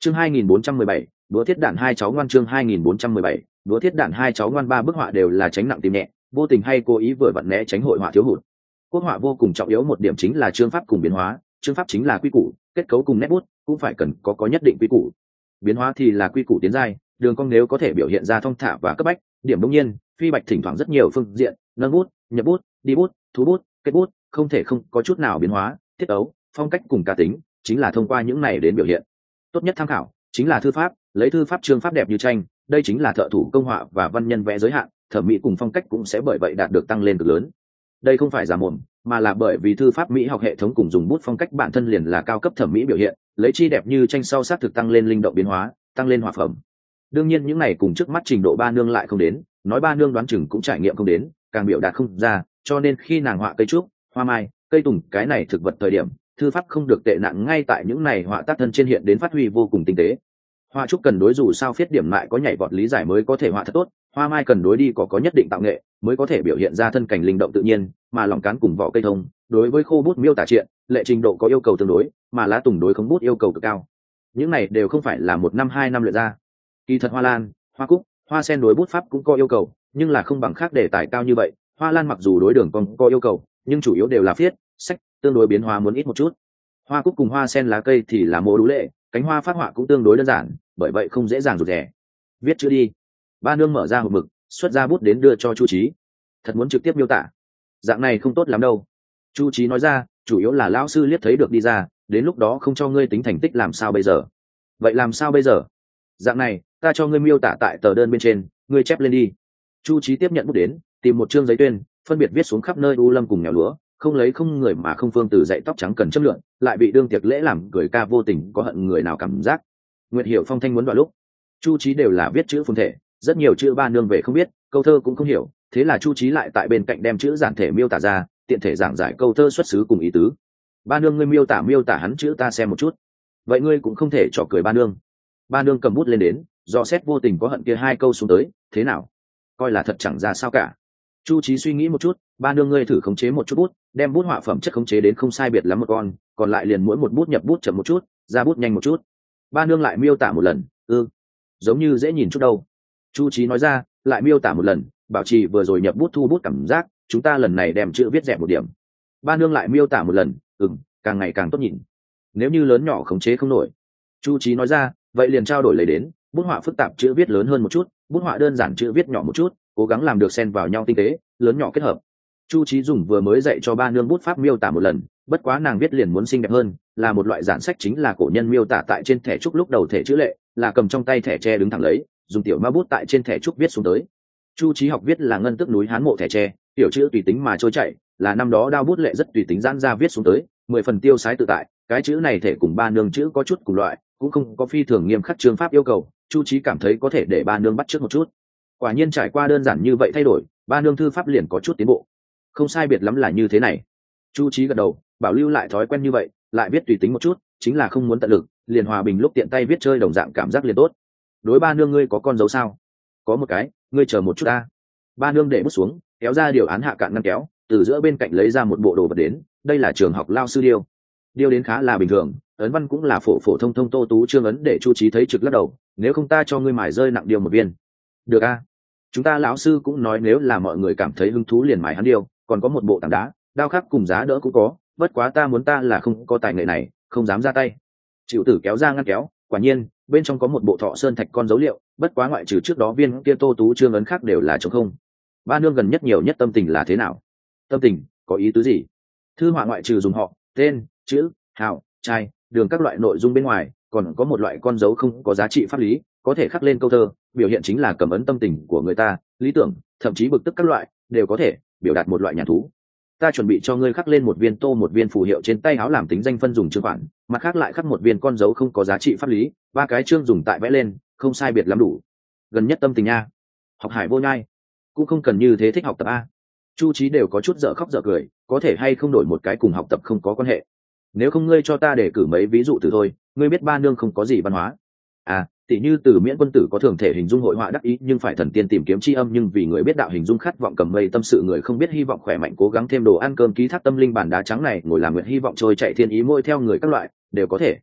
Chương 2417, đũa thiết đạn hai cháu ngoan. Chương 2417, đũa thiết đạn hai cháu ngoan. Ba bức họa đều là tránh nặng tìm nhẹ, vô tình hay cố ý vừa vặn né tránh hội họa thiếu hụt. Quốc họa vô cùng trọng yếu một điểm chính là chương pháp cùng biến hóa, chương pháp chính là quy củ, kết cấu cùng nét bút cũng phải cần có nhất định quy củ. Biến hóa thì là quy củ tiến giai, đường cong nếu có thể biểu hiện ra thong thả và cấp bách, điểm đương nhiên, phi bạch thỉnh thoảng rất nhiều phương diện, nâng bút, nhập bút, đi bút, thu bút, kết bút, không thể không có chút nào biến hóa, tiết tấu, phong cách cùng cá tính, chính là thông qua những này đến biểu hiện. Tốt nhất tham khảo chính là thư pháp, lấy thư pháp chương pháp đẹp như tranh, đây chính là thợ thủ công họa và văn nhân vẽ giới hạn, thẩm mỹ cùng phong cách cũng sẽ bởi vậy đạt được tăng lên cực lớn. Đây không phải giả mồm, mà là bởi vì thư pháp mỹ học hệ thống cùng dùng bút phong cách bản thân liền là cao cấp thẩm mỹ biểu hiện, lấy chi đẹp như tranh sau sát thực tăng lên linh động biến hóa, tăng lên họa phẩm. Đương nhiên những này cùng trước mắt trình độ ba nương lại không đến, nói ba nương đoán chừng cũng trải nghiệm không đến, càng biểu đạt không ra, cho nên khi nàng họa cây trúc, hoa mai, cây tùng cái này thực vật thời điểm, thư pháp không được tệ nặng ngay tại những này họa tác thân trên hiện đến phát huy vô cùng tinh tế. Họa trúc cần đối dù sao phiết điểm lại có nhảy vọt lý giải mới có thể họa thật tốt, hoa mai cần đối đi có nhất định tạo nghệ mới có thể biểu hiện ra thân cảnh linh động tự nhiên, mà lòng cán cùng vỏ cây thông đối với khô bút miêu tả triện lệ trình độ có yêu cầu tương đối, mà lá tùng đối không bút yêu cầu cực cao. Những này đều không phải là 1 năm 2 năm luyện ra. Kỳ thật hoa lan, hoa cúc, hoa sen đối bút pháp cũng có yêu cầu, nhưng là không bằng khác đề tài cao như vậy. Hoa lan mặc dù đối đường cong có yêu cầu, nhưng chủ yếu đều là viết sách, tương đối biến hóa muốn ít một chút. Hoa cúc cùng hoa sen lá cây thì là mô đũ lệ, cánh hoa phát họa cũng tương đối đơn giản, bởi vậy không dễ dàng rụt rè. Viết chữ đi. Ba nương mở ra hộp mực, xuất ra bút đến đưa cho Chu Chí. Thật muốn trực tiếp miêu tả, dạng này không tốt lắm đâu. Chu Chí nói ra, chủ yếu là lão sư liếc thấy được đi ra, đến lúc đó không cho ngươi tính thành tích làm sao bây giờ? Vậy làm sao bây giờ? Dạng này, ta cho ngươi miêu tả tại tờ đơn bên trên, ngươi chép lên đi. Chu Chí tiếp nhận bút đến, tìm một chương giấy tuyên, phân biệt viết xuống khắp nơi u lâm cùng nghèo lúa, không lấy không người mà không phương từ dạy tóc trắng cần châm lượng, lại bị đương tiệc lễ làm cười ca vô tình có hận người nào cảm giác. Nguyệt Hiểu Phong thanh muốn đoạn lúc, Chu Chí đều là viết chữ phương thể, rất nhiều chữ ba nương về không biết, câu thơ cũng không hiểu, thế là Chu Chí lại tại bên cạnh đem chữ giản thể miêu tả ra, tiện thể giảng giải câu thơ xuất xứ cùng ý tứ. Ba nương ngươi miêu tả hắn chữ ta xem một chút. Vậy ngươi cũng không thể trò cười ba nương. Ba nương cầm bút lên đến, dò xét vô tình có hận kia 2 câu xuống tới, thế nào? Coi là thật chẳng ra sao cả. Chu Chí suy nghĩ một chút, ba nương ngươi thử khống chế một chút bút, đem bút họa phẩm chất khống chế đến không sai biệt lắm một con, còn lại liền mỗi một bút nhập bút chậm một chút, ra bút nhanh một chút. Ba nương lại miêu tả một lần, giống như dễ nhìn chút đâu. Chu Chí nói ra, lại miêu tả một lần, bảo trì vừa rồi nhập bút thu bút cảm giác, chúng ta lần này đem chữ viết dẹp một điểm. Ba nương lại miêu tả một lần, càng ngày càng tốt nhìn. Nếu như lớn nhỏ khống chế không nổi, Chu Chí nói ra, vậy liền trao đổi lấy đến, bút họa phức tạp chữ viết lớn hơn một chút, bút họa đơn giản chữ viết nhỏ một chút, cố gắng làm được xen vào nhau tinh tế, lớn nhỏ kết hợp. Chu Chí dùng vừa mới dạy cho ba nương bút pháp miêu tả một lần, bất quá nàng viết liền muốn xinh đẹp hơn, là một loại giản sách chính là cổ nhân miêu tả tại trên thẻ trúc lúc đầu thể chữ lệ, là cầm trong tay thẻ tre đứng thẳng lấy, dùng tiểu ma bút tại trên thẻ trúc viết xuống tới. Chu Chí học viết là ngân tức núi Hán mộ thẻ tre, tiểu chữ tùy tính mà trôi chảy, là năm đó đao bút lệ rất tùy tính giãn ra viết xuống tới, 10 phần tiêu sái tự tại, cái chữ này thể cùng ba nương chữ có chút cùng loại, cũng không có phi thường nghiêm khắc chương pháp yêu cầu, Chu Chí cảm thấy có thể để ba nương bắt chước một chút. Quả nhiên trải qua đơn giản như vậy thay đổi, ba nương thư pháp liền có chút tiến bộ. Không sai biệt lắm là như thế này. Chu Chí gật đầu, bảo lưu lại thói quen như vậy, lại viết tùy tính một chút, chính là không muốn tận lực, liền hòa bình lúc tiện tay viết chơi đồng dạng cảm giác liền tốt. Đối ba nương ngươi có con dấu sao? Có một cái, ngươi chờ một chút ta. Ba nương để bút xuống, kéo ra điều án hạ cạn ngăn kéo, từ giữa bên cạnh lấy ra một bộ đồ vật đến, đây là trường học lao sư điêu. Điêu đến khá là bình thường, ấn văn cũng là phổ phổ thông thông tô tú chương ấn để Chu Chí thấy trực lắc đầu, nếu không ta cho ngươi mài rơi nặng điêu một viên. Được a. Chúng ta lão sư cũng nói nếu là mọi người cảm thấy hứng thú liền mài hắn điêu, còn có một bộ tảng đá, đao khắc cùng giá đỡ cũng có, bất quá ta là không có tài nghệ này, không dám ra tay. Chịu tử kéo ra ngăn kéo, quả nhiên bên trong có một bộ thọ sơn thạch con dấu liệu, bất quá ngoại trừ trước đó viên kia tô tú chương ấn khác đều là trống không. Ba nương gần nhất nhiều nhất tâm tình là thế nào? Tâm tình có ý tứ gì? Thư họa ngoại trừ dùng họ, tên, chữ, hào, trai, đường các loại nội dung bên ngoài, còn có một loại con dấu không có giá trị pháp lý, có thể khắc lên câu thơ, biểu hiện chính là cầm ấn tâm tình của người ta, lý tưởng, thậm chí bực tức các loại, đều có thể biểu đạt một loại nhàn thú. Ta chuẩn bị cho ngươi khắc lên một viên phù hiệu trên tay áo làm tính danh phân dùng chương khoản, mặt khác lại khắc một viên con dấu không có giá trị pháp lý, 3 cái chương dùng tại vẽ lên, không sai biệt lắm đủ. Gần nhất tâm tình nha. Học hải vô nhai, cũng không cần như thế thích học tập a. Chu Chí đều có chút dở khóc dở cười, có thể hay không đổi một cái cùng học tập không có quan hệ. Nếu không ngươi cho ta để cử mấy ví dụ từ thôi, ngươi biết ba nương không có gì văn hóa. Tỷ như từ Miễn Quân Tử có thường thể hình dung hội họa đắc ý nhưng phải thần tiên tìm kiếm tri âm, nhưng vì người biết đạo hình dung khát vọng cầm mây tâm sự người không biết hy vọng khỏe mạnh cố gắng thêm đồ ăn cơm ký thác tâm linh bản đá trắng này ngồi làm nguyện hy vọng trôi chạy thiên ý môi theo người các loại đều có thể.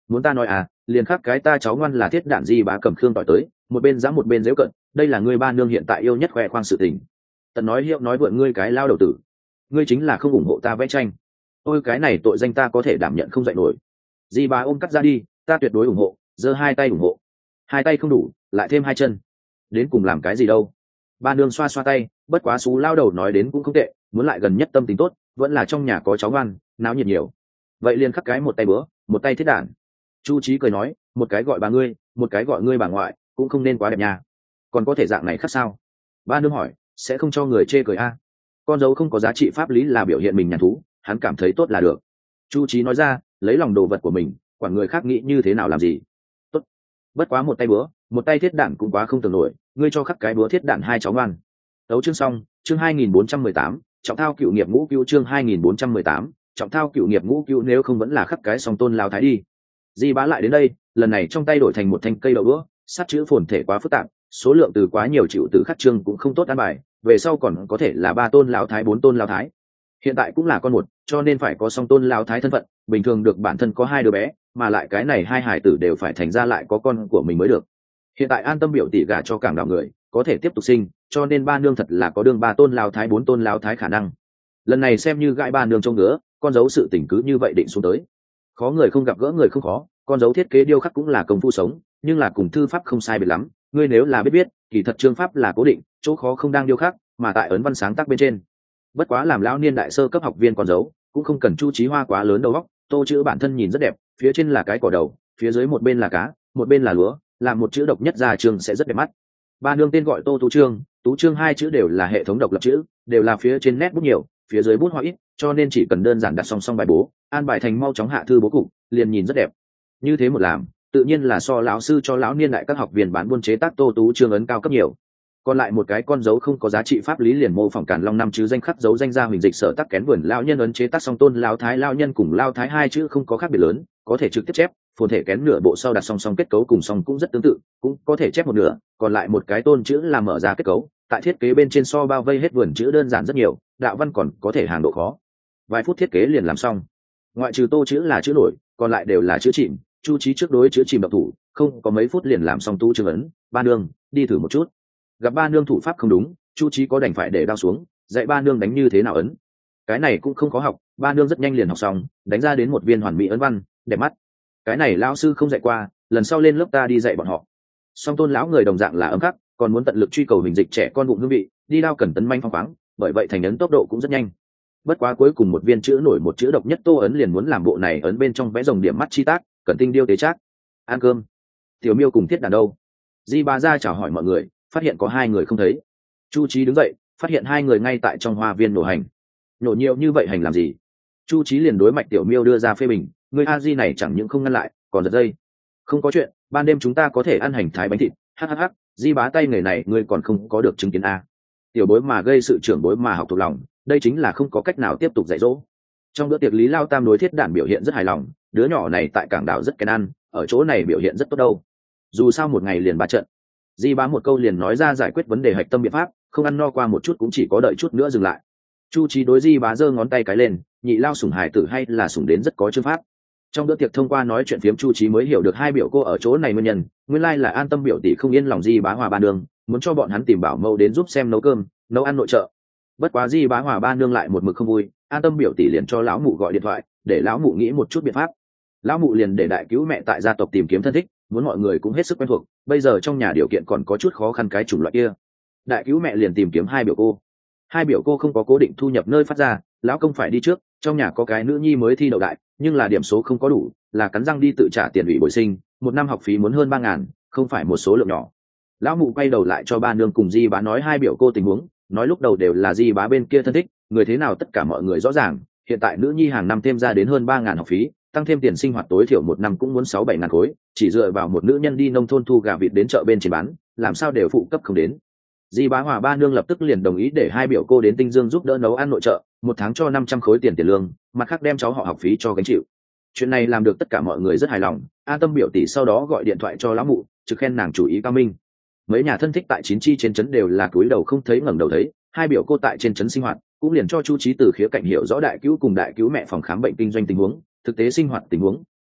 Muốn ta nói à, liền khắc cái ta cháu ngoan là thiết đản. Di Bá cầm khương tỏi tới, một bên giã một bên dễu cận, đây là ngươi ba nương hiện tại yêu nhất khoe khoang sự tình. Tận nói hiệu nói vượn ngươi cái lao đầu tử, ngươi chính là không ủng hộ ta vẽ tranh. Ôi cái này tội danh ta có thể đảm nhận không dạy nổi. Di Bá ôm cắt ra đi, ta tuyệt đối ủng hộ, giơ hai tay ủng hộ. Hai tay không đủ, lại thêm hai chân. Đến cùng làm cái gì đâu. Ba nương xoa xoa tay, bất quá xú lao đầu nói đến cũng không tệ, muốn lại gần nhất tâm tính tốt, vẫn là trong nhà có cháu ngoan, náo nhiệt nhiều. Vậy liền khắc cái một tay bữa, một tay thiết đản. Chu Chí cười nói, một cái gọi bà ngươi, một cái gọi ngươi bà ngoại, cũng không nên quá đẹp nha. Còn có thể dạng này khác sao? Ba nương hỏi, sẽ không cho người chê cười a? Con dấu không có giá trị pháp lý là biểu hiện mình nhàn thú, hắn cảm thấy tốt là được. Chu Chí nói ra, lấy lòng đồ vật của mình, quản người khác nghĩ như thế nào làm gì. Tốt. Bất quá một tay búa, một tay thiết đạn cũng quá không tưởng nổi, ngươi cho khắc cái búa thiết đạn hai cháu ngoan. Đấu chương xong, chương 2418, trọng thao cựu nghiệp ngũ cứu chương 2418, trọng thao cựu nghiệp ngũ cứu nếu không vẫn là khắc cái song tôn lao thái đi. Di Bá lại đến đây, lần này trong tay đổi thành một thanh cây đậu đũa, sát chữ phồn thể quá phức tạp, số lượng từ quá nhiều chịu từ khắc chương cũng không tốt an bài, về sau còn có thể là ba tôn lão thái bốn tôn lão thái. Hiện tại cũng là con một, cho nên phải có song tôn lão thái thân phận, bình thường được bản thân có hai đứa bé, mà lại cái này hai hải tử đều phải thành ra lại có con của mình mới được. Hiện tại An Tâm biểu tỷ gả cho Cảng Đảo người, có thể tiếp tục sinh, cho nên ba nương thật là có đương ba tôn lão thái bốn tôn lão thái khả năng. Lần này xem như gãi ba nương trông ngứa, con dấu sự tình cứ như vậy định xuống tới. Khó người không gặp gỡ người không khó, con dấu thiết kế điêu khắc cũng là công phu sống, nhưng là cùng thư pháp không sai biệt lắm. Ngươi nếu là biết kỳ thật chương pháp là cố định, chỗ khó không đang điêu khắc, mà tại ấn văn sáng tác bên trên. Bất quá làm lão niên đại sơ cấp học viên con dấu, cũng không cần Chu Chí Hoa quá lớn đầu óc, tô chữ bản thân nhìn rất đẹp, phía trên là cái cỏ đầu, phía dưới một bên là cá, một bên là lúa, làm một chữ độc nhất ra trường sẽ rất đẹp mắt. Ba nương tên gọi Tô Tú Trương hai chữ đều là hệ thống độc lập chữ, đều là phía trên nét bút nhiều, phía dưới bút hoa ít, cho nên chỉ cần đơn giản đặt song song bài bố, an bài thành mau chóng hạ thư bố cục, liền nhìn rất đẹp. Như thế một làm, tự nhiên là so lão sư cho lão niên đại các học viên bán buôn chế tác Tô Tú Trương ấn cao cấp nhiều. Còn lại một cái con dấu không có giá trị pháp lý liền mô phỏng Càn Long năm chứ danh khắc dấu danh gia huỳnh dịch sở tắc kén vườn lão nhân ấn chế tác song tôn lão thái lão nhân cùng lão thái hai chữ không có khác biệt lớn, có thể trực tiếp chép, phồn thể kén nửa bộ sau đặt song song kết cấu cùng song cũng rất tương tự, cũng có thể chép một nửa, còn lại một cái tôn chữ là mở ra kết cấu, tại thiết kế bên trên so bao vây hết vườn chữ đơn giản rất nhiều, đạo văn còn có thể hàng độ khó. Vài phút thiết kế liền làm xong. Ngoại trừ tô chữ là chữ nổi, còn lại đều là chữ chìm, Chu Chí trước đối chữ chìm độc thủ, không có mấy phút liền làm xong Tú Trương ấn. Ba nương, đi thử một chút. Gặp ba nương thủ pháp không đúng, Chu Chí có đành phải để đao xuống, dạy ba nương đánh như thế nào ấn. Cái này cũng không khó học, ba nương rất nhanh liền học xong, đánh ra đến một viên hoàn mỹ ấn văn, đẹp mắt. Cái này lão sư không dạy qua, lần sau lên lớp ta đi dạy bọn họ. Song tôn lão người đồng dạng là ấm khắc, còn muốn tận lực truy cầu hình dịch trẻ con bụng hương vị, đi đao cần tấn manh phong khoáng, bởi vậy thành ấn tốc độ cũng rất nhanh. Bất quá cuối cùng một viên chữ nổi một chữ độc nhất tô ấn liền muốn làm bộ này ấn bên trong vẽ rồng điểm mắt chi tác, cần tinh điêu tế trác. Ăn cơm. Tiểu Miêu cùng Thiết Đàn đâu? Di Bá ra chào hỏi mọi người, phát hiện có hai người không thấy. Chu Chí đứng dậy, phát hiện hai người ngay tại trong hoa viên nổ hành. Nổ nhiều như vậy hành làm gì? Chu Chí liền đối Mạch Tiểu Miêu đưa ra phê bình, người a di này chẳng những không ngăn lại, còn giật dây. Không có chuyện, ban đêm chúng ta có thể ăn hành thái bánh thịt. Hắc, Di Bá tay nghề này ngươi còn không có được chứng kiến a. Tiểu bối mà gây sự trưởng bối mà học thuộc lòng, đây chính là không có cách nào tiếp tục dạy dỗ. Trong bữa tiệc Lý Lao Tam đối Thiết Đản biểu hiện rất hài lòng, đứa nhỏ này tại Cảng Đảo rất kén ăn, ở chỗ này biểu hiện rất tốt đâu. Dù sao một ngày liền 3 trận. Di Bá một câu liền nói ra giải quyết vấn đề hạch tâm biện pháp, không ăn no qua một chút cũng chỉ có đợi chút nữa dừng lại. Chu Chí đối Di Bá giơ ngón tay cái lên, nhị lao sủng hài tử hay là sủng đến rất có chương pháp. Trong bữa tiệc thông qua nói chuyện phiếm Chu Chí mới hiểu được hai biểu cô ở chỗ này nguyên nhân, nguyên lai là An Tâm biểu tỷ không yên lòng Di Bá Hòa ba nương, muốn cho bọn hắn tìm bảo mẫu đến giúp xem nấu cơm, nấu ăn nội trợ. Bất quá Di Bá Hòa ba nương lại một mực không vui, An Tâm biểu tỷ liền cho lão mụ gọi điện thoại, để lão mụ nghĩ một chút biện pháp. Lão mụ liền để đại cứu mẹ tại gia tộc tìm kiếm thân thích, muốn mọi người cũng hết sức quen thuộc, bây giờ trong nhà điều kiện còn có chút khó khăn cái chủng loại kia. Đại cứu mẹ liền tìm kiếm hai biểu cô. Hai biểu cô không có cố định thu nhập nơi phát ra, lão công phải đi trước, trong nhà có cái nữ nhi mới thi đậu đại, nhưng là điểm số không có đủ, là cắn răng đi tự trả tiền ủy bồi sinh, một năm học phí muốn hơn 3.000, không phải một số lượng nhỏ. Lão mụ quay đầu lại cho ba nương cùng Di Bá nói hai biểu cô tình huống, nói lúc đầu đều là Di Bá bên kia thân thích, người thế nào tất cả mọi người rõ ràng, hiện tại nữ nhi hàng năm thêm ra đến hơn 3.000 học phí, tăng thêm tiền sinh hoạt tối thiểu một năm cũng muốn 6-7 ngàn khối, chỉ dựa vào một nữ nhân đi nông thôn thu gà vịt đến chợ bên trên bán, làm sao đều phụ cấp không đến. Di Bá Hòa ba nương lập tức liền đồng ý để hai biểu cô đến Tinh Dương giúp đỡ nấu ăn nội trợ, một tháng cho 500 khối tiền lương, mặt khác đem cháu họ học phí cho gánh chịu. Chuyện này làm được tất cả mọi người rất hài lòng, An Tâm biểu tỷ sau đó gọi điện thoại cho lão mụ, trực khen nàng chủ ý cao minh. Mấy nhà thân thích tại Chín Chi trên trấn đều là cúi đầu không thấy ngẩng đầu thấy, hai biểu cô tại trên trấn sinh hoạt, cũng liền cho Chu Chí từ khía cạnh hiểu rõ đại cứu cùng đại cứu mẹ phòng khám bệnh kinh doanh tình huống, thực tế sinh hoạt tình huống,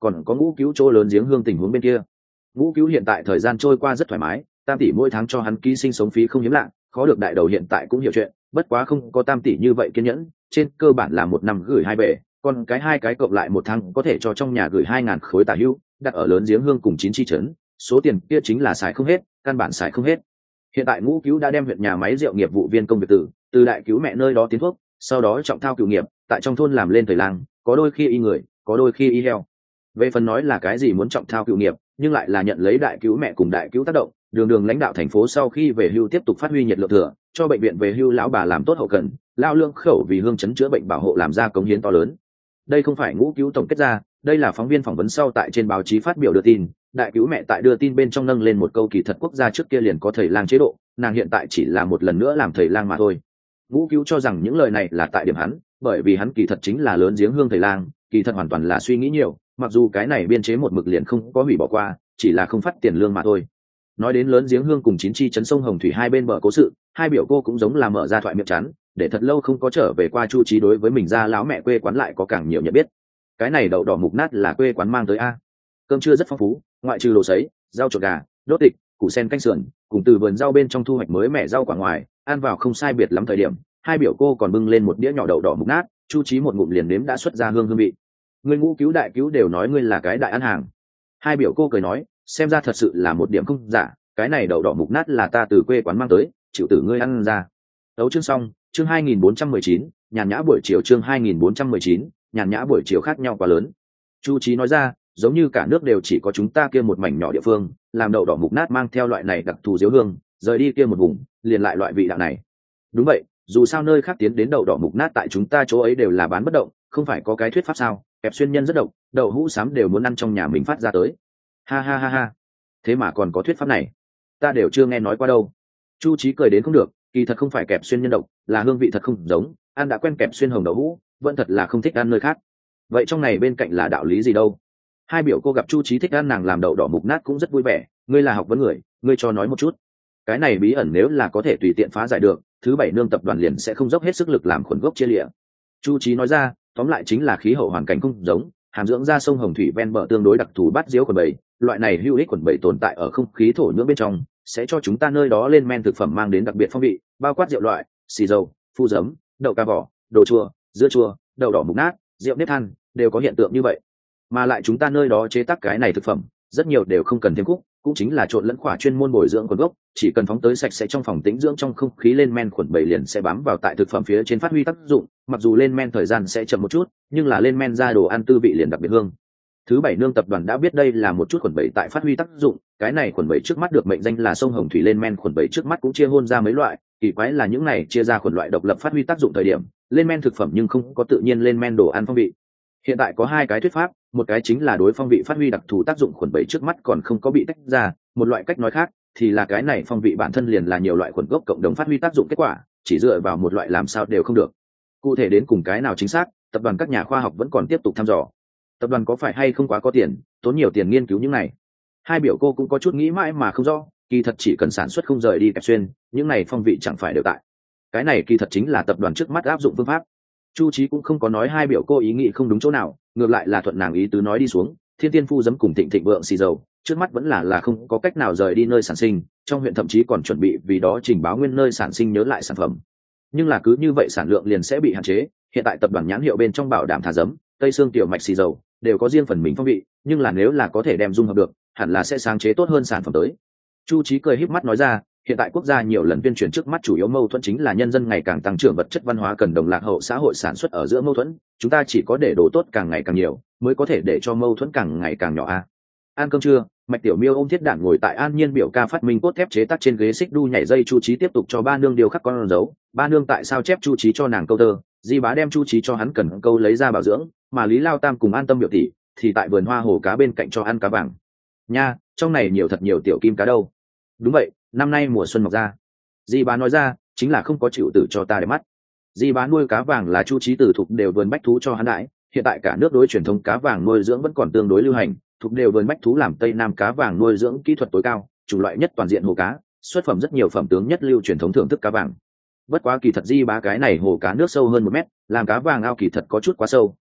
còn có Ngũ Cứu chỗ lớn giếng hương tình huống bên kia. Ngũ Cứu hiện tại thời gian trôi qua rất thoải mái, Tam tỷ mỗi tháng cho hắn ký sinh sống phí không hiếm lạ, khó được đại đầu hiện tại cũng hiểu chuyện, bất quá không có Tam tỷ như vậy kiên nhẫn, trên cơ bản là một năm gửi hai bể, còn cái hai cái cộng lại một tháng có thể cho trong nhà gửi 2.000 khối tả hữu, đặt ở lớn giếng hương cùng 9 chi trấn, số tiền kia chính là xài không hết, căn bản xài không hết. Hiện tại Ngũ Cứu đã đem huyện nhà máy rượu nghiệp vụ viên công việc từ đại cứu mẹ nơi đó tiến thuốc, sau đó trọng thao cựu nghiệp, tại trong thôn làm lên thầy lang, có đôi khi y người, có đôi khi y heo. Về phần nói là cái gì muốn trọng thao cựu nghiệp, nhưng lại là nhận lấy đại cứu mẹ cùng đại cứu tác động, đường lãnh đạo thành phố sau khi về hưu tiếp tục phát huy nhiệt lượng thừa, cho bệnh viện về hưu lão bà làm tốt hậu cần, lao lương khẩu vì hương chấn chữa bệnh bảo hộ làm ra cống hiến to lớn. Đây không phải Ngũ Cứu tổng kết ra, đây là phóng viên phỏng vấn sau tại trên báo chí phát biểu đưa tin. Đại cứu mẹ tại đưa tin bên trong nâng lên một câu kỳ thật quốc gia trước kia liền có thầy lang chế độ, nàng hiện tại chỉ là một lần nữa làm thầy lang mà thôi. Ngũ Cứu cho rằng những lời này là tại điểm hắn, bởi vì hắn kỳ thật chính là lớn giếng hương thầy lang, kỳ thật hoàn toàn là suy nghĩ nhiều, mặc dù cái này biên chế một mực liền không có hủy bỏ qua, chỉ là không phát tiền lương mà thôi. Nói đến lớn giếng hương cùng 9 chi trấn sông Hồng Thủy hai bên bờ cố sự, hai biểu cô cũng giống là mở ra thoại miệng chán, để thật lâu không có trở về qua Chu Chí đối với mình ra láo mẹ quê quán lại có càng nhiều nhận biết. Cái này đậu đỏ mục nát là quê quán mang tới a. Cơm trưa rất phong phú, ngoại trừ đồ sấy, rau trộn gà, đốt thịt, củ sen canh sườn, cùng từ vườn rau bên trong thu hoạch mới mẻ rau quả ngoài, ăn vào không sai biệt lắm thời điểm, hai biểu cô còn bưng lên một đĩa nhỏ đậu đỏ mục nát, Chu Chí một ngụm liền nếm đã xuất ra hương vị. Ngươi Ngũ Cứu đại cứu đều nói ngươi là cái đại ăn hàng. Hai biểu cô cười nói, xem ra thật sự là một điểm không giả, cái này đậu đỏ mục nát là ta từ quê quán mang tới, chịu tử ngươi ăn ra. Đấu chương xong, chương 2419, nhàn nhã buổi chiều chương 2419, nhàn nhã buổi chiều khác nhau quá lớn. Chu Chí nói ra, giống như cả nước đều chỉ có chúng ta kia một mảnh nhỏ địa phương, làm đậu đỏ mục nát mang theo loại này đặc thù diếu hương, rời đi kia một vùng, liền lại loại vị đạo này. Đúng vậy, dù sao nơi khác tiến đến đậu đỏ mục nát tại chúng ta chỗ ấy đều là bán bất động, không phải có cái thuyết pháp sao, kẹp xuyên nhân rất độc, đậu hũ xám đều muốn ăn trong nhà mình phát ra tới. Ha ha ha ha. Thế mà còn có thuyết pháp này, ta đều chưa nghe nói qua đâu. Chu Chí cười đến không được, kỳ thật không phải kẹp xuyên nhân độc, là hương vị thật không giống, ăn đã quen kẹp xuyên hồng đậu hũ, vẫn thật là không thích ăn nơi khác. Vậy trong này bên cạnh là đạo lý gì đâu? Hai biểu cô gặp Chu Chí thích ăn nàng làm đậu đỏ mục nát cũng rất vui vẻ, ngươi là học vấn người, ngươi cho nói một chút. Cái này bí ẩn nếu là có thể tùy tiện phá giải được, thứ bảy nương tập đoàn liền sẽ không dốc hết sức lực làm khuẩn gốc chia lịa. Chu Chí nói ra, tóm lại chính là khí hậu hoàn cảnh không giống, hàm dưỡng ra sông Hồng Thủy ven bờ tương đối đặc thù bắt diếu khuẩn bầy, loại này hữu ích khuẩn bầy tồn tại ở không khí thổ nhưỡng bên trong, sẽ cho chúng ta nơi đó lên men thực phẩm mang đến đặc biệt phong vị, bao quát rượu loại, xì dầu, phu giấm, đậu ca vỏ, đồ chua, dưa chua, đậu đỏ mục nát, rượu nếp than, đều có hiện tượng như vậy. Mà lại chúng ta nơi đó chế tác cái này thực phẩm, rất nhiều đều không cần thêm khúc, cũng chính là trộn lẫn khỏa chuyên môn bồi dưỡng khuẩn gốc, chỉ cần phóng tới sạch sẽ trong phòng tĩnh dưỡng trong không khí lên men khuẩn bầy liền sẽ bám vào tại thực phẩm phía trên phát huy tác dụng, mặc dù lên men thời gian sẽ chậm một chút, nhưng là lên men ra đồ ăn tư vị liền đặc biệt hương. Thứ bảy nương tập đoàn đã biết đây là một chút khuẩn bầy tại phát huy tác dụng, cái này khuẩn bầy trước mắt được mệnh danh là sông Hồng Thủy lên men khuẩn bầy trước mắt cũng chia hôn ra mấy loại, kỳ quái là những này chia ra khuẩn loại độc lập phát huy tác dụng thời điểm, lên men thực phẩm nhưng không có tự nhiên lên men đồ ăn phong vị. Hiện tại có hai cái thuyết pháp, một cái chính là đối phong vị phát huy đặc thù tác dụng khuẩn bầy trước mắt còn không có bị tách ra, một loại cách nói khác thì là cái này phong vị bản thân liền là nhiều loại khuẩn gốc cộng đồng phát huy tác dụng kết quả, chỉ dựa vào một loại làm sao đều không được. Cụ thể đến cùng cái nào chính xác, tập đoàn các nhà khoa học vẫn còn tiếp tục thăm dò. Tập đoàn có phải hay không quá có tiền, tốn nhiều tiền nghiên cứu những này. Hai biểu cô cũng có chút nghĩ mãi mà không rõ, kỳ thật chỉ cần sản xuất không rời đi kẹp xuyên, những này phong vị chẳng phải đều tại. Cái này kỳ thật chính là tập đoàn trước mắt áp dụng phương pháp. Chu Chí cũng không có nói hai biểu cô ý nghĩ không đúng chỗ nào, ngược lại là thuận nàng ý tứ nói đi xuống, Thiên Tiên Phu giấm cùng Thịnh Thịnh vượng xì dầu, trước mắt vẫn là không có cách nào rời đi nơi sản sinh, trong huyện thậm chí còn chuẩn bị vì đó trình báo nguyên nơi sản sinh nhớ lại sản phẩm. Nhưng là cứ như vậy sản lượng liền sẽ bị hạn chế, hiện tại tập đoàn nhãn hiệu bên trong bảo đảm thả giấm, Tây Xương tiểu mạch xì dầu đều có riêng phần mình phong vị, nhưng là nếu là có thể đem dung hợp được, hẳn là sẽ sáng chế tốt hơn sản phẩm tới. Chu Chí cười híp mắt nói ra, hiện tại quốc gia nhiều lần tuyên truyền trước mắt chủ yếu mâu thuẫn chính là nhân dân ngày càng tăng trưởng vật chất văn hóa cần đồng lạc hậu xã hội sản xuất ở giữa mâu thuẫn, chúng ta chỉ có để đồ tốt càng ngày càng nhiều, mới có thể để cho mâu thuẫn càng ngày càng nhỏ a. Ăn cơm trưa, Mạch Tiểu Miêu ôm Thiết Đản ngồi tại An Nhiên biểu ca phát minh cốt thép chế tác trên ghế xích đu nhảy dây, Chu Chí tiếp tục cho ba nương điều khắc con dấu, ba nương tại sao chép Chu Chí cho nàng câu tơ, Di Bá đem Chu Chí cho hắn cần câu lấy ra bảo dưỡng, mà Lý Lao Tam cùng An Tâm biểu tỷ thì tại vườn hoa hồ cá bên cạnh cho ăn cá vàng. Nha, trong này nhiều thật nhiều tiểu kim cá đâu. Đúng vậy, năm nay mùa xuân mọc ra. Di Bá nói ra, chính là không có chịu tử cho ta để mắt. Di Bá nuôi cá vàng là Chu Chí từ thuộc đều vườn bách thú cho hắn đãi, hiện tại cả nước đối truyền thống cá vàng nuôi dưỡng vẫn còn tương đối lưu hành, thuộc đều vườn bách thú làm Tây Nam cá vàng nuôi dưỡng kỹ thuật tối cao, chủng loại nhất toàn diện hồ cá, xuất phẩm rất nhiều phẩm tướng nhất lưu truyền thống thưởng thức cá vàng. Bất quá kỳ thật Di Bá cái này hồ cá nước sâu hơn 1 mét, làm cá vàng ao kỳ thật có chút quá sâu,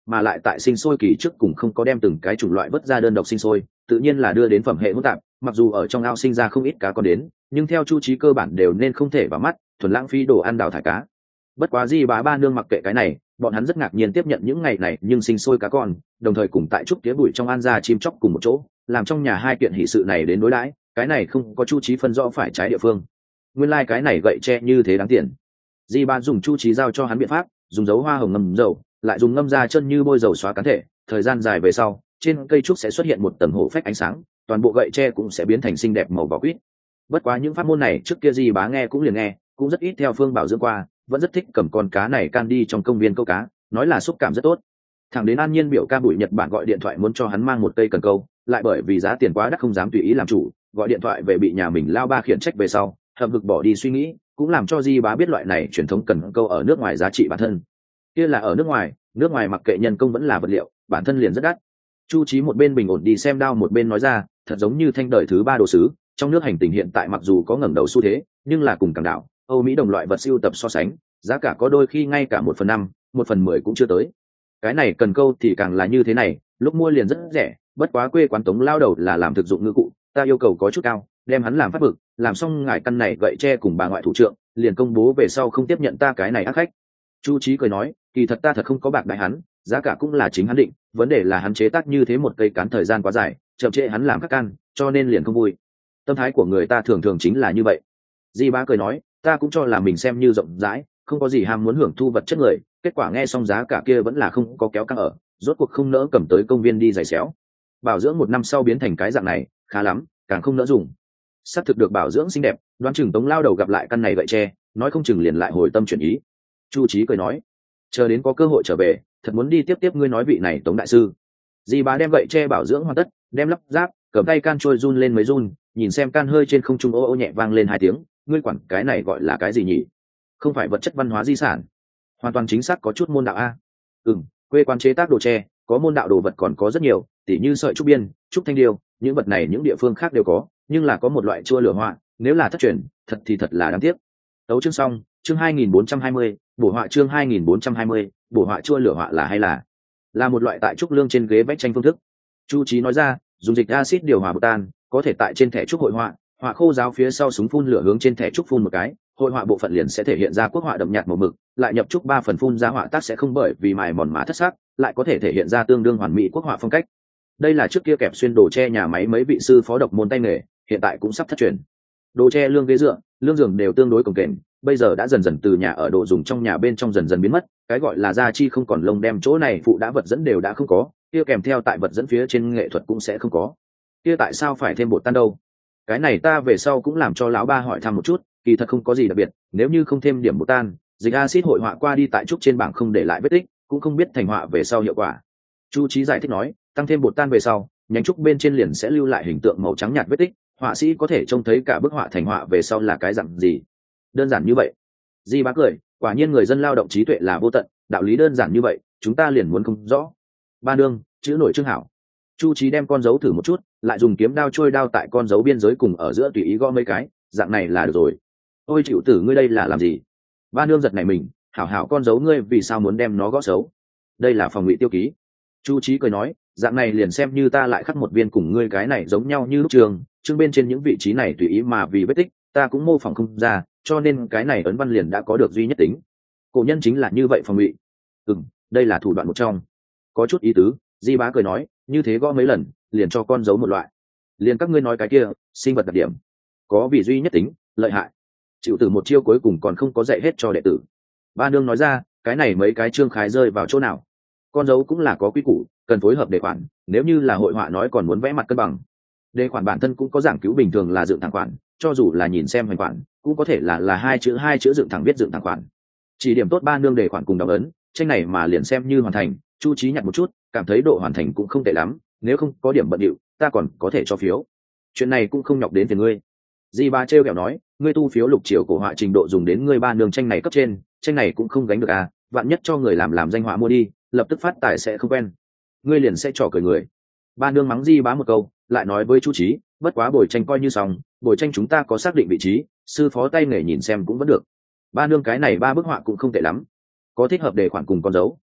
mà lại tại sinh sôi kỳ trước cùng không có đem từng cái chủng loại vớt ra đơn độc sinh sôi, tự nhiên là đưa đến phẩm hệ hỗn tạp. Mặc dù ở trong ao sinh ra không ít cá con đến, nhưng theo chu trí cơ bản đều nên không thể vào mắt, thuần lãng phí đồ ăn đào thải cá. Bất quá Di Bá ba nương mặc kệ cái này, bọn hắn rất ngạc nhiên tiếp nhận những ngày này nhưng sinh sôi cá con, đồng thời cùng tại trúc tía bụi trong an gia chim chóc cùng một chỗ, làm trong nhà hai kiện hỷ sự này đến đối đãi, cái này không có chu trí phân rõ phải trái địa phương. Nguyên lai cái này gậy tre như thế đáng tiền. Di Bá dùng chu trí giao cho hắn biện pháp, dùng dấu hoa hồng ngâm dầu, lại dùng ngâm ra chân như bôi dầu xóa cán thể, thời gian dài về sau, trên cây trúc sẽ xuất hiện một tầng hổ phách ánh sáng, toàn bộ gậy tre cũng sẽ biến thành xinh đẹp màu vỏ quýt. Bất quá những pháp môn này trước kia Di Bá nghe cũng liền nghe, cũng rất ít theo phương bảo dưỡng qua, vẫn rất thích cầm con cá này can đi trong công viên câu cá, nói là xúc cảm rất tốt. Thẳng đến An Nhiên biểu ca Bùi Nhật Bản gọi điện thoại muốn cho hắn mang một cây cần câu, lại bởi vì giá tiền quá đắt không dám tùy ý làm chủ, gọi điện thoại về bị nhà mình lao ba khiển trách về sau, hậm hực bỏ đi suy nghĩ, cũng làm cho Di Bá biết loại này truyền thống cần câu ở nước ngoài giá trị bản thân. Kia là ở nước ngoài mặc kệ nhân công vẫn là vật liệu, bản thân liền rất đắt. Chu Chí một bên bình ổn đi xem đao một bên nói ra, thật giống như thanh đời thứ ba đồ sứ, trong nước hành tình hiện tại mặc dù có ngẩng đầu xu thế, nhưng là cùng cảng đảo, Âu Mỹ đồng loại vật siêu tập so sánh, giá cả có đôi khi ngay cả 1/5, 1/10 cũng chưa tới. Cái này cần câu thì càng là như thế này, lúc mua liền rất rẻ, bất quá quê quán Tống lao đầu là làm thực dụng ngư cụ, ta yêu cầu có chút cao, đem hắn làm phát vực, làm xong ngải căn này gậy tre cùng bà ngoại thủ trưởng, liền công bố về sau không tiếp nhận ta cái này ác khách. Chu Chí cười nói, kỳ thật ta thật không có bạc đại hắn, giá cả cũng là chính hắn định, vấn đề là hắn chế tác như thế một cây cán thời gian quá dài, chậm trễ hắn làm các can, cho nên liền không vui. Tâm thái của người ta thường thường chính là như vậy. Di Bá cười nói, ta cũng cho là mình xem như rộng rãi, không có gì ham muốn hưởng thu vật chất người, kết quả nghe xong giá cả kia vẫn là không có kéo căng ở, rốt cuộc không nỡ cầm tới công viên đi giày xéo. Bảo dưỡng 1 năm sau biến thành cái dạng này, khá lắm, càng không nỡ dùng. Sắp thực được bảo dưỡng xinh đẹp, đoán chừng Tống lao đầu gặp lại căn này gậy tre, nói không chừng liền lại hồi tâm chuyển ý. Chu Chí cười nói, chờ đến có cơ hội trở về, thật muốn đi tiếp ngươi nói vị này Tống đại sư. Di Bá đem gậy tre bảo dưỡng hoàn tất, đem lắp ráp, cầm tay can trôi run lên mấy run, nhìn xem can hơi trên không trung ô ô nhẹ vang lên 2 tiếng, ngươi quản cái này gọi là cái gì nhỉ? Không phải vật chất văn hóa di sản? Hoàn toàn chính xác có chút môn đạo a. Quê quán chế tác đồ tre, có môn đạo đồ vật còn có rất nhiều, tỉ như sợi trúc biên, trúc thanh điêu, những vật này những địa phương khác đều có, nhưng là có một loại chua lửa họa, nếu là thất truyền, thật thì thật là đáng tiếc. Tấu chương xong, chương 2420, bổ họa chương 2420, bổ họa chua lửa họa là hay là một loại tại trúc lương trên ghế vách tranh phương thức. Chu Chí nói ra, dùng dịch axit điều hòa bột tan, có thể tại trên thẻ trúc hội họa, họa khô giáo phía sau súng phun lửa hướng trên thẻ trúc phun một cái, hội họa bộ phận liền sẽ thể hiện ra quốc họa đậm nhạt màu mực, lại nhập trúc 3 phần phun ra họa tác sẽ không bởi vì mài mòn má thất sắc, lại có thể thể hiện ra tương đương hoàn mỹ quốc họa phong cách. Đây là trước kia kẹp xuyên đồ tre nhà máy mấy vị sư phó độc môn tay nghề, hiện tại cũng sắp thất truyền. Đồ tre lương ghế dựa, lương giường đều tương đối cồng kềnh, bây giờ đã dần dần từ nhà ở đồ dùng trong nhà bên trong dần dần biến mất, cái gọi là gia chi không còn lông đem chỗ này phụ đã vật dẫn đều đã không có, kia kèm theo tại vật dẫn phía trên nghệ thuật cũng sẽ không có. Kia tại sao phải thêm bột tan đâu? Cái này ta về sau cũng làm cho lão ba hỏi thăm một chút, kỳ thật không có gì đặc biệt, nếu như không thêm điểm bột tan, dịch axit hội họa qua đi tại trúc trên bảng không để lại vết tích, cũng không biết thành họa về sau hiệu quả. Chu Chí giải thích nói, tăng thêm bột tan về sau, nhánh trúc bên trên liền sẽ lưu lại hình tượng màu trắng nhạt vết tích, họa sĩ có thể trông thấy cả bức họa thành họa về sau là cái dạng gì. Đơn giản như vậy. Di Bá cười, quả nhiên người dân lao động trí tuệ là vô tận, đạo lý đơn giản như vậy, chúng ta liền muốn không rõ. Ba nương, chữ nổi chương hảo. Chu Chí đem con dấu thử một chút, lại dùng kiếm đao trôi đao tại con dấu biên giới cùng ở giữa tùy ý gõ mấy cái, dạng này là được rồi. Ôi chịu tử, ngươi đây là làm gì? Ba nương giật nảy mình, hảo hảo con dấu ngươi vì sao muốn đem nó gõ xấu? Đây là phòng ngụy tiêu ký. Chu Chí cười nói, dạng này liền xem như ta lại khắc một viên cùng ngươi cái này giống nhau như lúc trường, chương bên trên những vị trí này tùy ý mà vì vết tích, ta cũng mô phỏng không ra, cho nên cái này ấn văn liền đã có được duy nhất tính. Cổ nhân chính là như vậy phòng ngụy. Đây là thủ đoạn một trong. Có chút ý tứ. Di Bá cười nói, như thế gõ mấy lần, liền cho con dấu một loại. Liền các ngươi nói cái kia, sinh vật đặc điểm, có vì duy nhất tính, lợi hại. Chịu tử một chiêu cuối cùng còn không có dạy hết cho đệ tử. Ba nương nói ra, cái này mấy cái chương khái rơi vào chỗ nào? Con dấu cũng là có quy củ, cần phối hợp đề khoản, nếu như là hội họa nói còn muốn vẽ mặt cân bằng. Đề khoản bản thân cũng có giảng cứu, bình thường là dựng thẳng khoản, cho dù là nhìn xem hoành khoản, cũng có thể là hai chữ dựng thẳng viết dựng thẳng khoản. Chỉ điểm tốt ba nương đề khoản cùng đóng ấn, tranh này mà liền xem như hoàn thành. Chu Chí nhặt một chút, cảm thấy độ hoàn thành cũng không tệ lắm, nếu không có điểm bận điệu, ta còn có thể cho phiếu. Chuyện này cũng không nhọc đến tiền ngươi. Di Bá trêu ghẹo nói, ngươi tu phiếu lục triều cổ họa trình độ dùng đến ngươi ba nương tranh này cấp trên, tranh này cũng không gánh được à, vạn nhất cho người làm danh họa mua đi, lập tức phát tài sẽ không quen. Ngươi liền sẽ trò cười người. Ba nương mắng Di Bá một câu, lại nói với Chu Chí, bất quá bồi tranh coi như xong, bồi tranh chúng ta có xác định vị trí, sư phó tay nghề nhìn xem cũng vẫn được. Ba nương cái này 3 bức họa cũng không tệ lắm, có thích hợp đề khoản cùng con dấu,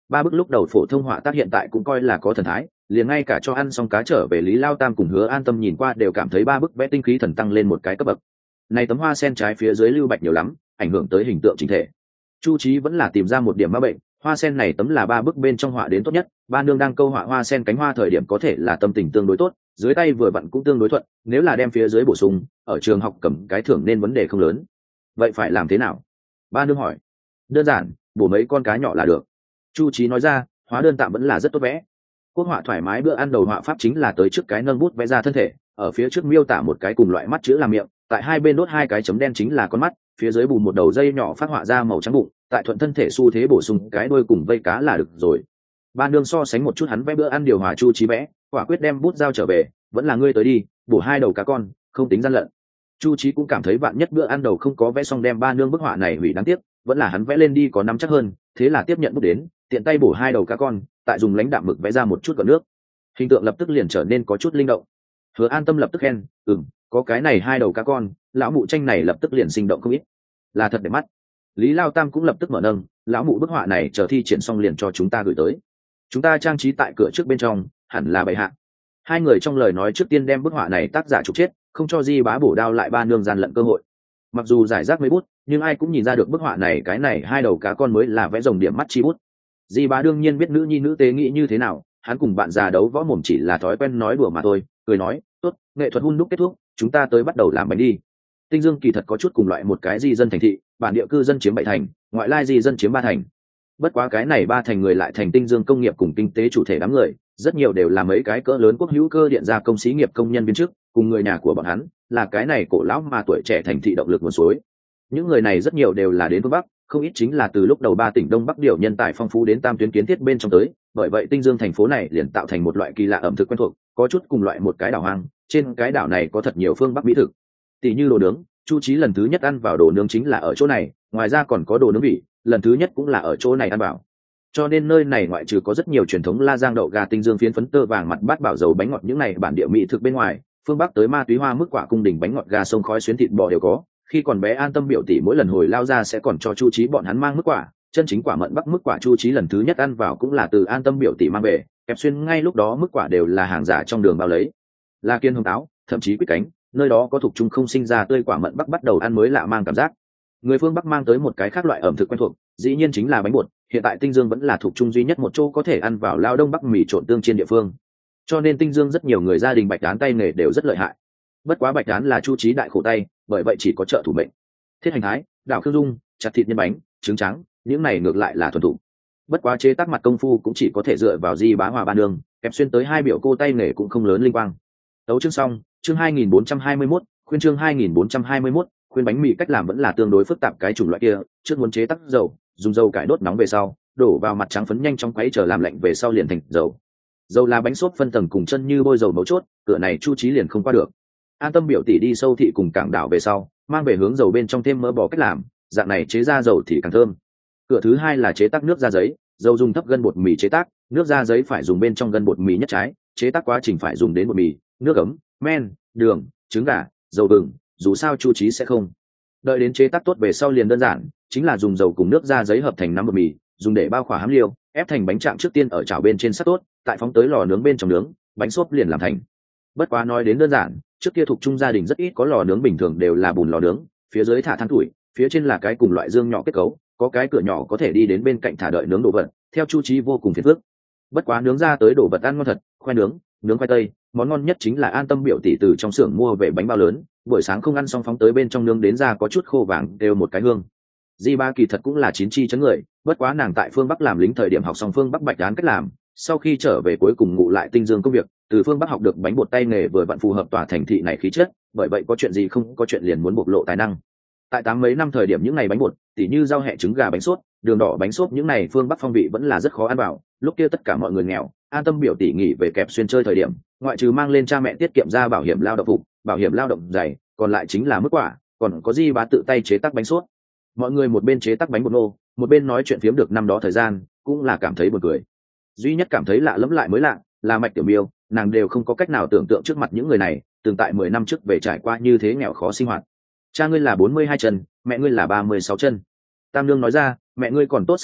Ba bức lúc đầu phổ thông họa tác hiện tại cũng coi là có thần thái, liền ngay cả cho ăn xong cá trở về Lý Lao Tam cùng Hứa An Tâm nhìn qua đều cảm thấy ba bức vẽ tinh khí thần tăng lên một cái cấp bậc. Này tấm hoa sen trái phía dưới lưu bạch nhiều lắm, ảnh hưởng tới hình tượng chỉnh thể. Chu Chí vẫn là tìm ra một điểm ma bệnh, hoa sen này tấm là ba bức bên trong họa đến tốt nhất, ba nương đang câu họa hoa sen cánh hoa thời điểm có thể là tâm tình tương đối tốt, dưới tay vừa vặn cũng tương đối thuận, nếu là đem phía dưới bổ sung, ở trường học cầm cái thưởng nên vấn đề không lớn. Vậy phải làm thế nào? Ba nương hỏi. Đơn giản, bổ mấy con cá nhỏ là được. Chu Chí nói ra, hóa đơn tạm vẫn là rất tốt vẽ. Quốc họa thoải mái bữa ăn đầu họa pháp chính là tới trước cái nâng bút vẽ ra thân thể, ở phía trước miêu tả một cái cùng loại mắt chữ làm miệng, tại hai bên đốt hai cái chấm đen chính là con mắt, phía dưới bù một đầu dây nhỏ phát họa ra màu trắng bụng, tại thuận thân thể xu thế bổ sung cái đuôi cùng vây cá là được rồi. Ba nương so sánh một chút hắn vẽ bữa ăn điều hòa Chu Chí vẽ, quả quyết đem bút giao trở về, vẫn là ngươi tới đi, bổ hai đầu cá con, không tính gian lận. Chu Chí cũng cảm thấy vạn nhất bữa ăn đầu không có vẽ xong đem ba nương bức họa này hủy đáng tiếc, vẫn là hắn vẽ lên đi có nắm chắc hơn, thế là tiếp nhận bút đến, tiện tay bổ hai đầu cá con, tại dùng lãnh đạm mực vẽ ra một chút gợn nước, hình tượng lập tức liền trở nên có chút linh động. Hứa An Tâm lập tức khen, có cái này hai đầu cá con, lão mụ tranh này lập tức liền sinh động không ít, là thật đẹp mắt. Lý Lao Tam cũng lập tức mở nâng, lão mụ bức họa này chờ thi triển xong liền cho chúng ta gửi tới, chúng ta trang trí tại cửa trước bên trong, hẳn là bày hạ. Hai người trong lời nói trước tiên đem bức họa này tác giả trục chết, không cho Di Bá bổ đao lại ba nương gian lận cơ hội. Mặc dù giải rác mấy bút, nhưng ai cũng nhìn ra được bức họa này cái này hai đầu cá con mới là vẽ rồng điểm mắt chi bút. Di Bá đương nhiên biết nữ nhi nữ tế nghĩ như thế nào, hắn cùng bạn già đấu võ mồm chỉ là thói quen nói đùa mà thôi, cười nói, tốt, nghệ thuật hun đúc kết thúc, chúng ta tới bắt đầu làm bánh đi. Tinh Dương kỳ thật có chút cùng loại một cái di dân thành thị, bản địa cư dân chiếm 7 thành, ngoại lai di dân chiếm 3 thành. Bất quá cái này 3 thành người lại thành Tinh Dương công nghiệp cùng kinh tế chủ thể đám người, rất nhiều đều là mấy cái cỡ lớn quốc hữu cơ điện gia công xí nghiệp công nhân viên chức, cùng người nhà của bọn hắn, là cái này cổ lão mà tuổi trẻ thành thị động lực nguồn suối. Những người này rất nhiều đều là đến phương Bắc, không ít chính là từ lúc đầu 3 tỉnh Đông Bắc điều nhân tài phong phú đến tam tuyến kiến thiết bên trong tới, bởi vậy Tinh Dương thành phố này liền tạo thành một loại kỳ lạ ẩm thực quen thuộc, có chút cùng loại một cái đảo hoang, trên cái đảo này có thật nhiều phương Bắc mỹ thực. Tỷ như đồ nướng, Chu Chí lần thứ nhất ăn vào đồ nướng chính là ở chỗ này, ngoài ra còn có đồ nướng vị, lần thứ nhất cũng là ở chỗ này ăn vào. Cho nên nơi này ngoại trừ có rất nhiều truyền thống la giang đậu gà tinh dương phiến phấn tơ vàng mặt bát bảo dầu bánh ngọt những này bản địa mỹ thực bên ngoài, phương Bắc tới ma túy hoa mức quả cung đình bánh ngọt gà sông khói xuyến thịt bò đều có. Khi còn bé An Tâm biểu tỷ mỗi lần hồi lao ra sẽ còn cho Chu Chí bọn hắn mang mức quả, chân chính quả mận Bắc mức quả Chu Chí lần thứ nhất ăn vào cũng là từ An Tâm biểu tỷ mang về, kẹp xuyên ngay lúc đó mức quả đều là hàng giả trong đường bao lấy. La kiên hồng táo, thậm chí quýt cánh, nơi đó có thuộc trung không sinh ra tươi quả mận Bắc bắt đầu ăn mới lạ mang cảm giác. Người phương Bắc mang tới một cái khác loại ẩm thực quen thuộc, dĩ nhiên chính là bánh bột. Hiện tại Tinh Dương vẫn là thuộc trung duy nhất một chỗ có thể ăn vào lao đông bắc mì trộn tương trên địa phương, cho nên Tinh Dương rất nhiều người gia đình bạch đán tay nghề đều rất lợi hại. Bất quá bạch đán là Chu Chí đại khổ tay, bởi vậy chỉ có trợ thủ mệnh. Thiết hành thái, đảo khương dung, chặt thịt nhân bánh, trứng trắng, những này ngược lại là thuần thủ. Bất quá chế tác mặt công phu cũng chỉ có thể dựa vào Di Bá Hòa ba nương, kẹp xuyên tới hai biểu cô tay nghề cũng không lớn linh quang. Tấu chương xong, chương 2421, khuyên chương 2421, khuyên bánh mì cách làm vẫn là tương đối phức tạp cái chủng loại kia, trước muốn chế tác dầu, dùng dầu cải đốt nóng về sau, đổ vào mặt trắng phấn nhanh chóng quấy chờ làm lạnh về sau liền thành dầu. Dầu là bánh xốp phân tầng cùng chân như bôi dầu mấu chốt, cửa này Chu Chí liền không qua được. An Tâm biểu tỷ đi sâu thị cùng cảng đảo về sau, mang về hướng dầu bên trong thêm mỡ bò cách làm, dạng này chế ra dầu thì càng thơm. Cửa thứ hai là chế tác nước ra giấy, dầu dùng thấp gân bột mì chế tác, nước ra giấy phải dùng bên trong gân bột mì nhất trái, chế tác quá trình phải dùng đến bột mì, nước ấm, men, đường, trứng gà, dầu vừng, dù sao Chu Chí sẽ không. Đợi đến chế tác tốt về sau liền đơn giản, chính là dùng dầu cùng nước ra giấy hợp thành nắm bột mì, dùng để bao khỏa hám liêu, ép thành bánh trạng trước tiên ở chảo bên trên sắt tốt, tại phóng tới lò nướng bên trong nướng, bánh xốp liền làm thành. Bất quá nói đến đơn giản, trước kia thuộc trung gia đình rất ít có lò nướng bình thường đều là bùn lò nướng, phía dưới thả than tuổi, phía trên là cái cùng loại dương nhỏ kết cấu, có cái cửa nhỏ có thể đi đến bên cạnh thả đợi nướng đồ vật, theo Chu Chí vô cùng phiền phức. Bất quá nướng ra tới đồ vật ăn ngon thật, khoai nướng, nướng khoai tây, món ngon nhất chính là An Tâm biểu tỷ từ trong xưởng mua về bánh bao lớn, buổi sáng không ăn xong phóng tới bên trong nướng đến ra có chút khô vàng đều một cái hương. Di Ba kỳ thật cũng là chín chi chấn người, bất quá nàng tại phương Bắc làm lính thời điểm học xong phương Bắc bạch đán cách làm, sau khi trở về cuối cùng ngụ lại Tinh Dương công việc, từ phương Bắc học được bánh bột tay nghề vừa vặn phù hợp tòa thành thị này khí chất, bởi vậy có chuyện gì không có chuyện liền muốn bộc lộ tài năng. Tại 8 mấy năm thời điểm những ngày bánh bột, tỉ như rau hẹ trứng gà bánh sốt, đường đỏ bánh xốp những này phương Bắc phong vị vẫn là rất khó ăn vào, lúc kia tất cả mọi người nghèo, An Tâm biểu tỷ nghỉ về kẹp xuyên chơi thời điểm, ngoại trừ mang lên cha mẹ tiết kiệm ra bảo hiểm lao động phục, bảo hiểm lao động dày, còn lại chính là mức quả, còn có Di Bá tự tay chế tác bánh sốt. Mọi người một bên chế tác bánh bột nô, một bên nói chuyện phiếm được năm đó thời gian, cũng là cảm thấy buồn cười. Duy nhất cảm thấy lạ lẫm lại mới lạ, là Mạch Tiểu Miêu, nàng đều không có cách nào tưởng tượng trước mặt những người này, từng tại 10 năm trước về trải qua như thế nghèo khó sinh hoạt. Cha ngươi là 42 chân, mẹ ngươi là 36 chân. Tam Nương nói ra, mẹ ngươi còn tốt xử lý,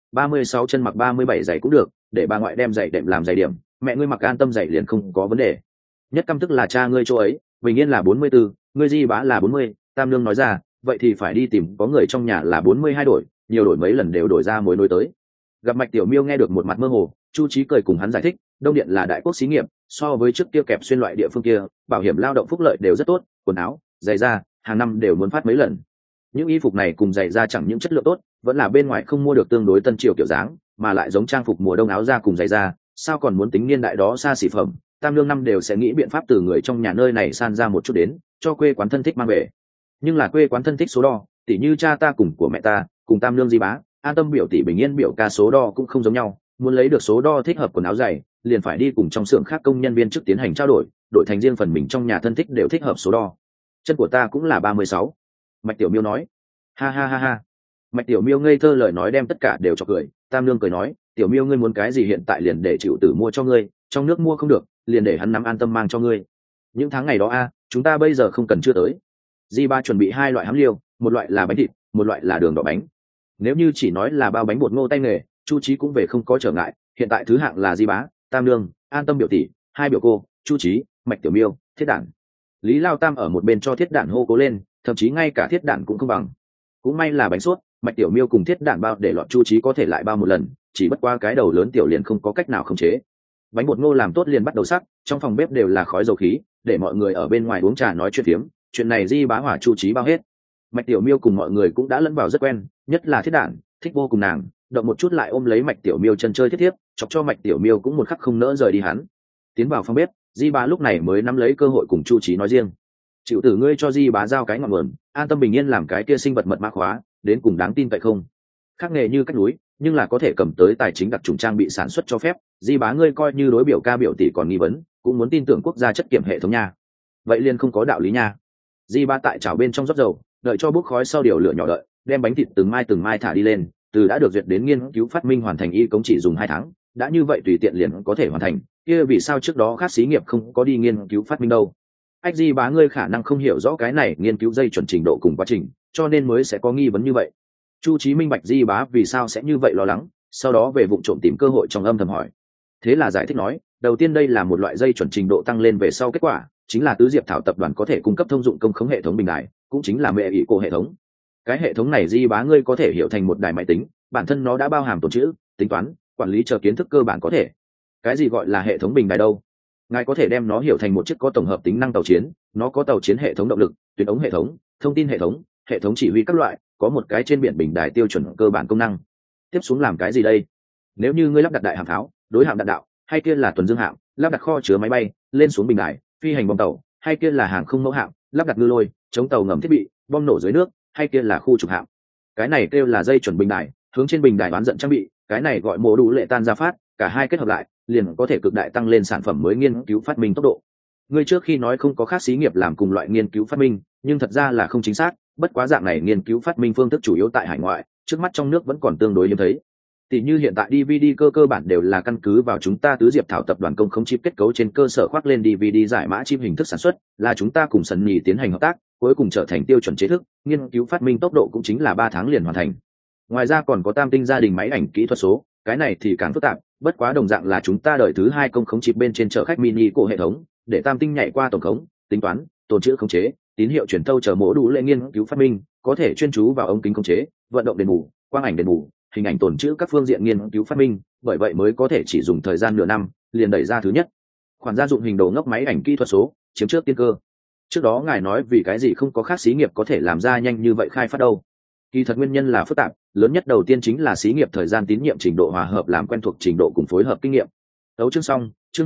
36 chân mặc 37 giày cũng được, để bà ngoại đem giày đệm làm giày điểm, mẹ ngươi mặc an tâm giày liền không có vấn đề. Nhất căm tức là cha ngươi chỗ ấy, Bình Yên là 44, ngươi Di Bá là 40, Tam Nương nói ra, vậy thì phải đi tìm có người trong nhà là 42 đổi, nhiều đổi mấy lần đều đổi ra mối nối tới. Gặp Mạch Tiểu Miêu nghe được một mặt mơ hồ, Chu Chí cười cùng hắn giải thích, Đông Điện là đại quốc xí nghiệp, so với trước kia kẹp xuyên loại địa phương kia, bảo hiểm lao động phúc lợi đều rất tốt, quần áo, giày da, hàng năm đều muốn phát mấy lần. Những y phục này cùng giày da chẳng những chất lượng tốt, vẫn là bên ngoài không mua được tương đối tân triều kiểu dáng, mà lại giống trang phục mùa đông áo da cùng giày da, sao còn muốn tính niên đại đó xa xỉ phẩm. Tam Nương năm đều sẽ nghĩ biện pháp từ người trong nhà nơi này san ra một chút đến, cho quê quán thân thích mang về. Nhưng là quê quán thân thích số đo, tỉ như cha ta cùng của mẹ ta, cùng Tam Nương Di Bá, An Tâm biểu tỷ Bình Yên biểu ca số đo cũng không giống nhau, muốn lấy được số đo thích hợp quần áo giày, liền phải đi cùng trong xưởng khác công nhân viên chức tiến hành trao đổi, đổi thành riêng phần mình trong nhà thân thích đều thích hợp số đo. Chân của ta cũng là 36. Mạch Tiểu Miêu nói. Ha ha ha ha. Mạch Tiểu Miêu ngây thơ lời nói đem tất cả đều cho cười. Tam Nương cười nói, Tiểu Miêu ngươi muốn cái gì hiện tại liền để chịu tử mua cho ngươi, trong nước mua không được, liền để hắn nắm An Tâm mang cho ngươi. Những tháng ngày đó chúng ta bây giờ không cần chưa tới. Di Ba chuẩn bị 2 loại hám liêu, một loại là bánh thịt, một loại là đường đỏ bánh. Nếu như chỉ nói là bao bánh bột ngô tay nghề, Chu Chí cũng về không có trở ngại. Hiện tại thứ hạng là Di Bá, Tam Nương, An Tâm biểu tỷ, 2 biểu cô, Chu Chí, Mạch Tiểu Miêu, Thiết Đản. Lý Lao Tam ở một bên cho Thiết Đản hô cố lên, thậm chí ngay cả Thiết Đản cũng không bằng. Cũng may là bánh suốt, Mạch Tiểu Miêu cùng Thiết Đản bao để lọt Chu Chí có thể lại bao một lần, chỉ bất qua cái đầu lớn tiểu liền không có cách nào khống chế. Bánh bột ngô làm tốt liền bắt đầu sắc, trong phòng bếp đều là khói dầu khí, để mọi người ở bên ngoài uống trà nói chuyện phiếm. Chuyện này Di Bá hỏa Chu Chí bao hết. Mạch Tiểu Miêu cùng mọi người cũng đã lẫn vào rất quen, nhất là Thiết Đản, thích vô cùng nàng, động một chút lại ôm lấy Mạch Tiểu Miêu chân chơi thiết thiếp, chọc cho Mạch Tiểu Miêu cũng một khắc không nỡ rời đi hắn. Tiến vào phòng bếp, Di Bá lúc này mới nắm lấy cơ hội cùng Chu Chí nói riêng. Chịu tử ngươi cho Di Bá giao cái ngọn nguồn, An Tâm Bình Yên làm cái kia sinh vật mật mã khóa, đến cùng đáng tin cậy không? Khác nghề như cách núi, nhưng là có thể cầm tới tài chính đặc trùng trang bị sản xuất cho phép, Di Bá ngươi coi như đối biểu ca biểu tỷ còn nghi vấn, cũng muốn tin tưởng quốc gia chất kiểm hệ thống nha. Vậy liền không có đạo lý nha. Di Bá tại chảo bên trong rót dầu, đợi cho bốc khói sau điều lửa nhỏ đợi, đem bánh thịt từng mai thả đi lên, từ đã được duyệt đến nghiên cứu phát minh hoàn thành y công chỉ dùng 2 tháng, đã như vậy tùy tiện liền có thể hoàn thành, kia vì sao trước đó khác xí nghiệp không có đi nghiên cứu phát minh đâu? Ách Di Bá ngươi khả năng không hiểu rõ cái này nghiên cứu dây chuẩn trình độ cùng quá trình, cho nên mới sẽ có nghi vấn như vậy. Chu Chí minh bạch Di Bá vì sao sẽ như vậy lo lắng, sau đó về vụ trộm tìm cơ hội trong âm thầm hỏi. Thế là giải thích nói, đầu tiên đây là một loại dây chuẩn trình độ tăng lên về sau kết quả, chính là Tứ Diệp Thảo tập đoàn có thể cung cấp thông dụng công khống hệ thống bình đại, cũng chính là mẹ ỷ cổ hệ thống. Cái hệ thống này Di Bá ngươi có thể hiểu thành một đài máy tính, bản thân nó đã bao hàm tồn trữ, tính toán, quản lý chờ kiến thức cơ bản có thể. Cái gì gọi là hệ thống bình đài đâu? Ngài có thể đem nó hiểu thành một chiếc có tổng hợp tính năng tàu chiến, nó có tàu chiến hệ thống động lực, tuyến ống hệ thống, thông tin hệ thống chỉ huy các loại, có một cái trên biển bình đài tiêu chuẩn cơ bản công năng. Tiếp xuống làm cái gì đây? Nếu như ngươi lắp đặt đại hạm pháo, đối hạm đạn đạo, hay kia là tuần dương hạm, lắp đặt kho chứa máy bay, lên xuống bình đài, phi hành bom tàu, hay kia là hàng không mẫu hạm, lắp đặt ngư lôi, chống tàu ngầm thiết bị, bom nổ dưới nước, hay kia là khu trục hạm. Cái này kêu là dây chuẩn bình đài, hướng trên bình đài bán dẫn trang bị, cái này gọi mô đủ lệ tan ra phát, cả hai kết hợp lại, liền có thể cực đại tăng lên sản phẩm mới nghiên cứu phát minh tốc độ. Ngươi trước khi nói không có khác xí nghiệp làm cùng loại nghiên cứu phát minh, nhưng thật ra là không chính xác, bất quá dạng này nghiên cứu phát minh phương thức chủ yếu tại hải ngoại, trước mắt trong nước vẫn còn tương đối hiếm thấy. Tỷ như hiện tại DVD cơ bản đều là căn cứ vào chúng ta Tứ Diệp Thảo tập đoàn công khống chip kết cấu trên cơ sở khoác lên DVD giải mã chip hình thức sản xuất, là chúng ta cùng Sunny tiến hành hợp tác, cuối cùng trở thành tiêu chuẩn chế thức, nghiên cứu phát minh tốc độ cũng chính là 3 tháng liền hoàn thành. Ngoài ra còn có Tam Tinh gia đình máy ảnh kỹ thuật số, cái này thì càng phức tạp, bất quá đồng dạng là chúng ta đời thứ 2 công khống chip bên trên chở khách mini của hệ thống, để Tam Tinh nhảy qua tổng khống, tính toán, tồn trữ khống chế, tín hiệu truyền thâu chờ mỗ đủ lệ nghiên cứu phát minh, có thể chuyên chú vào ống kính khống chế, vận động đền bù, quang ảnh đền bù, hình ảnh tồn trữ các phương diện nghiên cứu phát minh, bởi vậy mới có thể chỉ dùng thời gian nửa năm liền đẩy ra thứ nhất khoản gia dụng hình đồ ngốc máy ảnh kỹ thuật số, chiếm trước tiên cơ. Trước đó ngài nói vì cái gì không có khác xí nghiệp có thể làm ra nhanh như vậy khai phát đâu? Kỳ thật nguyên nhân là phức tạp, lớn nhất đầu tiên chính là xí nghiệp thời gian tín nhiệm trình độ hòa hợp làm quen thuộc trình độ cùng phối hợp kinh nghiệm. Đấu chương xong, chương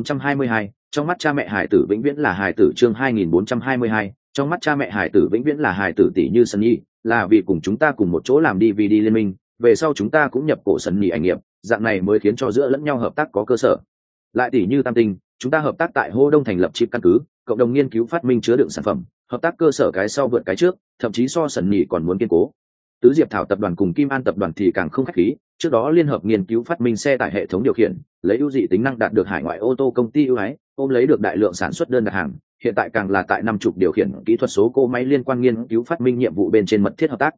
2422, trong mắt cha mẹ hải tử vĩnh viễn là hải tử. Chương 2422, trong mắt cha mẹ hải tử vĩnh viễn là hải tử. Tỷ như Sunny, là vì cùng chúng ta cùng một chỗ làm DVD liên minh, về sau chúng ta cũng nhập cổ Sunny ảnh nghiệp, dạng này mới khiến cho giữa lẫn nhau hợp tác có cơ sở. Lại tỷ như Tam Tinh, chúng ta hợp tác tại Hô Đông thành lập chip căn cứ, cộng đồng nghiên cứu phát minh chứa đựng sản phẩm, hợp tác cơ sở cái sau vượt cái trước, thậm chí so Sunny còn muốn kiên cố. Tứ Diệp Thảo tập đoàn cùng Kim An tập đoàn thì càng không khách khí, trước đó liên hợp nghiên cứu phát minh xe tải hệ thống điều khiển, lấy ưu dị tính năng đạt được hải ngoại ô tô công ty ưu ái, ôm lấy được đại lượng sản xuất đơn đặt hàng, hiện tại càng là tại 50 điều khiển kỹ thuật số cỗ máy liên quan nghiên cứu phát minh nhiệm vụ bên trên mật thiết hợp tác.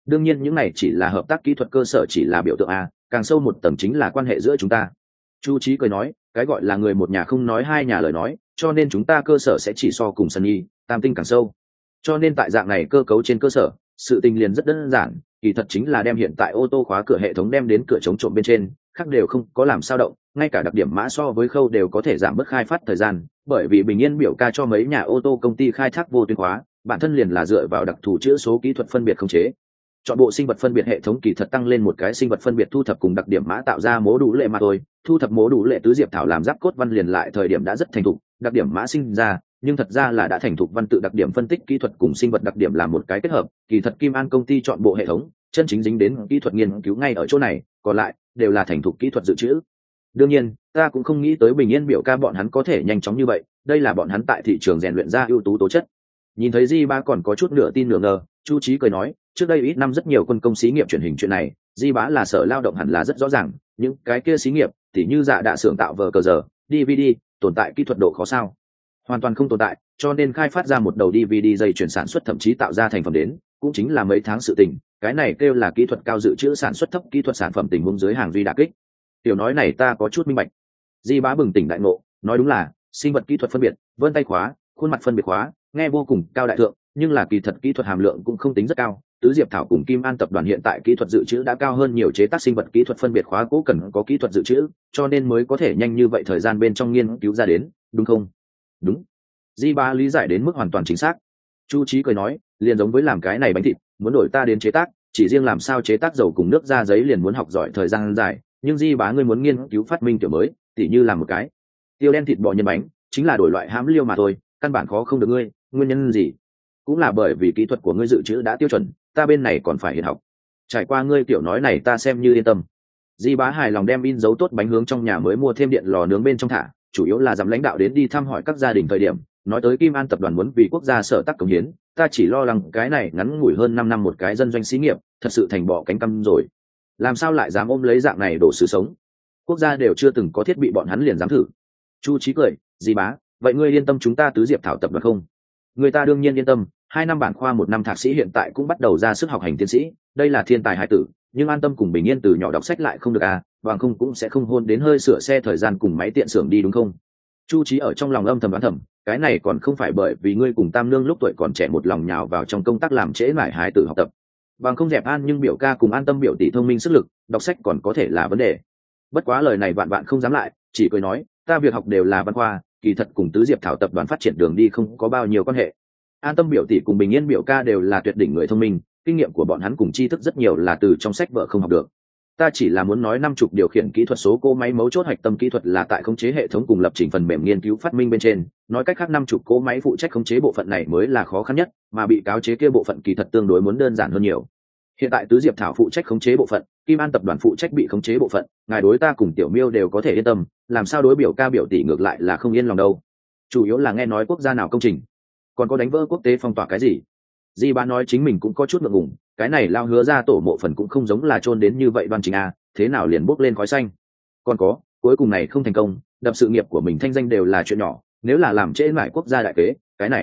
đương nhiên những này chỉ là hợp tác kỹ thuật cơ sở, chỉ là biểu tượng a, càng sâu một tầng chính là quan hệ giữa chúng ta. Chu Chí cười nói, cái gọi là người một nhà không nói hai nhà lời nói, cho nên chúng ta cơ sở sẽ chỉ so cùng Sunny, Tam Tinh càng sâu. Cho nên tại dạng này cơ cấu trên cơ sở, sự tình liền rất đơn giản, kỳ thật chính là đem hiện tại ô tô khóa cửa hệ thống đem đến cửa chống trộm bên trên, khác đều không có làm sao động, ngay cả đặc điểm mã so với khâu đều có thể giảm bớt khai phát thời gian, bởi vì Bình Yên biểu ca cho mấy nhà ô tô công ty khai thác vô tuyến khóa, bản thân liền là dựa vào đặc thù chữ số kỹ thuật phân biệt khống chế. Chọn bộ sinh vật phân biệt hệ thống kỳ thật tăng lên một cái sinh vật phân biệt thu thập cùng đặc điểm mã tạo ra mố đủ lệ mà thôi, thu thập mố đủ lệ tứ diệp thảo làm giáp cốt văn liền lại thời điểm đã rất thành thục, đặc điểm mã sinh ra, nhưng thật ra là đã thành thục văn tự đặc điểm phân tích kỹ thuật cùng sinh vật đặc điểm làm một cái kết hợp, kỳ thật Kim An công ty chọn bộ hệ thống, chân chính dính đến kỹ thuật nghiên cứu ngay ở chỗ này, còn lại đều là thành thục kỹ thuật dự trữ. Đương nhiên, ta cũng không nghĩ tới Bình Yên biểu ca bọn hắn có thể nhanh chóng như vậy, đây là bọn hắn tại thị trường rèn luyện ra ưu tú tố chất. Nhìn thấy Di Bá còn có chút nửa tin nửa ngờ, Chu Chí cười nói, trước đây ít năm rất nhiều quân công xí nghiệp truyền hình chuyện này, Di Bá là sở lao động hẳn là rất rõ ràng, những cái kia xí nghiệp, tỉ như Dạ Đạ xưởng tạo vở cờ giờ, DVD, tồn tại kỹ thuật độ khó sao? Hoàn toàn không tồn tại, cho nên khai phát ra một đầu DVD dây chuyển sản xuất thậm chí tạo ra thành phẩm đến, cũng chính là mấy tháng sự tình, cái này kêu là kỹ thuật cao dự trữ sản xuất thấp kỹ thuật sản phẩm tình huống dưới hàng duy đả kích. Tiểu nói này ta có chút minh bạch. Di Bá bừng tỉnh đại ngộ, nói đúng là sinh vật kỹ thuật phân biệt, vân tay khóa, khuôn mặt phân biệt khóa, nghe vô cùng cao đại thượng, nhưng là kỳ thật kỹ thuật hàm lượng cũng không tính rất cao. Tứ Diệp Thảo cùng Kim An tập đoàn hiện tại kỹ thuật dự trữ đã cao hơn nhiều chế tác sinh vật kỹ thuật phân biệt khóa cố cần có kỹ thuật dự trữ, cho nên mới có thể nhanh như vậy thời gian bên trong nghiên cứu ra đến, đúng không? Đúng. Di Bá lý giải đến mức hoàn toàn chính xác. Chu Chí cười nói, liền giống với làm cái này bánh thịt, muốn đổi ta đến chế tác, chỉ riêng làm sao chế tác dầu cùng nước ra giấy liền muốn học giỏi thời gian dài, nhưng Di Bá ngươi muốn nghiên cứu phát minh kiểu mới, tỉ như làm một cái tiêu đen thịt bò nhân bánh, chính là đổi loại hãm liêu mà thôi, căn bản khó không được ngươi, nguyên nhân gì? Cũng là bởi vì kỹ thuật của ngươi dự trữ đã tiêu chuẩn, ta bên này còn phải hiện học. Trải qua ngươi tiểu nói này ta xem như yên tâm. Di Bá hài lòng đem in dấu tốt bánh hướng trong nhà mới mua thêm điện lò nướng bên trong thả, chủ yếu là dám lãnh đạo đến đi thăm hỏi các gia đình thời điểm, nói tới Kim An tập đoàn muốn vì quốc gia sở tác cống hiến, ta chỉ lo lắng cái này ngắn ngủi hơn 5 năm một cái dân doanh xí nghiệp, thật sự thành bỏ cánh căm rồi. Làm sao lại dám ôm lấy dạng này đổ sự sống? Quốc gia đều chưa từng có thiết bị bọn hắn liền dám thử. Chu Chí cười, Di Bá, vậy ngươi yên tâm chúng ta Tứ Diệp Thảo tập đoàn không? Người ta đương nhiên yên tâm, 2 năm bản khoa 1 năm thạc sĩ hiện tại cũng bắt đầu ra sức học hành tiến sĩ, đây là thiên tài hải tử, nhưng an tâm cùng bình yên từ nhỏ đọc sách lại không được à, bằng không cũng sẽ không hôn đến hơi sửa xe thời gian cùng máy tiện xưởng đi đúng không? Chu Chí ở trong lòng âm thầm đoán thầm, cái này còn không phải bởi vì ngươi cùng Tam Nương lúc tuổi còn trẻ một lòng nhào vào trong công tác làm trễ nải hải tử học tập, bằng không dẹp an nhưng biểu ca cùng an tâm biểu tỷ thông minh sức lực, đọc sách còn có thể là vấn đề. Bất quá lời này vạn không dám lại, chỉ cười nói, ta việc học đều là văn khoa, kỳ thật cùng Tứ Diệp Thảo tập đoàn phát triển đường đi không có bao nhiêu quan hệ. An tâm biểu tỷ cùng Bình Yên biểu ca đều là tuyệt đỉnh người thông minh, kinh nghiệm của bọn hắn cùng tri thức rất nhiều là từ trong sách vở không học được. Ta chỉ là muốn nói 50 điều khiển kỹ thuật số cỗ máy mấu chốt hạch tâm kỹ thuật là tại khống chế hệ thống cùng lập trình phần mềm nghiên cứu phát minh bên trên, nói cách khác 50 cỗ máy phụ trách khống chế bộ phận này mới là khó khăn nhất, mà bị cáo chế kia bộ phận kỳ thật tương đối muốn đơn giản hơn nhiều. Hiện tại Tứ Diệp Thảo phụ trách khống chế bộ phận, Kim An tập đoàn phụ trách bị khống chế bộ phận, ngài đối ta cùng Tiểu Miêu đều có thể yên tâm, làm sao đối biểu ca biểu tỷ ngược lại là không yên lòng đâu. Chủ yếu là nghe nói quốc gia nào công trình, còn có đánh vỡ quốc tế phong tỏa cái gì. Di Bá nói chính mình cũng có chút ngượng ngùng, cái này lao hứa ra tổ mộ phần cũng không giống là chôn đến như vậy đoan chính a, thế nào liền bốc lên khói xanh. Còn có, cuối cùng này không thành công, đập sự nghiệp của mình thanh danh đều là chuyện nhỏ, nếu là làm trễ mãi quốc gia đại kế,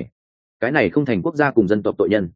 cái này không thành quốc gia cùng dân tộc tội nhân.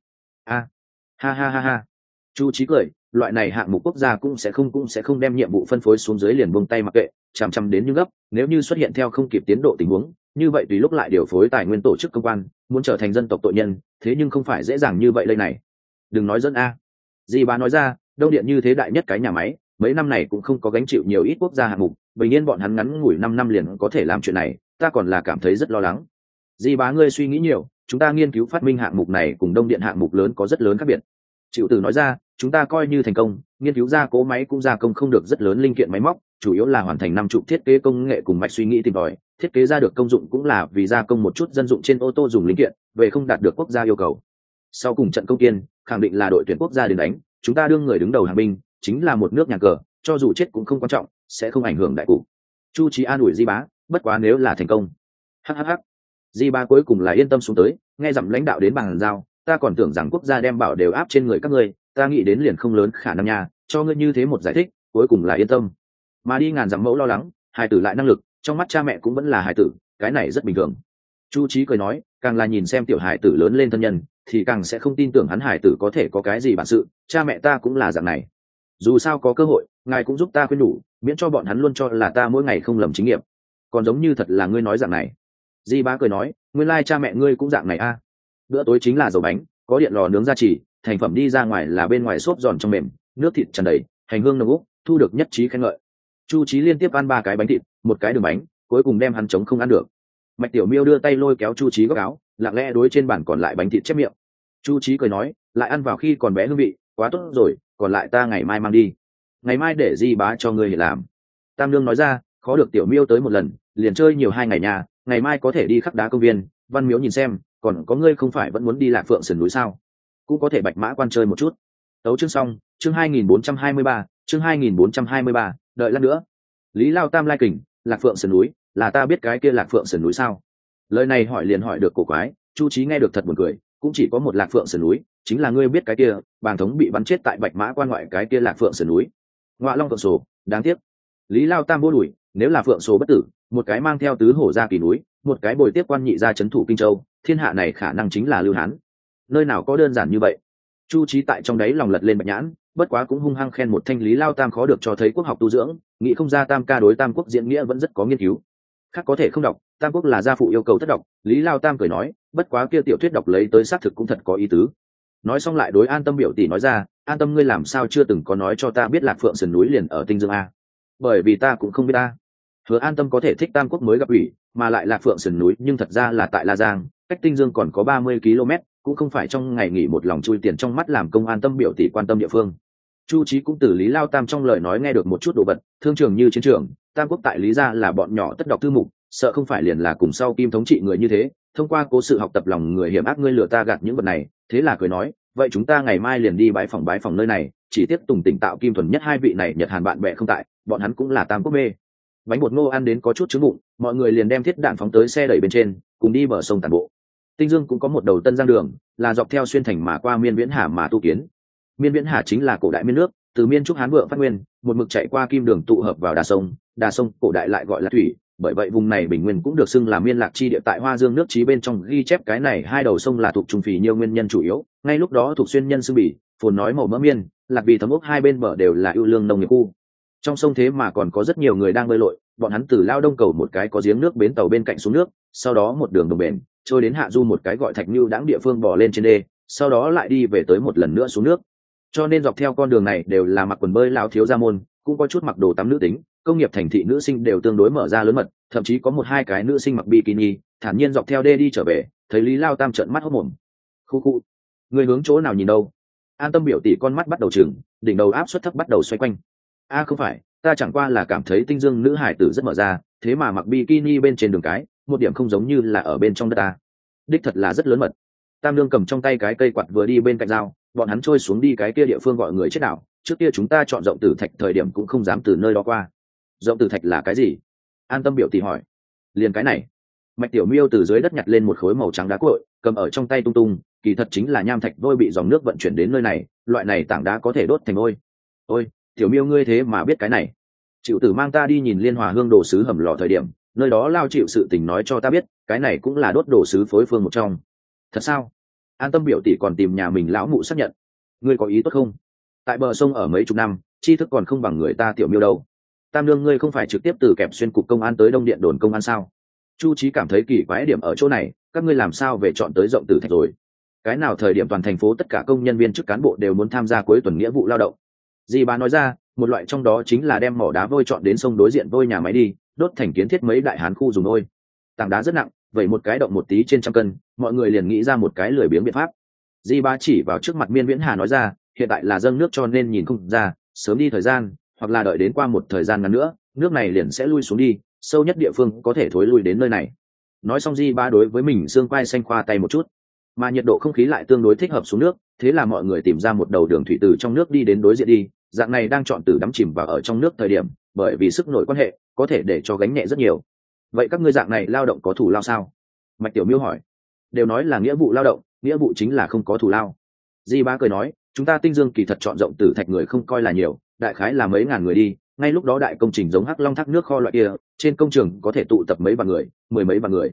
Ha ha. Chu Chí cười, loại này hạng mục quốc gia cũng sẽ không đem nhiệm vụ phân phối xuống dưới liền buông tay mặc kệ, chằm đến như gấp, nếu như xuất hiện theo không kịp tiến độ tình huống, như vậy tùy lúc lại điều phối tài nguyên tổ chức cơ quan, muốn trở thành dân tộc tội nhân, thế nhưng không phải dễ dàng như vậy đây này. Đừng nói dẫn a. Di Bá nói ra, Đông Điện như thế đại nhất cái nhà máy, mấy năm này cũng không có gánh chịu nhiều ít quốc gia hạng mục, bình yên bọn hắn ngắn ngủi 5 năm liền có thể làm chuyện này, ta còn là cảm thấy rất lo lắng. Di Bá ngươi suy nghĩ nhiều, chúng ta nghiên cứu phát minh hạng mục này cùng Đông Điện hạng mục lớn có rất lớn khác biệt. Triệu Tử nói ra, chúng ta coi như thành công, nghiên cứu ra cỗ máy cũng gia công không được rất lớn linh kiện máy móc, chủ yếu là hoàn thành 50 thiết kế công nghệ cùng mạch suy nghĩ tìm tòi, thiết kế ra được công dụng cũng là vì gia công một chút dân dụng trên ô tô dùng linh kiện, về không đạt được quốc gia yêu cầu. Sau cùng trận công tiên, khẳng định là đội tuyển quốc gia đến đánh, chúng ta đương người đứng đầu hàng binh, chính là một nước nhà cờ, cho dù chết cũng không quan trọng, sẽ không ảnh hưởng đại cục. Chu Chí an ủi Di Bá, bất quá nếu là thành công. Hắc. Di Bá cuối cùng là yên tâm xuống tới, nghe dặm lãnh đạo đến bàn giao, ta còn tưởng rằng quốc gia đem bảo đều áp trên người các ngươi, ta nghĩ đến liền không lớn khả năng nha, cho ngươi như thế một giải thích, cuối cùng là yên tâm. Mà đi ngàn dặm mẫu lo lắng, hài tử lại năng lực, trong mắt cha mẹ cũng vẫn là hài tử, cái này rất bình thường. Chu Chí cười nói, càng là nhìn xem tiểu hải tử lớn lên thân nhân thì càng sẽ không tin tưởng hắn hải tử có thể có cái gì bản sự. Cha mẹ ta cũng là dạng này, dù sao có cơ hội ngài cũng giúp ta khuyên nhủ, miễn cho bọn hắn luôn cho là ta mỗi ngày không lầm chính nghiệp. Còn giống như thật là ngươi nói dạng này. Di Bá cười nói, nguyên lai cha mẹ ngươi cũng dạng này a. Bữa tối chính là dầu bánh, có điện lò nướng gia trì, thành phẩm đi ra ngoài là bên ngoài xốp giòn trong mềm, nước thịt tràn đầy, hành hương nồng úc, thu được nhất trí khen ngợi. Chu Chí liên tiếp ăn 3 cái bánh thịt, một cái đường bánh, cuối cùng đem hắn chống không ăn được. Mạch Tiểu Miêu đưa tay lôi kéo Chu Chí góc áo, lặng lẽ đối trên bàn còn lại bánh thịt chép miệng. Chu Chí cười nói, lại ăn vào khi còn bé hương vị, quá tốt rồi, còn lại ta ngày mai mang đi. Ngày mai để Di Bá cho ngươi làm. Tam Nương nói ra, khó được Tiểu Miêu tới một lần, liền chơi nhiều 2 ngày nhà, ngày mai có thể đi khắc đá công viên, Văn Miếu nhìn xem, còn có ngươi không phải vẫn muốn đi Lạc Phượng sườn núi sao? Cũng có thể Bạch Mã Quan chơi một chút. Tấu chương xong, chương 2423, chương 2423, đợi lát nữa. Lý Lao Tam lai kình, Lạc Phượng sườn núi, là ta biết cái kia Lạc Phượng sườn núi sao? Lời này hỏi liền hỏi được cổ quái, Chu Chí nghe được thật buồn cười, cũng chỉ có một Lạc Phượng sườn núi, chính là ngươi biết cái kia, Bàng Thống bị bắn chết tại Bạch Mã Quan ngoại cái kia Lạc Phượng sườn núi. Ngọa Long Phượng Sổ, đáng tiếc. Lý Lao Tam vô đuổi, nếu là Phượng Sổ bất tử, một cái mang theo tứ hổ ra kỳ núi, một cái bồi tiếp quan nhị ra trấn thủ Kinh Châu, thiên hạ này khả năng chính là Lưu Hán. Nơi nào có đơn giản như vậy? Chu Chí tại trong đấy lòng lật lên bạch nhãn, bất quá cũng hung hăng khen một thanh Lý Lao Tam khó được cho thấy quốc học tu dưỡng, nghĩ không ra Tam ca đối Tam quốc diễn nghĩa vẫn rất có nghiên cứu. Khác có thể không đọc, Tam quốc là gia phụ yêu cầu thất đọc, Lý Lao Tam cười nói, bất quá kia tiểu thuyết đọc lấy tới xác thực cũng thật có ý tứ. Nói xong lại đối An Tâm biểu tỷ nói ra, An Tâm ngươi làm sao chưa từng có nói cho ta biết Lạc Phượng sườn núi liền ở Tinh Dương a? Bởi vì ta cũng không biết ta. Hứa An Tâm có thể thích Tam quốc mới gặp ủy, mà lại Lạc Phượng sườn núi nhưng thật ra là tại La Giang, cách Tinh Dương còn có 30 km, cũng không phải trong ngày nghỉ một lòng chui tiền trong mắt làm công. An Tâm biểu tỷ quan tâm địa phương. Chu Chí cũng từ Lý Lao Tam trong lời nói nghe được một chút đồ vật, thương trường như chiến trường, Tam quốc tại Lý gia là bọn nhỏ tất đọc thư mục, sợ không phải liền là cùng sau Kim thống trị người như thế, thông qua cố sự học tập lòng người hiểm ác, ngươi lừa ta gạt những vật này, thế là cười nói, vậy chúng ta ngày mai liền đi bái phòng nơi này, chỉ tiếp Tùng Tỉnh Tạo Kim Thuần nhất hai vị này Nhật Hàn bạn bè không tại, bọn hắn cũng là Tam quốc mê. Bánh bột ngô ăn đến có chút trứng bụng, mọi người liền đem thiết đạn phóng tới xe đẩy bên trên, cùng đi bờ sông tản bộ. Tinh Dương cũng có một đầu tân giang đường, là dọc theo xuyên thành mà qua Miên Viễn Hà mà tu kiến. Miên Viễn Hà chính là cổ đại miên nước, từ Miên Trúc Hán vượng phát nguyên, một mực chạy qua Kim Đường tụ hợp vào Đà sông cổ đại lại gọi là thủy, bởi vậy vùng này bình nguyên cũng được xưng là Miên Lạc chi địa. Tại Hoa Dương nước chí bên trong ghi chép cái này hai đầu sông là thuộc trùng phì nhiều nguyên nhân chủ yếu, ngay lúc đó thuộc xuyên nhân xưng bỉ, phồn nói màu mỡ miên, Lạc Bì thấm ốc hai bên bờ đều là ưu lương nông nghiệp khu. Trong sông thế mà còn có rất nhiều người đang bơi lội, bọn hắn từ Lao Đông cầu một cái có giếng nước bến tàu bên cạnh xuống nước, sau đó một đường đồng bền trôi đến Hạ Du một cái gọi Thạch Nưu đãng địa phương bò lên trên đê, sau đó lại đi về tới một lần nữa xuống nước. Cho nên dọc theo con đường này đều là mặc quần bơi lão thiếu gia môn, cũng có chút mặc đồ tắm nữ tính, công nghiệp thành thị nữ sinh đều tương đối mở ra lớn mật, thậm chí có một hai cái nữ sinh mặc bikini thản nhiên dọc theo đê đi trở về. Thấy Lý Lao Tam trợn mắt hốt mồm. Khu người hướng chỗ nào nhìn đâu? An Tâm biểu tỷ con mắt bắt đầu trừng, đỉnh đầu áp suất thấp bắt đầu xoay quanh. Không phải, ta chẳng qua là cảm thấy Tinh Dương nữ hải tử rất mở ra, thế mà mặc bikini bên trên đường cái, một điểm không giống như là ở bên trong đất ta. Đích thật là rất lớn mật. Tam Nương cầm trong tay cái cây quạt vừa đi bên cạnh dao, bọn hắn trôi xuống đi cái kia địa phương gọi người chết đảo, trước kia chúng ta chọn Rộng Tử Thạch thời điểm cũng không dám từ nơi đó qua. Rộng Tử Thạch là cái gì? An Tâm biểu tỷ hỏi. Liền cái này. Mạch Tiểu Miêu từ dưới đất nhặt lên một khối màu trắng đá cuội, cầm ở trong tay tung tung, kỳ thật chính là nham thạch vôi bị dòng nước vận chuyển đến nơi này, loại này tảng đá có thể đốt thành vôi. Ôi, Tiểu Miêu ngươi thế mà biết cái này. Chịu Tử mang ta đi nhìn Liên Hòa Hương đồ sứ hầm lò thời điểm, nơi đó Lao Chịu sự tình nói cho ta biết, cái này cũng là đốt đồ sứ phối phương một trong. Thật sao? An Tâm biểu tỷ còn tìm nhà mình lão mụ xác nhận. Ngươi có ý tốt không? Tại bờ sông ở mấy chục năm, tri thức còn không bằng người ta Tiểu Miêu đâu. Tam Nương ngươi không phải trực tiếp từ Kẹp Xuyên cục công an tới Đông Điện đồn công an sao? Chu Chí cảm thấy kỳ quái điểm ở chỗ này, các ngươi làm sao về chọn tới Rộng Tử Thạch rồi? Cái nào thời điểm toàn thành phố tất cả công nhân viên chức cán bộ đều muốn tham gia cuối tuần nghĩa vụ lao động? Di Bá nói ra, một loại trong đó chính là đem mỏ đá vôi chọn đến sông đối diện vôi nhà máy đi, đốt thành kiến thiết mấy đại hán khu dùng thôi. Tảng đá rất nặng, vậy một cái động một tí trên 100 cân, mọi người liền nghĩ ra một cái lười biếng biện pháp. Di Bá chỉ vào trước mặt Miên Viễn Hà nói ra, hiện tại là dâng nước cho nên nhìn không ra, sớm đi thời gian, hoặc là đợi đến qua một thời gian ngắn nữa, nước này liền sẽ lui xuống đi, sâu nhất địa phương có thể thối lui đến nơi này. Nói xong Di Bá đối với mình xương quai xanh khoa tay một chút, mà nhiệt độ không khí lại tương đối thích hợp xuống nước, thế là mọi người tìm ra một đầu đường thủy từ trong nước đi đến đối diện đi, dạng này đang chọn từ đắm chìm vào ở trong nước thời điểm, bởi vì sức nổi quan hệ, có thể để cho gánh nhẹ rất nhiều. Vậy các ngươi dạng này lao động có thù lao sao? Mạch Tiểu Miêu hỏi. Đều nói là nghĩa vụ lao động, nghĩa vụ chính là không có thù lao. Di Bá cười nói, chúng ta Tinh Dương kỳ thật chọn Rộng Tử Thạch người không coi là nhiều, đại khái là mấy ngàn người đi, ngay lúc đó đại công trình giống Hắc Long thác nước kho loại kia, trên công trường có thể tụ tập mấy vạn người, mười mấy vạn người.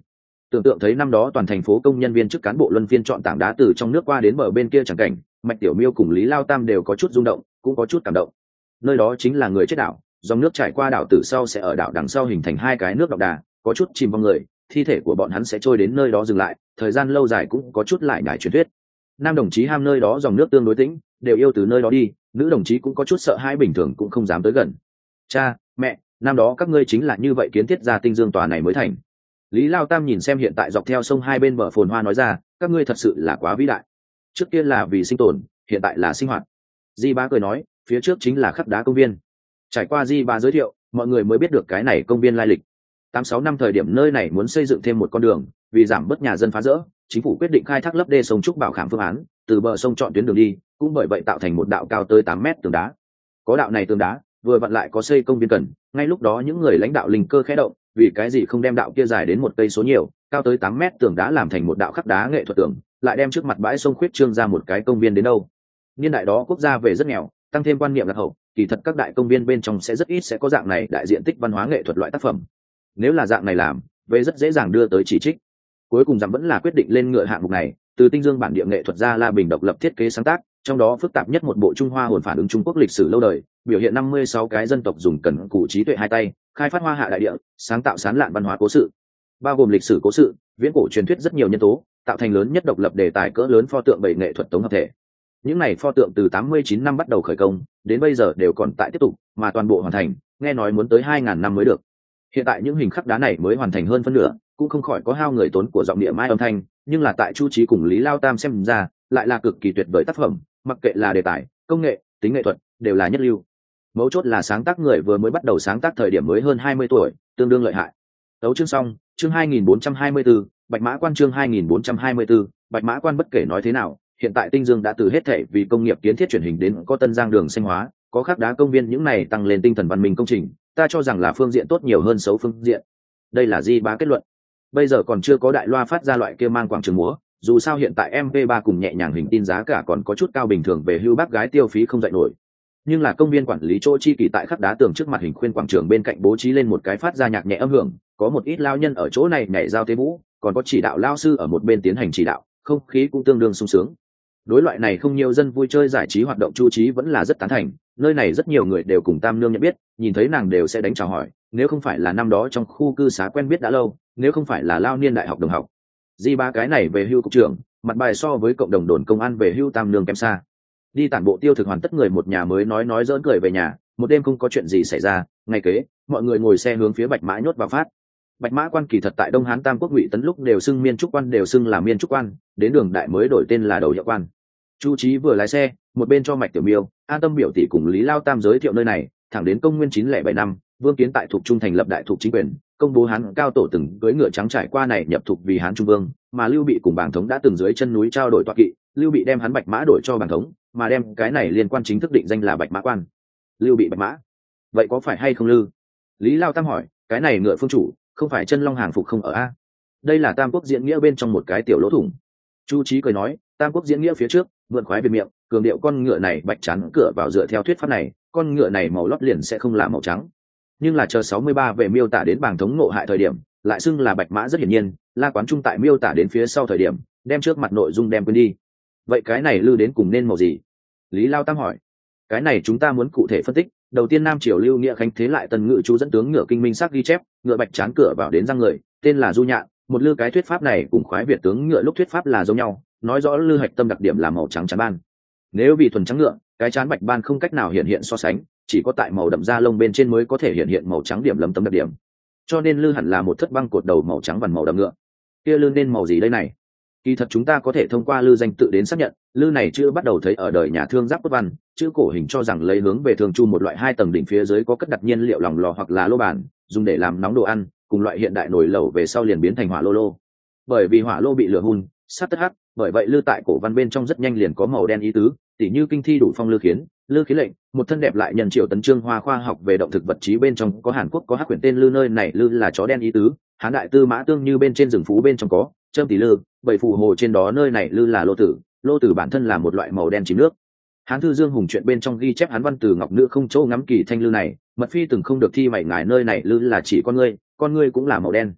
tưởng tượng thấy năm đó toàn thành phố công nhân viên chức cán bộ luân phiên chọn tảng đá từ trong nước qua đến bờ bên kia chẳng cảnh, Mạch Tiểu Miêu cùng Lý Lao Tam đều có chút rung động, cũng có chút cảm động. Nơi đó chính là người chết đảo, dòng nước chảy qua đảo từ sau sẽ ở đảo đằng sau hình thành hai cái nước đọng đà, có chút chìm vào người, thi thể của bọn hắn sẽ trôi đến nơi đó dừng lại, thời gian lâu dài cũng có chút lại nhải truyền thuyết. Nam đồng chí ham nơi đó dòng nước tương đối tĩnh, đều yêu từ nơi đó đi, nữ đồng chí cũng có chút sợ hãi bình thường cũng không dám tới gần. Cha, mẹ, năm đó các ngươi chính là như vậy kiến thiết ra Tinh Dương tòa này mới thành. Lý Lao Tam nhìn xem hiện tại dọc theo sông hai bên bờ phồn hoa nói ra, các ngươi thật sự là quá vĩ đại. Trước kia là vì sinh tồn, hiện tại là sinh hoạt. Di Bá cười nói, phía trước chính là khắc đá công viên. Trải qua Di Bá giới thiệu, mọi người mới biết được cái này công viên lai lịch. 86 năm thời điểm nơi này muốn xây dựng thêm một con đường, vì giảm bớt nhà dân phá rỡ, chính phủ quyết định khai thác lấp đê sông Trúc Bảo Khảm phương án, từ bờ sông chọn tuyến đường đi, cũng bởi vậy tạo thành một đạo cao tới 8 mét tường đá. Có đạo này tường đá, vừa vặn lại có xây công viên cần, ngay lúc đó những người lãnh đạo linh cơ khẽ động, vì cái gì không đem đạo kia dài đến một cây số nhiều, cao tới 8 mét tường đá làm thành một đạo khắc đá nghệ thuật tường, lại đem trước mặt bãi sông khuyết trương ra một cái công viên đến đâu. Niên đại đó quốc gia về rất nghèo, tăng thêm quan niệm lạc hậu, kỳ thật các đại công viên bên trong sẽ rất ít sẽ có dạng này đại diện tích văn hóa nghệ thuật loại tác phẩm. Nếu là dạng này làm, về rất dễ dàng đưa tới chỉ trích. Cuối cùng rằng vẫn là quyết định lên ngựa hạng mục này, từ Tinh Dương bản địa nghệ thuật gia La Bình độc lập thiết kế sáng tác, trong đó phức tạp nhất một bộ Trung Hoa hồn phản ứng Trung Quốc lịch sử lâu đời, biểu hiện 56 cái dân tộc dùng cẩn cù trí tuệ hai tay, khai phát hoa hạ đại địa, sáng tạo sán lạn văn hóa cố sự, bao gồm lịch sử cố sự, viễn cổ truyền thuyết rất nhiều nhân tố, tạo thành lớn nhất độc lập đề tài cỡ lớn pho tượng bảy nghệ thuật tổng hợp thể. Những này pho tượng từ 89 năm bắt đầu khởi công, đến bây giờ đều còn tại tiếp tục, mà toàn bộ hoàn thành, nghe nói muốn tới 2000 năm mới được. Hiện tại những hình khắc đá này mới hoàn thành hơn phân nửa, cũng không khỏi có hao người tốn của giọng địa mai âm thanh, nhưng là tại Chu Trí cùng Lý Lao Tam xem ra, lại là cực kỳ tuyệt vời tác phẩm, mặc kệ là đề tài, công nghệ, tính nghệ thuật, đều là nhất lưu. Mấu chốt là sáng tác người vừa mới bắt đầu sáng tác thời điểm mới hơn 20 tuổi, tương đương lợi hại. Tấu chương xong, chương 2424, Bạch Mã Quan chương 2424, Bạch Mã Quan bất kể nói thế nào, hiện tại Tinh Dương đã từ hết thể vì công nghiệp kiến thiết chuyển hình đến có Tân Giang đường xanh hóa, có khắc đá công viên những này tăng lên tinh thần văn minh công trình, ta cho rằng là phương diện tốt nhiều hơn xấu phương diện. Đây là Di Bá kết luận. Bây giờ còn chưa có đại loa phát ra loại kia mang quảng trường múa, dù sao hiện tại MP3 cùng nhẹ nhàng hình tin giá cả còn có chút cao bình thường về hưu bác gái tiêu phí không dạy nổi. Nhưng là công viên quản lý chỗ chi kỳ tại khắc đá tường trước mặt hình khuyên quảng trường bên cạnh bố trí lên một cái phát ra nhạc nhẹ âm hưởng, có một ít lao nhân ở chỗ này nhảy giao tế vũ, còn có chỉ đạo lao sư ở một bên tiến hành chỉ đạo, không khí cũng tương đương sung sướng. Đối loại này không nhiều dân vui chơi giải trí hoạt động Chu Trí vẫn là rất tán thành, nơi này rất nhiều người đều cùng Tam Nương nhận biết, nhìn thấy nàng đều sẽ đánh chào hỏi, nếu không phải là năm đó trong khu cư xá quen biết đã lâu, nếu không phải là lao niên đại học đồng học. Di Ba cái này về hưu cục trưởng, mặt bài so với cộng đồng đồn công an về hưu Tam Nương kém xa. Đi tản bộ tiêu thực hoàn tất người một nhà mới nói giỡn cười về nhà, một đêm không có chuyện gì xảy ra, ngày kế, mọi người ngồi xe hướng phía Bạch Mã nhốt vào phát. Bạch Mã Quan kỳ thật tại Đông Hán Tam Quốc Ngụy Tấn lúc đều xưng Miên Trúc Quan, đều xưng là Miên Trúc Quan, đến đường đại mới đổi tên là Đầu Hiệu Quan. Chu Trí vừa lái xe, một bên cho Mạch Tiểu Miêu, An Tâm biểu tỷ cùng Lý Lao Tam giới thiệu nơi này, thẳng đến công nguyên 907 năm, Vương Kiến tại thuộc Trung thành lập đại thuộc chính quyền, công bố Hán cao tổ từng cưỡi ngựa trắng trải qua này nhập thuộc vì Hán Trung Vương, mà Lưu Bị cùng Bàng Thống đã từng dưới chân núi trao đổi tọa kỵ, Lưu Bị đem hắn Bạch Mã đổi cho Bàng Thống, mà đem cái này liên quan chính thức định danh là Bạch Mã Quan. Lưu Bị Bạch Mã, vậy có phải hay không Lư? Lý Lao Tam hỏi, cái này ngựa phương chủ, không phải chân long hàng phục không ở a? Đây là Tam Quốc diễn nghĩa bên trong một cái tiểu lỗ thủng. Chu Trí cười nói, Tam Quốc diễn nghĩa phía trước, vượn khoái về miệng, cường điệu con ngựa này bạch chắn cửa vào dựa theo thuyết pháp này, con ngựa này màu lót liền sẽ không là màu trắng. Nhưng là chờ 63 về miêu tả đến Bàng Thống ngộ hại thời điểm, lại xưng là Bạch Mã rất hiển nhiên, La Quán Trung tại miêu tả đến phía sau thời điểm, đem trước mặt nội dung đem quên đi. Vậy cái này Lư đến cùng nên màu gì? Lý Lao Tam hỏi. Cái này chúng ta muốn cụ thể phân tích. Đầu tiên Nam Triều Lưu Nghĩa Khánh thế lại tần ngự chú dẫn tướng ngựa kinh minh sắc ghi chép, ngựa bạch chán cửa vào đến răng người, tên là Du Nhạn, một lư cái thuyết pháp này cùng khoái Việt tướng ngựa lúc thuyết pháp là giống nhau, nói rõ lư hạch tâm đặc điểm là màu trắng chán ban. Nếu vì thuần trắng ngựa, cái chán bạch ban không cách nào hiện so sánh, chỉ có tại màu đậm da lông bên trên mới có thể hiện màu trắng điểm lấm tấm đặc điểm. Cho nên lư hẳn là một thất băng cột đầu màu trắng vằn màu đậm ngựa. Kia lư nên màu gì đây này? Kỳ thật chúng ta có thể thông qua lư danh tự đến xác nhận, lư này chưa bắt đầu thấy ở đời nhà thương giáp cốt văn, chữ cổ hình cho rằng lấy hướng về thường chu một loại hai tầng đỉnh phía dưới có cất đặt nhiên liệu lòng lò hoặc là lô bàn, dùng để làm nóng đồ ăn, cùng loại hiện đại nồi lẩu về sau liền biến thành hỏa lô lô. Bởi vì hỏa lô bị lửa hun, sắt tất hắc, bởi vậy lư tại cổ văn bên trong rất nhanh liền có màu đen ý tứ, tỉ như kinh thi đủ phong lư khiến, lư khí lệnh, một thân đẹp lại nhân triệu tấn trương hoa khoa học về động thực vật trí bên trong có Hàn Quốc có hắc quyển tên lư, nơi này lư là chó đen ý tứ, Hán đại tư mã tương như bên trên rừng phú bên trong có châm tỷ lư, bảy phù hồ trên đó nơi này lư là lô tử bản thân là một loại màu đen chìm nước. Hán thư Dương Hùng chuyện bên trong ghi chép Hán văn từ ngọc nữ không chỗ ngắm kỳ thanh lư này, mật phi từng không được thi mảy ngài nơi này lư là chỉ con ngươi cũng là màu đen.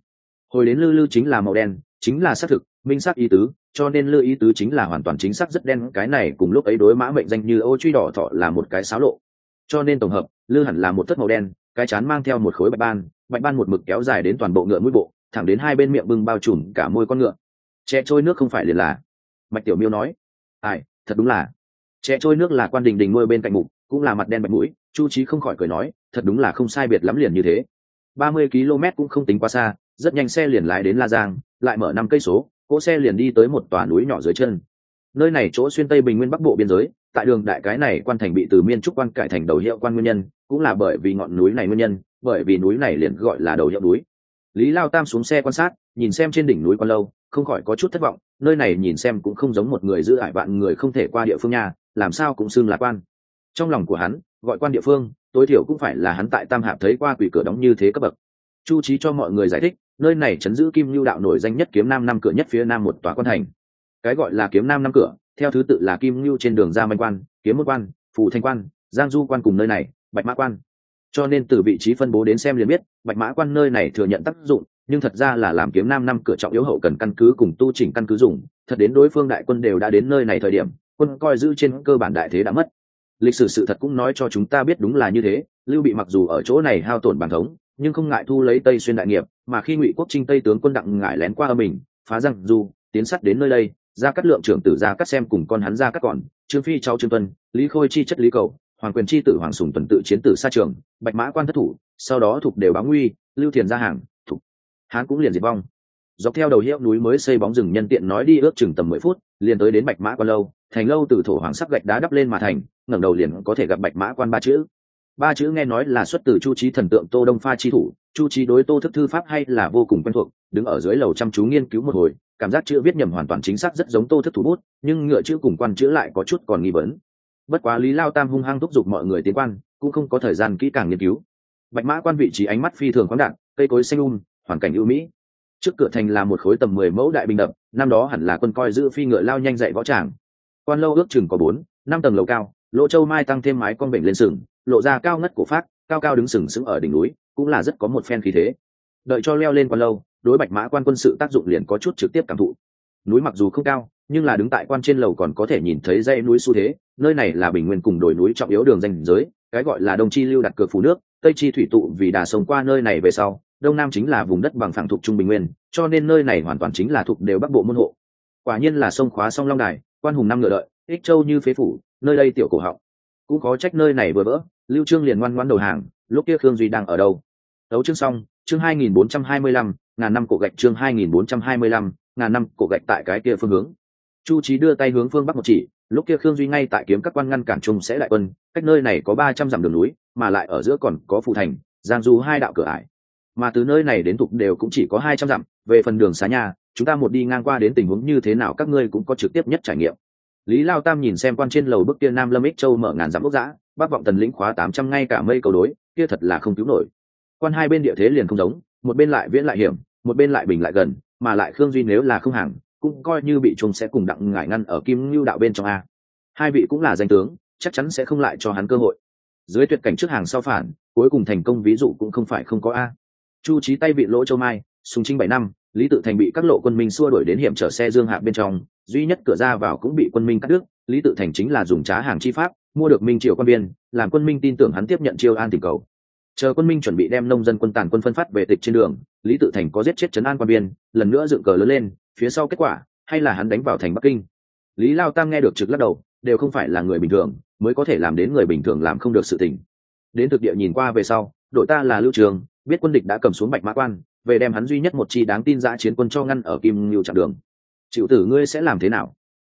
Hồi đến lư lư chính là màu đen, chính là xác thực minh xác ý tứ, cho nên lư ý tứ chính là hoàn toàn chính xác rất đen. Cái này cùng lúc ấy đối mã mệnh danh như ô truy đỏ thọ là một cái xáo lộ, cho nên tổng hợp lư hẳn là một thất màu đen, cái chán mang theo một khối bạch ban một mực kéo dài đến toàn bộ ngựa mũi bộ, thẳng đến hai bên miệng bưng bao trùm cả môi con ngựa. Chè trôi nước không phải liền là. Bạch Tiểu Miêu nói. Ai, thật đúng là. Chè trôi nước là Quan Đình Đình nuôi bên cạnh mục, cũng là mặt đen bạch mũi. Chu Chí không khỏi cười nói, thật đúng là không sai biệt lắm liền như thế. 30 km cũng không tính quá xa, rất nhanh xe liền lái đến La Giang, lại mở 5 cây số, cỗ xe liền đi tới một tòa núi nhỏ dưới chân. Nơi này chỗ xuyên Tây Bình Nguyên Bắc Bộ biên giới, tại đường đại cái này quan thành bị từ Miên Trúc Quan cải thành Đầu Hiệu Quan nguyên nhân, cũng là bởi vì ngọn núi này nguyên nhân, bởi vì núi này liền gọi là Đầu Hiệu núi. Lý Lao Tam xuống xe quan sát, nhìn xem trên đỉnh núi Quan Lâu, không khỏi có chút thất vọng. Nơi này nhìn xem cũng không giống một người giữ ải vạn người không thể qua địa phương nhà, làm sao cũng xưng là quan. Trong lòng của hắn, gọi quan địa phương, tối thiểu cũng phải là hắn tại Tam Hạp thấy qua quỷ cửa đóng như thế cấp bậc. Chu Chí cho mọi người giải thích, nơi này trấn giữ Kim Nưu đạo nổi danh nhất Kiếm Nam năm cửa nhất phía nam một tòa quan thành. Cái gọi là Kiếm Nam năm cửa, theo thứ tự là Kim Nưu trên đường Gia Manh Quan, Kiếm Môn Quan, Phù Thanh Quan, Giang Du Quan cùng nơi này, Bạch Mã Quan. Cho nên từ vị trí phân bố đến xem liền biết, Bạch Mã Quan nơi này thừa nhận tác dụng, nhưng thật ra là làm Kiếm Nam năm cửa trọng yếu hậu cần căn cứ cùng tu chỉnh căn cứ dùng. Thật đến đối phương đại quân đều đã đến nơi này thời điểm, quân coi giữ trên cơ bản đại thế đã mất. Lịch sử sự thật cũng nói cho chúng ta biết đúng là như thế. Lưu Bị mặc dù ở chỗ này hao tổn bản thống, nhưng không ngại thu lấy Tây xuyên đại nghiệp, mà khi Ngụy Quốc Trinh Tây tướng quân Đặng Ngải lén qua mình, phá Giang Du, tiến sắt đến nơi đây, Gia Cát Lượng trưởng tử Gia Cát Xem cùng con hắn Gia Cát Còn, Trương Phi cháu Trương Tuân, Lý Khôi chi chất Lý Cầu, Hoàng Quyền chi tử Hoàng Sùng tuần tự chiến tử xa trường, Bạch Mã Quan thất thủ, sau đó thuộc đều báo nguy, Lưu Thiền ra hàng, thuộc Hán cũng liền diệt vong. Dọc theo đầu hiệu núi mới xây bóng rừng nhân tiện nói đi ước chừng tầm 10 phút, liền tới đến Bạch Mã Quan lâu, thành lâu từ thổ hoàng sắc gạch đá đắp lên mà thành, ngẩng đầu liền có thể gặp Bạch Mã Quan ba chữ. Ba chữ nghe nói là xuất từ Chu Chí thần tượng Tô Đông Pha chi thủ. Chu Chí đối Tô Thức thư pháp hay là vô cùng quen thuộc, đứng ở dưới lầu chăm chú nghiên cứu một hồi, cảm giác chữ viết nhầm hoàn toàn chính xác rất giống Tô Thức thủ bút, nhưng ngựa chữ cùng quan chữ lại có chút còn nghi vấn. Bất quá Lý Lao Tam hung hăng thúc giục mọi người tiến quan, cũng không có thời gian kỹ càng nghiên cứu. Bạch Mã Quan vị trí ánh mắt phi thường khoáng đạt, cây cối xanh hoàn cảnh ưu mỹ. Trước cửa thành là một khối tầm 10 mẫu đại bình đập, năm đó hẳn là quân coi giữ phi ngựa lao nhanh dạy võ tràng. Quan lâu ước chừng có 4-5 tầng lầu cao, lỗ châu mai tăng thêm mái con bệnh lên sừng, lộ ra cao ngất cổ phát, cao cao đứng sừng sững ở đỉnh núi, cũng là rất có một phen khí thế. Đợi cho leo lên quan lâu, đối Bạch Mã Quan quân sự tác dụng liền có chút trực tiếp cảm thụ. Núi mặc dù không cao, nhưng là đứng tại quan trên lầu còn có thể nhìn thấy dãy núi xu thế. Nơi này là bình nguyên cùng đồi núi trọng yếu đường ranh giới, cái gọi là đông chi lưu đặt cược phủ nước, tây chi thủy tụ vì đà sông qua nơi này về sau, đông nam chính là vùng đất bằng phẳng thuộc trung bình nguyên, cho nên nơi này hoàn toàn chính là thuộc đều bắc bộ môn hộ. Quả nhiên là sông khóa song long đài, quan hùng năm ngựa đợi, ích châu như phế phủ, nơi đây tiểu cổ họng. Cũng có trách nơi này vừa vỡ, Lưu Trương liền ngoan ngoãn đầu hàng. Lúc kia Khương Duy đang ở đâu? Đấu chương xong, chương 2425, ngàn năm cổ gạch, chương 2425, ngàn năm cổ gạch tại cái kia phương hướng. Chu Chí đưa tay hướng phương bắc một chỉ, lúc kia Khương Duy ngay tại kiếm các quan ngăn cản trung sẽ đại quân, cách nơi này có 300 dặm đường núi, mà lại ở giữa còn có Phù Thành, Giang Du hai đạo cửa ải. Mà từ nơi này đến Thục đều cũng chỉ có 200 dặm, về phần đường xá nhà, chúng ta một đi ngang qua đến tình huống như thế nào các ngươi cũng có trực tiếp nhất trải nghiệm. Lý Lao Tam nhìn xem quan trên lầu bức kia Nam Lâm Ích Châu mở ngàn dặm ốc dã, Bắc vọng Tần lĩnh khóa 800 ngay cả mây cầu đối, kia thật là không cứu nổi. Quan hai bên địa thế liền không giống, một bên lại viễn lại hiểm, một bên lại bình lại gần, mà lại Khương Duy nếu là không hàng, cũng coi như bị trùng sẽ cùng Đặng Ngải ngăn ở Kim Nưu đạo bên trong a. Hai vị cũng là danh tướng, chắc chắn sẽ không lại cho hắn cơ hội. Dưới tuyệt cảnh trước hàng sau phản, cuối cùng thành công ví dụ cũng không phải không có a. Chu Chí tay bị lỗ châu mai, sùng chinh 7 năm, Lý Tự Thành bị các lộ quân minh xua đuổi đến hiểm trở xe dương hạ bên trong, duy nhất cửa ra vào cũng bị quân minh cắt đứt. Lý Tự Thành chính là dùng trá hàng chi pháp mua được minh triều quan biên, làm quân minh tin tưởng hắn tiếp nhận chiêu an tình cầu. Chờ quân minh chuẩn bị đem nông dân quân tàn quân phân phát về tịch trên đường, Lý Tự Thành có giết chết trấn an quan biên, lần nữa dựng cờ lớn lên, phía sau kết quả hay là hắn đánh vào thành Bắc Kinh. Lý Lao Tam nghe được trực lắc đầu, đều không phải là người bình thường mới có thể làm đến người bình thường làm không được sự tình. Đến thực địa nhìn qua về sau, đội ta là Lưu Trường, biết quân địch đã cầm xuống Bạch Mã Quan, về đem hắn duy nhất một chi đáng tin dã chiến quân cho ngăn ở Kim Nưu chặn đường. Chịu tử ngươi sẽ làm thế nào?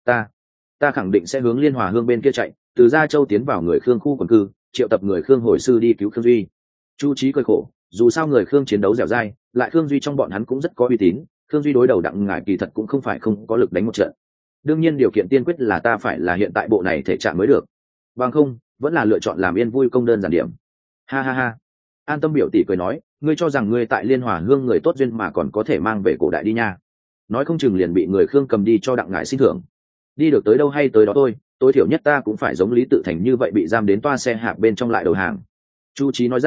Ta khẳng định sẽ hướng Liên Hòa Hương bên kia chạy, từ Gia Châu tiến vào người Khương khu quần cư, triệu tập người Khương hồi sư đi cứu Khương Duy. Chu Chí cười khổ, dù sao người Khương chiến đấu dẻo dai, lại Khương Duy trong bọn hắn cũng rất có uy tín, Khương Duy đối đầu Đặng Ngải kỳ thật cũng không phải không có lực đánh một trận. Đương nhiên điều kiện tiên quyết là ta phải là hiện tại bộ này thể trạng mới được. Bằng không, vẫn là lựa chọn làm yên vui công đơn giản điểm. Ha ha ha. An Tâm biểu tỷ cười nói, ngươi cho rằng ngươi tại Liên Hòa Hương người tốt duyên mà còn có thể mang về cổ đại đi nha. Nói không chừng liền bị người Khương cầm đi cho Đặng Ngải xin thưởng. Đi được tới đâu hay tới đó thôi, tối thiểu nhất ta cũng phải giống Lý Tự Thành như vậy bị giam đến toa xe hạp bên trong lại đầu hàng. Chu Chí nói ra,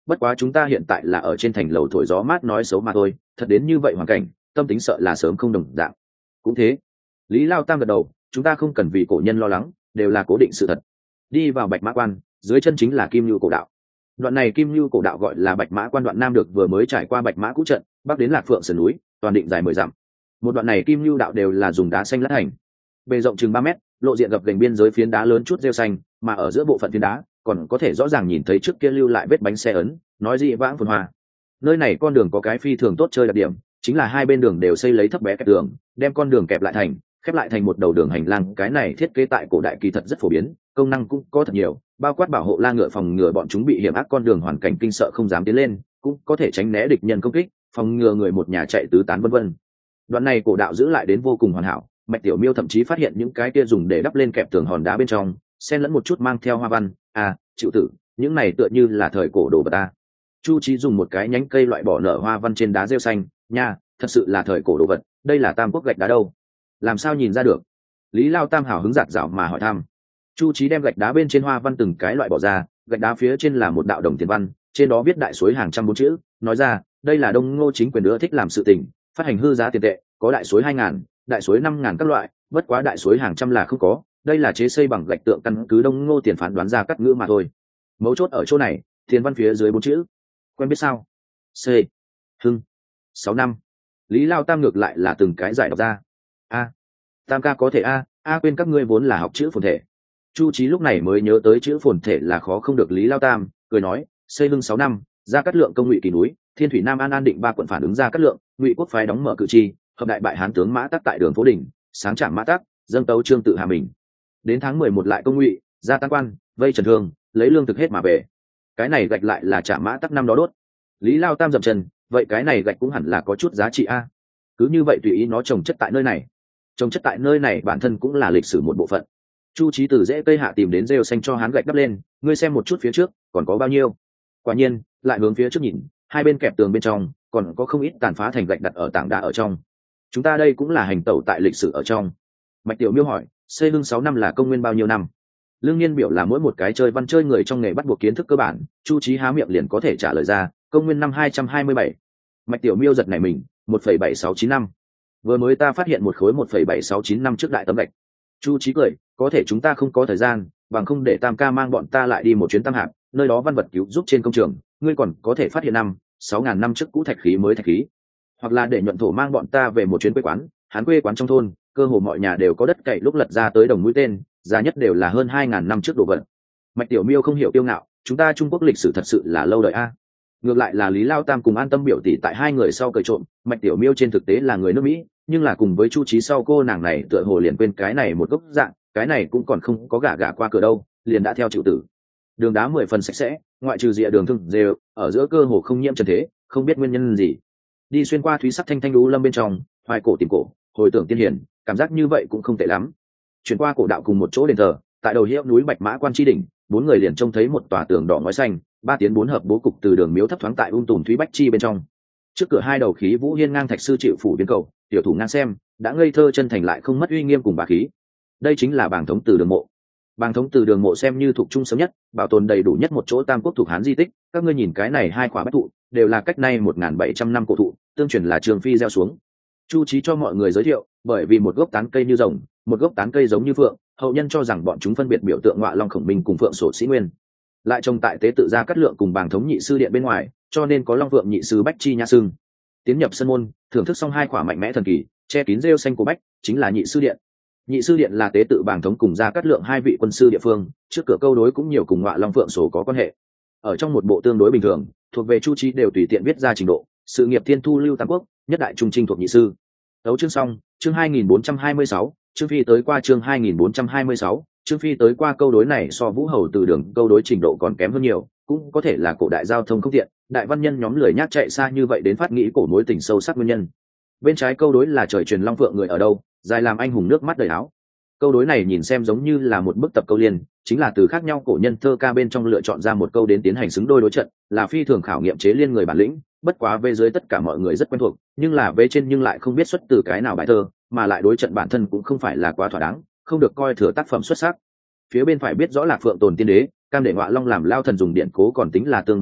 bất quá chúng ta hiện tại là ở trên thành lầu thổi gió mát nói xấu mà thôi, thật đến như vậy hoàn cảnh tâm tính sợ là sớm không đồng dạng. Cũng thế. Lý Lao Tam gật đầu, chúng ta không cần vì cổ nhân lo lắng, đều là cố định sự thật. Đi vào Bạch Mã Quan, dưới chân chính là Kim Lưu cổ đạo. Đoạn này Kim Lưu cổ đạo gọi là Bạch Mã Quan đoạn nam được vừa mới trải qua Bạch Mã cũ trận, bắc đến Lạc Phượng sườn núi, toàn định dài 10 dặm. Một đoạn này Kim Lưu đạo đều là dùng đá xanh lát thành, bề rộng chừng 3 mét, lộ diện gập ghềnh biên giới phiến đá lớn chút rêu xanh, mà ở giữa bộ phận phiến đá còn có thể rõ ràng nhìn thấy trước kia lưu lại vết bánh xe ấn, nói dị vãng phồn hoa. Nơi này con đường có cái phi thường tốt chơi đặc điểm, chính là hai bên đường đều xây lấy thấp bé kẹp tường, đem con đường kẹp lại thành, khép lại thành một đầu đường hành lang. Cái này thiết kế tại cổ đại kỳ thật rất phổ biến, công năng cũng có thật nhiều, bao quát bảo hộ la ngựa phòng ngừa bọn chúng bị hiểm ác con đường hoàn cảnh kinh sợ không dám tiến lên, cũng có thể tránh né địch nhân công kích, phòng ngừa người một nhà chạy tứ tán vân vân. Đoạn này cổ đạo giữ lại đến vô cùng hoàn hảo, Mạch Tiểu Miêu thậm chí phát hiện những cái kia dùng để đắp lên kẹp tường hòn đá bên trong xen lẫn một chút mang theo hoa văn. À, chịu tử, những này tựa như là thời cổ đồ vật ta. Chu Chí dùng một cái nhánh cây loại bỏ nở hoa văn trên đá rêu xanh, nha, thật sự là thời cổ đồ vật, đây là Tam Quốc gạch đá đâu? Làm sao nhìn ra được? Lý Lao Tam hào hứng giạt giảo mà hỏi thăm. Chu Chí đem gạch đá bên trên hoa văn từng cái loại bỏ ra, gạch đá phía trên là một đạo đồng tiền văn, trên đó viết đại suối hàng trăm bốn chữ, nói ra, đây là Đông Ngô chính quyền ưa thích làm sự tình, phát hành hư giá tiền tệ, có đại suối 2000, đại suối 5000 các loại, bất quá đại suối hàng trăm là không có, đây là chế xây bằng gạch tượng căn cứ Đông Ngô tiền phán đoán ra cắt ngữ mà thôi. Mấu chốt ở chỗ này, tiền văn phía dưới 4 chữ. Quen biết sao? C. Hưng. 6 năm. Lý Lao Tam ngược lại là từng cái giải đọc ra. A. Tam ca có thể a, quên các ngươi vốn là học chữ phồn thể. Chu Chí lúc này mới nhớ tới chữ phồn thể là khó không được. Lý Lao Tam cười nói, xây Hưng 6 năm, ra cắt lượng công Ngụy Kỳ núi, Thiên Thủy Nam An An Định 3 quận phản ứng ra cắt lượng, Ngụy quốc phái đóng mở cử tri, hợp đại bại hán tướng Mã Tắc tại đường Phố Đỉnh, sáng trạm Mã Tắc, dâng tấu trương tự Hà Mình. Đến tháng 11 lại công Ngụy, ra Tăng Quan, vây Trần Thương, lấy lương thực hết mà về. Cái này gạch lại là trả Mã Tắc năm đó đốt. Lý Lao Tam dậm chân, vậy cái này gạch cũng hẳn là có chút giá trị a. Cứ như vậy tùy ý nó trồng chất tại nơi này. Trồng chất tại nơi này bản thân cũng là lịch sử một bộ phận. Chu Chí từ rễ cây hạ tìm đến rêu xanh cho hán gạch đắp lên, ngươi xem một chút phía trước, còn có bao nhiêu? Quả nhiên, lại hướng phía trước nhìn, hai bên kẹp tường bên trong, còn có không ít tàn phá thành gạch đặt ở tảng đá ở trong. Chúng ta đây cũng là hành tẩu tại lịch sử ở trong. Mạch Tiểu Miêu hỏi, xây Hưng 6 năm là công nguyên bao nhiêu năm? Lương Nhiên biểu là mỗi một cái chơi văn chơi người trong nghề bắt buộc kiến thức cơ bản, Chu Chí há miệng liền có thể trả lời ra, công nguyên năm 227. Mạch Tiểu Miêu giật nảy mình, 1,769 năm. Vừa mới ta phát hiện một khối 1,769 năm trước đại tấm gạch. Chu Chí cười, có thể chúng ta không có thời gian, bằng không để Tam ca mang bọn ta lại đi một chuyến Tam Hạp, nơi đó văn vật cứu giúp trên công trường, ngươi còn có thể phát hiện 6.000 năm trước cũ thạch khí mới thạch khí. Hoặc là để nhuận thổ mang bọn ta về một chuyến quê quán, hán quê quán trong thôn, cơ hồ mọi nhà đều có đất cày lúc lật ra tới đồng mũi tên, giá nhất đều là hơn 2.000 năm trước đồ vật. Mạch Tiểu Miêu không hiểu kiêu ngạo, chúng ta Trung Quốc lịch sử thật sự là lâu đời a. Ngược lại là Lý Lao Tam cùng An Tâm biểu tỷ tại hai người sau cười trộm, Mạch Tiểu Miêu trên thực tế là người nước Mỹ, nhưng là cùng với Chu Chí sau cô nàng này tựa hồ liền quên cái này một gốc dạng, cái này cũng còn không có gả qua cửa đâu, liền đã theo chịu tử. Đường đá 10 phần sạch sẽ, ngoại trừ rìa đường thương đều, ở giữa cơ hồ không nhiễm trần thế, không biết nguyên nhân gì. Đi xuyên qua thúy sắc thanh thanh lũ lâm bên trong, hoài cổ tìm cổ, hồi tưởng tiên hiền, cảm giác như vậy cũng không tệ lắm. Chuyển qua cổ đạo cùng một chỗ đền thờ, tại đầu hiệu núi Bạch Mã Quan chi đỉnh, bốn người liền trông thấy một tòa tường đỏ ngói xanh, 3 tiến 4 hợp bố cục từ đường miếu thấp thoáng tại tùm thúy bách chi bên trong. Trước cửa hai đầu khí vũ hiên ngang thạch sư chịu phủ biến cầu, tiểu thủ ngang xem, đã ngây thơ chân thành lại không mất uy nghiêm cùng bá khí. Đây chính là bảng thống từ đường mộ. Bảng thống từ đường mộ xem như thuộc trung sớm nhất, bảo tồn đầy đủ nhất một chỗ Tam Quốc thuộc Hán di tích. Các ngươi nhìn cái này hai quả bách thụ, đều là cách nay 1700 năm cổ thụ, tương truyền là Trường Phi gieo xuống. Chu Chí cho mọi người giới thiệu, bởi vì một gốc tán cây như rồng, một gốc tán cây giống như phượng, hậu nhân cho rằng bọn chúng phân biệt biểu tượng Ngọa Long Khổng Minh cùng Phượng Sổ Sĩ Nguyên. Lại trông tại tế tự gia cát lượng cùng bảng thống nhị sư điện bên ngoài, cho nên có Long Phượng nhị sư bách chi nha sưng. Tiến nhập sân môn, thưởng thức xong hai quả mạnh mẽ thần kỳ, che kín rêu xanh của bách, chính là nhị sư điện. Nhị sư điện là tế tự bảng thống cùng gia cát lượng hai vị quân sư địa phương, trước cửa câu đối cũng nhiều cùng Ngọa Long Phượng Sổ có quan hệ. Ở trong một bộ tương đối bình thường, thuộc về Chu Chí đều tùy tiện viết ra trình độ, sự nghiệp thiên thu lưu Tam Quốc, nhất đại trung trinh thuộc nhị sư. Đấu chương xong, chương 2426, Trương Phi tới qua chương 2426, Trương Phi tới qua câu đối này so Vũ Hầu từ đường câu đối trình độ còn kém hơn nhiều, cũng có thể là cổ đại giao thông không tiện, đại văn nhân nhóm lười nhác chạy xa như vậy đến phát nghĩ cổ mối tình sâu sắc nguyên nhân. Bên trái câu đối là trời truyền long phượng người ở đâu, dài làm anh hùng nước mắt đầy áo. Câu đối này nhìn xem giống như là một bức tập câu liên, chính là từ khác nhau cổ nhân thơ ca bên trong lựa chọn ra một câu đến tiến hành xứng đôi đối trận, là phi thường khảo nghiệm chế liên người bản lĩnh. Bất quá về dưới tất cả mọi người rất quen thuộc, nhưng là về trên nhưng lại không biết xuất từ cái nào bài thơ, mà lại đối trận bản thân cũng không phải là quá thỏa đáng, không được coi thừa tác phẩm xuất sắc. Phía bên phải biết rõ là Phượng Tồn Tiên Đế, cam để Ngọa Long làm lao thần dùng điện cố còn tính là tương đối tốt,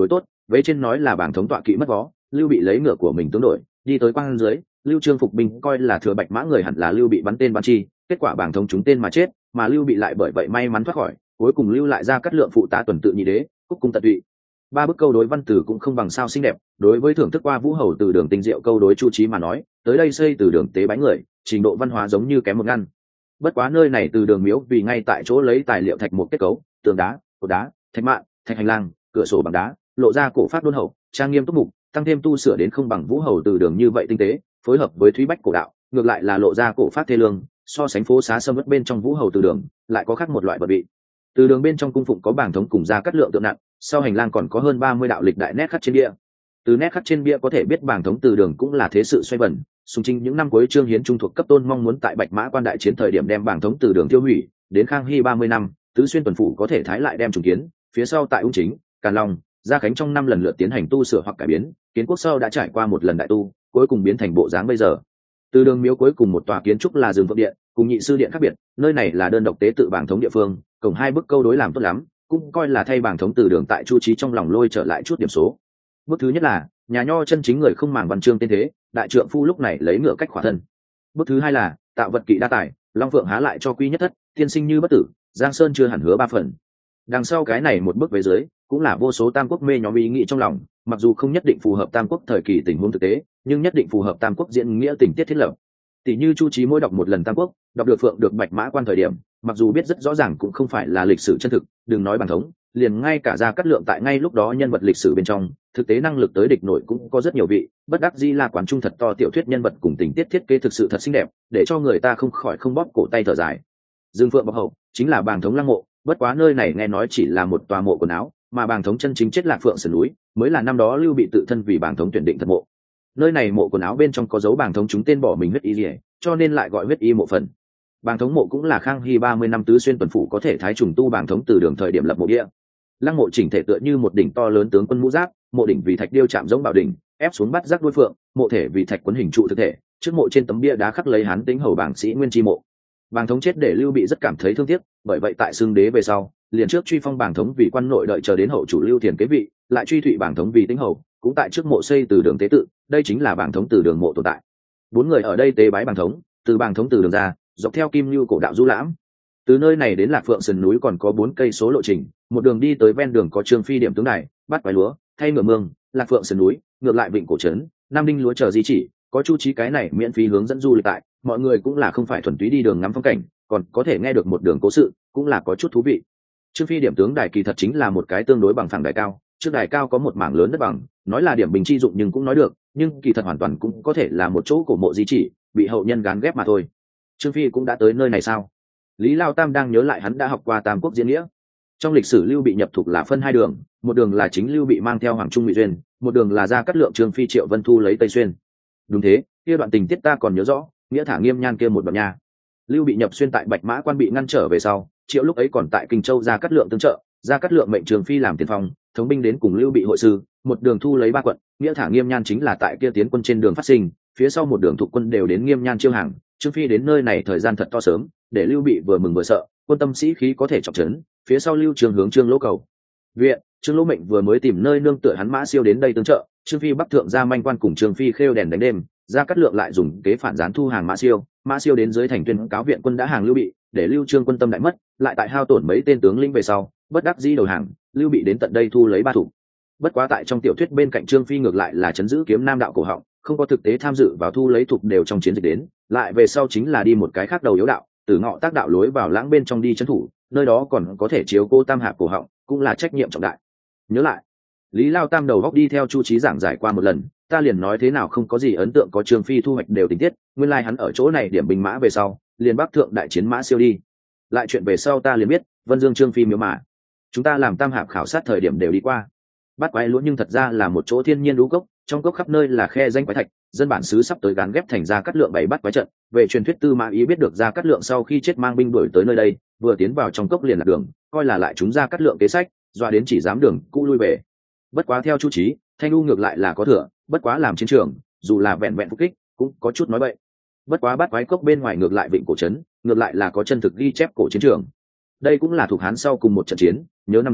vế trên nói là bàng thống tọa kỵ mất vó, lưu bị lấy ngựa của mình tướng đổi đi tới quang dưới, lưu trương phục binh coi là thừa bạch mã người hẳn là lưu bị bắn tên bắn chi, kết quả bàng thống trúng tên mà chết, mà lưu bị lại bởi vậy may mắn thoát khỏi, cuối cùng lưu lại ra cắt lượng phụ tá tuần tự nhị đế, cúc cung tận tụy. Ba bức câu đối văn từ cũng không bằng sao xinh đẹp, đối với thưởng thức qua vũ hầu từ đường tinh diệu câu đối chu trí mà nói, tới đây xây từ đường tế bái người, trình độ văn hóa giống như kém một ngăn. Bất quá nơi này từ đường miếu vì ngay tại chỗ lấy tài liệu thạch một kết cấu, tường đá, cột đá, thạch mạn, thạch hành lang, cửa sổ bằng đá, lộ ra cổ pháp đôn hậu, trang nghiêm túc mục, tăng thêm tu sửa đến không bằng vũ hầu từ đường như vậy tinh tế, phối hợp với thúy bách cổ đạo, ngược lại là lộ ra cổ pháp thê lương, so sánh phố xá sâm uất bên trong vũ hầu từ đường, lại có khác một loại vật vị. Từ đường bên trong cung phụng có bảng thống cùng gia cát lượng tượng nặng, sau hành lang còn có hơn 30 đạo lịch đại nét khắc trên bia. Từ nét khắc trên bia có thể biết bảng thống từ đường cũng là thế sự xoay vần, xung chinh những năm cuối trương hiến trung thuộc cấp tôn mong muốn tại bạch mã quan đại chiến thời điểm đem bảng thống từ đường tiêu hủy, đến khang hy 30 năm tứ xuyên tuần phủ có thể thái lại đem trùng kiến, phía sau tại ung chính, càn long, gia khánh trong năm lần lượt tiến hành tu sửa hoặc cải biến, kiến quốc sau đã trải qua một lần đại tu, cuối cùng biến thành bộ dáng bây giờ. Từ đường miếu cuối cùng một tòa kiến trúc là rừng vượng điện, cùng nhị sư điện khác biệt, nơi này là đơn độc tế tự bảng thống địa phương, cổng hai bức câu đối làm tốt lắm, cũng coi là thay bảng thống từ đường tại chu trí trong lòng lôi trở lại chút điểm số. Bước thứ nhất là nhà nho chân chính người không màng văn chương tên thế, đại trượng phu lúc này lấy ngựa cách khỏa thân. Bước thứ hai là tạo vật kỵ đa tài, long phượng há lại cho quy nhất thất, tiên sinh như bất tử, giang sơn chưa hẳn hứa ba phần. Đằng sau cái này một bước về dưới cũng là vô số tam quốc mê nhóm ý nghĩ trong lòng, mặc dù không nhất định phù hợp tam quốc thời kỳ tình huống thực tế, nhưng nhất định phù hợp tam quốc diễn nghĩa tình tiết thiết lập. Tỷ như chu trí mỗi đọc một lần tam quốc, đọc được phượng được bạch mã quan thời điểm, mặc dù biết rất rõ ràng cũng không phải là lịch sử chân thực, đừng nói bằng thống, liền ngay cả gia cát lượng tại ngay lúc đó nhân vật lịch sử bên trong, thực tế năng lực tới địch nổi cũng có rất nhiều vị, bất đắc dĩ là quán trung thật to tiểu thuyết nhân vật cùng tình tiết thiết kế thực sự thật xinh đẹp, để cho người ta không khỏi không bóp cổ tay thở dài. Dương Phượng bọc hậu chính là bàng thống lăng mộ, bất quá nơi này nghe nói chỉ là một tòa mộ quần áo, mà bàng thống chân chính chết Lạc Phượng sườn núi, mới là năm đó Lưu Bị tự thân vì bàng thống tuyển định thật mộ. Nơi này mộ quần áo bên trong có dấu bàng thống chúng tên bỏ mình huyết y liễu, cho nên lại gọi huyết y mộ phần. Bàng thống mộ cũng là khang hy 30 năm tứ xuyên tuần phủ có thể thái trùng tu bàng thống từ đường thời điểm lập mộ địa. Lăng mộ chỉnh thể tựa như một đỉnh to lớn tướng quân mũ giáp, mộ đỉnh vì thạch điêu chạm giống bảo đỉnh, ép xuống bắt giác đuôi phượng, mộ thể vì thạch quấn hình trụ thực thể, trước mộ trên tấm bia đá khắc lấy hán tính hầu bảng sĩ nguyên chi mộ. Bàng thống chết để Lưu Bị rất cảm thấy thương tiếc, bởi vậy tại xưng đế về sau, liền trước truy phong bàng thống vì quan nội đợi chờ đến hậu chủ Lưu Thiền kế vị, lại truy thụy bàng thống vì tính hầu, cũng tại trước mộ xây từ đường tế tự, đây chính là bàng thống từ đường mộ tồn tại. Bốn người ở đây tế bái bàng thống, từ bàng thống từ đường ra, dọc theo kim lưu cổ đạo du lãm. Từ nơi này đến Lạc Phượng sườn núi còn có 4 cây số lộ trình, một đường đi tới ven đường có Trương Phi điểm tướng đài, bát quái lúa, thay ngựa mương, Lạc Phượng sườn núi, ngược lại vịnh cổ trấn, Nam Đinh lúa chờ di chỉ, có chu trí cái này miễn phí hướng dẫn du lịch tại, mọi người cũng là không phải thuần túy đi đường ngắm phong cảnh, còn có thể nghe được một đường cố sự, cũng là có chút thú vị. Trương Phi điểm tướng đài kỳ thật chính là một cái tương đối bằng phẳng đài cao, trước đài cao có một mảng lớn đất bằng, nói là điểm bình chi dụng nhưng cũng nói được, nhưng kỳ thật hoàn toàn cũng có thể là một chỗ cổ mộ di chỉ, bị hậu nhân gán ghép mà thôi. Trương Phi cũng đã tới nơi này sao? Lý Lao Tam đang nhớ lại hắn đã học qua Tam Quốc diễn nghĩa. Trong lịch sử Lưu Bị nhập thục là phân hai đường, một đường là chính Lưu Bị mang theo Hoàng Trung Ngụy Duyên, một đường là Gia Cát Lượng Trương Phi Triệu Vân Thu lấy Tây Xuyên. Đúng thế, kia đoạn tình tiết ta còn nhớ rõ, nghĩa thả Nghiêm Nhan kia một đoạn nha. Lưu Bị nhập xuyên tại Bạch Mã quan bị ngăn trở về sau, Triệu lúc ấy còn tại Kinh Châu Gia Cát Lượng tương trợ, Gia Cát Lượng mệnh Trương Phi làm tiền phong, thống binh đến cùng Lưu Bị hội sư, một đường thu lấy 3 quận, nghĩa thả Nghiêm Nhan chính là tại kia tiến quân trên đường phát sinh, phía sau một đường thuộc quân đều đến Nghiêm Nhan chiêu hàng. Trương Phi đến nơi này thời gian thật to sớm, để Lưu Bị vừa mừng vừa sợ, quân tâm sĩ khí có thể trọng trấn. Phía sau Lưu Trường hướng Trương Lỗ cầu viện, Trương Lỗ mệnh vừa mới tìm nơi nương tựa hắn Mã Siêu đến đây tương trợ, Trương Phi bắc thượng ra manh quan cùng Trương Phi khêu đèn đánh đêm, Gia Cát Lượng lại dùng kế phản gián thu hàng Mã Siêu đến dưới thành tuyên cáo viện quân đã hàng Lưu Bị, để Lưu Trương quân tâm đại mất, lại tại hao tổn mấy tên tướng lĩnh về sau, bất đắc dĩ đầu hàng, Lưu Bị đến tận đây thu lấy 3 thủ. Bất quá tại trong tiểu thuyết bên cạnh Trương Phi ngược lại là trấn giữ kiếm nam đạo cổ họng, không có thực tế tham dự vào thu lấy thục đều trong chiến dịch đến, lại về sau chính là đi một cái khác đầu yếu đạo, từ Ngọ Tác đạo lối vào lãng bên trong đi trấn thủ, nơi đó còn có thể chiếu cô Tam Hạp cổ họng, cũng là trách nhiệm trọng đại. Nhớ lại, Lý Lao Tam đầu góc đi theo Chu Trí giảng giải qua một lần, ta liền nói thế nào không có gì ấn tượng có Trương Phi thu hoạch đều tình tiết, nguyên lai hắn ở chỗ này điểm binh mã về sau, liền bắc thượng đại chiến Mã Siêu đi. Lại chuyện về sau ta liền biết, Vân Dương Trương Phi miếu mà. Chúng ta làm Tam Hạp khảo sát thời điểm đều đi qua. Bát Quái Lúa nhưng thật ra là một chỗ thiên nhiên lũ cốc, trong cốc khắp nơi là khe danh quái thạch, dân bản xứ sắp tới gán ghép thành Gia Cát Lượng 7 bắt quái trận. Về truyền thuyết Tư Mã Ý biết được Gia Cát Lượng sau khi chết mang binh đuổi tới nơi đây, vừa tiến vào trong cốc liền lạc đường, coi là lại chúng Gia Cát Lượng kế sách, dọa đến chỉ dám đường cũ lui về. Bất quá theo Chu Trí, Thanh U ngược lại là có thừa, bất quá làm chiến trường, dù là vẹn vẹn phục kích, cũng có chút nói bậy. Bất quá Bát Quái cốc bên ngoài ngược lại vịnh cổ trấn, ngược lại là có chân thực ghi chép cổ chiến trường. Đây cũng là thuộc Hán sau cùng một trận chiến, nhớ năm đó,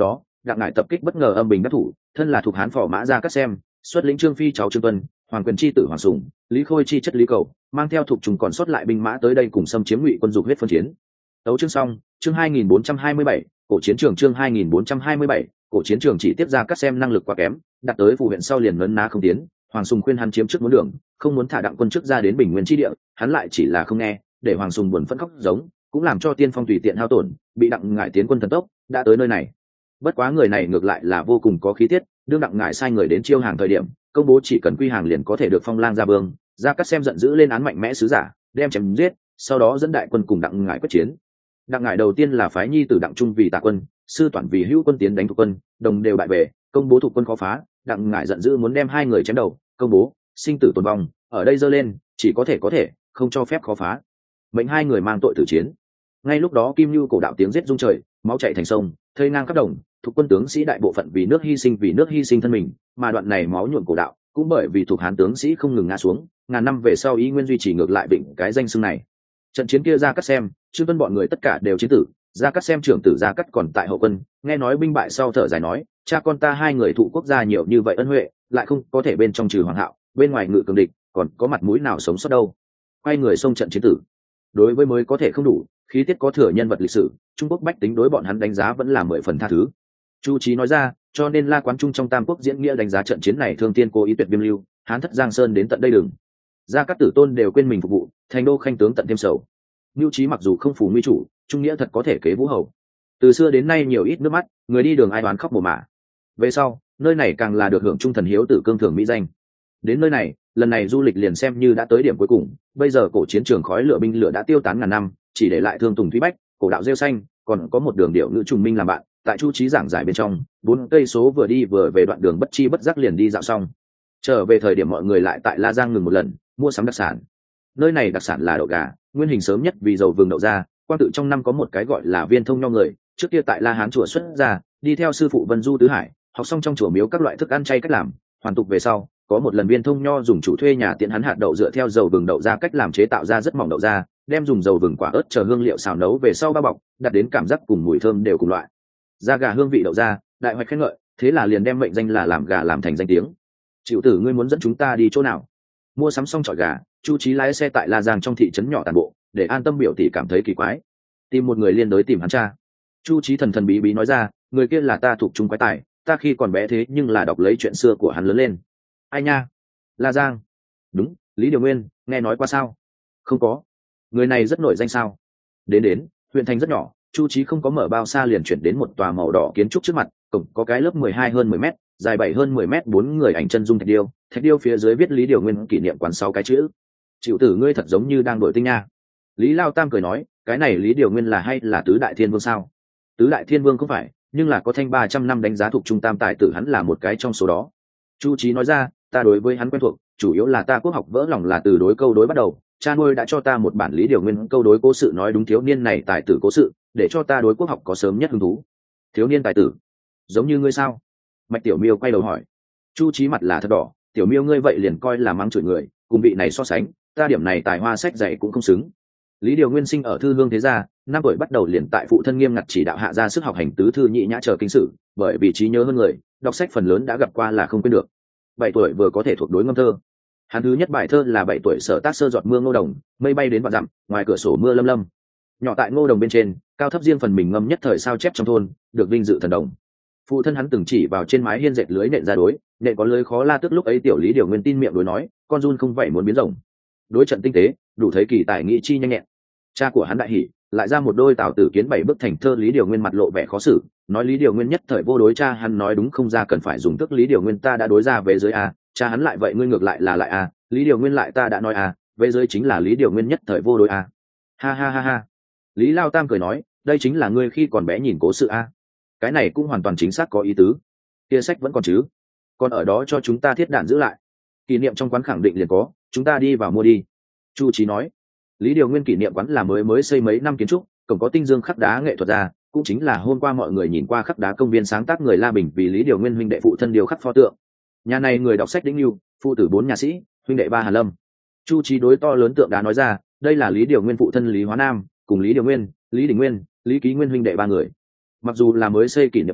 đặng ngải tập kích bất ngờ âm bình đắc thủ, thân là thuộc hán phò mã Gia Cát Xem, xuất lĩnh Trương Phi cháu Trương Tuân, Hoàng Quyền chi tử Hoàng Sùng, Lý Khôi chi chất Lý Cầu, mang theo thuộc trùng còn sót lại binh mã tới đây cùng xâm chiếm Ngụy quân dục huyết phân chiến. Tấu chương xong, chương 2427, cổ chiến trường chương 2427, cổ chiến trường chỉ tiếp Gia Cát Xem năng lực quá kém, đặt tới phủ huyện sau liền lấn ná không tiến. Hoàng Sùng khuyên hắn chiếm trước muốn đường, không muốn thả đặng quân trước ra đến Bình Nguyên chi địa, hắn lại chỉ là không nghe, để Hoàng Sùng buồn phẫn khóc giống, cũng làm cho tiên phong tùy tiện hao tổn, bị đặng ngải tiến quân thần tốc đã tới nơi này. Bất quá người này ngược lại là vô cùng có khí tiết, đương đặng ngải sai người đến chiêu hàng thời điểm, công bố chỉ cần quy hàng liền có thể được phong lang gia vương. Gia Cát Xem giận dữ lên án mạnh mẽ sứ giả, đem chém giết, sau đó dẫn đại quân cùng đặng ngải quyết chiến. Đặng ngải đầu tiên là phái nhi tử đặng trung vì tạ quân, sư toản vì hữu quân tiến đánh thuộc quân, đồng đều bại về, công bố thuộc quân khó phá. Đặng ngải giận dữ muốn đem hai người chém đầu, công bố sinh tử tồn vong ở đây dơ lên, chỉ có thể không cho phép khó phá, mệnh hai người mang tội tử chiến. Ngay lúc đó kim lưu cổ đạo tiếng giết rung trời, máu chảy thành sông, thây ngang khắp đồng, thuộc quân tướng sĩ đại bộ phận vì nước hy sinh thân mình, mà đoạn này máu nhuộm cổ đạo cũng bởi vì thuộc hán tướng sĩ không ngừng ngã xuống, ngàn năm về sau ý nguyên duy trì ngược lại vịnh cái danh xưng này. Trận chiến kia Gia Cát Xem, Trương Tuân bọn người tất cả đều chiến tử. Gia Cát Xem trưởng tử Gia Cát còn tại hậu quân, nghe nói binh bại sau thở dài nói, cha con ta hai người thụ quốc gia nhiều như vậy ân huệ, lại không có thể bên trong trừ Hoàng Hạo, bên ngoài ngự cường địch, còn có mặt mũi nào sống sót đâu. Quay người xông trận chiến tử. Đối với mới có thể không đủ, khí tiết có thừa nhân vật lịch sử, Trung Quốc bách tính đối bọn hắn đánh giá vẫn là 10 phần tha thứ. Chu Chí nói ra, cho nên La Quán Trung trong Tam Quốc diễn nghĩa đánh giá trận chiến này thương tiên cố ý tuyệt viêm lưu, hán thất Giang Sơn đến tận đây đường. Gia Cát tử tôn đều quên mình phục vụ, thành đô khanh tướng tận thêm sầu. Nưu Chí mặc dù không phù nguy chủ, trung nghĩa thật có thể kế vũ hầu. Từ xưa đến nay nhiều ít nước mắt, người đi đường ai đoán khóc mồ mả. Về sau, nơi này càng là được hưởng trung thần hiếu tử cương thường mỹ danh. Đến nơi này, lần này du lịch liền xem như đã tới điểm cuối cùng. Bây giờ cổ chiến trường khói lửa binh lửa đã tiêu tán ngàn năm, chỉ để lại thương tùng thúy bách, cổ đạo rêu xanh, còn có một đường điệu ngữ trùng minh làm bạn. Tại Chu Chí giảng giải bên trong, 4 cây số vừa đi vừa về đoạn đường bất chi bất giác liền đi dạo xong. Trở về thời điểm mọi người lại tại La Giang ngừng một lần, mua sắm đặc sản. Nơi này đặc sản là đậu gà, nguyên hình sớm nhất vì dầu vừng đậu ra. Quang tự trong năm có một cái gọi là Viên Thông Nho người, trước kia tại La Hán chùa xuất ra, đi theo sư phụ Vân Du Tứ Hải, học xong trong chùa miếu các loại thức ăn chay cách làm, hoàn tục về sau, có một lần Viên Thông Nho dùng chủ thuê nhà tiện hắn hạt đậu dựa theo dầu vừng đậu ra cách làm chế tạo ra rất mỏng đậu ra, đem dùng dầu vừng quả ớt chờ hương liệu xào nấu về sau bao bọc, đặt đến cảm giác cùng mùi thơm đều cùng loại. Da gà hương vị đậu ra, đại hoạch khen ngợi, thế là liền đem mệnh danh là làm gà làm thành danh tiếng. Chịu tử ngươi muốn dẫn chúng ta đi chỗ nào? Mua sắm xong chọi gà, Chu Chí lái xe tại La Giang trong thị trấn nhỏ tàn bộ, để an tâm biểu tỷ cảm thấy kỳ quái. Tìm một người liên đối tìm hắn cha. Chu Chí thần thần bí bí nói ra, người kia là ta thuộc trung quái tài, ta khi còn bé thế nhưng là đọc lấy chuyện xưa của hắn lớn lên. Ai nha? La Giang. Đúng, Lý Điều Nguyên, nghe nói qua sao? Không có. Người này rất nổi danh sao? Đến, huyện thành rất nhỏ, Chu Chí không có mở bao xa liền chuyển đến một tòa màu đỏ kiến trúc trước mặt, cổng có cái lớp 12 hơn 10 mét, dài 7 hơn 10 mét, 4 người ảnh chân dung thạch điêu phía dưới viết Lý Điều Nguyên kỷ niệm quán 6 cái chữ. Chịu tử ngươi thật giống như đang đổi tinh nha. Lý Lao Tam cười nói, cái này Lý Điều Nguyên là hay là tứ đại thiên vương sao? Tứ đại thiên vương không phải, nhưng là có thanh 300 năm đánh giá thuộc trung tam tài tử hắn là một cái trong số đó. Chu Chí nói ra, ta đối với hắn quen thuộc, chủ yếu là ta quốc học vỡ lòng là từ đối câu đối bắt đầu, cha nuôi đã cho ta một bản Lý Điều Nguyên câu đối cố sự nói đúng thiếu niên này tài tử cố sự, để cho ta đối quốc học có sớm nhất hứng thú. Thiếu niên tài tử, giống như ngươi sao? Mạch Tiểu Miêu quay đầu hỏi. Chu Chí mặt là thật đỏ, Tiểu Miêu ngươi vậy liền coi là mắng chửi người, cùng vị này so sánh, ta điểm này tài hoa sách dạy cũng không xứng. Lý Điều Nguyên sinh ở Thư Hương thế gia, 5 tuổi bắt đầu liền tại phụ thân nghiêm ngặt chỉ đạo hạ ra sức học hành tứ thư nhị nhã chờ kinh sử, bởi vì trí nhớ hơn người, đọc sách phần lớn đã gặp qua là không quên được. 7 tuổi vừa có thể thuộc đối ngâm thơ. Hắn thứ nhất bài thơ là 7 tuổi sở tác sơ giọt mưa ngô đồng, mây bay đến vạn dặm, ngoài cửa sổ mưa lâm lâm. Nhỏ tại ngô đồng bên trên, cao thấp riêng phần mình ngâm nhất thời sao chép trong thôn, được vinh dự thần đồng. Phụ thân hắn từng chỉ vào trên mái hiên dệt lưới nện ra đối, nện có lưới khó la tức lúc ấy tiểu Lý Điều Nguyên tin miệng đối nói, con run không vậy muốn biến rồng. Đối trận tinh tế, đủ thấy kỳ tài nghị chi nhanh nhẹn. Cha của hắn đại hỉ, lại ra một đôi tào tử kiến 7 bức thành thơ. Lý Điều Nguyên mặt lộ vẻ khó xử, nói Lý Điều Nguyên nhất thời vô đối. Cha hắn nói đúng không ra cần phải dùng tức Lý Điều Nguyên ta đã đối ra về dưới a. Cha hắn lại vậy ngươi ngược lại là lại a. Lý Điều Nguyên lại ta đã nói a, về dưới chính là Lý Điều Nguyên nhất thời vô đối a. Ha ha ha ha. Lý Lao Tam cười nói, đây chính là ngươi khi còn bé nhìn cố sự a. Cái này cũng hoàn toàn chính xác có ý tứ. Kia sách vẫn còn chứ? Còn ở đó cho chúng ta thiết đạn giữ lại. Kỷ niệm trong quán khẳng định liền có, chúng ta đi vào mua đi. Chu Chí nói. Lý Điều Nguyên kỷ niệm quán là mới xây mấy năm kiến trúc, cổng có tinh dương khắc đá nghệ thuật ra, cũng chính là hôm qua mọi người nhìn qua khắc đá công viên sáng tác người La Bình vì Lý Điều Nguyên huynh đệ phụ thân điều khắc pho tượng. Nhà này người đọc sách đỉnh lưu, phụ tử 4 nhà sĩ, huynh đệ 3 Hà Lâm. Chu Chí đối to lớn tượng đá nói ra, đây là Lý Điều Nguyên phụ thân Lý Hóa Nam, cùng Lý Điều Nguyên, Lý Đình Nguyên, Lý Ký Nguyên huynh đệ 3 người. Mặc dù là mới xây kỷ niệm quán,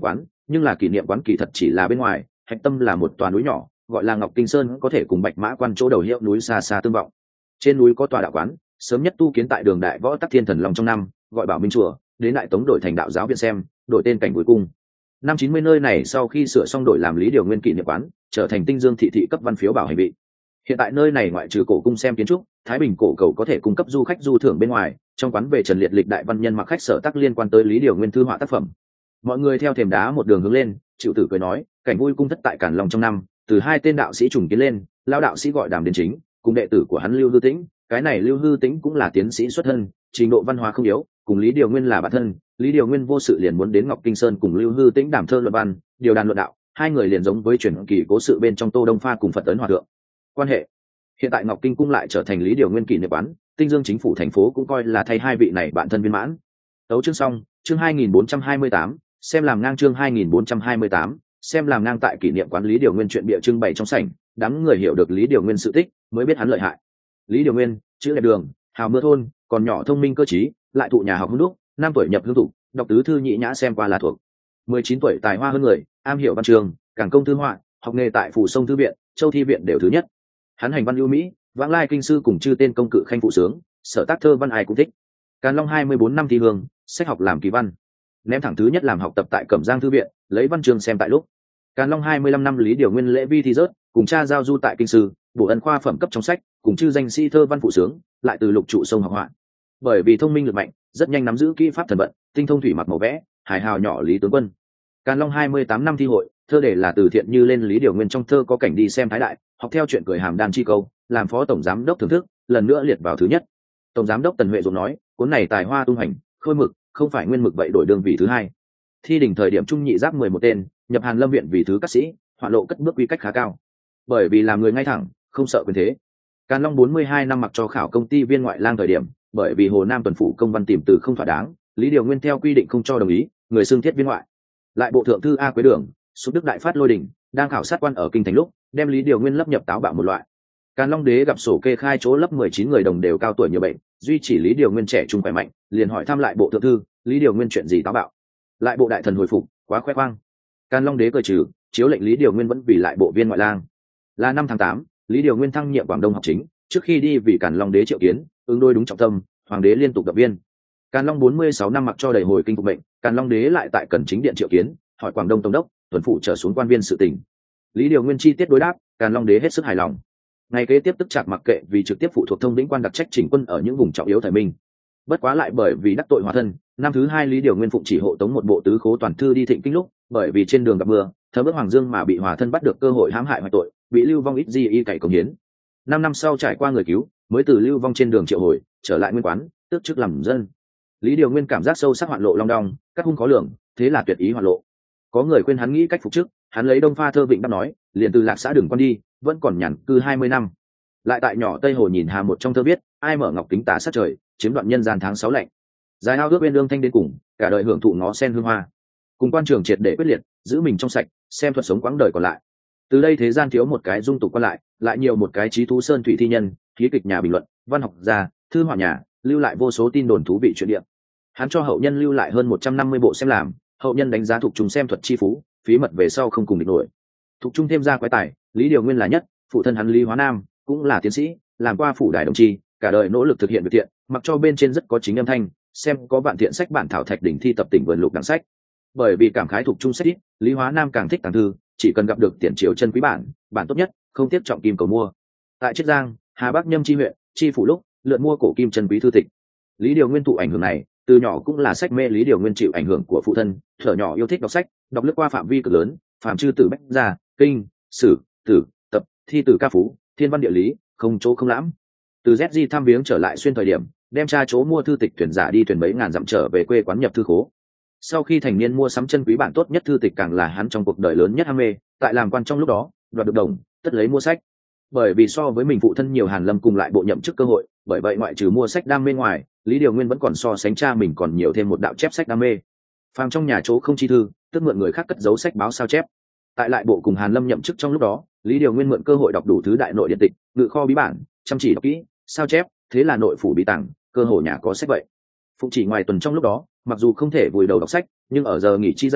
nhưng là kỷ niệm quán kỳ thật chỉ là bên ngoài, hạch tâm là một tòa núi nhỏ gọi là Ngọc Kinh Sơn, có thể cùng Bạch Mã Quan chỗ đầu hiệu núi xa xa tương vọng. Trên núi có tòa đạo quán, sớm nhất tu kiến tại đường Đại Võ Tắc Thiên Thần Long trong năm, gọi Bảo Minh chùa, đến Đại Tống đổi thành Đạo Giáo Viện xem, đổi tên Cảnh Bùi Cung. Năm 90 nơi này sau khi sửa xong đổi làm Lý Điều Nguyên kỷ niệm quán, trở thành Tinh Dương thị thị cấp văn phiếu bảo hành vị. Hiện tại nơi này ngoại trừ cổ cung xem kiến trúc, Thái Bình cổ cầu có thể cung cấp du khách du thưởng bên ngoài, trong quán về Trần Liệt lịch đại văn nhân mặc khách sở tác liên quan tới Lý Điều Nguyên thư họa tác phẩm. Mọi người theo thềm đá một đường hướng lên, Triệu Tử cười nói, Cảnh Vui cung thất tại Càn Long trong năm, từ hai tên đạo sĩ trùng kiến lên, lão đạo sĩ gọi Đàm Đến Chính, cùng đệ tử của hắn Lưu Hư Tĩnh, cái này Lưu Hư Tĩnh cũng là tiến sĩ xuất thân, trình độ văn hóa không yếu, cùng Lý Điều Nguyên là bạn thân. Lý Điều Nguyên vô sự liền muốn đến Ngọc Kinh Sơn cùng Lưu Hư Tĩnh đàm thơ luận văn, điều đàn luận đạo, hai người liền giống với truyền kỳ cố sự bên trong Tô Đông Pha cùng Phật Ấn Hòa thượng. Quan hệ hiện tại Ngọc Kinh cung lại trở thành Lý Điều Nguyên kỷ niệm quán, Tinh Dương chính phủ thành phố cũng coi là thay hai vị này bạn thân viên mãn. Tấu chương xong, chương 2428, xem làm ngang chương 2428, xem làm ngang tại kỷ niệm quán Lý Điều Nguyên chuyện bịa trưng bày trong sảnh, đám người hiểu được Lý Điều Nguyên sự tích, mới biết hắn lợi hại. Lý Điều Nguyên, chữ đẹp đường, hào mưa thôn, còn nhỏ thông minh cơ trí, lại thụ nhà học hương đúc, 5 tuổi nhập hương thủ, đọc tứ thư nhị nhã xem qua là thuộc. 19 tuổi tài hoa hơn người, am hiểu văn trường, cảng công thư họa, học nghề tại Phủ Sông thư viện, Châu thi viện đều thứ nhất. Hắn hành văn ưu mỹ, vãng lai kinh sư cùng chư tên công cự khanh phụ sướng, sở tác thơ văn ai cũng thích. Càn Long 24 năm thi hương, sách học làm kỳ văn, ném thẳng thứ nhất làm học tập tại Cẩm Giang thư viện, lấy văn trường xem tại lúc. Càn Long 25 năm Lý Điều Nguyên lễ vi thi rớt, cùng cha giao du tại kinh sư, bổ ân khoa phẩm cấp trong sách, cùng chư danh sĩ thơ văn phụ sướng, lại từ lục trụ sông học họa. Bởi vì thông minh lực mạnh, rất nhanh nắm giữ kỹ pháp thần vận, tinh thông thủy mặc màu vẽ, hài hào nhỏ Lý tướng quân. Càn Long 28 năm thi hội, thơ đề là từ thiện như lên Lý Điều Nguyên trong thơ có cảnh đi xem thái đại, học theo chuyện cười hàm đan chi câu, làm phó tổng giám đốc thưởng thức, lần nữa liệt vào thứ nhất. Tổng giám đốc Tần Huệ Dũng nói, cuốn này tài hoa tung hành, khôi mực, không phải nguyên mực vậy đổi đương vị thứ hai. Thi đỉnh thời điểm trung nhị giáp 11 tên, nhập Hàn Lâm viện vì thứ các sĩ, họa lộ cất bước quy cách khá cao. Bởi vì làm người ngay thẳng, không sợ quyền thế. Càn Long 42 năm mặc cho khảo công ty viên ngoại lang thời điểm, bởi vì Hồ Nam tuần phủ công văn tìm từ không thỏa đáng, Lý Điều Nguyên theo quy định không cho đồng ý, người xưng thiết viên ngoại. Lại bộ thượng thư A Quế Đường, Xúc Đức đại phát lôi đỉnh, đang khảo sát quan ở kinh thành lúc, đem Lý Điều Nguyên lấp nhập táo bạo một loại. Càn Long đế gặp sổ kê khai chỗ lấp 19 người đồng đều cao tuổi nhiều bệnh, duy chỉ Lý Điều Nguyên trẻ trung khỏe mạnh, liền hỏi thăm lại bộ thượng thư, Lý Điều Nguyên chuyện gì táo bạo. Lại bộ đại thần hồi phục, quá khoe khoang. Càn Long đế cười trừ, chiếu lệnh Lý Điều Nguyên vẫn vì lại bộ viên ngoại lang. Là năm tháng 8, Lý Điều Nguyên thăng nhiệm Quảng Đông học chính, trước khi đi vì Càn Long đế triệu kiến, ứng đối đúng trọng tâm, hoàng đế liên tục động viên. Càn Long 46 năm mặc cho đầy hồi kinh phục mệnh, Càn Long đế lại tại Cẩn Chính điện triệu kiến, hỏi Quảng Đông tổng đốc, tuần phủ trở xuống quan viên sự tình. Lý Điều Nguyên chi tiết đối đáp, Càn Long đế hết sức hài lòng. Ngày kế tiếp tức chạc mặc kệ vì trực tiếp phụ thuộc thông lĩnh quan đặc trách chỉnh quân ở những vùng trọng yếu thời minh. Bất quá lại bởi vì đắc tội hòa thân, năm thứ 2 Lý Điều Nguyên phụng chỉ hộ tống một bộ tứ khố toàn thư đi Thịnh Kinh lúc, bởi vì trên đường gặp mưa, thấm ướt Hoàng Dương mà bị hòa thân bắt được cơ hội hãm hại hoại tội, bị lưu vong ít di y cày cống hiến. 5 năm sau trải qua người cứu, mới từ lưu vong trên đường triệu hồi, trở lại nguyên quán, tước chức làm dân. Lý Điều Nguyên cảm giác sâu sắc hoạn lộ long đong, các hung khó lường, thế là tuyệt ý hoạn lộ. Có người khuyên hắn nghĩ cách phục chức, hắn lấy Đông Pha thơ vịnh đáp nói, liền từ Lạc xã đường quan đi, vẫn còn nhàn cư 20 năm. Lại tại nhỏ Tây Hồ nhìn hà một trong thơ viết, ai mở ngọc kính tả sát trời, chiếm đoạn nhân gian tháng 6 lạnh. Dài ao ước bên đương thanh đến cùng, cả đời hưởng thụ ngó sen hương hoa. Cùng quan trường triệt để quyết liệt, giữ mình trong sạch, xem thuật sống quãng đời còn lại. Từ đây thế gian thiếu một cái dung tục quan lại nhiều một cái trí thú sơn thủy thi nhân, khí kịch nhà bình luận, văn học gia, thư họa nhà, lưu lại vô số tin đồn thú vị chuyện địa. Hắn cho hậu nhân lưu lại hơn 150 bộ xem làm, hậu nhân đánh giá thuộc chúng xem thuật chi phú, phí mật về sau không cùng địch nổi. Thuộc trung thêm ra quái tài, Lý Điều Nguyên là nhất, phụ thân hắn Lý Hóa Nam cũng là tiến sĩ, làm qua phủ đài đồng chi, cả đời nỗ lực thực hiện việc thiện, mặc cho bên trên rất có chính âm thanh, xem có vạn thiện sách bản thảo thạch đỉnh thi tập tỉnh vườn lục đẳng sách. Bởi vì cảm khái thuộc trung sách ít, Lý Hóa Nam càng thích tàng thư, chỉ cần gặp được tiền triều chân quý bản tốt nhất, không tiếp trọng kim cầu mua. Tại Chiết Giang, Hà Bắc Nhâm chi huyện, chi phủ lúc lượn mua cổ kim chân quý thư tịch. Lý Điều Nguyên thụ ảnh hưởng này, từ nhỏ cũng là sách mê. Lý Điều Nguyên chịu ảnh hưởng của phụ thân, thuở nhỏ yêu thích đọc sách, đọc lướt qua phạm vi cực lớn, phàm chư tử bách gia, kinh, sử, tử, tập, thi tử ca phú, thiên văn địa lý, không chỗ không lãm. Từ ZG thăm viếng trở lại xuyên thời điểm, đem cha chỗ mua thư tịch thuyền giả đi thuyền mấy ngàn dặm trở về quê quán nhập thư khố. Sau khi thành niên mua sắm chân quý bản tốt nhất thư tịch càng là hắn trong cuộc đời lớn nhất ham mê, tại làm quan trong lúc đó, đoạt được đồng, tất lấy mua sách. Bởi vì so với mình phụ thân nhiều Hàn Lâm cùng lại bộ nhậm chức cơ hội, bởi vậy ngoại trừ mua sách đam mê ngoài, Lý Điều Nguyên vẫn còn so sánh cha mình còn nhiều thêm một đạo chép sách đam mê. Phàm trong nhà chỗ không chi thư, tức mượn người khác cất giấu sách báo sao chép. Tại lại bộ cùng Hàn Lâm nhậm chức trong lúc đó, Lý Điều Nguyên mượn cơ hội đọc đủ thứ đại nội điện tịch, ngự kho bí bản, chăm chỉ đọc kỹ, sao chép, thế là nội phủ bí tàng, cơ hồ nhà có sách vậy. Phụng chỉ ngoài tuần trong lúc đó, mặc dù không thể vùi đầu đọc sách, nhưng ở giờ nghỉ chi rảnh,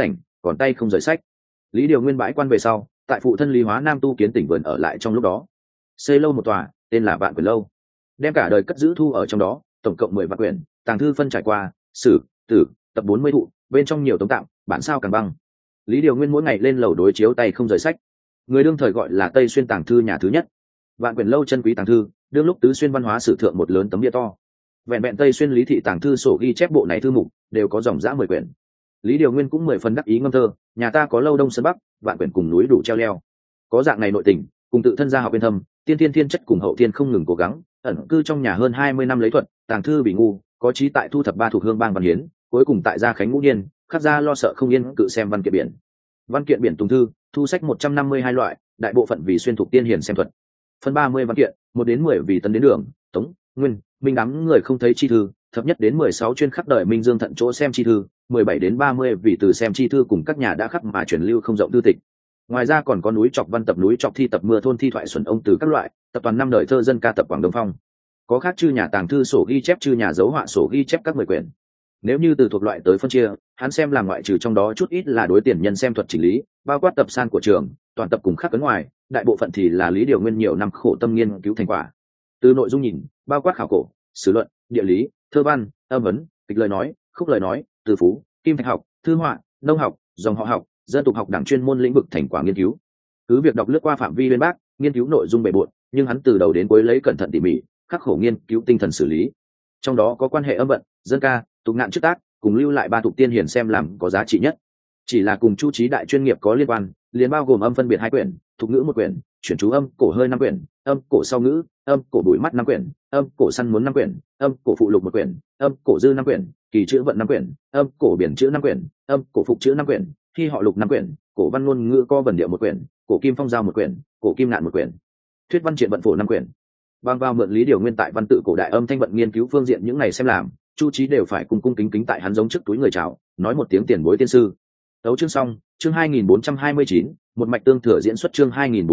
còn tay không rời sách. Lý Điều Nguyên bãi quan về sau, tại phụ thân Lý Hóa Nam tu kiến tỉnh vườn ở lại trong lúc đó, xây lâu một tòa tên là Vạn Quyển lâu, đem cả đời cất giữ thu ở trong đó, tổng cộng 10 vạn quyển, tàng thư phân trải qua sử, tử, tập 40 thụ, bên trong nhiều tống tạm, bản sao càng băng. Lý Điều Nguyên mỗi ngày lên lầu đối chiếu tay không rời sách, người đương thời gọi là Tây Xuyên tàng thư nhà thứ nhất. Vạn Quyển lâu chân quý tàng thư, đương lúc tứ xuyên văn hóa sử thượng một lớn tấm bia to. Vẹn vẹn Tây Xuyên lý thị tàng thư sổ ghi chép bộ này thư mục đều có dòng dã 10 quyển. Lý Điều Nguyên cũng 10 phần đắc ý ngâm thơ, nhà ta có lâu đông sơn bắc, vạn quyển cùng núi đủ treo leo. Có dạng này nội tình, cùng tự thân gia học bên thâm, tiên thiên thiên chất cùng hậu thiên không ngừng cố gắng, ẩn cư trong nhà hơn 20 năm lấy thuật, tàng thư bị ngu, có trí tại thu thập ba thuộc hương bang văn hiến, cuối cùng tại gia khánh ngũ niên, khắc gia lo sợ không yên cự xem văn kiện biển. Văn kiện biển tùng thư, thu sách 152 loại, đại bộ phận vì xuyên thuộc tiên hiền xem thuật. Phân 30 văn kiện, 1 đến 10 vì tấn đến đường, tống, nguyên, minh đám người không thấy chi thư, thập nhất đến 16 chuyên khắc đời Minh Dương thận chỗ xem chi thư, 17 đến 30 vì từ xem chi thư cùng các nhà đã khắc mà truyền lưu không rộng thư tịch. Ngoài ra còn có núi trọc văn tập, núi trọc thi tập, mưa thôn thi thoại xuân ông từ các loại, tập toàn năm đời thơ dân ca tập Quảng Đông Phong. Có khác chư nhà tàng thư sổ ghi chép, chư nhà dấu họa sổ ghi chép các 10 quyển. Nếu như từ thuộc loại tới phân chia, hắn xem làm ngoại trừ trong đó chút ít là đối tiền nhân xem thuật chỉnh lý, bao quát tập san của trường, toàn tập cùng khắc ấn ngoài, đại bộ phận thì là Lý Điều Nguyên nhiều năm khổ tâm nghiên cứu thành quả. Từ nội dung nhìn, bao quát khảo cổ, sử luận, địa lý, thơ văn, âm vấn, kịch lời nói, khúc lời nói, từ phú, kim thạch học, thư họa, nông học, dòng họ học, dân tục học đẳng chuyên môn lĩnh vực thành quả nghiên cứu. Cứ việc đọc lướt qua phạm vi bên bác, nghiên cứu nội dung bề bộn, nhưng hắn từ đầu đến cuối lấy cẩn thận tỉ mỉ, khắc khổ nghiên cứu tinh thần xử lý. Trong đó có quan hệ âm vận, dân ca, tục ngạn trước tác, cùng lưu lại ba thuộc tiên hiển xem làm có giá trị nhất. Chỉ là cùng chu trí đại chuyên nghiệp có liên quan, liền bao gồm âm phân biệt 2 quyển, thuộc ngữ 1 quyển, chuyển chú âm cổ hơi 5 quyển, âm cổ sau ngữ, âm cổ bụi mắt 5 quyển, âm cổ săn muốn 5 quyển, âm cổ phụ lục 1 quyển, âm cổ dư 5 quyển, kỳ chữ vận 5 quyển, âm cổ biển chữ 5 quyển, âm cổ phục chữ 5 quyển, thi họ lục 5 quyển, cổ văn ngôn ngữ co vần điệu 1 quyển, cổ kim phong giao 1 quyển, cổ kim nạn 1 quyển, thuyết văn triện vận phổ 5 quyển. Bằng vào mượn Lý Điều Nguyên tại văn tự cổ đại âm thanh vận nghiên cứu phương diện những này xem làm, chu trí đều phải cung cung kính kính tại hắn giống trước túi người chào, nói một tiếng tiền bối tiên sư. Tấu chương xong, chương 2429, một mạch tương thừa diễn xuất chương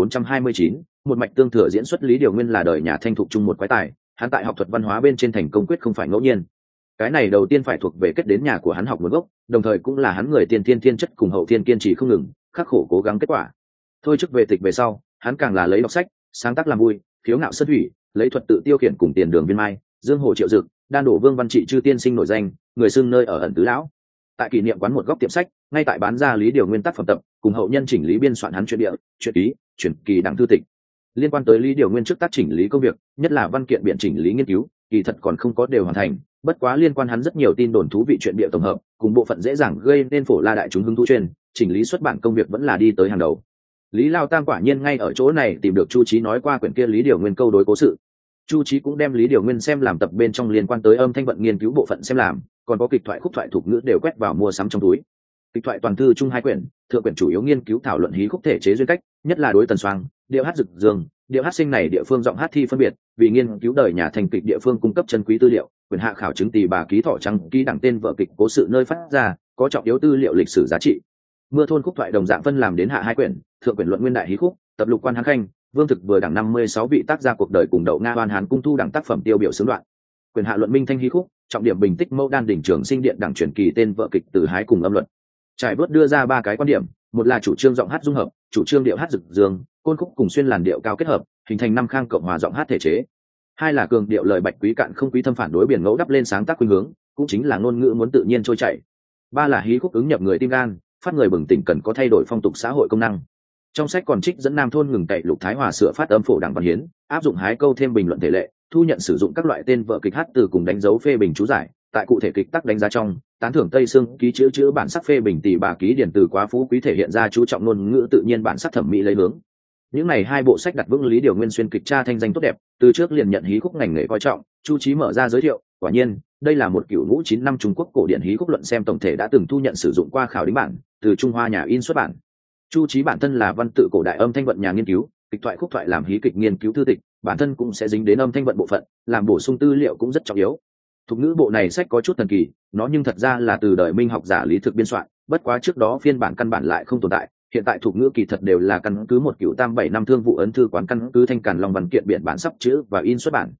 2429, một mạch tương thừa diễn xuất. Lý Điều Nguyên là đời nhà Thanh Thục chung một quái tài, hắn tại học thuật văn hóa bên trên thành công quyết không phải ngẫu nhiên. Cái này đầu tiên phải thuộc về kết đến nhà của hắn học nguồn gốc, đồng thời cũng là hắn người tiên thiên thiên chất cùng hậu thiên kiên trì không ngừng, khắc khổ cố gắng kết quả. Thôi chức về tịch về sau, hắn càng là lấy đọc sách, sáng tác làm vui, khiếu ngạo sơn thủy, lấy thuật tự tiêu khiển cùng tiền đường viên mai, dương hồ triệu dực, đan đổ vương văn trị chư tiên sinh nổi danh, người xưng nơi ở ẩn tứ lão. Tại kỷ niệm quán một góc tiệm sách, ngay tại bán ra Lý Điều Nguyên tác phẩm tập, cùng hậu nhân chỉnh lý biên soạn hắn truyện địa, truyện ký, truyền kỳ đẳng thư tịch. Liên quan tới Lý Điều Nguyên trước tác chỉnh lý công việc, nhất là văn kiện biện chỉnh lý nghiên cứu, kỳ thật còn không có đều hoàn thành, bất quá liên quan hắn rất nhiều tin đồn thú vị chuyện địa tổng hợp, cùng bộ phận dễ dàng gây nên phổ la đại chúng hứng thú truyền, chỉnh lý xuất bản công việc vẫn là đi tới hàng đầu. Lý Lao Tam quả nhiên ngay ở chỗ này tìm được Chu Chí nói qua quyển kia Lý Điều Nguyên câu đối cố sự. Chu Chí cũng đem Lý Điều Nguyên xem làm tập bên trong liên quan tới âm thanh vận nghiên cứu bộ phận xem làm, còn có kịch thoại khúc thoại thuộc ngữ đều quét vào mua sắm trong túi. Kịch thoại toàn thư chung 2 quyển, thượng quyển chủ yếu nghiên cứu thảo luận hí khúc thể chế duyên cách, nhất là đối tần soang, điệu hát dực dương, điệu hát sinh này địa phương giọng hát thi phân biệt, vì nghiên cứu đời nhà thành kịch địa phương cung cấp chân quý tư liệu, quyển hạ khảo chứng tỳ bà ký thọ trắng ký đẳng tên vợ kịch cố sự nơi phát ra, có trọng yếu tư liệu lịch sử giá trị. Mưa thôn khúc thoại đồng dạng phân làm đến hạ 2 quyển, thượng quyển luận nguyên đại hí khúc, tập lục quan hán khanh, vương thực vừa đẳng 56 vị tác gia cuộc đời cùng đậu nga oan hán cung thu đẳng tác phẩm tiêu biểu xướng đoạn. Quyển hạ luận minh thanh hí khúc, trọng điểm bình tích mẫu đan đỉnh trường sinh điện đẳng truyền kỳ tên vợ kịch từ hái cùng âm luận. Trải bớt đưa ra 3 cái quan điểm, một là chủ trương giọng hát dung hợp, chủ trương điệu hát dực dương, côn khúc cùng xuyên làn điệu cao kết hợp, hình thành 5 khang cộng hòa giọng hát thể chế. 2 là cường điệu lời bạch quý cạn không quý thâm phản đối biển ngẫu đắp lên sáng tác khuynh hướng, cũng chính là ngôn ngữ muốn tự nhiên trôi chảy. 3 là hí khúc ứng nhập người tim gan, phát người bừng tỉnh cần có thay đổi phong tục xã hội công năng. Trong sách còn trích dẫn Nam thôn ngừng cậy Lục Thái Hòa sửa phát âm phổ đẳng văn hiến, áp dụng hái câu thêm bình luận thể lệ, thu nhận sử dụng các loại tên vợ kịch hát từ cùng đánh dấu phê bình chú giải, tại cụ thể kịch tác đánh giá trong, tán thưởng Tây Sương ký chữ bản sắc phê bình tỷ bà ký điển từ quá phú quý thể hiện ra chú trọng ngôn ngữ tự nhiên bản sắc thẩm mỹ lấy hướng. Những này 2 bộ sách đặt vững Lý Điều Nguyên xuyên kịch cha thanh danh tốt đẹp, từ trước liền nhận hí khúc ngành nghề coi trọng, Chu Chí mở ra giới thiệu, quả nhiên, đây là một cửu ngũ 9 năm Trung Quốc cổ điển hí khúc luận xem tổng thể đã từng thu nhận sử dụng qua khảo đính bản, từ Trung Hoa nhà in xuất bản. Chu Chí bản thân là văn tự cổ đại âm thanh vận nhà nghiên cứu, kịch thoại khúc thoại làm hí kịch nghiên cứu thư tịch, bản thân cũng sẽ dính đến âm thanh vận bộ phận, làm bổ sung tư liệu cũng rất trọng yếu. Thuộc ngữ bộ này sách có chút thần kỳ, nó nhưng thật ra là từ đời Minh học giả Lý Thực biên soạn, bất quá trước đó phiên bản căn bản lại không tồn tại, hiện tại thuộc ngữ kỳ thật đều là căn cứ 1 cửu tam 7 năm thương vụ ấn thư quán căn cứ thanh càn long văn kiện biện bản sắp chữ và in xuất bản.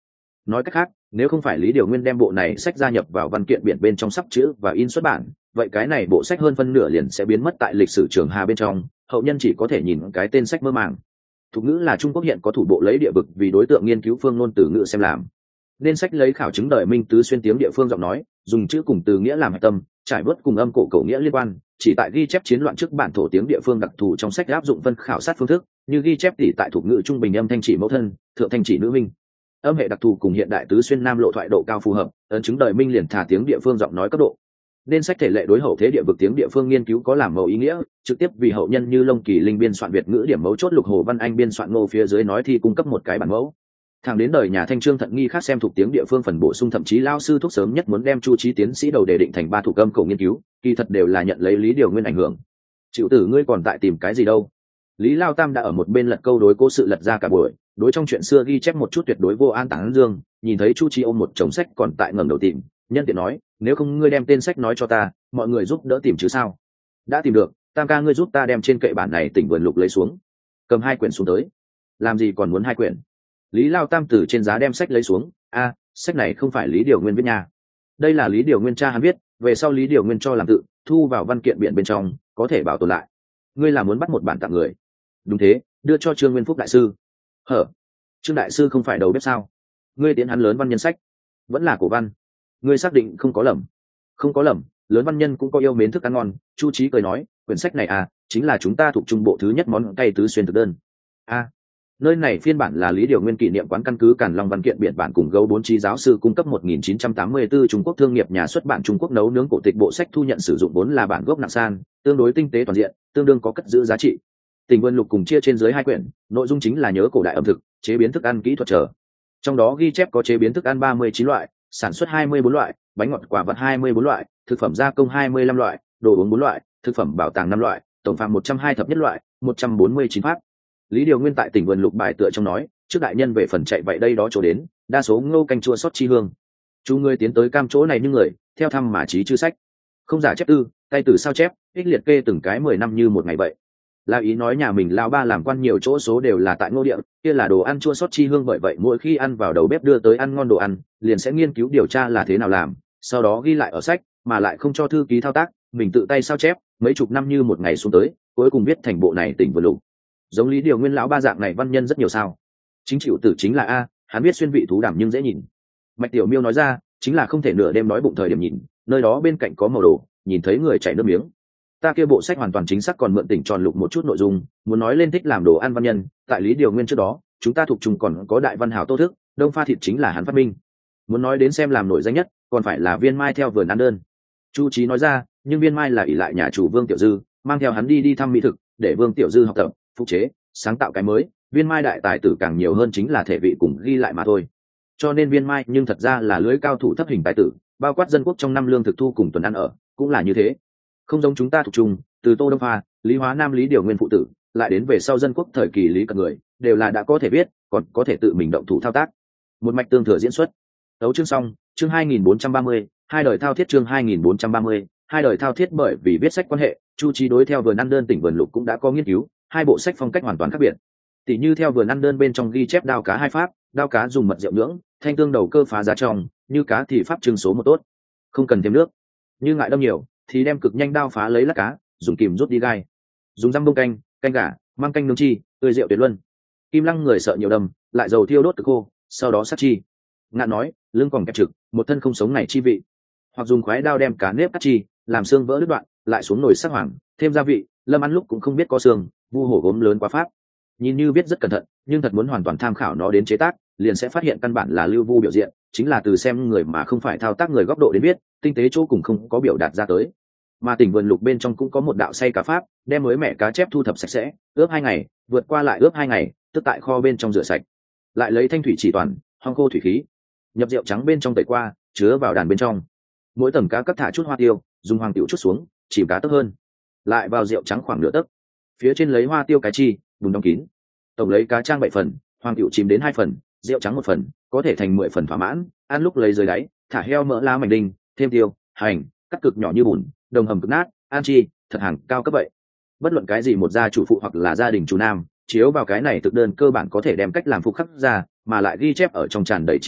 nói cách khác, nếu không phải Lý Điều Nguyên đem bộ này sách gia nhập vào văn kiện biển bên trong sắp chữ và in xuất bản, vậy cái này bộ sách hơn phân nửa liền sẽ biến mất tại lịch sử trường hà bên trong, hậu nhân chỉ có thể nhìn cái tên sách mơ màng. Thục ngữ là Trung Quốc hiện có thủ bộ lấy địa vực vì đối tượng nghiên cứu phương ngôn từ ngữ xem làm, nên sách lấy khảo chứng đời Minh Tứ xuyên tiếng địa phương giọng nói, dùng chữ cùng từ nghĩa làm hạch tâm, trải bớt cùng âm cổ cổ nghĩa liên quan, chỉ tại ghi chép chiến loạn trước bản thổ tiếng địa phương đặc thù trong sách áp dụng phân khảo sát phương thức, như ghi chép tỉ tại thuộc ngữ trung bình âm thanh chỉ mẫu thân, thượng thanh chỉ nữ minh. Âm hệ đặc thù cùng hiện đại tứ xuyên nam lộ thoại độ cao phù hợp, ấn chứng đời Minh liền thả tiếng địa phương giọng nói cấp độ. Nên sách thể lệ đối hậu thế địa vực tiếng địa phương nghiên cứu có làm mẫu ý nghĩa, trực tiếp vì hậu nhân như Lông Kỳ Linh biên soạn Việt ngữ điểm mấu chốt, Lục Hồ Văn Anh biên soạn Ngô phía dưới nói thi cung cấp một cái bản mẫu. Thẳng đến đời nhà Thanh Trương Thận Nghi khác xem thuộc tiếng địa phương phần bổ sung, thậm chí lao sư thúc sớm nhất muốn đem Chu Chí tiến sĩ đầu đề định thành ba thủ âm cổ nghiên cứu, kỳ thật đều là nhận lấy Lý Điều Nguyên ảnh hưởng. Chịu tử ngươi còn tại tìm cái gì đâu? Lý Lao Tam đã ở một bên lật câu đối cố sự lật ra cả buổi, đối trong chuyện xưa ghi chép một chút tuyệt đối vô an tán dương, nhìn thấy Chu Chí ôm một chồng sách còn tại ngẩng đầu tìm, nhân tiện nói, nếu không ngươi đem tên sách nói cho ta, mọi người giúp đỡ tìm chứ sao? Đã tìm được, Tam ca ngươi giúp ta đem trên kệ bản này Tỉnh Vườn Lục lấy xuống, cầm 2 quyển xuống tới. Làm gì còn muốn 2 quyển? Lý Lao Tam từ trên giá đem sách lấy xuống, sách này không phải Lý Điều Nguyên viết nha, đây là Lý Điều Nguyên cha hắn viết, về sau Lý Điều Nguyên cho làm tự thu vào văn kiện biển bên trong, có thể bảo tồn lại. Ngươi là muốn bắt một bản tặng người? Đúng thế, đưa cho Trương Nguyên Phúc đại sư. Trương đại sư không phải đầu bếp sao? Ngươi tiến hắn lớn văn nhân sách, vẫn là cổ văn. Ngươi xác định không có lầm? Không có lầm, lớn văn nhân cũng có yêu mến thức ăn ngon. Chu Chí cười nói, quyển sách này chính là chúng ta thuộc trung bộ thứ nhất món cay tứ xuyên thực đơn. Nơi này phiên bản là Lý Điều Nguyên kỷ niệm quán căn cứ Càn Long văn kiện biển bản cùng gấu 4 trí giáo sư cung cấp 1984 Trung Quốc thương nghiệp nhà xuất bản Trung Quốc nấu nướng cổ tịch, bộ sách thu nhận sử dụng vốn là bản gốc nặng san, tương đối tinh tế toàn diện, tương đương có cất giữ giá trị. Tỉnh Vườn Lục cùng chia trên dưới 2 quyển, nội dung chính là nhớ cổ đại ẩm thực, chế biến thức ăn kỹ thuật trở. Trong đó ghi chép có chế biến thức ăn 39 loại, sản xuất 24 loại, bánh ngọt quả vật 24 loại, thực phẩm gia công 25 loại, đồ uống 4 loại, thực phẩm bảo tàng 5 loại, tổng phạm 120 thập nhất loại, 149 pháp. Lý Điều Nguyên tại Tỉnh Vườn Lục bài tựa trong nói, trước đại nhân về phần chạy vậy đây đó chỗ đến, đa số ngô canh chua sót chi hương. Chú ngươi tiến tới cam chỗ này như người, theo thăm mà trí chư sách. Không giả chép tư, tay từ sao chép, ích liệt kê từng cái 10 năm như một ngày vậy. Là ý nói nhà mình lão ba làm quan nhiều chỗ số đều là tại Ngô địa, kia là đồ ăn chua sót chi hương, bởi vậy mỗi khi ăn vào đầu bếp đưa tới ăn ngon đồ ăn, liền sẽ nghiên cứu điều tra là thế nào làm, sau đó ghi lại ở sách, mà lại không cho thư ký thao tác, mình tự tay sao chép, mấy chục năm như một ngày xuống tới, cuối cùng viết thành bộ này Tỉnh Vườn Lục. Giống Lý Điều Nguyên lão ba dạng này văn nhân rất nhiều sao? Chính chịu tử chính là hắn biết xuyên vị thú đảm nhưng dễ nhìn. Mạch Tiểu Miêu nói ra, chính là không thể nửa đêm đói bụng thời điểm nhìn, nơi đó bên cạnh có màu đồ, nhìn thấy người chảy nước miếng. Ta kia bộ sách hoàn toàn chính xác còn mượn Tỉnh Tròn Lục một chút nội dung, muốn nói lên thích làm đồ ăn văn nhân, tại Lý Điều Nguyên trước đó, chúng ta thuộc trùng còn có đại văn hào Tô Thức, đông pha thịt chính là hắn phát minh. Muốn nói đến xem làm nổi danh nhất, còn phải là Viên Mai theo vườn ăn đơn. Chu Chí nói ra, nhưng Viên Mai là ỷ lại nhà chủ Vương Tiểu Dư, mang theo hắn đi thăm mỹ thực, để Vương Tiểu Dư học tập, phục chế, sáng tạo cái mới. Viên Mai đại tài tử càng nhiều hơn chính là thể vị cùng ghi lại mà thôi. Cho nên Viên Mai nhưng thật ra là lưới cao thủ thấp hình tài tử, bao quát dân quốc trong năm lương thực thu cùng tuần ăn ở, cũng là như thế. Không giống chúng ta thuộc trùng, từ Tô Đông Pha, Lý Hóa Nam, Lý Điều Nguyên phụ tử, lại đến về sau dân quốc thời kỳ Lý Cận người, đều là đã có thể viết, còn có thể tự mình động thủ thao tác. Một mạch tương thừa diễn xuất. Đấu chương xong, chương 2430, hai đời thao thiết, chương 2430, hai đời thao thiết. Bởi vì viết sách quan hệ, Chu Chí đối theo vườn ăn đơn Tỉnh Vườn Lục cũng đã có nghiên cứu, hai bộ sách phong cách hoàn toàn khác biệt. Tỷ như theo vườn ăn đơn bên trong ghi chép đao cá 2 pháp, đao cá dùng mật rượu nướng, thanh tương đầu cơ phá giá trong, như cá thì pháp trưng số 1 tốt, không cần thêm nước. Như ngại đâm nhiều thì đem cực nhanh đao phá lấy lát cá, dùng kìm rút đi gai. Dùng răm bông canh, canh gà, mang canh nướng chi, tươi rượu tuyệt luân. Kim Lăng người sợ nhiều đầm, lại dầu thiêu đốt cực khô, sau đó sát chi. Ngạn nói, lưng còn kẹp trực, một thân không sống này chi vị. Hoặc dùng khoái đao đem cá nếp cắt chi, làm xương vỡ đứt đoạn, lại xuống nồi sắc hoàng, thêm gia vị, Lâm ăn lúc cũng không biết có xương, vu hổ gốm lớn quá pháp. Nhìn như biết rất cẩn thận, nhưng thật muốn hoàn toàn tham khảo nó đến chế tác, liền sẽ phát hiện căn bản là lưu vu biểu diện, chính là từ xem người mà không phải thao tác người góc độ đến biết, tinh tế chỗ cùng không có biểu đạt ra tới. Mà Tỉnh Vườn Lục bên trong cũng có một đạo xay cá pháp, đem mới mẻ cá chép thu thập sạch sẽ, ướp 2 ngày, vượt qua lại ướp 2 ngày, tức tại kho bên trong rửa sạch, lại lấy thanh thủy chỉ toàn, hong khô thủy khí, nhập rượu trắng bên trong tẩy qua, chứa vào đàn bên trong. Mỗi tầm cá cắt thả chút hoa tiêu, dùng hoàng tiểu chút xuống, chìm cá tấp hơn, lại vào rượu trắng khoảng nửa tấc, phía trên lấy hoa tiêu cái chi, bùn đóng kín. Tổng lấy cá trang 7 phần, hoàng tiểu chìm đến 2 phần, rượu trắng 1 phần, có thể thành 10 phần thỏa mãn. Ăn lúc lấy dưới đáy, thả heo mỡ lá mảnh đinh, thêm tiêu, hành, cắt cực nhỏ như bùn, đồng hầm cực nát, an chi, thật hàng cao cấp vậy. Bất luận cái gì một gia chủ phụ hoặc là gia đình chủ nam, chiếu vào cái này thực đơn cơ bản có thể đem cách làm phục khắc ra, mà lại ghi chép ở trong tràn đầy chi tiết,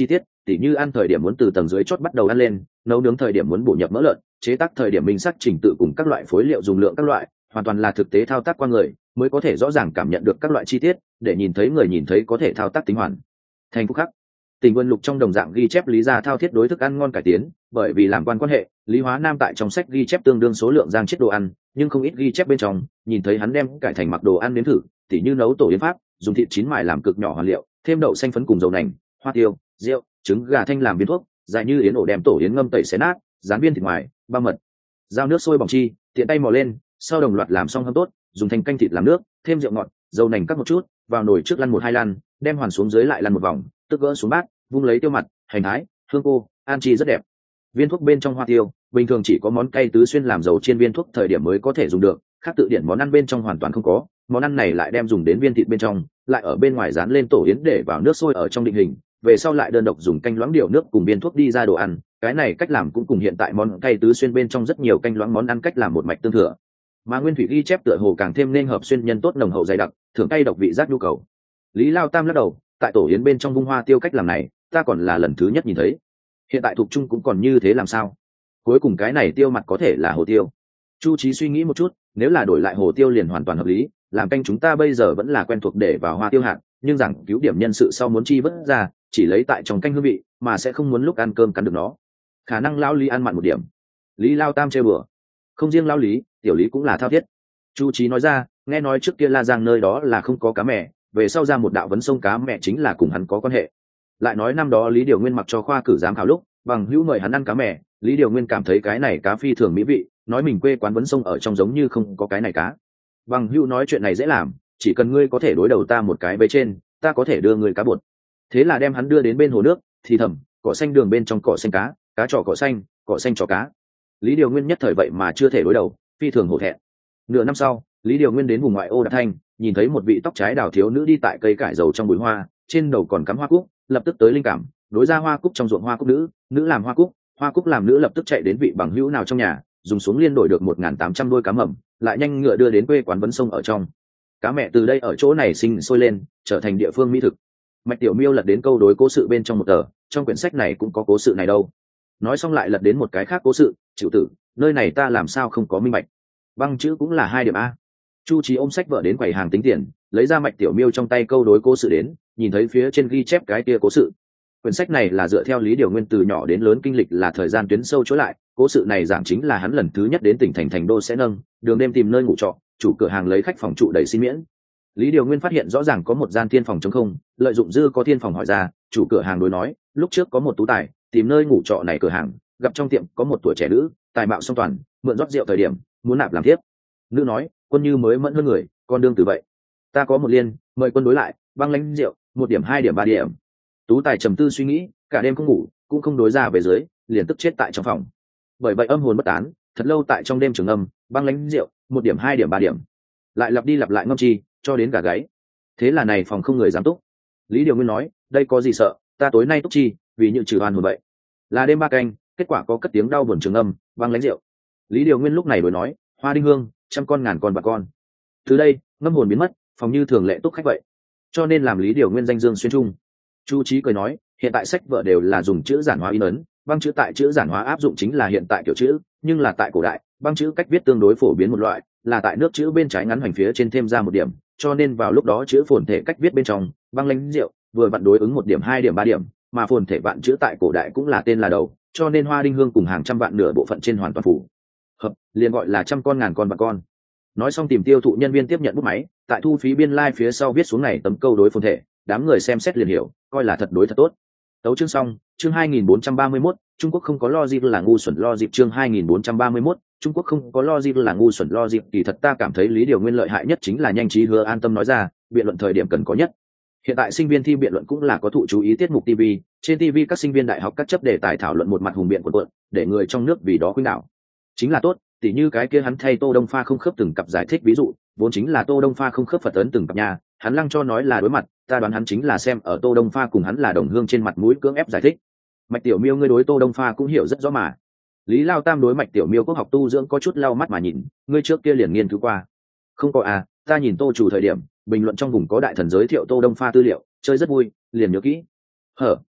tỉ như ăn thời điểm muốn từ tầng dưới chót bắt đầu ăn lên, nấu nướng thời điểm muốn bổ nhập mỡ lợn, chế tác thời điểm minh sắc trình tự cùng các loại phối liệu dùng lượng các loại, hoàn toàn là thực tế thao tác qua người mới có thể rõ ràng cảm nhận được các loại chi tiết, để nhìn thấy người nhìn thấy có thể thao tác tính hoàn thành phúc khắc. Tình Vân Lục trong đồng dạng ghi chép Lý gia thao thiết đối thức ăn ngon cải tiến, bởi vì làm quan hệ, Lý Hóa Nam tại trong sách ghi chép tương đương số lượng giang chết đồ ăn, nhưng không ít ghi chép bên trong, nhìn thấy hắn đem cải thành mặc đồ ăn nếm thử, tỉ như nấu tổ yến pháp, dùng thịt chín mài làm cực nhỏ hoàn liệu, thêm đậu xanh phấn cùng dầu nành, hoa tiêu, rượu, trứng gà thanh làm viên thuốc, dài như yến ổ đem tổ yến ngâm tẩy xé nát, rán viên thịt ngoài, ba mật, giao nước sôi bỏng chi, tiện tay mò lên, sau đồng loạt làm xong hâm tốt, dùng thành canh thịt làm nước, thêm rượu ngọt, dầu nành cắt một chút, vào nồi trước lăn một hai lăn, đem hoàn xuống dưới lại lăn một vòng, tức gỡ xuống bát, vung lấy tiêu mặt, hành thái, hương cô, an chi rất đẹp. Viên thuốc bên trong hoa tiêu, bình thường chỉ có món cay tứ xuyên làm dầu chiên viên thuốc thời điểm mới có thể dùng được, khác tự điển món ăn bên trong hoàn toàn không có. Món ăn này lại đem dùng đến viên thịt bên trong, lại ở bên ngoài dán lên tổ yến để vào nước sôi ở trong định hình, về sau lại đơn độc dùng canh loãng điều nước cùng viên thuốc đi ra đồ ăn. Cái này cách làm cũng cùng hiện tại món cay tứ xuyên bên trong rất nhiều canh loãng món ăn cách làm một mạch tương thừa. Mà nguyên thủy ghi chép tựa hồ càng thêm nên hợp xuyên nhân tốt nồng hậu dày đặc, thường cay độc vị giác nhu cầu. Lý Lao Tam lắc đầu, tại tổ yến bên trong vung hoa tiêu cách làm này, ta còn là lần thứ nhất nhìn thấy. Hiện tại thuộc trung cũng còn như thế làm sao? Cuối cùng cái này tiêu mặt có thể là hồ tiêu. Chu Chí suy nghĩ một chút, nếu là đổi lại hồ tiêu liền hoàn toàn hợp lý, làm canh chúng ta bây giờ vẫn là quen thuộc để vào hoa tiêu hạt, nhưng rằng cứu điểm nhân sự sau muốn chi vớt ra, chỉ lấy tại trong canh hương vị, mà sẽ không muốn lúc ăn cơm cắn được nó. Khả năng lão Lý ăn mặn một điểm. Lý Lao Tam trêu bừa. Không riêng lão Lý, tiểu Lý cũng là thao thiết. Chu Chí nói ra, nghe nói trước kia La Giang nơi đó là không có cá mẹ, về sau ra một đạo vấn sông cá mẹ chính là cùng hắn có quan hệ. Lại nói năm đó Lý Điều Nguyên mặc cho khoa cử giám khảo lúc, bằng hữu mời hắn ăn cá mẹ, Lý Điều Nguyên cảm thấy cái này cá phi thường mỹ vị, nói mình quê quán vấn sông ở trong giống như không có cái này cá. Bằng hữu nói chuyện này dễ làm, chỉ cần ngươi có thể đối đầu ta một cái bế trên, ta có thể đưa ngươi cá bột. Thế là đem hắn đưa đến bên hồ nước, thì thầm, cỏ xanh đường bên trong cỏ xanh cá, cá trò cỏ xanh trò cá. Lý Điều Nguyên nhất thời vậy mà chưa thể đối đầu, phi thường hổ thẹn. Nửa năm sau, Lý Điều Nguyên đến vùng ngoại ô Đạp Thanh, nhìn thấy một vị tóc trái đào thiếu nữ đi tại cây cải dầu trong bụi hoa, trên đầu còn cắm hoa cúc, lập tức tới linh cảm, đối ra hoa cúc trong ruộng hoa cúc nữ làm hoa cúc làm nữ lập tức chạy đến vị bằng hữu nào trong nhà, dùng xuống liên đổi được 1.800 đôi cá mầm, lại nhanh ngựa đưa đến quê quán vấn sông ở trong. Cá mẹ từ đây ở chỗ này sinh sôi lên, trở thành địa phương mỹ thực. Mạch Tiểu Miêu lật đến câu đối cố sự bên trong một tờ, trong quyển sách này cũng có cố sự này đâu. Nói xong lại lật đến một cái khác cố sự, chịu tử, nơi này ta làm sao không có minh bạch. Băng chữ cũng là 2 điểm a. Chu Chí ôm sách vở đến quầy hàng tính tiền, lấy ra Mạch Tiểu Miêu trong tay câu đối cố sự đến, nhìn thấy phía trên ghi chép cái kia cố sự. Quyển sách này là dựa theo Lý Điều Nguyên từ nhỏ đến lớn kinh lịch là thời gian tuyến sâu chối lại, cố sự này giảng chính là hắn lần thứ nhất đến tỉnh thành đô sẽ nâng, đường đêm tìm nơi ngủ trọ, chủ cửa hàng lấy khách phòng trụ đầy xin miễn. Lý Điều Nguyên phát hiện rõ ràng có một gian thiên phòng trống không, lợi dụng dư có thiên phòng hỏi ra, chủ cửa hàng đối nói, lúc trước có một tú tài, tìm nơi ngủ trọ này cửa hàng, gặp trong tiệm có một tuổi trẻ nữ, tài mạo song toàn, mượn rót rượu thời điểm, muốn nạp làm tiếp. Nữ nói, quân như mới mẫn hơn người, con đương từ vậy. Ta có một liên, mời quân đối lại, băng lãnh rượu, 1 điểm 2 điểm 3 điểm. Tú tài trầm tư suy nghĩ, cả đêm không ngủ, cũng không đối ra về dưới, liền tức chết tại trong phòng. Bởi vậy âm hồn bất tán, thật lâu tại trong đêm trường âm, băng lãnh rượu, 1 điểm 2 điểm 3 điểm. Lại lặp đi lặp lại ngâm chi, cho đến gà gáy. Thế là này phòng không người dám túc. Lý Điều Nguyên nói, đây có gì sợ, ta tối nay túc chi, vì như trừ oan hồn vậy. Là đêm 3 canh, kết quả có cất tiếng đau buồn trường âm, băng lãnh rượu. Lý Điều Nguyên lúc này đối nói, hoa đinh hương, 100 con ngàn con bạc con. Từ đây, ngâm hồn biến mất, phòng như thường lệ túc khách vậy. Cho nên làm Lý Điều Nguyên danh dương xuyên trung. Chu Chí cười nói, hiện tại sách vở đều là dùng chữ giản hóa in ấn, băng chữ tại chữ giản hóa áp dụng chính là hiện tại kiểu chữ, nhưng là tại cổ đại, băng chữ cách viết tương đối phổ biến một loại, là tại nước chữ bên trái ngắn hoành phía trên thêm ra 1 điểm, cho nên vào lúc đó chữ phồn thể cách viết bên trong, băng lãnh rượu, vừa vặn đối ứng 1 điểm 2 điểm 3 điểm, mà phồn thể vạn chữ tại cổ đại cũng là tên là đầu, cho nên hoa đinh hương cùng hàng trăm vạn nửa bộ phận trên hoàn toàn phủ hợp, liền gọi là 100 con ngàn con bạc con. Nói xong tìm tiêu thụ nhân viên tiếp nhận bút máy, tại thu phí biên lai phía sau viết xuống này tấm câu đối phồn thể, đám người xem xét liền hiểu, coi là thật đối thật tốt. Tấu chương xong, chương 2431, Trung Quốc không có logic là ngu xuẩn logic chương 2431, Trung Quốc không có logic là ngu xuẩn logic. Kỳ thật ta cảm thấy Lý Điều Nguyên lợi hại nhất chính là nhanh trí hứa an tâm nói ra, biện luận thời điểm cần có nhất. Hiện tại sinh viên thi biện luận cũng là có thụ chú ý tiết mục TV, trên TV các sinh viên đại học các chấp đề tài thảo luận một mặt hùng biện của quận, để người trong nước vì đó khuynh đảo. Chính là tốt, tỉ như cái kia hắn thay Tô Đông Pha không khớp từng cặp giải thích ví dụ, vốn chính là Tô Đông Pha không khớp Phật ấn từng cặp nhà, hắn lăng cho nói là đối mặt, ta đoán hắn chính là xem ở Tô Đông Pha cùng hắn là đồng hương trên mặt mũi cưỡng ép giải thích. Mạch Tiểu Miêu ngươi đối Tô Đông Pha cũng hiểu rất rõ mà. Lý Lao Tam đối Mạch Tiểu Miêu quốc học tu dưỡng có chút lau mắt mà nhìn, ngươi trước kia liền nghiên cứu qua. Không có à, ta nhìn Tô chủ thời điểm, bình luận trong vùng có đại thần giới thiệu Tô Đông Pha tư liệu, chơi rất vui, liền nhớ kỹ. Hở,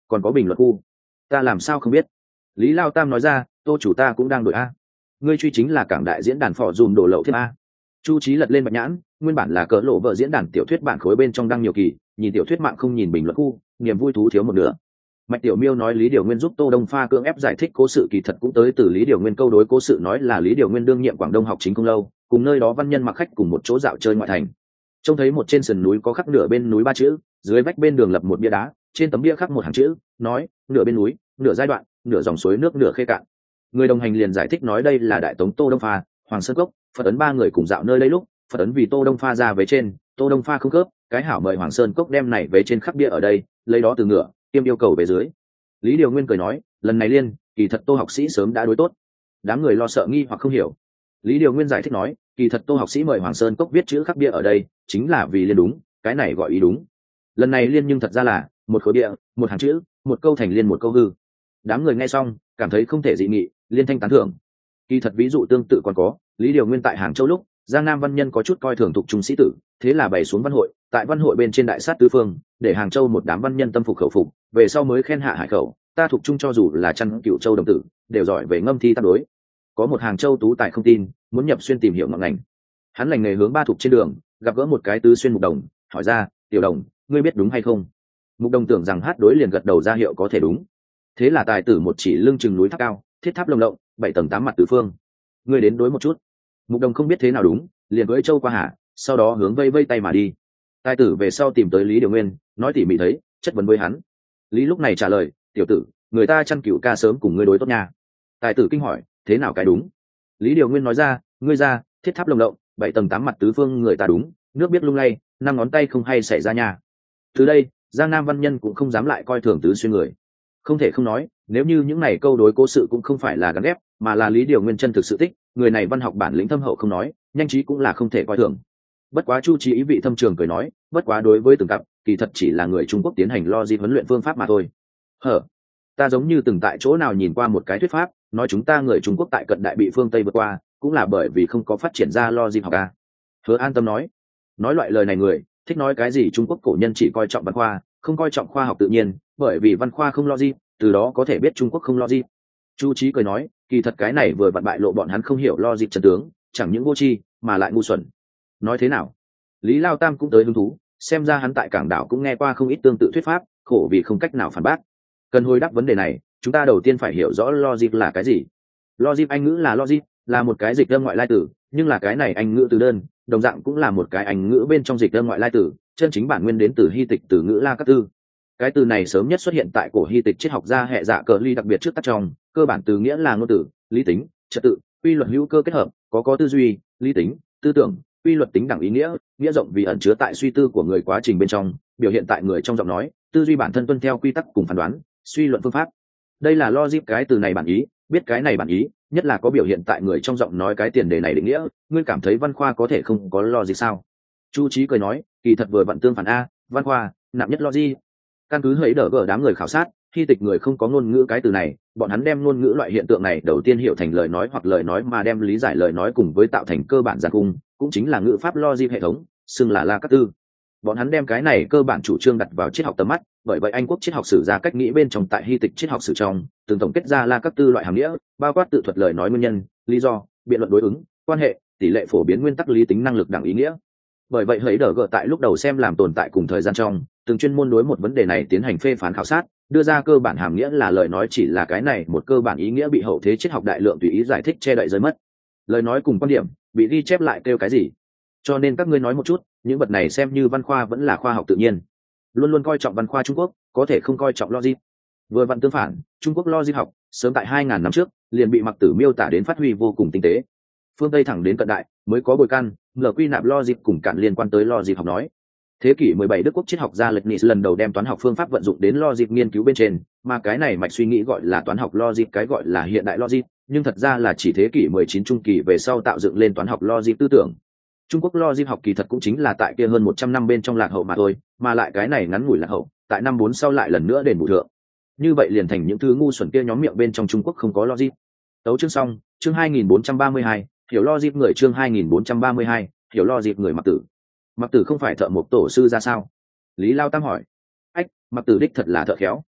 còn có bình luận khu. Ta làm sao không biết. Lý Lao Tam nói ra, Tô chủ ta cũng đang đổi a. Ngươi truy chính là cảng đại diễn đàn phò dùm đổ lậu thêm a. Chu Chí lật lên bạch nhãn, nguyên bản là cỡ lộ vợ diễn đàn tiểu thuyết bản khối bên trong đăng nhiều kỳ, nhìn tiểu thuyết mạng không nhìn bình luận khu, niềm vui thú thiếu một nửa. Mạch Tiểu Miêu nói Lý Điều Nguyên giúp Tô Đông Pha cưỡng ép giải thích cố sự kỳ thật cũng tới từ Lý Điều Nguyên câu đối cố sự nói là Lý Điều Nguyên đương nhiệm Quảng Đông học chính không lâu, cùng nơi đó văn nhân mặc khách cùng một chỗ dạo chơi ngoại thành. Trông thấy một trên sườn núi có khắc nửa bên núi ba chữ, dưới vách bên đường lập một bia đá, trên tấm bia khắc một hàng chữ, nói nửa bên núi, nửa giai đoạn, nửa dòng suối nước nửa khê cạn. Người đồng hành liền giải thích nói đây là đại tống Tô Đông Pha, Hoàng Sơn Cốc, Phật ấn ba người cùng dạo nơi đây lúc, Phật ấn vì Tô Đông Pha ra vế trên, Tô Đông Pha không khớp, cái hảo mời Hoàng Sơn Cốc đem này vế trên khắc bia ở đây, lấy đó từ ngựa, kiêm yêu cầu về dưới. Lý Điều Nguyên cười nói, lần này liên, kỳ thật Tô học sĩ sớm đã đối tốt. Đám người lo sợ nghi hoặc không hiểu. Lý Điều Nguyên giải thích nói, kỳ thật Tô học sĩ mời Hoàng Sơn Cốc viết chữ khắc bia ở đây, chính là vì liên đúng, cái này gọi ý đúng. Lần này liên nhưng thật ra là một khối bia, một hàng chữ, một câu thành liên một câu hư. Đám người nghe xong, cảm thấy không thể dị nghị, liên thanh tán thưởng. Kỳ thật ví dụ tương tự còn có, Lý Điều Nguyên tại Hàng Châu lúc, Giang Nam văn nhân có chút coi thường thuộc trung sĩ tử, thế là bày xuống văn hội, tại văn hội bên trên đại sát tứ phương, để Hàng Châu một đám văn nhân tâm phục khẩu phục, về sau mới khen hạ hải khẩu, ta thuộc trung cho dù là chăn Cửu Châu đồng tử, đều giỏi về ngâm thi tác đối. Có một Hàng Châu tú tài không tin, muốn nhập xuyên tìm hiểu ngọn ngành. Hắn lành nghề hướng ba thuộc trên đường, gặp gỡ một cái tứ xuyên mục đồng, hỏi ra, "Tiểu đồng, ngươi biết đúng hay không?" Mục đồng tưởng rằng hát đối liền gật đầu ra hiệu có thể đúng. Thế là tài tử một chỉ lưng chừng núi tháp cao, thiết tháp lồng lộng, 7 tầng 8 mặt tứ phương. Ngươi đến đối một chút. Mục đồng không biết thế nào đúng, liền cưỡi châu qua hạ, sau đó hướng vây vây tay mà đi. Tài tử về sau tìm tới Lý Điều Nguyên, nói tỉ mỉ thấy, chất vấn với hắn. Lý lúc này trả lời, "Tiểu tử, người ta chăn cửu ca sớm cùng ngươi đối tốt nha." Tài tử kinh hỏi, "Thế nào cái đúng?" Lý Điều Nguyên nói ra, "Ngươi ra, thiết tháp lồng lộng, 7 tầng 8 mặt tứ phương người ta đúng, nước biết lung lay, 5 ngón tay không hay xảy ra nha." Từ đây, Giang Nam văn nhân cũng không dám lại coi thường tứ xuyên người. Không thể không nói, nếu như những này câu đối cố sự cũng không phải là gắn ghép, mà là Lý Điều Nguyên chân thực sự tích, người này văn học bản lĩnh thâm hậu không nói, nhanh trí cũng là không thể coi thường. Bất quá Chu Chí ý vị thâm trường cười nói, bất quá đối với từng cặp, kỳ thật chỉ là người Trung Quốc tiến hành logic huấn luyện phương pháp mà thôi. Hở, ta giống như từng tại chỗ nào nhìn qua một cái thuyết pháp, nói chúng ta người Trung Quốc tại cận đại bị phương Tây vượt qua, cũng là bởi vì không có phát triển ra logic học a. Hứa An Tâm nói loại lời này người, thích nói cái gì Trung Quốc cổ nhân chỉ coi trọng văn khoa, không coi trọng khoa học tự nhiên, bởi vì văn khoa không logic, từ đó có thể biết Trung Quốc không logic. Chu Chí cười nói, kỳ thật cái này vừa vặn bại lộ bọn hắn không hiểu logic chân tướng, chẳng những vô tri mà lại ngu xuẩn. Nói thế nào? Lý Lao Tam cũng tới hứng thú, xem ra hắn tại Cảng Đảo cũng nghe qua không ít tương tự thuyết pháp, khổ vì không cách nào phản bác. Cần hồi đáp vấn đề này, chúng ta đầu tiên phải hiểu rõ logic là cái gì. Logic Anh ngữ là logic, là một cái dịch âm ngoại lai từ, nhưng là cái này Anh ngữ từ đơn, đồng dạng cũng là một cái Anh ngữ bên trong dịch âm ngoại lai từ, chân chính bản nguyên đến từ Hy tịch từ ngữ La Cát Tư. Cái từ này sớm nhất xuất hiện tại cổ Hy tịch triết học gia hệ dạ cờ ly đặc biệt trước tắt trong, cơ bản từ nghĩa là ngôn từ, lý tính, trật tự, quy luật hữu cơ kết hợp, có tư duy, lý tính, tư tưởng, quy luật tính đẳng ý nghĩa, nghĩa rộng vì ẩn chứa tại suy tư của người quá trình bên trong, biểu hiện tại người trong giọng nói, tư duy bản thân tuân theo quy tắc cùng phán đoán, suy luận phương pháp. Đây là logic cái từ này bản ý, biết cái này bản ý, nhất là có biểu hiện tại người trong giọng nói cái tiền đề này định nghĩa, ngươi cảm thấy văn khoa có thể không có logic sao? Chu Chí cười nói, kỳ thật vừa vặn tương phản a, văn khoa nặng nhất logic. Căn cứ hãy đỡ gỡ đám người khảo sát, khi tịch người không có ngôn ngữ cái từ này, bọn hắn đem ngôn ngữ loại hiện tượng này đầu tiên hiểu thành lời nói hoặc lời nói mà đem lý giải lời nói cùng với tạo thành cơ bản giản cung, cũng chính là ngữ pháp logic hệ thống, xưng là La Cát Tư. Bọn hắn đem cái này cơ bản chủ trương đặt vào triết học tầm mắt, bởi vậy Anh quốc triết học sử ra cách nghĩ bên trong tại hy tịch triết học sử trong, từng tổng kết ra La Cát Tư loại hàm nghĩa, bao quát tự thuật lời nói nguyên nhân, lý do, biện luận đối ứng, quan hệ, tỷ lệ phổ biến nguyên tắc lý tính năng lực đẳng ý nghĩa. Bởi vậy hãy đỡ gỡ tại lúc đầu xem làm tồn tại cùng thời gian trong, từng chuyên môn đối một vấn đề này tiến hành phê phán khảo sát, đưa ra cơ bản hàm nghĩa là lời nói chỉ là cái này một cơ bản ý nghĩa bị hậu thế triết học đại lượng tùy ý giải thích che đậy rơi mất. Lời nói cùng quan điểm bị ghi chép lại kêu cái gì? Cho nên các ngươi nói một chút, những vật này xem như văn khoa vẫn là khoa học tự nhiên. Luôn luôn coi trọng văn khoa Trung Quốc, có thể không coi trọng logic. Vừa vặn tương phản, Trung Quốc logic học sớm tại 2000 năm trước liền bị Mặc Tử miêu tả đến phát huy vô cùng tinh tế. Phương Tây thẳng đến cận đại mới có bồi căn, ngờ quy nạp logic cùng cạn liên quan tới logic học nói. Thế kỷ 17 Đức quốc triết học gia Leibniz lần đầu đem toán học phương pháp vận dụng đến logic nghiên cứu bên trên, mà cái này mạch suy nghĩ gọi là toán học logic, cái gọi là hiện đại logic, nhưng thật ra là chỉ thế kỷ 19 trung kỳ về sau tạo dựng lên toán học logic tư tưởng. Trung Quốc logic học kỳ thật cũng chính là tại kia hơn 100 năm bên trong lạc hậu mà thôi, mà lại cái này ngắn ngủi lạc hậu, tại năm 4 sau lại lần nữa đền bù thượng. Như vậy liền thành những thứ ngu xuẩn kia nhóm miệng bên trong Trung Quốc không có logic. Tấu chương xong, chương 2432, hiểu logic người chương 2432, hiểu logic người Mặc Tử. Mặc Tử không phải thợ mộc tổ sư ra sao? Lý Lao Tam hỏi. Ách, Mặc Tử đích thật là thợ khéo,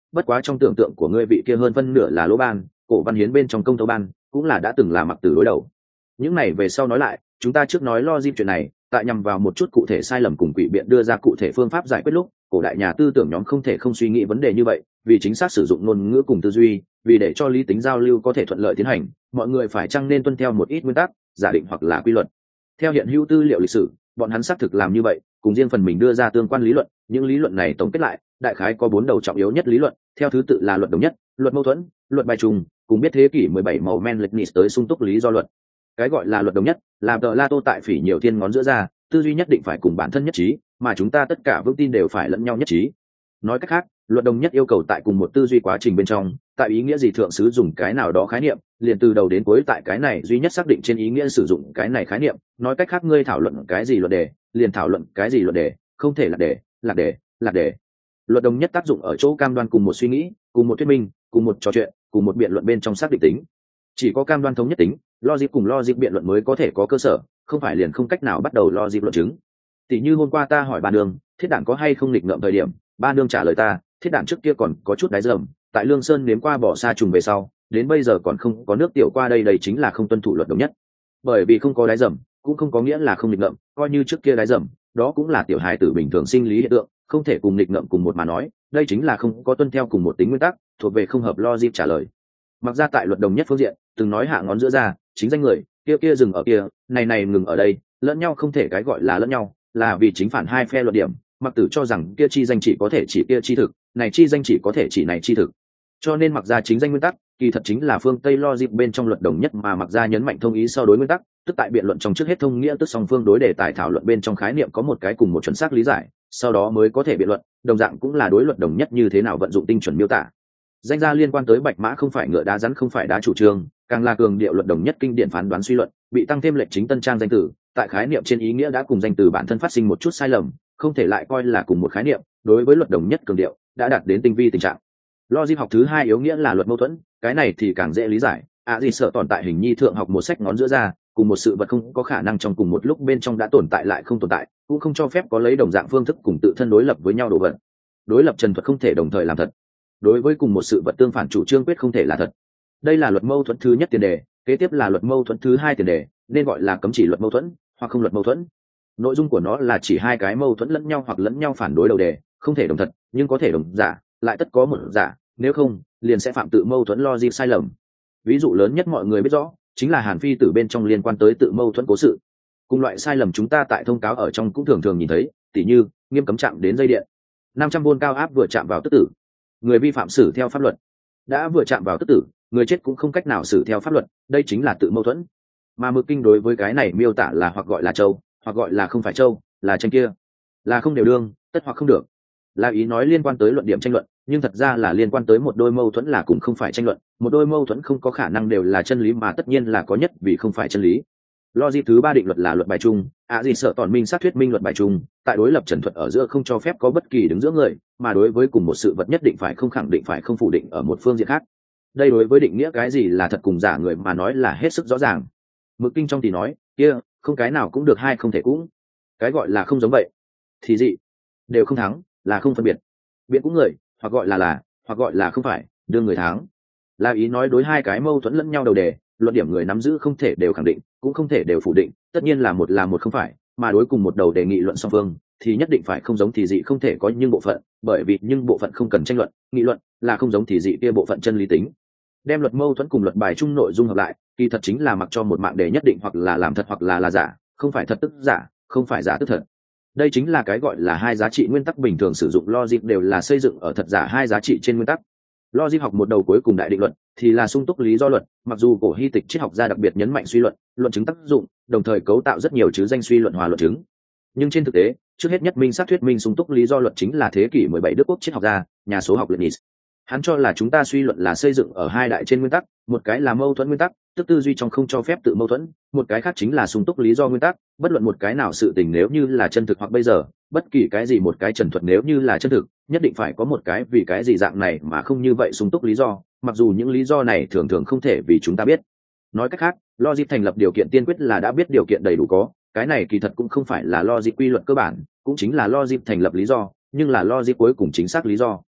bất quá trong tưởng tượng của ngươi vị kia hơn phân nửa là lỗ ban, cổ văn hiến bên trong công tâu ban cũng là đã từng là mặc tử đối đầu. Những này về sau nói lại, chúng ta trước nói logic chuyện này, tại nhằm vào một chút cụ thể sai lầm cùng quỷ biện đưa ra cụ thể phương pháp giải quyết lúc, cổ đại nhà tư tưởng nhóm không thể không suy nghĩ vấn đề như vậy, vì chính xác sử dụng ngôn ngữ cùng tư duy, vì để cho lý tính giao lưu có thể thuận lợi tiến hành, mọi người phải chăng nên tuân theo một ít nguyên tắc, giả định hoặc là quy luật. Theo hiện hữu tư liệu lịch sử, bọn hắn xác thực làm như vậy, cùng riêng phần mình đưa ra tương quan lý luận, những lý luận này tổng kết lại, đại khái có 4 đầu trọng yếu nhất lý luận, theo thứ tự là luật đồng nhất, luật mâu thuẫn, luật bài trùng, cùng biết thế kỷ 17 màu men lệch nịt tới sung túc lý do luật. Cái gọi là luật đồng nhất, là tờ La Tô tại phỉ nhiều thiên ngón giữa ra, tư duy nhất định phải cùng bản thân nhất trí, mà chúng ta tất cả vững tin đều phải lẫn nhau nhất trí. Nói cách khác, luật đồng nhất yêu cầu tại cùng một tư duy quá trình bên trong, tại ý nghĩa gì thượng sứ dùng cái nào đó khái niệm, liền từ đầu đến cuối tại cái này duy nhất xác định trên ý nghĩa sử dụng cái này khái niệm. Nói cách khác, ngươi thảo luận cái gì luật đề, liền thảo luận cái gì luật đề, không thể là đề, lạc đề, lạc đề. Luật đồng nhất tác dụng ở chỗ cam đoan cùng một suy nghĩ, cùng một thuyết minh, cùng một trò chuyện, cùng một biện luận bên trong xác định tính. Chỉ có cam đoan thống nhất tính, logic cùng logic biện luận mới có thể có cơ sở, không phải liền không cách nào bắt đầu logic luận chứng. Tỷ như hôm qua ta hỏi bà nương, thiết đản có hay không nghịch ngợm thời điểm, ba nương trả lời ta, thiết đản trước kia còn có chút đáy dầm, tại Lương Sơn nếm qua bỏ sa trùng về sau, đến bây giờ còn không có nước tiểu qua đây, đây chính là không tuân thủ luật đồng nhất. Bởi vì không có đáy dầm, cũng không có nghĩa là không nghịch ngợm, coi như trước kia đáy dầm, đó cũng là tiểu hài tử bình thường sinh lý hiện tượng, không thể cùng nghịch ngợm cùng một mà nói, đây chính là không có tuân theo cùng một tính nguyên tắc, thuộc về không hợp logic trả lời. Mặc ra tại luật đồng nhất phương diện, từng nói hạ ngón giữa ra, chính danh người, kia kia dừng ở kia, này ngừng ở đây, lẫn nhau không thể cái gọi là lẫn nhau, là vì chính phản hai phe luận điểm. Mặc tử cho rằng kia chi danh chỉ có thể chỉ kia chi thực, này chi danh chỉ có thể chỉ này chi thực. Cho nên mặc ra chính danh nguyên tắc, kỳ thật chính là phương Tây logic bên trong luật đồng nhất mà mặc ra nhấn mạnh thông ý so đối nguyên tắc, tức tại biện luận trong trước hết thông nghĩa tức song phương đối đề tài thảo luận bên trong khái niệm có một cái cùng một chuẩn xác lý giải, sau đó mới có thể biện luận, đồng dạng cũng là đối luật đồng nhất như thế nào vận dụng tinh chuẩn miêu tả. Danh gia liên quan tới bạch mã không phải ngựa đá rắn không phải đá chủ trương, càng là cường điệu luật đồng nhất kinh điển phán đoán suy luận, bị tăng thêm lệnh chính tân trang danh từ, tại khái niệm trên ý nghĩa đã cùng danh từ bản thân phát sinh một chút sai lầm, không thể lại coi là cùng một khái niệm, đối với luật đồng nhất cường điệu đã đạt đến tinh vi tình trạng. Logic học thứ hai yếu nghĩa là luật mâu thuẫn, cái này thì càng dễ lý giải. Gì sợ tồn tại hình nhi thượng học một sách ngón giữa ra, cùng một sự vật không có khả năng trong cùng một lúc bên trong đã tồn tại lại không tồn tại, cũng không cho phép có lấy đồng dạng phương thức cùng tự thân đối lập với nhau đồ vật. Đối lập trần thuật không thể đồng thời làm thật. Đối với cùng một sự vật tương phản chủ trương quyết không thể là thật. Đây là luật mâu thuẫn thứ nhất tiền đề, kế tiếp là luật mâu thuẫn thứ hai tiền đề, nên gọi là cấm chỉ luật mâu thuẫn hoặc không luật mâu thuẫn. Nội dung của nó là chỉ hai cái mâu thuẫn lẫn nhau hoặc lẫn nhau phản đối đầu đề, không thể đồng thật, nhưng có thể đồng giả, lại tất có một giả, nếu không, liền sẽ phạm tự mâu thuẫn logic sai lầm. Ví dụ lớn nhất mọi người biết rõ, chính là Hàn Phi Tử bên trong liên quan tới tự mâu thuẫn cố sự. Cùng loại sai lầm chúng ta tại thông cáo ở trong cũng thường thường nhìn thấy, tỉ như nghiêm cấm chạm đến dây điện, 500V cao áp vừa chạm vào tức tử, người vi phạm xử theo pháp luật. Đã vừa chạm vào tức tử, người chết cũng không cách nào xử theo pháp luật, đây chính là tự mâu thuẫn. Mà Mực Kinh đối với cái này miêu tả là hoặc gọi là châu, hoặc gọi là không phải châu, là tranh kia, là không đều đương, tất hoặc không được. Là ý nói liên quan tới luận điểm tranh luận, nhưng thật ra là liên quan tới một đôi mâu thuẫn là cũng không phải tranh luận, một đôi mâu thuẫn không có khả năng đều là chân lý mà tất nhiên là có nhất vì không phải chân lý. Logic thứ ba định luật là luật bài chung, gì sợ tòn minh sát thuyết minh luật bài chung, tại đối lập trần thuật ở giữa không cho phép có bất kỳ đứng giữa người, mà đối với cùng một sự vật nhất định phải không khẳng định phải không phủ định ở một phương diện khác. Đây đối với định nghĩa cái gì là thật cùng giả người mà nói là hết sức rõ ràng. Mực Kinh trong thì nói, kia, không cái nào cũng được hai không thể cũng. Cái gọi là không giống vậy, thì gì đều không thắng, là không phân biệt. Biện cũng người, hoặc gọi là, hoặc gọi là không phải, đưa người thắng. Là ý nói đối hai cái mâu thuẫn lẫn nhau đầu đề, luận điểm người nắm giữ không thể đều khẳng định, cũng không thể đều phủ định, tất nhiên là một không phải, mà đối cùng một đầu đề nghị luận song phương thì nhất định phải không giống thì dị không thể có nhưng bộ phận, bởi vì nhưng bộ phận không cần tranh luận, nghị luận là không giống thì dị kia bộ phận chân lý tính. Đem luật mâu thuẫn cùng luật bài chung nội dung hợp lại, kỳ thật chính là mặc cho một mạng đề nhất định hoặc là làm thật hoặc là giả, không phải thật tức giả, không phải giả tức thật. Đây chính là cái gọi là hai giá trị nguyên tắc bình thường sử dụng logic đều là xây dựng ở thật giả hai giá trị trên nguyên tắc. Logic học một đầu cuối cùng đại định luận thì là sung túc lý do luật, mặc dù cổ Hy tịch triết học gia đặc biệt nhấn mạnh suy luận, luận chứng tác dụng, đồng thời cấu tạo rất nhiều chứ danh suy luận hòa luận chứng. Nhưng trên thực tế, trước hết nhất minh sát thuyết minh sung túc lý do luật chính là thế kỷ 17 Đức Quốc triết học gia, nhà số học Leibniz. Hắn cho là chúng ta suy luận là xây dựng ở hai đại trên nguyên tắc, một cái là mâu thuẫn nguyên tắc, tức tư duy trong không cho phép tự mâu thuẫn, một cái khác chính là sung túc lý do nguyên tắc, bất luận một cái nào sự tình nếu như là chân thực hoặc bây giờ, bất kỳ cái gì một cái trần thuật nếu như là chân thực, nhất định phải có một cái vì cái gì dạng này mà không như vậy sung túc lý do, mặc dù những lý do này thường thường không thể vì chúng ta biết. Nói cách khác, logic thành lập điều kiện tiên quyết là đã biết điều kiện đầy đủ có, cái này kỳ thật cũng không phải là logic quy luật cơ bản, cũng chính là logic thành lập lý do, nhưng là logic cuối cùng chính xác lý do.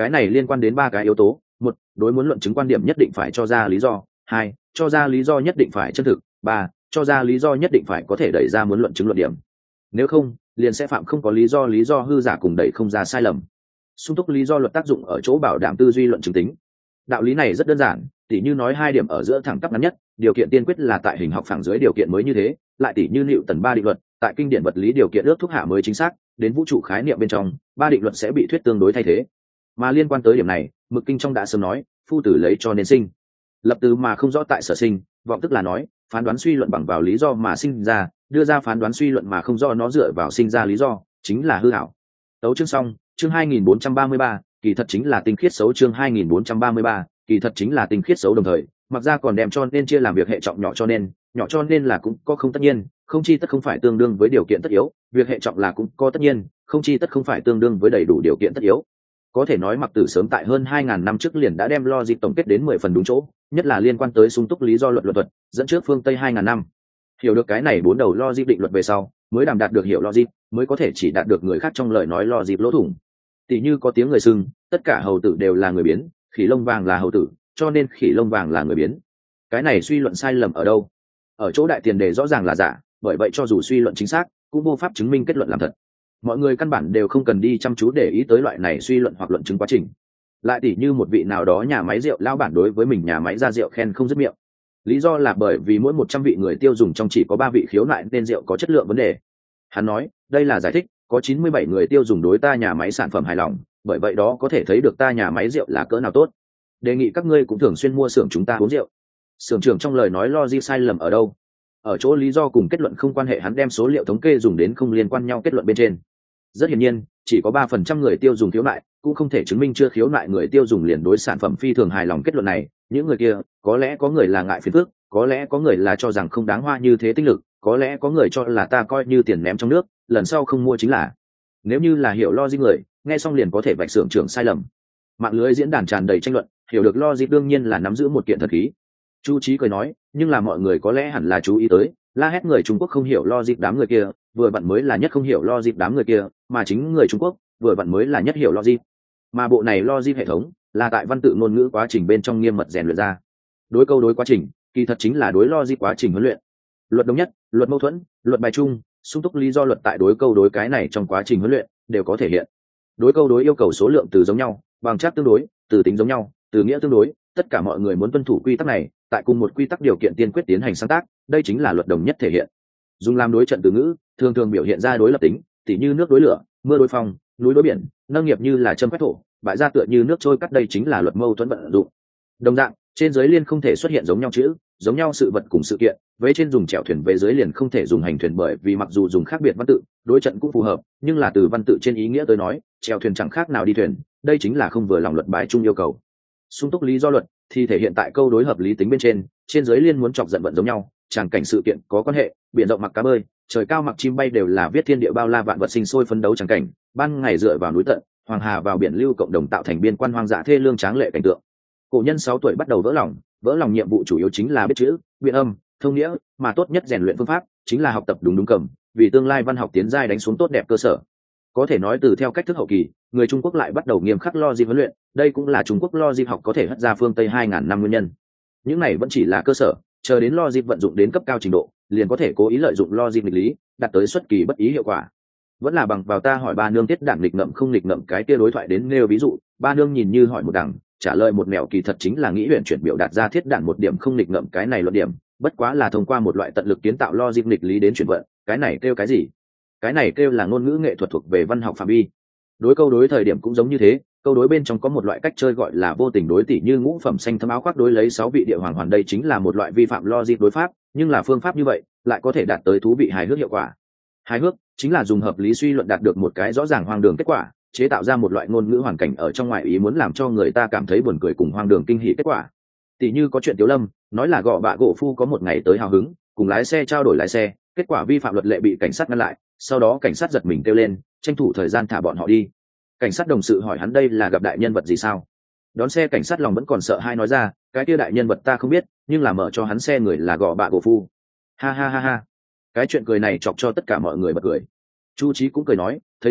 Cái này liên quan đến ba cái yếu tố: một, đối muốn luận chứng quan điểm nhất định phải cho ra lý do; hai, cho ra lý do nhất định phải chân thực; ba, cho ra lý do nhất định phải có thể đẩy ra muốn luận chứng luận điểm. Nếu không, liền sẽ phạm không có lý do hư giả cùng đẩy không ra sai lầm. Sung túc lý do luật tác dụng ở chỗ bảo đảm tư duy luận chứng tính. Đạo lý này rất đơn giản, tỉ như nói hai điểm ở giữa thẳng tắp ngắn nhất, điều kiện tiên quyết là tại hình học phẳng dưới điều kiện mới như thế, lại tỉ như Newton ba định luật, tại kinh điển vật lý điều kiện ước thúc hạ mới chính xác, đến vũ trụ khái niệm bên trong, ba định luật sẽ bị thuyết tương đối thay thế. Mà liên quan tới điểm này, Mực Kinh trong đã sớm nói, phu tử lấy cho nên sinh, lập từ mà không rõ tại sở sinh, vọng tức là nói, phán đoán suy luận bằng vào lý do mà sinh ra, đưa ra phán đoán suy luận mà không do nó dựa vào sinh ra lý do, chính là hư ảo. Tấu chương xong, chương 2433, kỳ thật chính là tinh khiết xấu. Chương 2433, kỳ thật chính là tinh khiết xấu. Đồng thời, mặc ra còn đem cho nên chia làm việc hệ trọng nhỏ cho nên là cũng có không tất nhiên, không chi tất không phải tương đương với điều kiện tất yếu, việc hệ trọng là cũng có tất nhiên, không chi tất không phải tương đương với đầy đủ điều kiện tất yếu. Có thể nói Mặc Tử sớm tại hơn 2000 năm trước liền đã đem logic tổng kết đến 10 phần đúng chỗ, nhất là liên quan tới sung túc lý do luận thuật, dẫn trước phương Tây 2000 năm. Hiểu được cái này bốn đầu logic định luật về sau, mới đàm đạt được hiểu logic, mới có thể chỉ đạt được người khác trong lời nói logic lỗ thủng. Tỷ như có tiếng người xưng, tất cả hầu tử đều là người biến, khỉ lông vàng là hầu tử, cho nên khỉ lông vàng là người biến. Cái này suy luận sai lầm ở đâu? Ở chỗ đại tiền đề rõ ràng là giả, bởi vậy cho dù suy luận chính xác, cũng vô pháp chứng minh kết luận làm thật. Mọi người căn bản đều không cần đi chăm chú để ý tới loại này suy luận hoặc luận chứng quá trình. Lại tỷ như một vị nào đó nhà máy rượu lao bản đối với mình nhà máy ra rượu khen không dứt miệng. Lý do là bởi vì mỗi 100 vị người tiêu dùng trong chỉ có 3 vị khiếu nại nên rượu có chất lượng vấn đề. Hắn nói, đây là giải thích, có 97 người tiêu dùng đối ta nhà máy sản phẩm hài lòng, bởi vậy đó có thể thấy được ta nhà máy rượu là cỡ nào tốt. Đề nghị các ngươi cũng thường xuyên mua xưởng chúng ta uống rượu. Xưởng trưởng trong lời nói logic sai lầm ở đâu? Ở chỗ lý do cùng kết luận không quan hệ, hắn đem số liệu thống kê dùng đến không liên quan nhau kết luận bên trên. Rất hiển nhiên, chỉ có 3% người tiêu dùng khiếu nại, cũng không thể chứng minh chưa khiếu nại người tiêu dùng liền đối sản phẩm phi thường hài lòng kết luận này. Những người kia, có lẽ có người là ngại phiền phức, có lẽ có người là cho rằng không đáng hoa như thế tinh lực, có lẽ có người cho là ta coi như tiền ném trong nước, lần sau không mua chính là. Nếu như là hiểu logic người, nghe xong liền có thể vạch xưởng trưởng sai lầm. Mạng lưới diễn đàn tràn đầy tranh luận, hiểu được logic đương nhiên là nắm giữ một kiện thần khí. Chu Chí cười nói, nhưng là mọi người có lẽ hẳn là chú ý tới, la hét người Trung Quốc không hiểu logic đám người kia, vừa vặn mới là nhất không hiểu logic đám người kia, mà chính người Trung Quốc vừa vặn mới là nhất hiểu logic. Mà bộ này logic hệ thống là tại văn tự ngôn ngữ quá trình bên trong nghiêm mật rèn luyện ra. Đối câu đối quá trình, kỳ thật chính là đối logic quá trình huấn luyện. Luật đồng nhất, luật mâu thuẫn, luật bài chung, sung túc lý do luật tại đối câu đối cái này trong quá trình huấn luyện đều có thể hiện. Đối câu đối yêu cầu số lượng từ giống nhau, bằng chất tương đối, từ tính giống nhau, từ nghĩa tương đối, tất cả mọi người muốn tuân thủ quy tắc này, tại cùng một quy tắc điều kiện tiên quyết tiến hành sáng tác, đây chính là luật đồng nhất thể hiện. Dùng làm đối trận từ ngữ, thường thường biểu hiện ra đối lập tính, tỉ như nước đối lửa, mưa đối phong, núi đối biển, nâng nghiệp như là châm quét thổ, bại ra tựa như nước trôi cắt, đây chính là luật mâu thuẫn vận dụng. Đồng dạng, trên giới liên không thể xuất hiện giống nhau chữ, giống nhau sự vật cùng sự kiện, với trên dùng chèo thuyền, với dưới liền không thể dùng hành thuyền, bởi vì mặc dù dùng khác biệt văn tự, đối trận cũng phù hợp, nhưng là từ văn tự trên ý nghĩa tới nói, chèo thuyền chẳng khác nào đi thuyền, đây chính là không vừa lòng luật bài chung yêu cầu. Sung túc lý do luật thì thể hiện tại câu đối hợp lý tính bên trên giới liên muốn chọc giận vận giống nhau, tràng cảnh sự kiện có quan hệ, biển rộng mặc cá bơi, trời cao mặc chim bay đều là viết thiên địa bao la vạn vật sinh sôi phấn đấu tràng cảnh, ban ngày dựa vào núi tận, hoàng hà vào biển lưu cộng đồng tạo thành biên quan hoang dã thê lương tráng lệ cảnh tượng. Cổ nhân 6 tuổi bắt đầu vỡ lòng nhiệm vụ chủ yếu chính là biết chữ, biện âm, thông nghĩa, mà tốt nhất rèn luyện phương pháp chính là học tập đúng cầm, vì tương lai văn học tiến giai đánh xuống tốt đẹp cơ sở. Có thể nói từ theo cách thức hậu kỳ, người Trung Quốc lại bắt đầu nghiêm khắc logic huấn luyện, đây cũng là Trung Quốc logic học có thể hất ra phương Tây 2000 năm nguyên nhân. Những này vẫn chỉ là cơ sở, chờ đến logic vận dụng đến cấp cao trình độ, liền có thể cố ý lợi dụng logic nghịch lý, đạt tới xuất kỳ bất ý hiệu quả. Vẫn là bằng vào ta hỏi ba nương tiết đảng nghịch ngậm không nghịch ngậm cái kia đối thoại đến nêu ví dụ, ba nương nhìn như hỏi một đằng, trả lời một mẹo, kỳ thật chính là nghĩ huyền chuyển biểu đạt ra thiết đảng một điểm không nghịch ngậm cái này luận điểm, bất quá là thông qua một loại tận lực kiến tạo logic nghịch lý đến chuyển vận, cái này kêu cái gì? Cái này kêu là ngôn ngữ nghệ thuật thuộc về văn học phạm vi. Đối câu đối thời điểm cũng giống như thế, câu đối bên trong có một loại cách chơi gọi là vô tình đối, tỉ như ngũ phẩm xanh thấm áo khoác đối lấy 6 vị địa hoàng hoàn, đây chính là một loại vi phạm logic đối pháp, nhưng là phương pháp như vậy lại có thể đạt tới thú vị hài hước hiệu quả. Hài hước chính là dùng hợp lý suy luận đạt được một cái rõ ràng hoang đường kết quả, chế tạo ra một loại ngôn ngữ hoàn cảnh ở trong ngoại ý muốn làm cho người ta cảm thấy buồn cười cùng hoang đường kinh hỉ kết quả. Tỉ như có chuyện Tiếu Lâm nói là gọ bạ gỗ phu có một ngày tới hào hứng cùng lái xe trao đổi lái xe, kết quả vi phạm luật lệ bị cảnh sát ngăn lại, sau đó cảnh sát giật mình kêu lên tranh thủ thời gian thả bọn họ đi. Cảnh sát đồng sự hỏi hắn đây là gặp đại nhân vật gì sao? Đón xe cảnh sát lòng vẫn còn sợ hai nói ra, cái kia đại nhân vật ta không biết, nhưng là mở cho hắn xe người là gọ bạ gỗ phu. Ha ha ha ha. Cái chuyện cười này chọc cho tất cả mọi người bật cười. Chu Chí cũng cười nói, thấy không,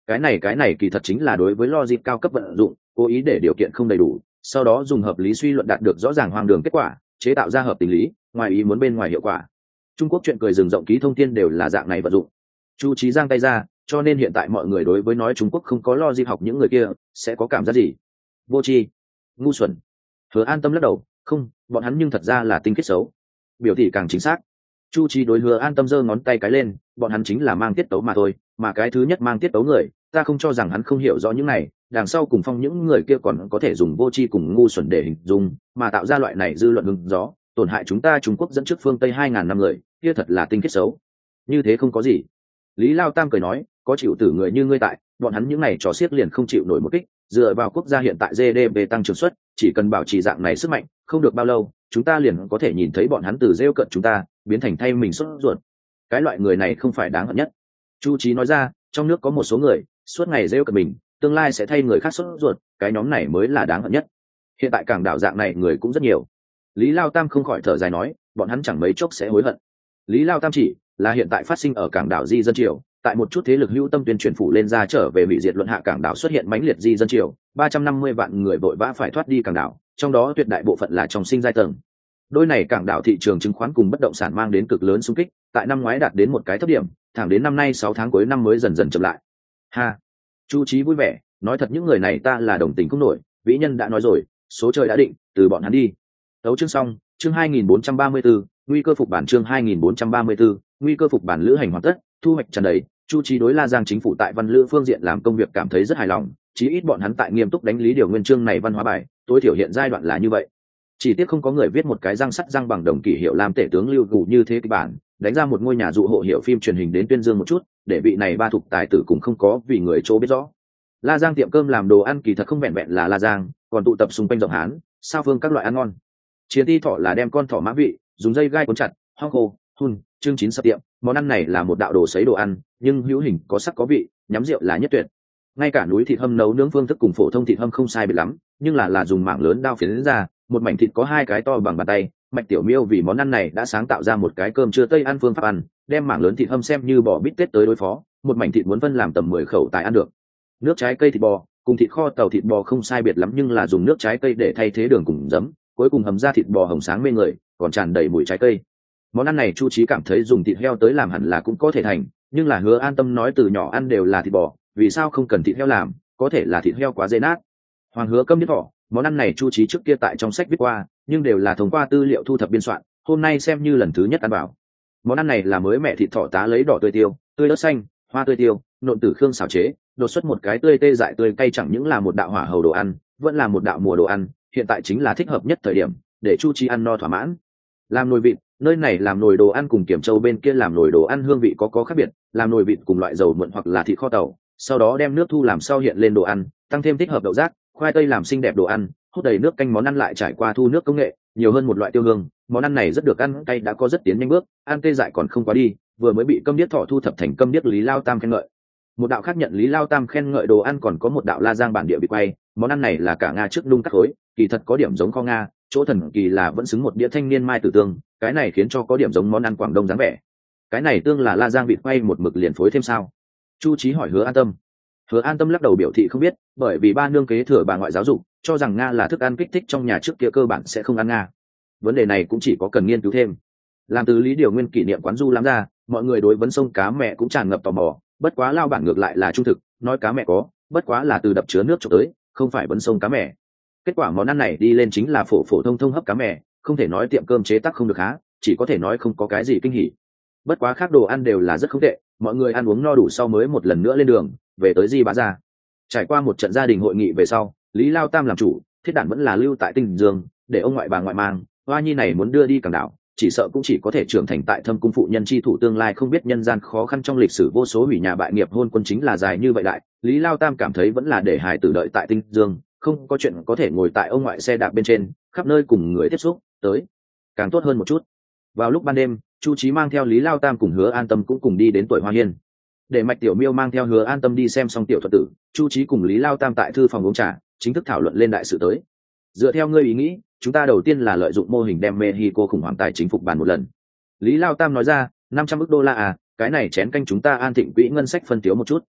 Cái này kỳ thật chính là đối với logic cao cấp vận dụng, cố ý để điều kiện không đầy đủ, sau đó dùng hợp lý suy luận đạt được rõ ràng hoang đường kết quả, chế tạo ra hợp tình lý, ngoài ý muốn bên ngoài hiệu quả. Trung Quốc chuyện cười rừng rộng ký thông thiên đều là dạng này vận dụng. Chu Chí giang tay ra, cho nên hiện tại mọi người đối với nói Trung Quốc không có logic học những người kia sẽ có cảm giác gì? Vô tri, ngu xuẩn. Hứa An Tâm lắc đầu, không, bọn hắn nhưng thật ra là tinh khiết xấu. Biểu thị càng chính xác. Chu Chí đối Hứa An Tâm giơ ngón tay cái lên, bọn hắn chính là mang tiết tấu mà thôi, mà cái thứ nhất mang tiết tấu người, ta không cho rằng hắn không hiểu rõ những này, đằng sau cùng phong những người kia còn có thể dùng vô tri cùng ngu xuẩn để hình dung, mà tạo ra loại này dư luận hứng gió, tổn hại chúng ta Trung Quốc dẫn trước phương Tây 2000 năm người, kia thật là tinh khiết xấu. Như thế không có gì. Lý Lao Tam cười nói, có chịu tử người như ngươi tại, bọn hắn những này trò xiết liền không chịu nổi một kích, dựa vào quốc gia hiện tại GDP tăng trưởng suất, chỉ cần bảo trì dạng này sức mạnh, không được bao lâu, chúng ta liền có thể nhìn thấy bọn hắn từ rêu cận chúng ta, biến thành thay mình sốt ruột. Cái loại người này không phải đáng hận nhất. Chu Chí nói ra, trong nước có một số người, suốt ngày rêu cận mình, tương lai sẽ thay người khác sốt ruột, cái nhóm này mới là đáng hận nhất. Hiện tại cảng đảo dạng này người cũng rất nhiều. Lý Lao Tam không khỏi thở dài nói, bọn hắn chẳng mấy chốc sẽ hối hận. Lý Lao Tam chỉ là hiện tại phát sinh ở cảng đảo di dân triều, tại một chút thế lực hữu tâm tuyên truyền phủ lên ra trở về hủy diệt luận hạ cảng đảo xuất hiện mãnh liệt di dân triều, 350 vạn người vội vã phải thoát đi cảng đảo, trong đó tuyệt đại bộ phận là trong sinh giai tầng. Đôi này cảng đảo thị trường chứng khoán cùng bất động sản mang đến cực lớn xung kích, tại năm ngoái đạt đến một cái thấp điểm, thẳng đến năm nay 6 tháng cuối năm mới dần dần chậm lại. Ha, Chu Chí vui vẻ, nói thật những người này ta là đồng tình không nổi, vĩ nhân đã nói rồi, số trời đã định, từ bọn hắn đi. Tấu chương xong, chương 2434, nguy cơ phục bản chương 2434, nguy cơ phục bản lữ hành hoàn tất, thu hoạch tràn đầy. Chu Chí đối La Giang chính phủ tại văn lữ phương diện làm công việc cảm thấy rất hài lòng, chí ít bọn hắn tại nghiêm túc đánh lý điều nguyên chương này văn hóa bài, tối thiểu hiện giai đoạn là như vậy. Chỉ tiếc không có người viết một cái răng sắt răng bằng đồng kỷ hiệu làm tể tướng lưu gù như thế kịch bản, đánh ra một ngôi nhà dụ hộ hiệu phim truyền hình đến tuyên dương một chút, để vị này ba thuộc tài tử cũng không có vì người chỗ biết rõ. La Giang tiệm cơm làm đồ ăn kỳ thật không vẹn vẹn là La Giang, còn tụ tập xung quanh rộng hán, sao phương các loại ăn ngon. Chiến ti thỏ là đem con thỏ mã vị, dùng dây gai cuốn chặt, hong khô, hun, chương chín sập tiệm, món ăn này là một đạo đồ sấy đồ ăn, nhưng hữu hình có sắc có vị, nhắm rượu là nhất tuyệt. Ngay cả núi thịt hâm nấu nướng phương thức cùng phổ thông thịt hâm không sai biệt lắm, nhưng là dùng mảng lớn đao phiến ra, một mảnh thịt có hai cái to bằng bàn tay. Mạch Tiểu Miêu vì món ăn này đã sáng tạo ra một cái cơm trưa tây ăn phương pháp ăn, đem mảng lớn thịt hâm xem như bò bít tết tới đối phó, một mảnh thịt muốn phân làm tầm 10 khẩu tài ăn được. Nước trái cây thịt bò cùng thịt kho tàu thịt bò không sai biệt lắm, nhưng là dùng nước trái cây để thay thế đường cùng giấm, cuối cùng hầm ra thịt bò hồng sáng mê người, còn tràn đầy mùi trái cây. Món ăn này Chu Chí cảm thấy dùng thịt heo tới làm hẳn là cũng có thể thành, nhưng là Hứa An Tâm nói từ nhỏ ăn đều là thịt bò, vì sao không cần thịt heo làm, có thể là thịt heo quá dễ nát. Hoàng Hứa câm biết vỏ, món ăn này Chu Chí trước kia tại trong sách viết qua, nhưng đều là thông qua tư liệu thu thập biên soạn, hôm nay xem như lần thứ nhất ăn bảo. Món ăn này là mới mẹ thịt thỏ tá lấy đỏ tươi tiêu, tươi ớt xanh, hoa tươi tiêu, nộn tử khương xào chế, đột xuất một cái tươi tê dại tươi cay, chẳng những là một đạo hỏa hầu đồ ăn, vẫn là một đạo mùa đồ ăn, hiện tại chính là thích hợp nhất thời điểm để Chu Chí ăn no thỏa mãn. Làm nồi vịt, nơi này làm nồi đồ ăn cùng Kiểm Châu bên kia làm nồi đồ ăn hương vị có khác biệt, làm nồi vịt cùng loại dầu muộn hoặc là thịt kho tàu, sau đó đem nước thu làm sau hiện lên đồ ăn, tăng thêm thích hợp đậu rác, khoai tây làm xinh đẹp đồ ăn, hút đầy nước canh, món ăn lại trải qua thu nước công nghệ, nhiều hơn một loại tiêu hương. Món ăn này rất được ăn, cay đã có rất tiến nhanh bước, ăn tê dại còn không quá đi, vừa mới bị câm điếc thọ thu thập thành câm điếc Lý Lao Tam khen ngợi. Một đạo khác nhận Lý Lao Tam khen ngợi đồ ăn còn có một đạo La Giang bản địa bị quay, món ăn này là cả Nga trước nung cắt khối, kỳ thật có điểm giống kho Nga, chỗ thần kỳ là vẫn xứng một đĩa thanh niên mai tử tương, cái này khiến cho có điểm giống món ăn Quảng Đông dáng vẻ. Cái này tương là La Giang vịt quay một mực liền phối thêm sao? Chu Chí hỏi Hứa An Tâm. Hứa An Tâm lắc đầu biểu thị không biết, bởi vì ba nương kế thừa bà ngoại giáo dục, cho rằng Nga là thức ăn kích thích trong nhà trước kia cơ bản sẽ không ăn Nga. Vấn đề này cũng chỉ có cần nghiên cứu thêm. Làm từ Lý Điều Nguyên kỷ niệm quán du làm ra, mọi người đối vấn sông cá mẹ cũng tràn ngập tò mò, bất quá lao bản ngược lại là trung thực, nói cá mẹ có, bất quá là từ đập chứa nước trộm tới, không phải vấn sông cá mẹ. Kết quả món ăn này đi lên chính là phổ phổ thông thông hấp cá mẹ, không thể nói tiệm cơm chế tác không được há, chỉ có thể nói không có cái gì kinh hỉ. Bất quá khác đồ ăn đều là rất không tệ, mọi người ăn uống no đủ sau mới một lần nữa lên đường về tới Di Bá Gia. Trải qua một trận gia đình hội nghị về sau, Lý Lao Tam làm chủ, Thiết Đản vẫn là lưu tại Tinh Dương, để ông ngoại bà ngoại mang, Hoa Nhi này muốn đưa đi Cảng Đảo, chỉ sợ cũng chỉ có thể trưởng thành tại Thâm Cung phụ nhân chi thủ, tương lai không biết nhân gian khó khăn trong lịch sử vô số hủy nhà bại nghiệp hôn quân chính là dài như vậy đại. Lý Lao Tam cảm thấy vẫn là để hài tử đợi tại Tinh Dương, không có chuyện có thể ngồi tại ông ngoại xe đạp bên trên, khắp nơi cùng người tiếp xúc, tới càng tốt hơn một chút. Vào lúc ban đêm, Chu Chí mang theo Lý Lao Tam cùng Hứa An Tâm cũng cùng đi đến Tuổi Hoa Hiên. Để Mạch Tiểu Miêu mang theo Hứa An Tâm đi xem xong tiểu thuật tử, Chu Chí cùng Lý Lao Tam tại thư phòng uống trà, chính thức thảo luận lên đại sự tới. Dựa theo ngươi ý nghĩ, chúng ta đầu tiên là lợi dụng mô hình đem Mexico khủng hoảng tài chính phục bản một lần. Lý Lao Tam nói ra, 500 ức đô la à, cái này chén canh chúng ta An Thịnh quỹ ngân sách phân thiếu một chút.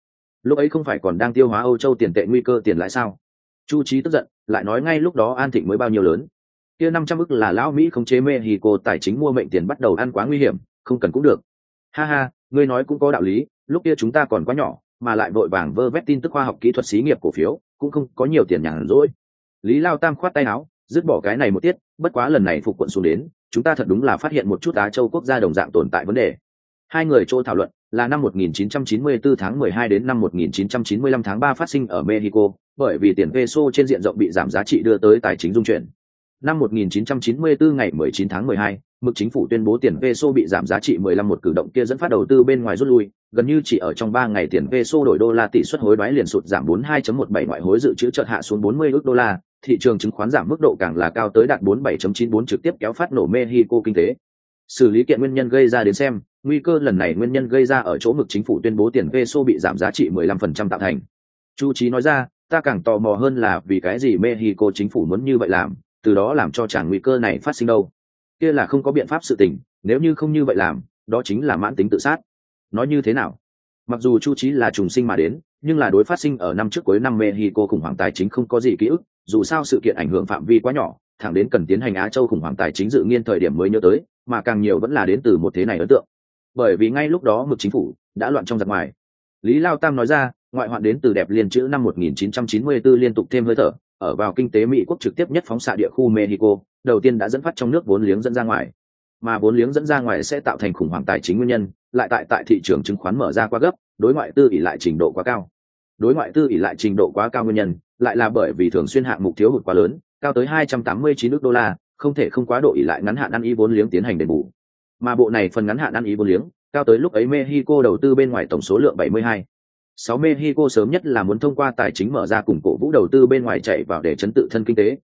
lúc ấy không phải còn đang tiêu hóa Âu Châu tiền tệ nguy cơ tiền lãi sao? Chu Chí tức giận, lại nói ngay lúc đó An Thịnh mới bao nhiêu lớn, kia 500 ức là lão Mỹ khống chế Mexico tài chính mua mệnh tiền bắt đầu ăn quá nguy hiểm, không cần cũng được. Ha ha, ngươi nói cũng có đạo lý, lúc kia chúng ta còn quá nhỏ, mà lại vội vàng vơ vét tin tức khoa học kỹ thuật xí nghiệp cổ phiếu, cũng không có nhiều tiền nhàn rỗi. Lý Lao Tam khoát tay áo, dứt bỏ cái này một tiết, bất quá lần này phục quận xuống đến, chúng ta thật đúng là phát hiện một chút Á Châu quốc gia đồng dạng tồn tại vấn đề. Hai người chỗ thảo luận là năm 1994 tháng 12 đến năm 1995 tháng 3 phát sinh ở Mexico, bởi vì tiền peso trên diện rộng bị giảm giá trị đưa tới tài chính dung chuyển. Năm 1994 ngày 19 tháng 12, mực chính phủ tuyên bố tiền peso bị giảm giá trị 15 một cử động kia dẫn phát đầu tư bên ngoài rút lui, gần như chỉ ở trong 3 ngày tiền peso đổi đô la tỷ suất hối đoái liền sụt giảm 42.17 ngoại hối dự trữ chợt hạ xuống 40 ức đô la, thị trường chứng khoán giảm mức độ càng là cao tới đạt 47.94 trực tiếp kéo phát nổ Mexico kinh tế. Xử lý kiện nguyên nhân gây ra đến xem, nguy cơ lần này nguyên nhân gây ra ở chỗ mực chính phủ tuyên bố tiền peso bị giảm giá trị 15% tạo thành. Chu Chí nói ra, ta càng tò mò hơn là vì cái gì Mexico chính phủ muốn như vậy làm, từ đó làm cho chẳng nguy cơ này phát sinh đâu. Kia là không có biện pháp sự tình, nếu như không như vậy làm, đó chính là mãn tính tự sát. Nói như thế nào? Mặc dù Chu Chí là trùng sinh mà đến, nhưng là đối phát sinh ở năm trước cuối năm Mexico khủng hoảng tài chính không có gì ký ức, dù sao sự kiện ảnh hưởng phạm vi quá nhỏ, thẳng đến cần tiến hành Á Châu khủng hoảng tài chính dự nghiên thời điểm mới nhớ tới, mà càng nhiều vẫn là đến từ một thế này ấn tượng. Bởi vì ngay lúc đó mực chính phủ đã loạn trong giặc ngoài. Lý Lao Tam nói ra, ngoại hoạn đến từ đẹp liên chữ năm 1994 liên tục thêm hơi thở, ở vào kinh tế Mỹ quốc trực tiếp nhất phóng xạ địa khu Mexico, đầu tiên đã dẫn phát trong nước vốn liếng dẫn ra ngoài, mà vốn liếng dẫn ra ngoài sẽ tạo thành khủng hoảng tài chính nguyên nhân, lại tại thị trường chứng khoán mở ra quá gấp, đối ngoại tư ỷ lại trình độ quá cao. Đối ngoại tư ỷ lại trình độ quá cao nguyên nhân, lại là bởi vì thường xuyên hạng mục thiếu hụt quá lớn, cao tới 289 ức đô la, không thể không quá độ ỷ lại ngắn hạn ăn ý vốn liếng tiến hành đền bù. Mà bộ này phần ngắn hạn ăn ý vốn liếng, cao tới lúc ấy Mexico đầu tư bên ngoài tổng số lượng 72. 6 Mexico sớm nhất là muốn thông qua tài chính mở ra củng cổ vũ đầu tư bên ngoài chạy vào để chấn tự thân kinh tế,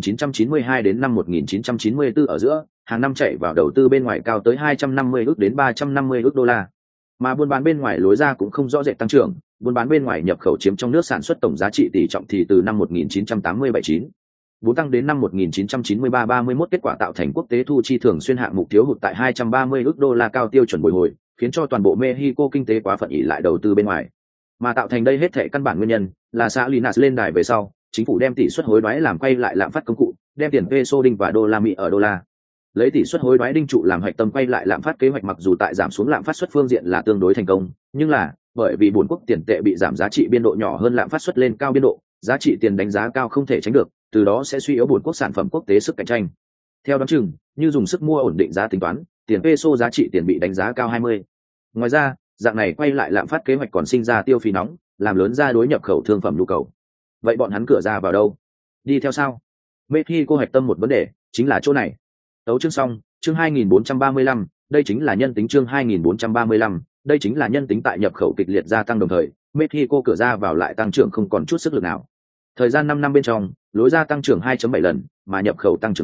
1992 đến năm 1994 ở giữa, hàng năm chạy vào đầu tư bên ngoài cao tới 250 ức đến 350 ức đô la. Mà buôn bán bên ngoài lối ra cũng không rõ rệt tăng trưởng, buôn bán bên ngoài nhập khẩu chiếm trong nước sản xuất tổng giá trị tỷ trọng thì từ năm 1987-9 4 tăng đến năm 1993-31, kết quả tạo thành quốc tế thu chi thường xuyên hạng mục thiếu hụt tại 230 ức đô la cao tiêu chuẩn bồi hồi, khiến cho toàn bộ Mexico kinh tế quá phận ỷ lại đầu tư bên ngoài. Mà tạo thành đây hết thảy căn bản nguyên nhân là Salinas lên đài về sau, chính phủ đem tỷ suất hối đoái làm quay lại lạm phát công cụ, đem tiền peso đinh và đô la Mỹ ở đô la. Lấy tỷ suất hối đoái đinh trụ làm hạch tâm quay lại lạm phát kế hoạch, mặc dù tại giảm xuống lạm phát suất phương diện là tương đối thành công, nhưng là bởi vì bốn quốc tiền tệ bị giảm giá trị biên độ nhỏ hơn lạm phát suất lên cao biên độ, giá trị tiền đánh giá cao không thể tránh được, từ đó sẽ suy yếu bốn quốc sản phẩm quốc tế sức cạnh tranh. Theo đoán chừng, như dùng sức mua ổn định giá tính toán, tiền peso giá trị tiền bị đánh giá cao 20. Ngoài ra, dạng này quay lại lạm phát kế hoạch còn sinh ra tiêu phí nóng, làm lớn ra đối nhập khẩu thương phẩm nhu cầu. Vậy bọn hắn cửa ra vào đâu? Đi theo sao? Mexico hạch tâm một vấn đề chính là chỗ này. Tấu chương xong, chương 2435, đây chính là nhân tính chương 2435, đây chính là nhân tính tại nhập khẩu kịch liệt gia tăng đồng thời, Mexico cửa ra vào lại tăng trưởng không còn chút sức lực nào. Thời gian 5 năm bên trong, lối ra tăng trưởng 2.7 lần, mà nhập khẩu tăng trưởng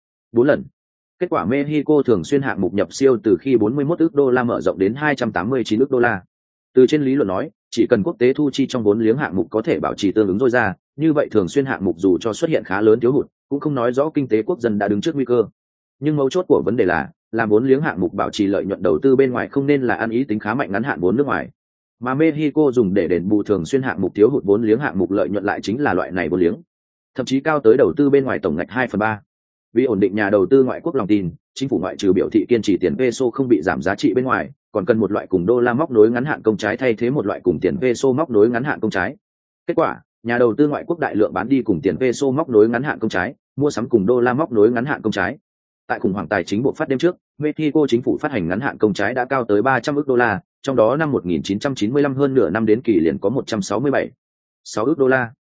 4 lần. Kết quả Mexico thường xuyên hạng mục nhập siêu từ khi 41 ức đô la mở rộng đến 289 ức đô la. Từ trên lý luận nói, chỉ cần quốc tế thu chi trong vốn liếng hạng mục có thể bảo trì tương ứng dôi ra, như vậy thường xuyên hạng mục dù cho xuất hiện khá lớn thiếu hụt, cũng không nói rõ kinh tế quốc dân đã đứng trước nguy cơ. Nhưng mấu chốt của vấn đề là, làm vốn liếng hạng mục bảo trì lợi nhuận đầu tư bên ngoài không nên là ăn ý tính khá mạnh ngắn hạn vốn nước ngoài, mà Mexico dùng để đền bù thường xuyên hạng mục thiếu hụt vốn liếng hạng mục lợi nhuận lại chính là loại này vốn liếng, thậm chí cao tới đầu tư bên ngoài tổng ngạch 2/3. Vì ổn định nhà đầu tư ngoại quốc lòng tin, chính phủ ngoại trừ biểu thị kiên trì tiền peso không bị giảm giá trị bên ngoài, còn cần một loại cùng đô la móc nối ngắn hạn công trái thay thế một loại cùng tiền peso móc nối ngắn hạn công trái. Kết quả, nhà đầu tư ngoại quốc đại lượng bán đi cùng tiền peso móc nối ngắn hạn công trái, mua sắm cùng đô la móc nối ngắn hạn công trái. Tại khủng hoảng tài chính bộc phát đêm trước, Mexico chính phủ phát hành ngắn hạn công trái đã cao tới 300 ức đô la, trong đó năm 1995 hơn nửa năm đến kỳ liền có 167,6 ức đô la.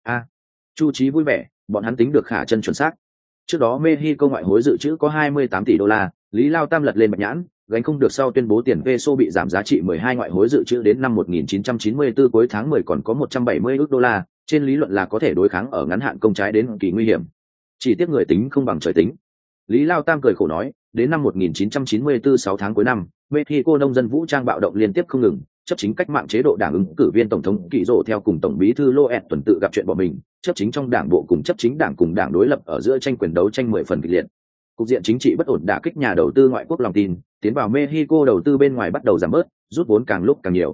Chu Chí vui vẻ, bọn hắn tính được khả chân chuẩn xác. Trước đó Mexico ngoại hối dự trữ có 28 tỷ đô la, Lý Lao Tam lật lên bạch nhãn, gánh không được sau tuyên bố tiền peso bị giảm giá trị 12 ngoại hối dự trữ đến năm 1994 cuối tháng 10 còn có 170 ức đô la, trên lý luận là có thể đối kháng ở ngắn hạn công trái đến kỳ nguy hiểm. Chỉ tiếc người tính không bằng trời tính. Lý Lao Tam cười khổ nói, đến năm 1994 6 tháng cuối năm, Mexico nông dân vũ trang bạo động liên tiếp không ngừng, chấp chính cách mạng chế độ đảng ứng cử viên tổng thống Kỳ Rộ theo cùng tổng bí thư Loet tuần tự gặp chuyện bỏ mình, chấp chính trong đảng bộ cùng chấp chính đảng cùng đảng đối lập ở giữa tranh quyền đấu tranh 10 phần kịch liệt. Cục diện chính trị bất ổn đả kích nhà đầu tư ngoại quốc lòng tin, tiến vào Mexico đầu tư bên ngoài bắt đầu giảm bớt, rút vốn càng lúc càng nhiều.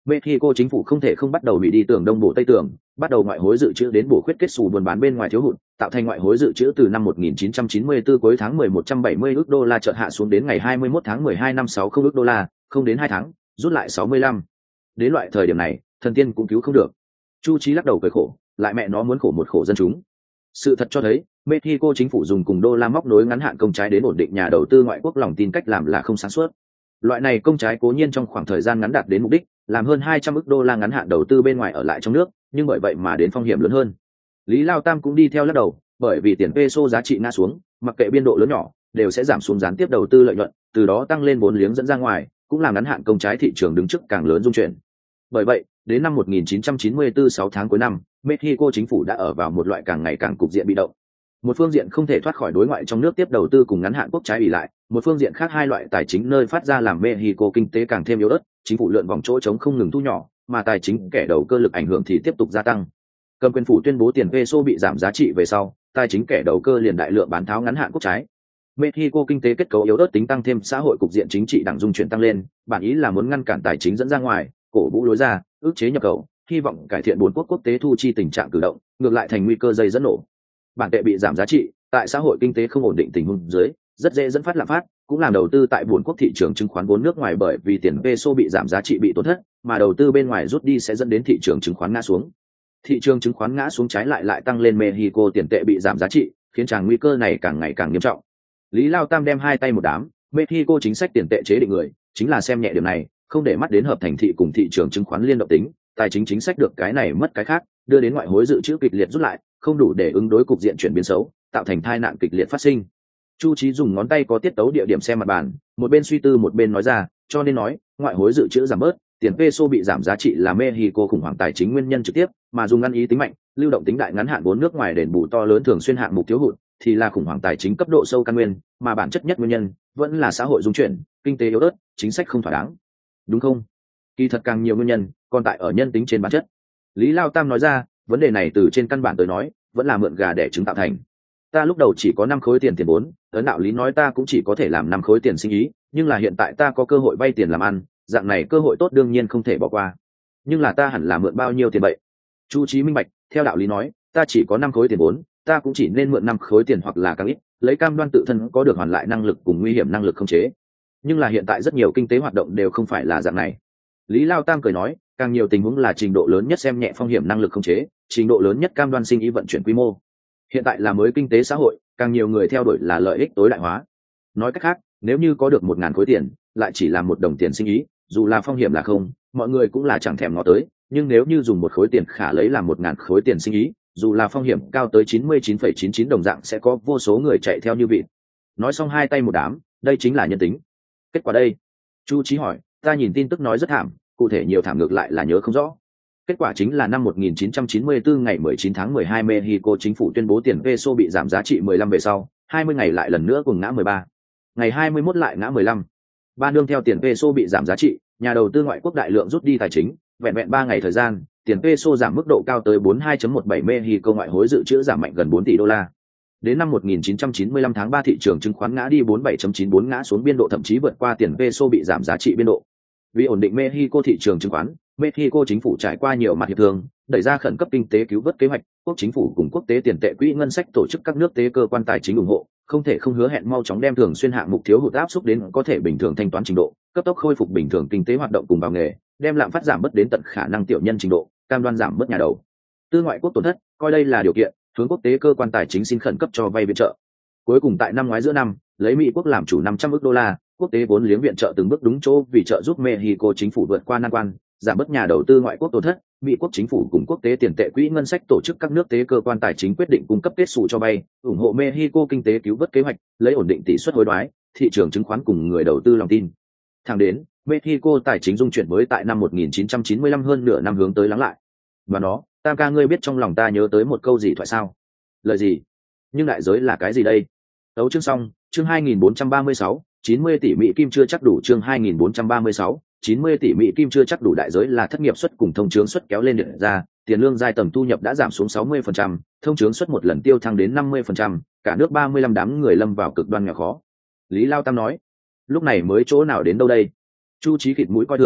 Mexico chính phủ không thể không bắt đầu hủy đi tường đông bộ tây tường, bắt đầu ngoại hối dự trữ đến bổ khuyết kết xù buôn bán bên ngoài thiếu hụt, tạo thành ngoại hối dự trữ từ năm 1994 cuối tháng 10 170 ức đô la chợt hạ xuống đến ngày 21 tháng 12 năm 60 ức đô la, không đến 2 tháng, rút lại 65. Đến loại thời điểm này, thần tiên cũng cứu không được. Chu Chí lắc đầu cười khổ, lại mẹ nó muốn khổ một khổ dân chúng. Sự thật cho thấy, Mexico chính phủ dùng cùng đô la móc nối ngắn hạn công trái đến ổn định nhà đầu tư ngoại quốc lòng tin cách làm là không sáng suốt. Loại này công trái cố nhiên trong khoảng thời gian ngắn đạt đến mục đích, làm hơn 200 ức đô la ngắn hạn đầu tư bên ngoài ở lại trong nước, nhưng bởi vậy mà đến phong hiểm lớn hơn. Lý Lao Tam cũng đi theo lắc đầu, bởi vì tiền peso giá trị ngã xuống, mặc kệ biên độ lớn nhỏ, đều sẽ giảm xuống gián tiếp đầu tư lợi nhuận, từ đó tăng lên vốn liếng dẫn ra ngoài, cũng làm ngắn hạn công trái thị trường đứng trước càng lớn dung chuyển. Bởi vậy, đến năm 1994 6 tháng cuối năm, Mexico chính phủ đã ở vào một loại càng ngày càng cục diện bị động. Một phương diện không thể thoát khỏi đối ngoại trong nước tiếp đầu tư cùng ngắn hạn quốc trái ủy lại, một phương diện khác hai loại tài chính nơi phát ra làm Mexico kinh tế càng thêm yếu ớt, chính phủ lượn vòng chỗ trống không ngừng thu nhỏ, mà tài chính kẻ đầu cơ lực ảnh hưởng thì tiếp tục gia tăng. Cầm quyền phủ tuyên bố tiền peso bị giảm giá trị về sau, tài chính kẻ đầu cơ liền đại lượng bán tháo ngắn hạn quốc trái. Mexico kinh tế kết cấu yếu ớt tính tăng thêm xã hội cục diện chính trị đảng dung chuyển tăng lên, bản ý là muốn ngăn cản tài chính dẫn ra ngoài, cổ vũ lối ra, ức chế nhập khẩu, hy vọng cải thiện bốn quốc quốc tế thu chi tình trạng cử động, ngược lại thành nguy cơ dây dẫn nổ. Bản tệ bị giảm giá trị, tại xã hội kinh tế không ổn định tình huống dưới, rất dễ dẫn phát lạm phát, cũng làm đầu tư tại bốn quốc thị trường chứng khoán vốn nước ngoài bởi vì tiền peso bị giảm giá trị bị tổn thất, mà đầu tư bên ngoài rút đi sẽ dẫn đến thị trường chứng khoán ngã xuống. Thị trường chứng khoán ngã xuống trái lại tăng lên Mexico tiền tệ bị giảm giá trị, khiến chàng nguy cơ này càng ngày càng nghiêm trọng. Lý Lao Tam đem hai tay một đám, Mexico chính sách tiền tệ chế định người, chính là xem nhẹ điểm này, không để mắt đến hợp thành thị cùng thị trường chứng khoán liên động tính, tài chính chính sách được cái này mất cái khác, đưa đến ngoại hối dự trữ kịch liệt rút lại, không đủ để ứng đối cục diện chuyển biến xấu, tạo thành tai nạn kịch liệt phát sinh. Chu Chí dùng ngón tay có tiết tấu địa điểm xem mặt bàn, một bên suy tư một bên nói ra, cho nên nói, ngoại hối dự trữ giảm bớt, tiền peso bị giảm giá trị là Mexico khủng hoảng tài chính nguyên nhân trực tiếp, mà dùng ngắn ý tính mạnh, lưu động tính đại ngắn hạn vốn nước ngoài đền bù to lớn thường xuyên hạng mục thiếu hụt, thì là khủng hoảng tài chính cấp độ sâu căn nguyên, mà bản chất nhất nguyên nhân vẫn là xã hội dung chuyển, kinh tế yếu ớt, chính sách không thỏa đáng. Đúng không? Kỳ thật càng nhiều nguyên nhân, còn tại ở nhân tính trên bản chất. Lý Lao Tam nói ra, vấn đề này từ trên căn bản tới nói, vẫn là mượn gà để trứng tạo thành. Ta lúc đầu chỉ có 5 khối tiền vốn, ấn đạo lý nói ta cũng chỉ có thể làm 5 khối tiền sinh ý, nhưng là hiện tại ta có cơ hội vay tiền làm ăn, dạng này cơ hội tốt đương nhiên không thể bỏ qua. Nhưng là ta hẳn là mượn bao nhiêu tiền vậy? Chu Chí minh bạch, theo đạo lý nói, ta chỉ có 5 khối tiền vốn, ta cũng chỉ nên mượn 5 khối tiền hoặc là càng ít, lấy cam đoan tự thân có được hoàn lại năng lực cùng nguy hiểm năng lực khống chế. Nhưng là hiện tại rất nhiều kinh tế hoạt động đều không phải là dạng này. Lý Lao Tam cười nói, càng nhiều tình huống là trình độ lớn nhất xem nhẹ phong hiểm năng lực khống chế, trình độ lớn nhất cam đoan sinh ý vận chuyển quy mô. Hiện tại là mới kinh tế xã hội, càng nhiều người theo đuổi là lợi ích tối đại hóa. Nói cách khác, nếu như có được 1.000 khối tiền, lại chỉ là 1 đồng tiền sinh ý, dù là phong hiểm là không, mọi người cũng là chẳng thèm ngó tới. Nhưng nếu như dùng 1 khối tiền khả lấy làm 1.000 khối tiền sinh ý, dù là phong hiểm cao tới 99,99 đồng dạng sẽ có vô số người chạy theo như vịt. Nói xong hai tay một đám, đây chính là nhân tính. Kết quả đây? Chu Chí hỏi, ta nhìn tin tức nói rất thảm, cụ thể nhiều thảm ngược lại là nhớ không rõ. Kết quả chính là năm 1994 ngày 19 tháng 12 Mexico chính phủ tuyên bố tiền peso bị giảm giá trị 15 về sau, 20 ngày lại lần nữa cùng ngã 13. Ngày 21 lại ngã 15. Ba nương theo tiền peso bị giảm giá trị, nhà đầu tư ngoại quốc đại lượng rút đi tài chính, vẹn vẹn 3 ngày thời gian, tiền peso giảm mức độ cao tới 42.17 Mexico ngoại hối dự trữ giảm mạnh gần 4 tỷ đô la. Đến năm 1995 tháng 3 thị trường chứng khoán ngã đi 47.94 ngã xuống biên độ thậm chí vượt qua tiền peso bị giảm giá trị biên độ. Vì ổn định Mexico thị trường chứng khoán, Mexico chính phủ trải qua nhiều mặt hiệp thương, đẩy ra khẩn cấp kinh tế cứu vớt kế hoạch, quốc chính phủ cùng quốc tế tiền tệ quỹ ngân sách tổ chức các nước tế cơ quan tài chính ủng hộ, không thể không hứa hẹn mau chóng đem thường xuyên hạng mục thiếu hụt áp xúc đến có thể bình thường thanh toán trình độ, cấp tốc khôi phục bình thường kinh tế hoạt động cùng vào nghề, đem lạm phát giảm bớt đến tận khả năng tiểu nhân trình độ, cam đoan giảm bớt nhà đầu tư ngoại quốc tổn thất, coi đây là điều kiện, hướng quốc tế cơ quan tài chính xin khẩn cấp cho vay viện trợ. Cuối cùng tại năm ngoái giữa năm, lấy Mỹ quốc làm chủ 500 ức đô la, quốc tế vốn liếng viện trợ từng bước đúng chỗ vì trợ giúp Mexico chính phủ vượt qua nan quan, giảm bớt nhà đầu tư ngoại quốc tổn thất. Mỹ quốc chính phủ cùng quốc tế tiền tệ quỹ ngân sách tổ chức các nước tế cơ quan tài chính quyết định cung cấp kết sủ cho vay, ủng hộ Mexico kinh tế cứu vớt kế hoạch, lấy ổn định tỷ suất hối đoái, thị trường chứng khoán cùng người đầu tư lòng tin. Thẳng đến, Mexico tài chính dung chuyển mới tại năm 1995 hơn nửa năm hướng tới lắng lại. Và nó, Tam ca ngươi biết trong lòng ta nhớ tới một câu gì thoại sao? Lời gì? Nhưng đại giới là cái gì đây? Tấu chương xong, chương 2436, 90 tỷ Mỹ kim chưa chắc đủ, chương 2436, 90 tỷ Mỹ kim chưa chắc đủ, đại giới là thất nghiệp suất cùng thông chứng suất kéo lên điện ra, tiền lương giai tầng thu nhập đã giảm xuống 60%, thông chứng suất một lần tiêu thăng đến 50%, cả nước 35 đám người lâm vào cực đoan nghèo khó. Lý Lao Tam nói, lúc này mới chỗ nào đến đâu đây? Chu Chí khịt mũi coi thường,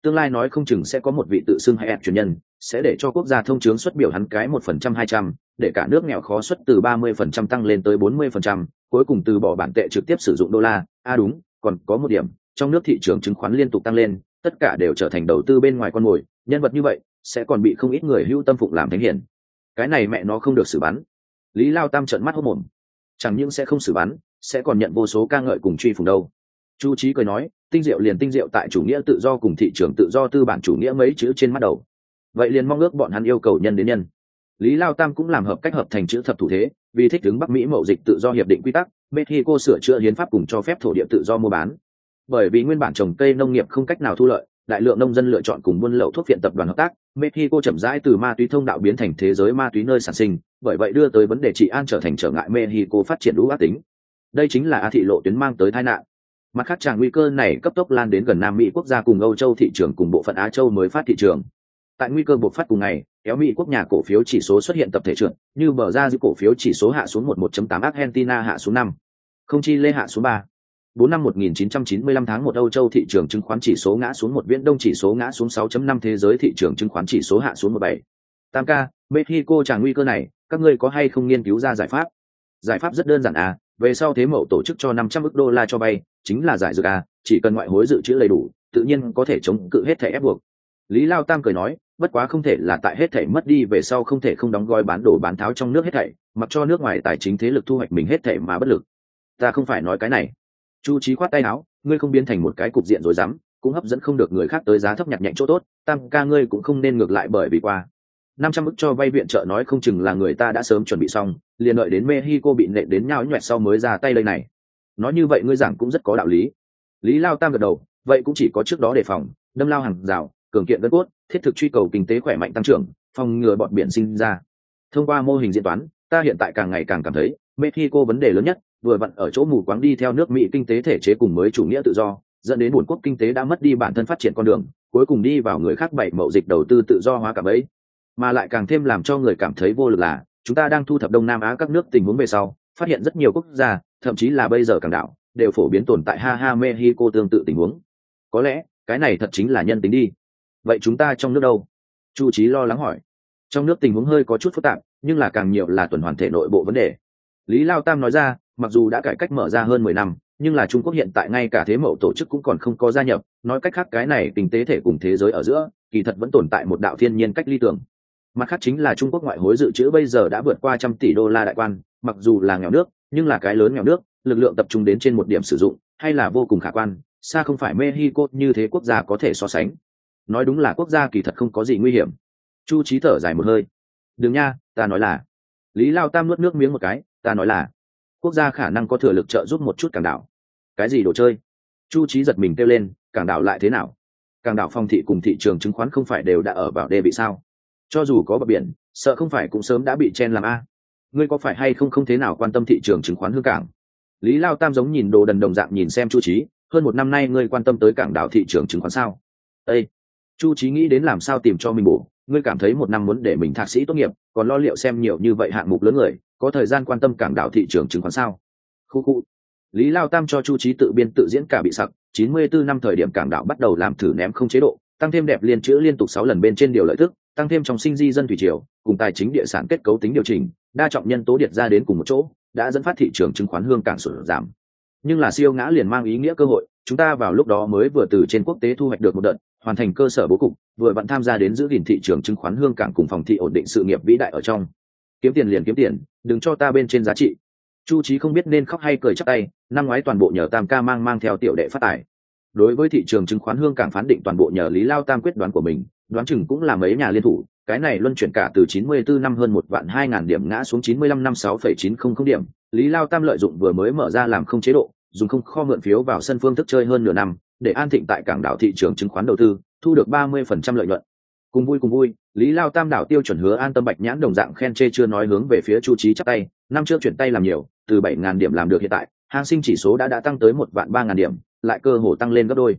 tương lai nói không chừng sẽ có một vị tự xưng hay truyền nhân sẽ để cho quốc gia thông chướng xuất biểu hắn cái 1% 200, để cả nước nghèo khó suất từ 30% tăng lên tới 40%, cuối cùng từ bỏ bản tệ trực tiếp sử dụng đô la. Đúng, còn có một điểm, trong nước thị trường chứng khoán liên tục tăng lên, tất cả đều trở thành đầu tư bên ngoài con mồi, nhân vật như vậy sẽ còn bị không ít người hữu tâm phụng làm thánh hiển. Cái này mẹ nó không được xử bắn. Lý Lao Tam trợn mắt hốt mồm, chẳng những sẽ không xử bắn, sẽ còn nhận vô số ca ngợi cùng truy phủng đâu. Chu Chí cười nói, tinh diệu liền tinh diệu tại chủ nghĩa tự do cùng thị trường tự do tư bản chủ nghĩa mấy chữ trên mắt đầu. Vậy liền mong ước bọn hắn yêu cầu nhân đến nhân. Lý Lao Tam cũng làm hợp cách hợp thành chữ thập thủ thế, vì thích ứng Bắc Mỹ mậu dịch tự do hiệp định quy tắc, Mexico sửa chữa hiến pháp cùng cho phép thổ địa tự do mua bán. Bởi vì nguyên bản trồng cây nông nghiệp không cách nào thu lợi, đại lượng nông dân lựa chọn cùng buôn lậu thuốc viện tập đoàn hợp tác, Mexico chậm rãi từ ma túy thông đạo biến thành thế giới ma túy nơi sản sinh, bởi vậy đưa tới vấn đề trị an trở thành trở ngại Mexico phát triển đủ ác tính. Đây chính là thị lộ tuyến mang tới tai nạn. Mặt khác tràng nguy cơ này cấp tốc lan đến gần Nam Mỹ quốc gia cùng Âu Châu thị trường cùng bộ phận Á Châu mới phát thị trường. Tại nguy cơ bộc phát cùng ngày, kéo Mỹ quốc nhà cổ phiếu chỉ số xuất hiện tập thể trượt, như bờ ra giữ cổ phiếu chỉ số hạ xuống 11.8, Argentina hạ xuống 5. Không chi lê hạ xuống 3. 4 năm 1995 tháng 1 Âu Châu thị trường chứng khoán chỉ số ngã xuống 1, Viễn Đông chỉ số ngã xuống 6.5, thế giới thị trường chứng khoán chỉ số hạ xuống 17. Tam ca, Mexico tràng nguy cơ này, các ngươi có hay không nghiên cứu ra giải pháp? Giải pháp rất đơn giản về sau thế mậu tổ chức cho 500 ức đô la cho vay, chính là giải dược chỉ cần ngoại hối dự trữ đầy đủ, tự nhiên có thể chống cự hết thảy ép buộc. Lý Lao Tam cười nói, bất quá không thể là tại hết thảy mất đi về sau không thể không đóng gói bán đổ bán tháo trong nước hết thảy, mặc cho nước ngoài tài chính thế lực thu hoạch mình hết thảy mà bất lực. Ta không phải nói cái này. Chu Chí khoát tay áo, ngươi không biến thành một cái cục diện rồi dám, cũng hấp dẫn không được người khác tới giá thấp nhặt nhạnh chỗ tốt, Tam ca ngươi cũng không nên ngược lại bởi vì qua 500 ức cho vay viện trợ nói không chừng là người ta đã sớm chuẩn bị xong, liền đợi đến Mexico bị nện đến nhão nhoẹt sau mới ra tay đây này. Nói như vậy ngươi giảng cũng rất có đạo lý. Lý Lao Tam gật đầu, vậy cũng chỉ có trước đó đề phòng, đâm lao hàng rào, cường kiện gân cốt, thiết thực truy cầu kinh tế khỏe mạnh tăng trưởng, phòng ngừa bọn biển sinh ra. Thông qua mô hình diễn toán, ta hiện tại càng ngày càng cảm thấy, Mexico vấn đề lớn nhất vừa vặn ở chỗ mù quáng đi theo nước Mỹ kinh tế thể chế cùng mới chủ nghĩa tự do, dẫn đến buồn quốc kinh tế đã mất đi bản thân phát triển con đường, cuối cùng đi vào người khác bày mậu dịch đầu tư tự do hóa cả bấy. Mà lại càng thêm làm cho người cảm thấy vô lực là, chúng ta đang thu thập Đông Nam Á các nước tình huống về sau, phát hiện rất nhiều quốc gia, thậm chí là bây giờ cảng đảo, đều phổ biến tồn tại Mexico tương tự tình huống. Có lẽ, cái này thật chính là nhân tính đi. Vậy chúng ta trong nước đâu? Chu Chí lo lắng hỏi. Trong nước tình huống hơi có chút phức tạp, nhưng là càng nhiều là tuần hoàn thể nội bộ vấn đề. Lý Lao Tam nói ra, mặc dù đã cải cách mở ra hơn 10 năm, nhưng là Trung Quốc hiện tại ngay cả thế mậu tổ chức cũng còn không có gia nhập, nói cách khác cái này kinh tế thể cùng thế giới ở giữa, kỳ thật vẫn tồn tại một đạo thiên nhiên cách ly tưởng. Mặt khác chính là Trung Quốc ngoại hối dự trữ bây giờ đã vượt qua 100 tỷ đô la đại quan, mặc dù là nghèo nước, nhưng là cái lớn nghèo nước, lực lượng tập trung đến trên một điểm sử dụng, hay là vô cùng khả quan, xa không phải Mexico như thế quốc gia có thể so sánh. Nói đúng là quốc gia kỳ thật không có gì nguy hiểm. Chu Chí thở dài một hơi. Đừng nha, ta nói là. Lý Lao Tam nuốt nước miếng một cái, ta nói là quốc gia khả năng có thừa lực trợ giúp một chút cảng đảo. Cái gì đồ chơi? Chu Chí giật mình kêu lên, cảng đảo lại thế nào? Cảng đảo phong thị cùng thị trường chứng khoán không phải đều đã ở vào đê bị sao? Cho dù có bờ biển, sợ không phải cũng sớm đã bị chen làm ngươi có phải hay không không thế nào quan tâm thị trường chứng khoán hương cảng? Lý Lao Tam giống nhìn đồ đần đồng dạng nhìn xem Chu Chí, hơn 1 năm nay ngươi quan tâm tới cảng đảo thị trường chứng khoán sao? Ê! Chu Chí nghĩ đến làm sao tìm cho mình bổ, ngươi cảm thấy 1 năm muốn để mình thạc sĩ tốt nghiệp, còn lo liệu xem nhiều như vậy hạng mục lớn người, có thời gian quan tâm cảng đảo thị trường chứng khoán sao? Khu. Lý Lao Tam cho Chu Chí tự biên tự diễn cả bị sặc, 94 năm thời điểm cảng đảo bắt đầu làm thử ném không chế độ, tăng thêm đẹp liên chữ liên tục 6 lần bên trên điều lợi tức, tăng thêm trong sinh di dân thủy triều, cùng tài chính địa sản kết cấu tính điều chỉnh, đa trọng nhân tố điệt ra đến cùng một chỗ, đã dẫn phát thị trường chứng khoán hương cảng sụt giảm. Nhưng là siêu ngã liền mang ý nghĩa cơ hội, chúng ta vào lúc đó mới vừa từ trên quốc tế thu hoạch được một đợt, hoàn thành cơ sở bố cục, vừa vặn tham gia đến giữ gìn thị trường chứng khoán hương cảng cùng phòng thị ổn định sự nghiệp vĩ đại ở trong. Kiếm tiền liền kiếm tiền, đừng cho ta bên trên giá trị. Chu Chí không biết nên khóc hay cười chắp tay, năm ngoái toàn bộ nhờ Tam ca mang theo tiểu đệ phát tài. Đối với thị trường chứng khoán hương cảng phán định toàn bộ nhờ Lý Lao Tam quyết đoán của mình, đoán chừng cũng là mấy nhà liên thủ, cái này luân chuyển cả từ 94 năm hơn 1.200.000 điểm ngã xuống 95 năm 6,900 điểm. Lý Lao Tam lợi dụng vừa mới mở ra làm không chế độ, dùng không kho mượn phiếu vào sân phương thức chơi hơn nửa năm, để an thịnh tại cảng đảo thị trường chứng khoán đầu tư, thu được 30% lợi nhuận. Cùng vui, Lý Lao Tam đảo tiêu chuẩn hứa an tâm bạch nhãn đồng dạng khen chê chưa nói hướng về phía Chu Chí chắp tay, năm trước chuyển tay làm nhiều, từ 7.000 điểm làm được hiện tại, hàng sinh chỉ số đã tăng tới 1.300.000 điểm, lại cơ hồ tăng lên gấp đôi.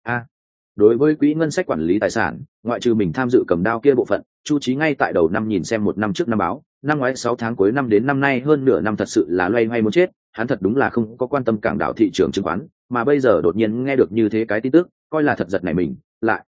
Đối với quỹ ngân sách quản lý tài sản, ngoại trừ mình tham dự cầm đao kia bộ phận, Chu Chí ngay tại đầu năm nhìn xem 1 năm trước năm báo, năm ngoái 6 tháng cuối năm đến năm nay hơn nửa năm thật sự là loay hoay muốn chết, hắn thật đúng là không có quan tâm cảng đảo thị trường chứng khoán, mà bây giờ đột nhiên nghe được như thế cái tin tức, coi là thật giật này mình, lại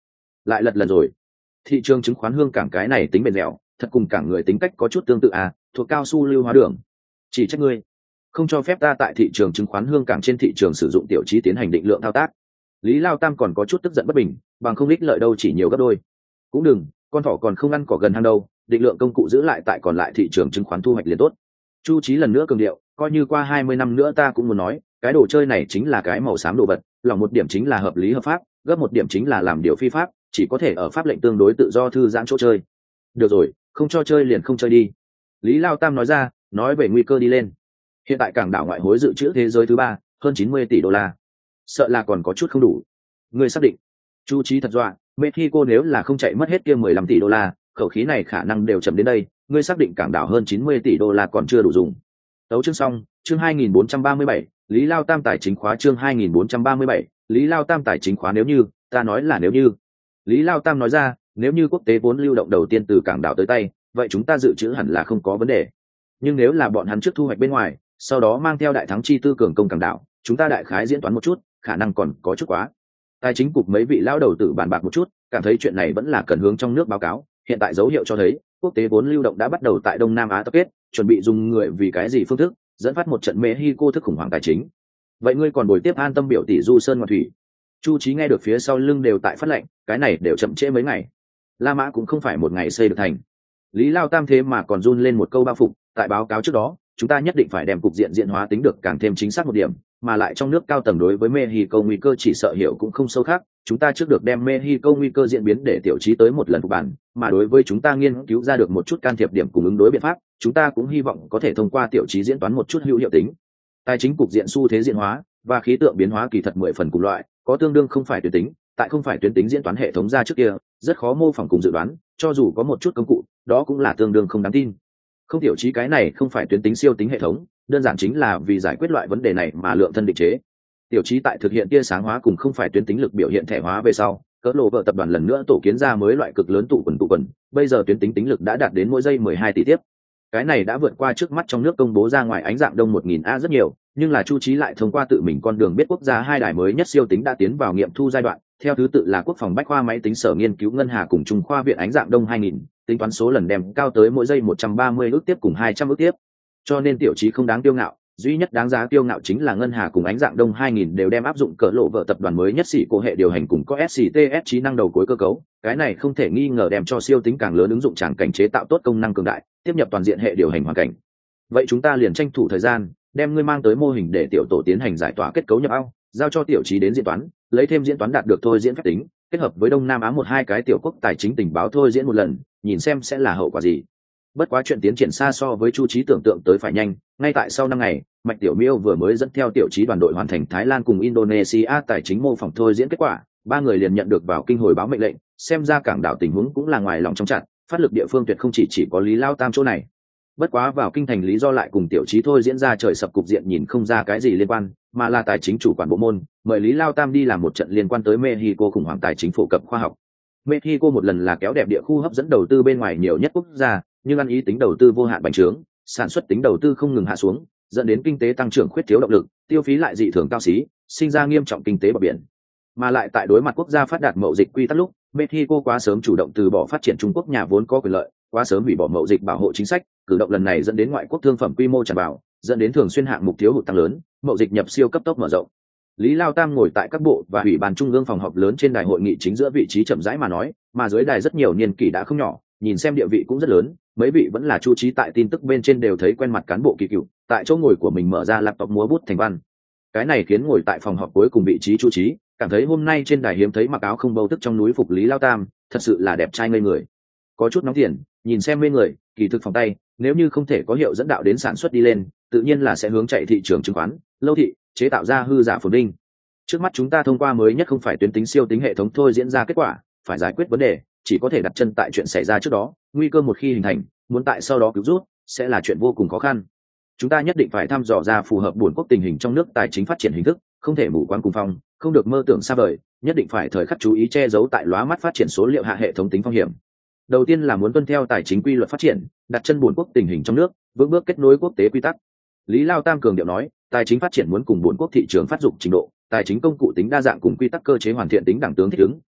lại lật lần rồi. Thị trường chứng khoán Hương Cảng cái này tính bền dẻo, thật cùng cả người tính cách có chút tương tự à, thuộc cao su lưu hóa đường. Chỉ trách ngươi không cho phép ta tại thị trường chứng khoán Hương Cảng trên thị trường sử dụng tiểu chí tiến hành định lượng thao tác. Lý Lao Tam còn có chút tức giận bất bình, bằng không ích lợi đâu chỉ nhiều gấp đôi. Cũng đừng, con thỏ còn không ăn cỏ gần hang đâu, định lượng công cụ giữ lại tại còn lại thị trường chứng khoán thu hoạch liền tốt. Chu Chí lần nữa cường điệu, coi như qua 20 năm nữa ta cũng muốn nói, cái đồ chơi này chính là cái màu xám đồ vật, lòng một điểm chính là hợp lý hợp pháp, gấp một điểm chính là làm điều phi pháp, chỉ có thể ở pháp lệnh tương đối tự do thư giãn chỗ chơi. Được rồi, không cho chơi liền không chơi đi. Lý Lao Tam nói ra, nói về nguy cơ đi lên. Hiện tại cảng đảo ngoại hối dự trữ thế giới thứ ba, hơn 90 tỷ đô la. Sợ là còn có chút không đủ. Người xác định? Chu Chí thật dọa, Mexico nếu là không chạy mất hết kia 15 tỷ đô la, khẩu khí này khả năng đều chậm đến đây, ngươi xác định cảng đảo hơn 90 tỷ đô la còn chưa đủ dùng. Tấu chương xong, chương 2437, Lý Lao Tam tài chính khóa chương 2437, Lý Lao Tam tài chính khóa nếu như, ta nói là nếu như. Lý Lao Tam nói ra, nếu như quốc tế vốn lưu động đầu tiên từ cảng đảo tới tay, vậy chúng ta dự trữ hẳn là không có vấn đề. Nhưng nếu là bọn hắn trước thu hoạch bên ngoài, sau đó mang theo đại thắng chi tư cường công cảng đảo, chúng ta đại khái diễn toán một chút, khả năng còn có chút quá. Tài chính cục mấy vị lão đầu tử bàn bạc một chút, cảm thấy chuyện này vẫn là cần hướng trong nước báo cáo. Hiện tại dấu hiệu cho thấy, quốc tế vốn lưu động đã bắt đầu tại Đông Nam Á tập kết, chuẩn bị dùng người vì cái gì phương thức, dẫn phát một trận Mexico thức khủng hoảng tài chính. Vậy ngươi còn bồi tiếp an tâm biểu tỷ du sơn ngoạn thủy? Chu Chí nghe được phía sau lưng đều tại phát lệnh, cái này đều chậm trễ mấy ngày. La Mã cũng không phải một ngày xây được thành. Lý Lao Tam thế mà còn run lên một câu bao phục, tại báo cáo trước đó, chúng ta nhất định phải đem cục diện diện hóa tính được càng thêm chính xác một điểm, mà lại trong nước cao tầng đối với Mexico nguy cơ chỉ sợ hiểu cũng không sâu khác, chúng ta trước được đem Mexico nguy cơ diễn biến để tiểu chí tới một lần phục bản, mà đối với chúng ta nghiên cứu ra được một chút can thiệp điểm cùng ứng đối biện pháp, chúng ta cũng hy vọng có thể thông qua tiểu chí diễn toán một chút hữu hiệu tính. Tài chính cục diện xu thế diễn hóa và khí tượng biến hóa kỳ thật 10 phần cùng loại, có tương đương không phải tuyến tính, tại không phải tuyến tính diễn toán hệ thống ra trước kia, rất khó mô phỏng cùng dự đoán, cho dù có một chút công cụ, đó cũng là tương đương không đáng tin. Không tiểu chí cái này không phải tuyến tính siêu tính hệ thống, đơn giản chính là vì giải quyết loại vấn đề này mà lượng thân định chế. Tiểu chí tại thực hiện tia sáng hóa cùng không phải tuyến tính lực biểu hiện thể hóa về sau, cỡ lộ vợ tập đoàn lần nữa tổ kiến ra mới loại cực lớn tụ quần, bây giờ tuyến tính tính lực đã đạt đến mỗi giây 12 tỷ tiếp. Cái này đã vượt qua trước mắt trong nước công bố ra ngoài ánh dạng đông 1000A rất nhiều, nhưng là Chu Chí lại thông qua tự mình con đường biết quốc gia hai đài mới nhất siêu tính đã tiến vào nghiệm thu giai đoạn, theo thứ tự là Quốc phòng Bách khoa máy tính sở nghiên cứu ngân hà cùng Trung khoa viện ánh dạng đông 2000, tính toán số lần đem cao tới mỗi giây 130 ước tiếp cùng 200 ước tiếp. Cho nên tiểu chí không đáng tiêu ngạo, duy nhất đáng giá tiêu ngạo chính là ngân hà cùng ánh dạng đông 2000 đều đem áp dụng cỡ lộ vợ tập đoàn mới nhất xỉ cổ hệ điều hành cùng có SCTS trí năng đầu cuối cơ cấu, cái này không thể nghi ngờ đem cho siêu tính càng lớn ứng dụng tràng cảnh chế tạo tốt công năng cường đại, tiếp nhập toàn diện hệ điều hành hoàn cảnh. Vậy chúng ta liền tranh thủ thời gian, đem ngươi mang tới mô hình để tiểu tổ tiến hành giải tỏa kết cấu nhập ao, giao cho tiểu chí đến diễn toán, lấy thêm diễn toán đạt được thôi diễn phép tính, kết hợp với Đông Nam Á một hai cái tiểu quốc tài chính tình báo thôi diễn một lần, nhìn xem sẽ là hậu quả gì. Bất quá chuyện tiến triển xa so với Chu Chí tưởng tượng tới phải nhanh, ngay tại sau 5 ngày, Mạch Tiểu Miêu vừa mới dẫn theo tiểu chí đoàn đội hoàn thành Thái Lan cùng Indonesia tài chính mô phỏng thôi diễn kết quả, ba người liền nhận được vào kinh hồi báo mệnh lệnh, xem ra cảng đảo tình huống cũng là ngoài lòng trong chặt, phát lực địa phương tuyệt không chỉ có Lý Lao Tam chỗ này. Bất quá vào kinh thành lý do lại cùng tiểu chí thôi diễn ra trời sập cục diện nhìn không ra cái gì liên quan, mà là tài chính chủ quản bộ môn, mời Lý Lao Tam đi làm một trận liên quan tới Mexico khủng hoảng tài chính phổ cập khoa học. Mexico một lần là kéo đẹp địa khu hấp dẫn đầu tư bên ngoài nhiều nhất quốc gia, nhưng ăn ý tính đầu tư vô hạn bành trướng, sản xuất tính đầu tư không ngừng hạ xuống, dẫn đến kinh tế tăng trưởng khuyết thiếu động lực, tiêu phí lại dị thường cao xí, sinh ra nghiêm trọng kinh tế bờ biển. Mà lại tại đối mặt quốc gia phát đạt mậu dịch quy tắc lúc, Mexico quá sớm chủ động từ bỏ phát triển Trung Quốc nhà vốn có quyền lợi, quá sớm hủy bỏ mậu dịch bảo hộ chính sách, cử động lần này dẫn đến ngoại quốc thương phẩm quy mô tràn vào, dẫn đến thường xuyên hạng mục thiếu hụt tăng lớn, mậu dịch nhập siêu cấp tốc mở rộng. Lý Lao Tam ngồi tại các bộ và ủy ban trung ương phòng họp lớn trên đài hội nghị chính giữa vị trí chậm rãi mà nói, mà dưới đài rất nhiều niên kỷ đã không nhỏ, nhìn xem địa vị cũng rất lớn, mấy vị vẫn là Chu Chí tại tin tức bên trên đều thấy quen mặt cán bộ kỳ cựu, tại chỗ ngồi của mình mở ra laptop múa bút thành văn. Cái này khiến ngồi tại phòng họp cuối cùng vị trí Chu Chí cảm thấy hôm nay trên đài hiếm thấy mặc áo không bâu tức trong núi phục Lý Lao Tam, thật sự là đẹp trai ngây người. Có chút nóng tiền, nhìn xem mê người, kỳ thực phòng tay, nếu như không thể có hiệu dẫn đạo đến sản xuất đi lên, tự nhiên là sẽ hướng chạy thị trường chứng khoán, lâu thị, chế tạo ra hư giả phồn đinh. Trước mắt chúng ta thông qua mới nhất không phải tuyến tính siêu tính hệ thống thôi diễn ra kết quả, phải giải quyết vấn đề, chỉ có thể đặt chân tại chuyện xảy ra trước đó, nguy cơ một khi hình thành, muốn tại sau đó cứu rút, sẽ là chuyện vô cùng khó khăn. Chúng ta nhất định phải thăm dò ra phù hợp buồn quốc tình hình trong nước tài chính phát triển hình thức, không thể mù quáng cùng phong, không được mơ tưởng xa vời, nhất định phải thời khắc chú ý che giấu tại lóa mắt phát triển số liệu hạ hệ thống tính phong hiểm. Đầu tiên là muốn tuân theo tài chính quy luật phát triển, đặt chân buồn quốc tình hình trong nước, vững bước kết nối quốc tế quy tắc. Lý Lao Tam cường điệu nói, tài chính phát triển muốn cùng buồn quốc thị trường phát dục trình độ, tài chính công cụ tính đa dạng cùng quy tắc cơ chế hoàn thiện tính đẳng tướng thích ứng,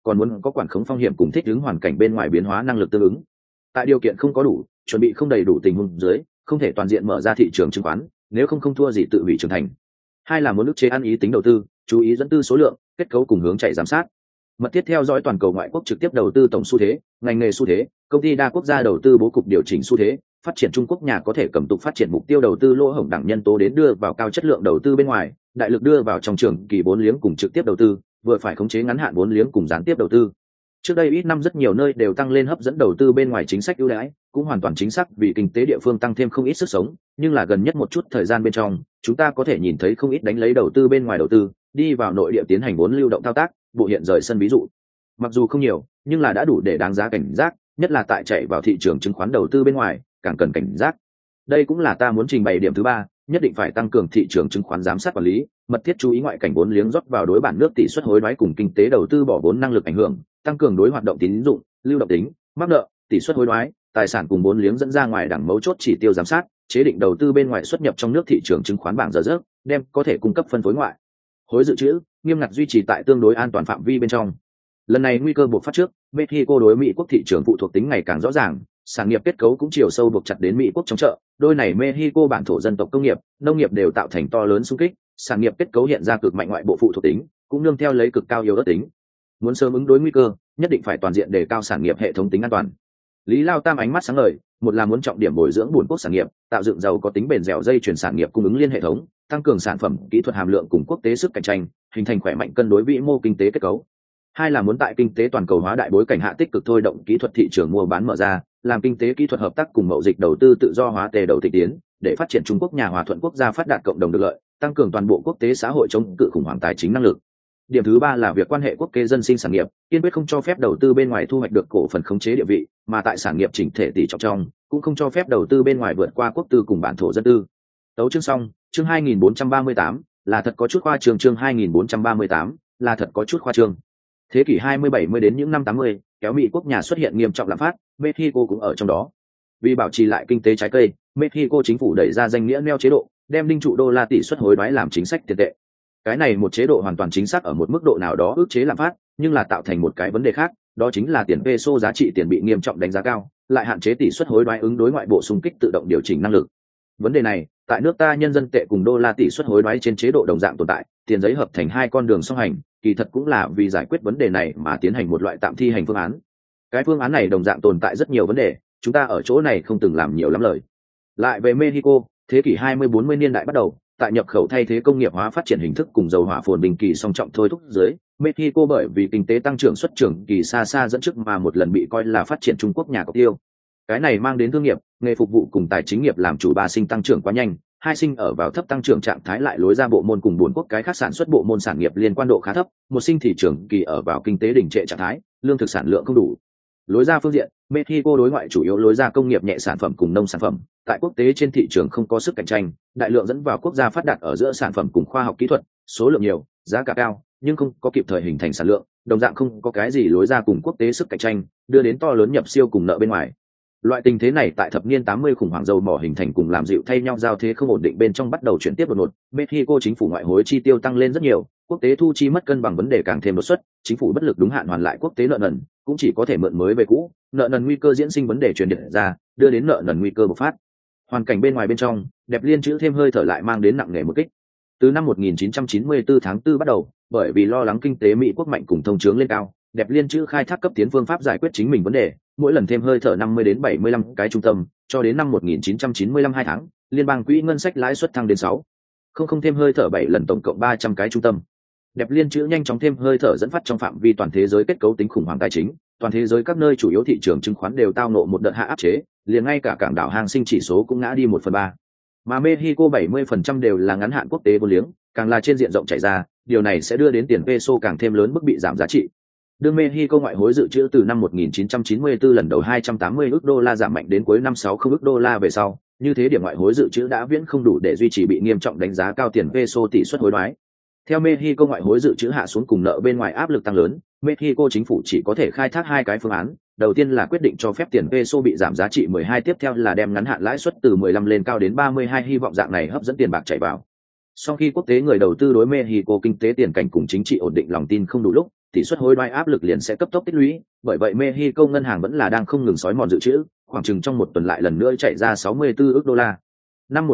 còn muốn có quản khống phong hiểm cùng thích ứng hoàn cảnh bên ngoài biến hóa năng lực tương ứng. Tại điều kiện không có đủ, chuẩn bị không đầy đủ tình huống dưới, không thể toàn diện mở ra thị trường chứng khoán, nếu không thua gì tự hủy trưởng thành. Hai là muốn ức chế ăn ý tính đầu tư, chú ý dẫn tư số lượng, kết cấu cùng hướng chạy giám sát. Mật thiết theo dõi toàn cầu ngoại quốc trực tiếp đầu tư tổng xu thế, ngành nghề xu thế, công ty đa quốc gia đầu tư bố cục điều chỉnh xu thế, phát triển Trung Quốc nhà có thể cầm tục phát triển mục tiêu đầu tư lỗ hổng đẳng nhân tố đến đưa vào cao chất lượng đầu tư bên ngoài, đại lực đưa vào trong trường kỳ vốn liếng cùng trực tiếp đầu tư, vừa phải khống chế ngắn hạn vốn liếng cùng gián tiếp đầu tư. Trước đây ít năm rất nhiều nơi đều tăng lên hấp dẫn đầu tư bên ngoài chính sách ưu đãi, cũng hoàn toàn chính xác vì kinh tế địa phương tăng thêm không ít sức sống, nhưng là gần nhất một chút thời gian bên trong, chúng ta có thể nhìn thấy không ít đánh lấy đầu tư bên ngoài đầu tư, đi vào nội địa tiến hành vốn lưu động thao tác, bộ hiện rời sân ví dụ. Mặc dù không nhiều, nhưng là đã đủ để đáng giá cảnh giác, nhất là tại chạy vào thị trường chứng khoán đầu tư bên ngoài, càng cần cảnh giác. Đây cũng là ta muốn trình bày điểm thứ ba, nhất định phải tăng cường thị trường chứng khoán giám sát quản lý, mật thiết chú ý ngoại cảnh vốn liếng rót vào đối bản nước tỷ suất hối đoái cùng kinh tế đầu tư bỏ vốn năng lực ảnh hưởng, tăng cường đối hoạt động tín dụng, lưu động tính, mắc nợ, tỷ suất hối đoái, tài sản cùng vốn liếng dẫn ra ngoài đẳng mấu chốt chỉ tiêu giám sát, chế định đầu tư bên ngoài xuất nhập trong nước thị trường chứng khoán bảng giờ giấc, đem có thể cung cấp phân phối ngoại hối dự trữ, nghiêm ngặt duy trì tại tương đối an toàn phạm vi bên trong. Lần này nguy cơ buộc phát trước, Mexico đối Mỹ quốc thị trường phụ thuộc tính ngày càng rõ ràng, sản nghiệp kết cấu cũng chiều sâu buộc chặt đến Mỹ quốc trong chợ, đôi này Mexico bản thổ dân tộc công nghiệp, nông nghiệp đều tạo thành to lớn xung kích, sản nghiệp kết cấu hiện ra cực mạnh ngoại bộ phụ thuộc tính, cũng nương theo lấy cực cao yếu ớt tính. Muốn sớm ứng đối nguy cơ, nhất định phải toàn diện đề cao sản nghiệp hệ thống tính an toàn. Lý Lao Tam ánh mắt sáng ngời, một là muốn trọng điểm bồi dưỡng buồn quốc sản nghiệp, tạo dựng giàu có tính bền dẻo dây chuyển sản nghiệp cung ứng liên hệ thống, tăng cường sản phẩm kỹ thuật hàm lượng cùng quốc tế sức cạnh tranh, hình thành khỏe mạnh cân đối vĩ mô kinh tế kết cấu. Hai là muốn tại kinh tế toàn cầu hóa đại bối cảnh hạ tích cực thôi động kỹ thuật thị trường mua bán mở ra, làm kinh tế kỹ thuật hợp tác cùng mậu dịch đầu tư tự do hóa tề đầu tịch tiến, để phát triển Trung Quốc nhà hòa thuận quốc gia phát đạt cộng đồng được lợi, tăng cường toàn bộ quốc tế xã hội chống cự khủng hoảng tài chính năng lực. Điểm thứ ba là việc quan hệ quốc kế dân sinh sản nghiệp, kiên quyết không cho phép đầu tư bên ngoài thu hoạch được cổ phần khống chế địa vị, mà tại sản nghiệp chỉnh thể tỷ trọng trong, cũng không cho phép đầu tư bên ngoài vượt qua quốc tư cùng bản thổ dân tư. Tấu chương xong, chương 2438, là thật có chút khoa trương, chương 2438, là thật có chút khoa trương. Thế kỷ 20-70 đến những năm 80, kéo Mỹ quốc nhà xuất hiện nghiêm trọng lạm phát, Mexico cũng ở trong đó. Vì bảo trì lại kinh tế trái cây, Mexico chính phủ đẩy ra danh nghĩa neo chế độ, đem đinh trụ đô la tỷ suất hối đoái làm chính sách tiền tệ. Cái này một chế độ hoàn toàn chính xác ở một mức độ nào đó ức chế lạm phát, nhưng là tạo thành một cái vấn đề khác, đó chính là tiền peso giá trị tiền bị nghiêm trọng đánh giá cao, lại hạn chế tỷ suất hối đoái ứng đối ngoại bộ xung kích tự động điều chỉnh năng lực. Vấn đề này, tại nước ta nhân dân tệ cùng đô la tỷ suất hối đoái trên chế độ đồng dạng tồn tại, tiền giấy hợp thành hai con đường song hành, kỳ thật cũng là vì giải quyết vấn đề này mà tiến hành một loại tạm thi hành phương án. Cái phương án này đồng dạng tồn tại rất nhiều vấn đề, chúng ta ở chỗ này không từng làm nhiều lắm lời. Lại về Mexico, thế kỷ 20-40 niên đại bắt đầu, tại nhập khẩu thay thế công nghiệp hóa phát triển hình thức cùng dầu hỏa phồn bình kỳ song trọng thôi thúc dưới, Mexico bởi vì kinh tế tăng trưởng xuất trưởng kỳ xa xa dẫn trước mà một lần bị coi là phát triển Trung Quốc nhà cọc tiêu. Cái này mang đến thương nghiệp, nghề phục vụ cùng tài chính nghiệp làm chủ ba sinh tăng trưởng quá nhanh, hai sinh ở vào thấp tăng trưởng trạng thái lại lối ra bộ môn cùng bốn quốc cái khác sản xuất bộ môn sản nghiệp liên quan độ khá thấp, một sinh thị trường kỳ ở vào kinh tế đình trệ trạng thái, lương thực sản lượng không đủ. Lối ra phương diện, Mexico đối ngoại chủ yếu lối ra công nghiệp nhẹ sản phẩm cùng nông sản phẩm, tại quốc tế trên thị trường không có sức cạnh tranh, đại lượng dẫn vào quốc gia phát đạt ở giữa sản phẩm cùng khoa học kỹ thuật, số lượng nhiều, giá cả cao, nhưng không có kịp thời hình thành sản lượng, đồng dạng không có cái gì lối ra cùng quốc tế sức cạnh tranh, đưa đến to lớn nhập siêu cùng nợ bên ngoài. Loại tình thế này tại thập niên 80 khủng hoảng dầu mỏ hình thành cùng làm dịu thay nhau giao thế không ổn định bên trong bắt đầu chuyển tiếp đột ngột, Mexico chính phủ ngoại hối chi tiêu tăng lên rất nhiều, quốc tế thu chi mất cân bằng vấn đề càng thêm đột xuất, chính phủ bất lực đúng hạn hoàn lại quốc tế nợ nần, cũng chỉ có thể mượn mới về cũ, nợ nần nguy cơ diễn sinh vấn đề truyền điện ra, đưa đến nợ nần nguy cơ bộc phát. Hoàn cảnh bên ngoài bên trong, đẹp liên chữ thêm hơi thở lại mang đến nặng nề một kích. Từ năm 1994 tháng 4 bắt đầu, bởi vì lo lắng kinh tế Mỹ quốc mạnh cùng thông chướng lên cao, đẹp liên chữ khai thác cấp tiến phương pháp giải quyết chính mình vấn đề, mỗi lần thêm hơi thở 50 đến 75 cái trung tâm, cho đến năm 1995 2 tháng, liên bang quỹ ngân sách lãi suất thăng đến 6. Không thêm hơi thở 7 lần tổng cộng 300 cái trung tâm. Đẹp liên chữ nhanh chóng thêm hơi thở dẫn phát trong phạm vi toàn thế giới kết cấu tính khủng hoảng tài chính, toàn thế giới các nơi chủ yếu thị trường chứng khoán đều tao nộ một đợt hạ áp chế, liền ngay cả cảng đảo hàng sinh chỉ số cũng ngã đi 1/3. Mà Mexico 70% đều là ngắn hạn quốc tế vô liếng, càng là trên diện rộng chảy ra, điều này sẽ đưa đến tiền peso càng thêm lớn mức bị giảm giá trị. Đương Mexico ngoại hối dự trữ từ năm 1994 lần đầu 280 ức đô la giảm mạnh đến cuối năm 60 ức đô la về sau, như thế điểm ngoại hối dự trữ đã viễn không đủ để duy trì bị nghiêm trọng đánh giá cao tiền peso tỷ suất hối đoái. Theo Mexico ngoại hối dự trữ hạ xuống cùng nợ bên ngoài áp lực tăng lớn, Mexico chính phủ chỉ có thể khai thác hai cái phương án, đầu tiên là quyết định cho phép tiền peso bị giảm giá trị 12, tiếp theo là đem ngắn hạn lãi suất từ 15 lên cao đến 32, hy vọng dạng này hấp dẫn tiền bạc chảy vào. Sau khi quốc tế người đầu tư đối Mexico kinh tế tiền cảnh cùng chính trị ổn định lòng tin không đủ lúc, tỷ suất hối đoái áp lực liền sẽ cấp tốc tích lũy, bởi vậy Mexico ngân hàng vẫn là đang không ngừng xói mòn dự trữ, khoảng chừng trong một tuần lại lần nữa chạy ra 64 ức đô la. Năm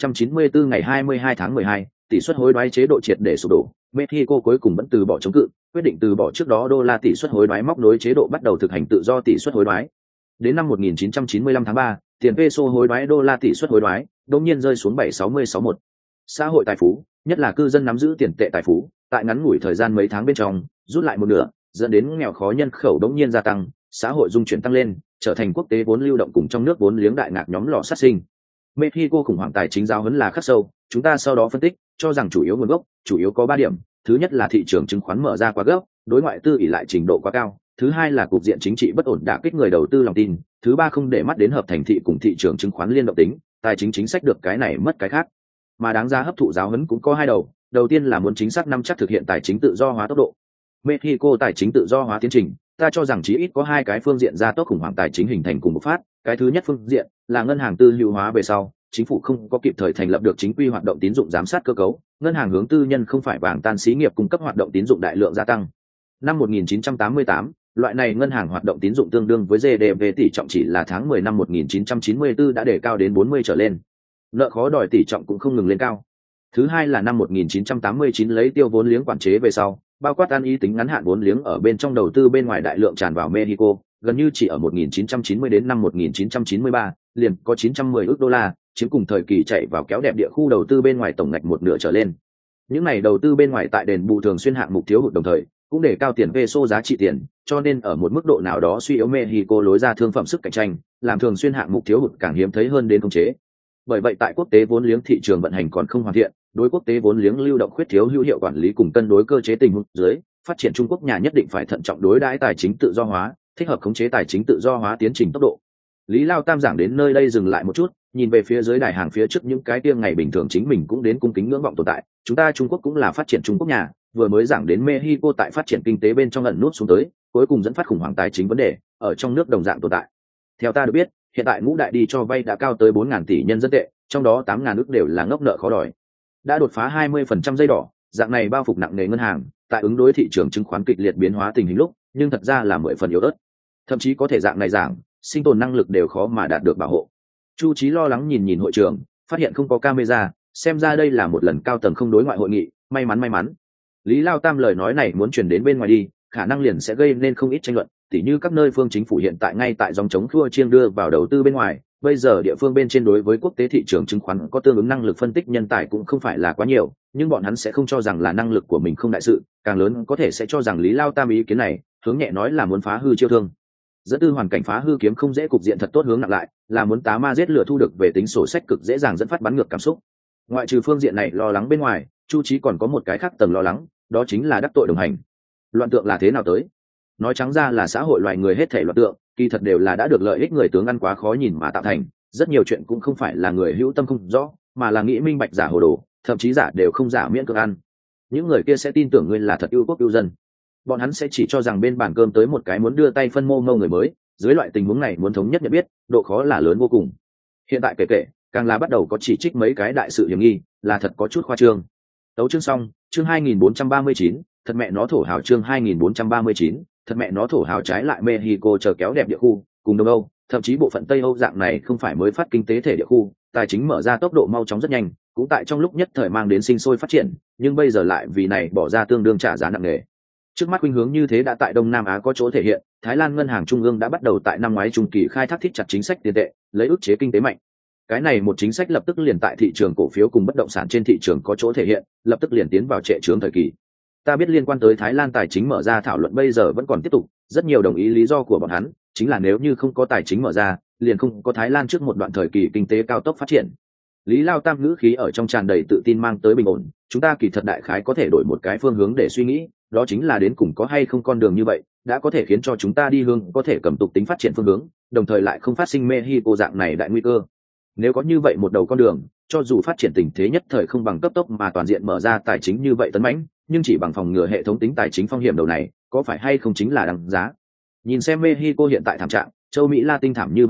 1994 ngày 22 tháng 12, tỷ suất hối đoái chế độ triệt để sụp đổ, Mexico cuối cùng vẫn từ bỏ chống cự, quyết định từ bỏ trước đó đô la tỷ suất hối đoái móc nối chế độ, bắt đầu thực hành tự do tỷ suất hối đoái. Đến năm 1995 tháng 3, tiền peso hối đoái đô la tỷ suất hối đoái đột nhiên rơi xuống 7,6061. Xã hội tài phú, nhất là cư dân nắm giữ tiền tệ tài phú, tại ngắn ngủi thời gian mấy tháng bên trong, rút lại một nửa, dẫn đến nghèo khó nhân khẩu đột nhiên gia tăng, xã hội dung chuyển tăng lên, trở thành quốc tế vốn lưu động cùng trong nước vốn liếng đại ngạc nhóm lò sát sinh. Mexico khủng hoảng tài chính giáo huấn là khắc sâu, chúng ta sau đó phân tích, cho rằng chủ yếu nguồn gốc, chủ yếu có 3 điểm, thứ nhất là thị trường chứng khoán mở ra quá gấp, đối ngoại tư ỷ lại trình độ quá cao, thứ hai là cục diện chính trị bất ổn đả kích người đầu tư lòng tin, thứ ba không để mắt đến hợp thành thị cùng thị trường chứng khoán liên động tính, tài chính chính sách được cái này mất cái khác. Mà đáng giá hấp thụ giáo huấn cũng có 2 đầu, đầu tiên là muốn chính xác nắm chắc thực hiện tài chính tự do hóa tốc độ. Mexico tài chính tự do hóa tiến trình, ta cho rằng chí ít có 2 cái phương diện gia tốc khủng hoảng tài chính hình thành cùng bộc phát. Cái thứ nhất phương diện là ngân hàng tư hữu hóa về sau, chính phủ không có kịp thời thành lập được chính quy hoạt động tín dụng giám sát cơ cấu, ngân hàng hướng tư nhân không phải vàng tan xí nghiệp cung cấp hoạt động tín dụng đại lượng gia tăng. Năm 1988, loại này ngân hàng hoạt động tín dụng tương đương với GDP tỷ trọng chỉ là tháng 10 năm 1994 đã đề cao đến 40 trở lên. Nợ khó đòi tỷ trọng cũng không ngừng lên cao. Thứ hai là năm 1989 lấy tiêu vốn liếng quản chế về sau, bao quát ăn ý tính ngắn hạn vốn liếng ở bên trong đầu tư bên ngoài đại lượng tràn vào Mexico, gần như chỉ ở 1990 đến năm 1993, liền có 910 ức đô la, chiếm cùng thời kỳ chạy vào kéo đẹp địa khu đầu tư bên ngoài tổng ngạch một nửa trở lên. Những này đầu tư bên ngoài tại đền bù thường xuyên hạng mục thiếu hụt đồng thời, cũng để cao tiền peso giá trị tiền, cho nên ở một mức độ nào đó suy yếu Mexico lối ra thương phẩm sức cạnh tranh, làm thường xuyên hạng mục thiếu hụt càng hiếm thấy hơn đến khống chế. Bởi vậy tại quốc tế vốn liếng thị trường vận hành còn không hoàn thiện, đối quốc tế vốn liếng lưu động khuyết thiếu hữu hiệu quản lý cùng cân đối cơ chế tình huống dưới, phát triển Trung Quốc nhà nhất định phải thận trọng đối đãi tài chính tự do hóa, thích hợp khống chế tài chính tự do hóa tiến trình tốc độ. Lý Lao Tam giảng đến nơi đây dừng lại một chút, nhìn về phía dưới đài hàng phía trước những cái tiêng ngày bình thường chính mình cũng đến cung kính ngưỡng vọng tồn tại. Chúng ta Trung Quốc cũng là phát triển Trung Quốc nhà, vừa mới giảng đến Mexico tại phát triển kinh tế bên trong ẩn nút xuống tới, cuối cùng dẫn phát khủng hoảng tài chính vấn đề, ở trong nước đồng dạng tồn tại. Theo ta được biết, hiện tại ngũ đại đi cho vay đã cao tới 4.000 tỷ nhân dân tệ, trong đó 8.000 ức đều là ngốc nợ khó đòi. Đã đột phá 20% dây đỏ, dạng này bao phục nặng nề ngân hàng, tại ứng đối thị trường chứng khoán kịch liệt biến hóa tình hình lúc, nhưng thật ra là 10 phần yếu ớt. Thậm chí có thể dạng này giảng, sinh tồn năng lực đều khó mà đạt được bảo hộ. Chu Chí lo lắng nhìn nhìn hội trường, phát hiện không có camera, xem ra đây là một lần cao tầng không đối ngoại hội nghị, may mắn. Lý Lao Tam lời nói này muốn truyền đến bên ngoài đi, khả năng liền sẽ gây nên không ít tranh luận, tỉ như các nơi phương chính phủ hiện tại ngay tại dòng chống khua chiêng đưa vào đầu tư bên ngoài, bây giờ địa phương bên trên đối với quốc tế thị trường chứng khoán có tương ứng năng lực phân tích nhân tài cũng không phải là quá nhiều, nhưng bọn hắn sẽ không cho rằng là năng lực của mình không đại sự, càng lớn có thể sẽ cho rằng Lý Lao Tam ý kiến này, hướng nhẹ nói là muốn phá hư chiêu thương. Dẫn tư hoàn cảnh phá hư kiếm không dễ, cục diện thật tốt hướng nặng lại, là muốn tá ma giết lửa thu được về tính sổ sách cực dễ dàng dẫn phát bắn ngược cảm xúc. Ngoại trừ phương diện này lo lắng bên ngoài, Chu Chí còn có một cái khác tầng lo lắng, đó chính là đắc tội đồng hành. Loạn tượng là thế nào tới? Nói trắng ra là xã hội loài người hết thảy loạn tượng, kỳ thật đều là đã được lợi ích người tướng ăn quá khó nhìn mà tạo thành, rất nhiều chuyện cũng không phải là người hữu tâm không rõ, mà là nghĩ minh bạch giả hồ đồ, thậm chí giả đều không giả miễn cưỡng ăn. Những người kia sẽ tin tưởng ngươi là thật yêu quốc yêu dân. Bọn hắn sẽ chỉ cho rằng bên bàn cơm tới một cái muốn đưa tay phân mô ngâu người mới, dưới loại tình huống này muốn thống nhất nhận biết, độ khó là lớn vô cùng. Hiện tại kể càng là bắt đầu có chỉ trích mấy cái đại sự hiểm nghi, là thật có chút khoa trương. Tấu chương xong, chương 2439, thật mẹ nó thổ hào, chương 2439, thật mẹ nó thổ hào. Trái lại Mexico chờ kéo đẹp địa khu, cùng Đông Âu, thậm chí bộ phận Tây Âu dạng này không phải mới phát kinh tế thể địa khu, tài chính mở ra tốc độ mau chóng rất nhanh, cũng tại trong lúc nhất thời mang đến sinh sôi phát triển, nhưng bây giờ lại vì này bỏ ra tương đương trả giá nặng nề. Trước mắt khuynh hướng như thế đã tại Đông Nam Á có chỗ thể hiện, Thái Lan ngân hàng trung ương đã bắt đầu tại năm ngoái trung kỳ khai thác thít chặt chính sách tiền tệ, lấy ức chế kinh tế mạnh. Cái này một chính sách lập tức liền tại thị trường cổ phiếu cùng bất động sản trên thị trường có chỗ thể hiện, lập tức liền tiến vào trệ chướng thời kỳ. Ta biết liên quan tới Thái Lan tài chính mở ra thảo luận bây giờ vẫn còn tiếp tục, rất nhiều đồng ý lý do của bọn hắn, chính là nếu như không có tài chính mở ra, liền không có Thái Lan trước một đoạn thời kỳ kinh tế cao tốc phát triển. Lý Lao Tam ngữ khí ở trong tràn đầy tự tin mang tới bình ổn, chúng ta kỳ thật đại khái có thể đổi một cái phương hướng để suy nghĩ, đó chính là đến cùng có hay không con đường như vậy, đã có thể khiến cho chúng ta đi hướng có thể cầm tục tính phát triển phương hướng, đồng thời lại không phát sinh Mexico dạng này đại nguy cơ. Nếu có như vậy một đầu con đường, cho dù phát triển tình thế nhất thời không bằng cấp tốc mà toàn diện mở ra tài chính như vậy tấn mãnh, nhưng chỉ bằng phòng ngừa hệ thống tính tài chính phong hiểm đầu này, có phải hay không chính là đáng giá. Nhìn xem Mexico hiện tại thảm trạng, châu Mỹ Latin thảm như vậy hình,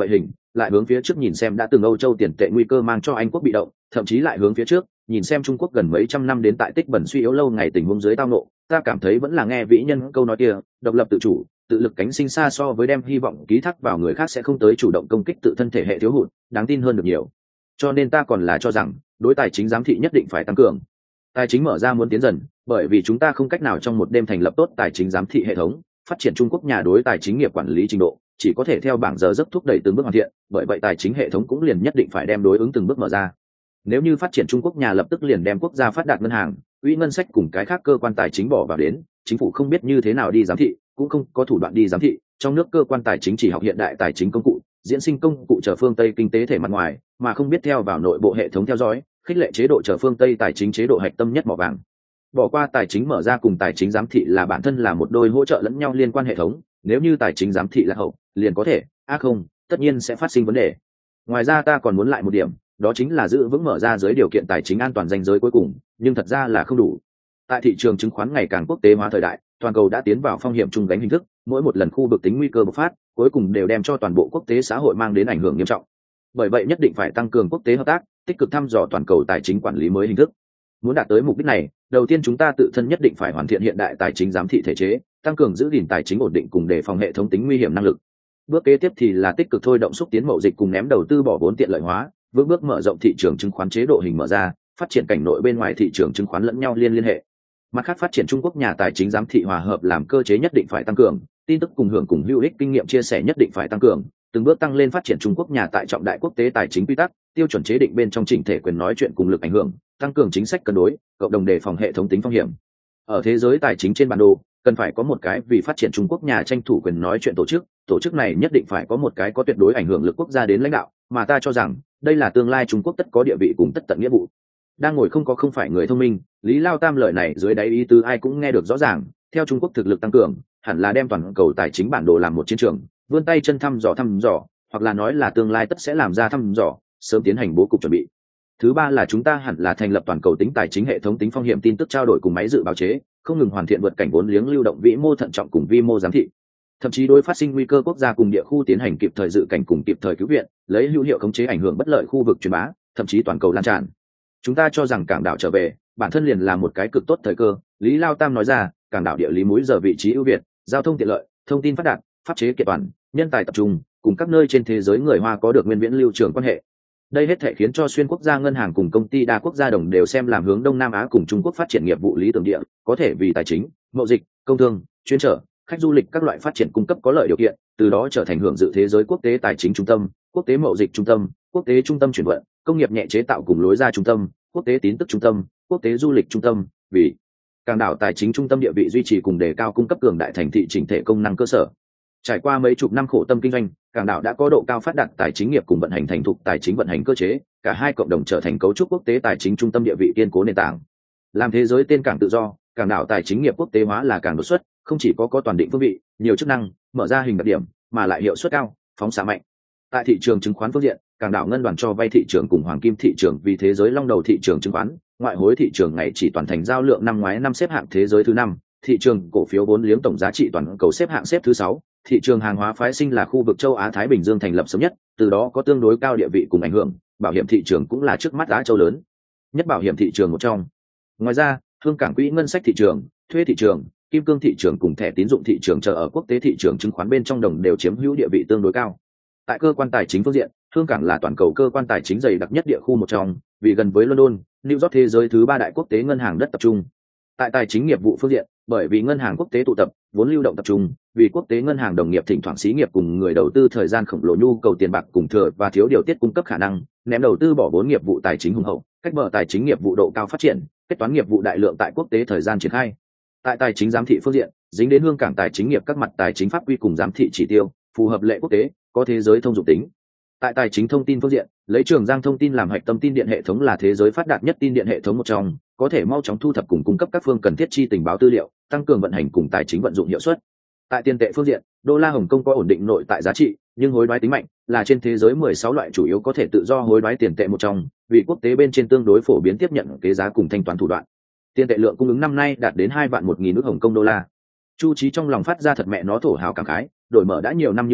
lại hướng phía trước nhìn xem đã từng Âu Châu tiền tệ nguy cơ mang cho Anh quốc bị động, thậm chí lại hướng phía trước nhìn xem Trung Quốc gần mấy trăm năm đến tại tích bẩn suy yếu lâu ngày tình huống dưới tao nộ, ta cảm thấy vẫn là nghe vĩ nhân câu nói kia, độc lập tự chủ, tự lực cánh sinh xa so với đem hy vọng ký thác vào người khác sẽ không tới chủ động công kích tự thân thể hệ thiếu hụt, đáng tin hơn được nhiều. Cho nên ta còn là cho rằng đối tài chính giám thị nhất định phải tăng cường. Tài chính mở ra muốn tiến dần, bởi vì chúng ta không cách nào trong một đêm thành lập tốt tài chính giám thị hệ thống, phát triển Trung Quốc nhà đối tài chính nghiệp quản lý trình độ chỉ có thể theo bảng giờ giấc thúc đẩy từng bước hoàn thiện, bởi vậy tài chính hệ thống cũng liền nhất định phải đem đối ứng từng bước mở ra. Nếu như phát triển Trung Quốc nhà lập tức liền đem quốc gia phát đạt ngân hàng, quỹ ngân sách cùng cái khác cơ quan tài chính bỏ vào đến, chính phủ không biết như thế nào đi giám thị, cũng không có thủ đoạn đi giám thị, trong nước cơ quan tài chính chỉ học hiện đại tài chính công cụ, diễn sinh công cụ chờ phương Tây kinh tế thể mặt ngoài, mà không biết theo vào nội bộ hệ thống theo dõi, khích lệ chế độ chờ phương Tây tài chính chế độ hạch tâm nhất mỏ vàng. Bỏ qua tài chính mở ra cùng tài chính giám thị là bản thân là một đôi hỗ trợ lẫn nhau liên quan hệ thống, nếu như tài chính giám thị là hậu, liền có thể, không, tất nhiên sẽ phát sinh vấn đề. Ngoài ra ta còn muốn lại một điểm, đó chính là giữ vững mở ra dưới điều kiện tài chính an toàn ranh giới cuối cùng, nhưng thật ra là không đủ. Tại thị trường chứng khoán ngày càng quốc tế hóa thời đại, toàn cầu đã tiến vào phong hiểm chung gánh hình thức, mỗi một lần khu vực tính nguy cơ bộc phát, cuối cùng đều đem cho toàn bộ quốc tế xã hội mang đến ảnh hưởng nghiêm trọng. Bởi vậy nhất định phải tăng cường quốc tế hợp tác, tích cực thăm dò toàn cầu tài chính quản lý mới hình thức. Muốn đạt tới mục đích này, đầu tiên chúng ta tự thân nhất định phải hoàn thiện hiện đại tài chính giám thị thể chế, tăng cường giữ gìn tài chính ổn định cùng đề phòng hệ thống tính nguy hiểm năng lực. Bước kế tiếp thì là tích cực thôi động xúc tiến mậu dịch cùng ném đầu tư bỏ vốn tiện lợi hóa, vững bước mở rộng thị trường chứng khoán chế độ hình mở ra, phát triển cảnh nội bên ngoài thị trường chứng khoán lẫn nhau liên hệ. Mặt khác phát triển Trung Quốc nhà tài chính giám thị hòa hợp làm cơ chế nhất định phải tăng cường, tin tức cùng hưởng cùng hữu ích kinh nghiệm chia sẻ nhất định phải tăng cường, từng bước tăng lên phát triển Trung Quốc nhà tại trọng đại quốc tế tài chính quy tắc, tiêu chuẩn chế định bên trong chỉnh thể quyền nói chuyện cùng lực ảnh hưởng, tăng cường chính sách cân đối, cộng đồng đề phòng hệ thống tính phong hiểm. Ở thế giới tài chính trên bản đồ, cần phải có một cái vì phát triển Trung Quốc nhà tranh thủ quyền nói chuyện tổ chức này nhất định phải có một cái có tuyệt đối ảnh hưởng lực quốc gia đến lãnh đạo, mà ta cho rằng đây là tương lai Trung Quốc tất có địa vị cùng tất tận nghĩa vụ. Đang ngồi không phải người thông minh, Lý Lao Tam lời này dưới đáy ý tứ ai cũng nghe được rõ ràng, theo Trung Quốc thực lực tăng cường, hẳn là đem toàn cầu tài chính bản đồ làm một chiến trường, vươn tay chân thăm dò, hoặc là nói là tương lai tất sẽ làm ra thăm dò, sớm tiến hành bố cục chuẩn bị. Thứ ba là chúng ta hẳn là thành lập toàn cầu tính tài chính hệ thống tính phong hiểm tin tức trao đổi cùng máy dự báo chế, không ngừng hoàn thiện vượt cảnh vốn liếng lưu động vĩ mô thận trọng cùng vi mô giám thị, thậm chí đối phát sinh nguy cơ quốc gia cùng địa khu tiến hành kịp thời dự cảnh cùng kịp thời cứu viện, lấy hữu hiệu khống chế ảnh hưởng bất lợi khu vực truyền bá, thậm chí toàn cầu lan tràn. Chúng ta cho rằng cảng đảo trở về bản thân liền là một cái cực tốt thời cơ. Lý Lao Tam nói ra, cảng đảo địa lý múi giờ vị trí ưu việt, giao thông tiện lợi, thông tin phát đạt, pháp chế kiện toàn, nhân tài tập trung, cùng các nơi trên thế giới người Hoa có được nguyên viễn lưu trường quan hệ. Đây hết thể khiến cho xuyên quốc gia ngân hàng cùng công ty đa quốc gia đồng đều xem làm hướng Đông Nam Á cùng Trung Quốc phát triển nghiệp vụ lý tưởng địa, có thể vì tài chính, mậu dịch, công thương, chuyên trở, khách du lịch các loại phát triển cung cấp có lợi điều kiện, từ đó trở thành hưởng dự thế giới quốc tế tài chính trung tâm, quốc tế mậu dịch trung tâm, quốc tế trung tâm chuyển vận, công nghiệp nhẹ chế tạo cùng lối ra trung tâm, quốc tế tín tức trung tâm, quốc tế du lịch trung tâm, vì cảng đảo tài chính trung tâm địa vị duy trì cùng đề cao cung cấp cường đại thành thị chỉnh thể công năng cơ sở. Trải qua mấy chục năm khổ tâm kinh doanh, cảng đảo đã có độ cao phát đạt tài chính nghiệp cùng vận hành thành thục tài chính vận hành cơ chế, cả hai cộng đồng trở thành cấu trúc quốc tế tài chính trung tâm địa vị kiên cố nền tảng. Làm thế giới tên cảng tự do, cảng đảo tài chính nghiệp quốc tế hóa là càng đột xuất, không chỉ có toàn định phương vị, nhiều chức năng, mở ra hình đặc điểm, mà lại hiệu suất cao, phóng xạ mạnh. Tại thị trường chứng khoán phương diện, cảng đảo ngân đoàn cho vay thị trường cùng hoàng kim thị trường vì thế giới long đầu thị trường chứng khoán, ngoại hối thị trường ngày chỉ toàn thành giao lượng năm ngoái năm xếp hạng thế giới thứ 5, thị trường cổ phiếu vốn liếng tổng giá trị toàn cầu xếp hạng xếp thứ 6, thị trường hàng hóa phái sinh là khu vực châu Á Thái Bình Dương thành lập sớm nhất, từ đó có tương đối cao địa vị cùng ảnh hưởng, bảo hiểm thị trường cũng là trước mắt Á châu lớn nhất bảo hiểm thị trường một trong. Ngoài ra, thương cảng quỹ ngân sách thị trường, thuê thị trường, kim cương thị trường cùng thẻ tín dụng thị trường chờ ở quốc tế thị trường chứng khoán bên trong đồng đều chiếm hữu địa vị tương đối cao. Tại cơ quan tài chính phương diện, thương cảng là toàn cầu cơ quan tài chính dày đặc nhất địa khu một trong, vì gần với London, New York thế giới thứ 3 đại quốc tế ngân hàng đất tập trung. Tại tài chính nghiệp vụ phương diện, bởi vì ngân hàng quốc tế tụ tập, vốn lưu động tập trung, vì quốc tế ngân hàng đồng nghiệp thỉnh thoảng xí nghiệp cùng người đầu tư thời gian khổng lồ nhu cầu tiền bạc cùng thừa và thiếu điều tiết cung cấp khả năng, ném đầu tư bỏ vốn nghiệp vụ tài chính hùng hậu, cách bờ tài chính nghiệp vụ độ cao phát triển, kết toán nghiệp vụ đại lượng tại quốc tế thời gian triển khai. Tại tài chính giám thị phương diện, dính đến hương cảng tài chính nghiệp các mặt tài chính pháp quy cùng giám thị chỉ tiêu, phù hợp lệ quốc tế, có thế giới thông dụng tính. Tại tài chính thông tin phương diện, lấy Trường Giang thông tin làm hạch tâm tin điện hệ thống là thế giới phát đạt nhất tin điện hệ thống một trong, có thể mau chóng thu thập cùng cung cấp các phương cần thiết chi tình báo tư liệu, tăng cường vận hành cùng tài chính vận dụng hiệu suất. Tại tiền tệ phương diện, đô la Hồng Kông có ổn định nội tại giá trị, nhưng hối đoái tính mạnh, là trên thế giới 16 loại chủ yếu có thể tự do hối đoái tiền tệ một trong, vì quốc tế bên trên tương đối phổ biến tiếp nhận kế giá cùng thanh toán thủ đoạn. Tiền tệ lượng cung ứng năm nay đạt đến 2 vạn 1.000 ức Hồng Kông đô la. Chu Chí trong lòng phát ra thật mẹ nó thổ hào cảm khái, đổi mở đã nhiều năm như vậy,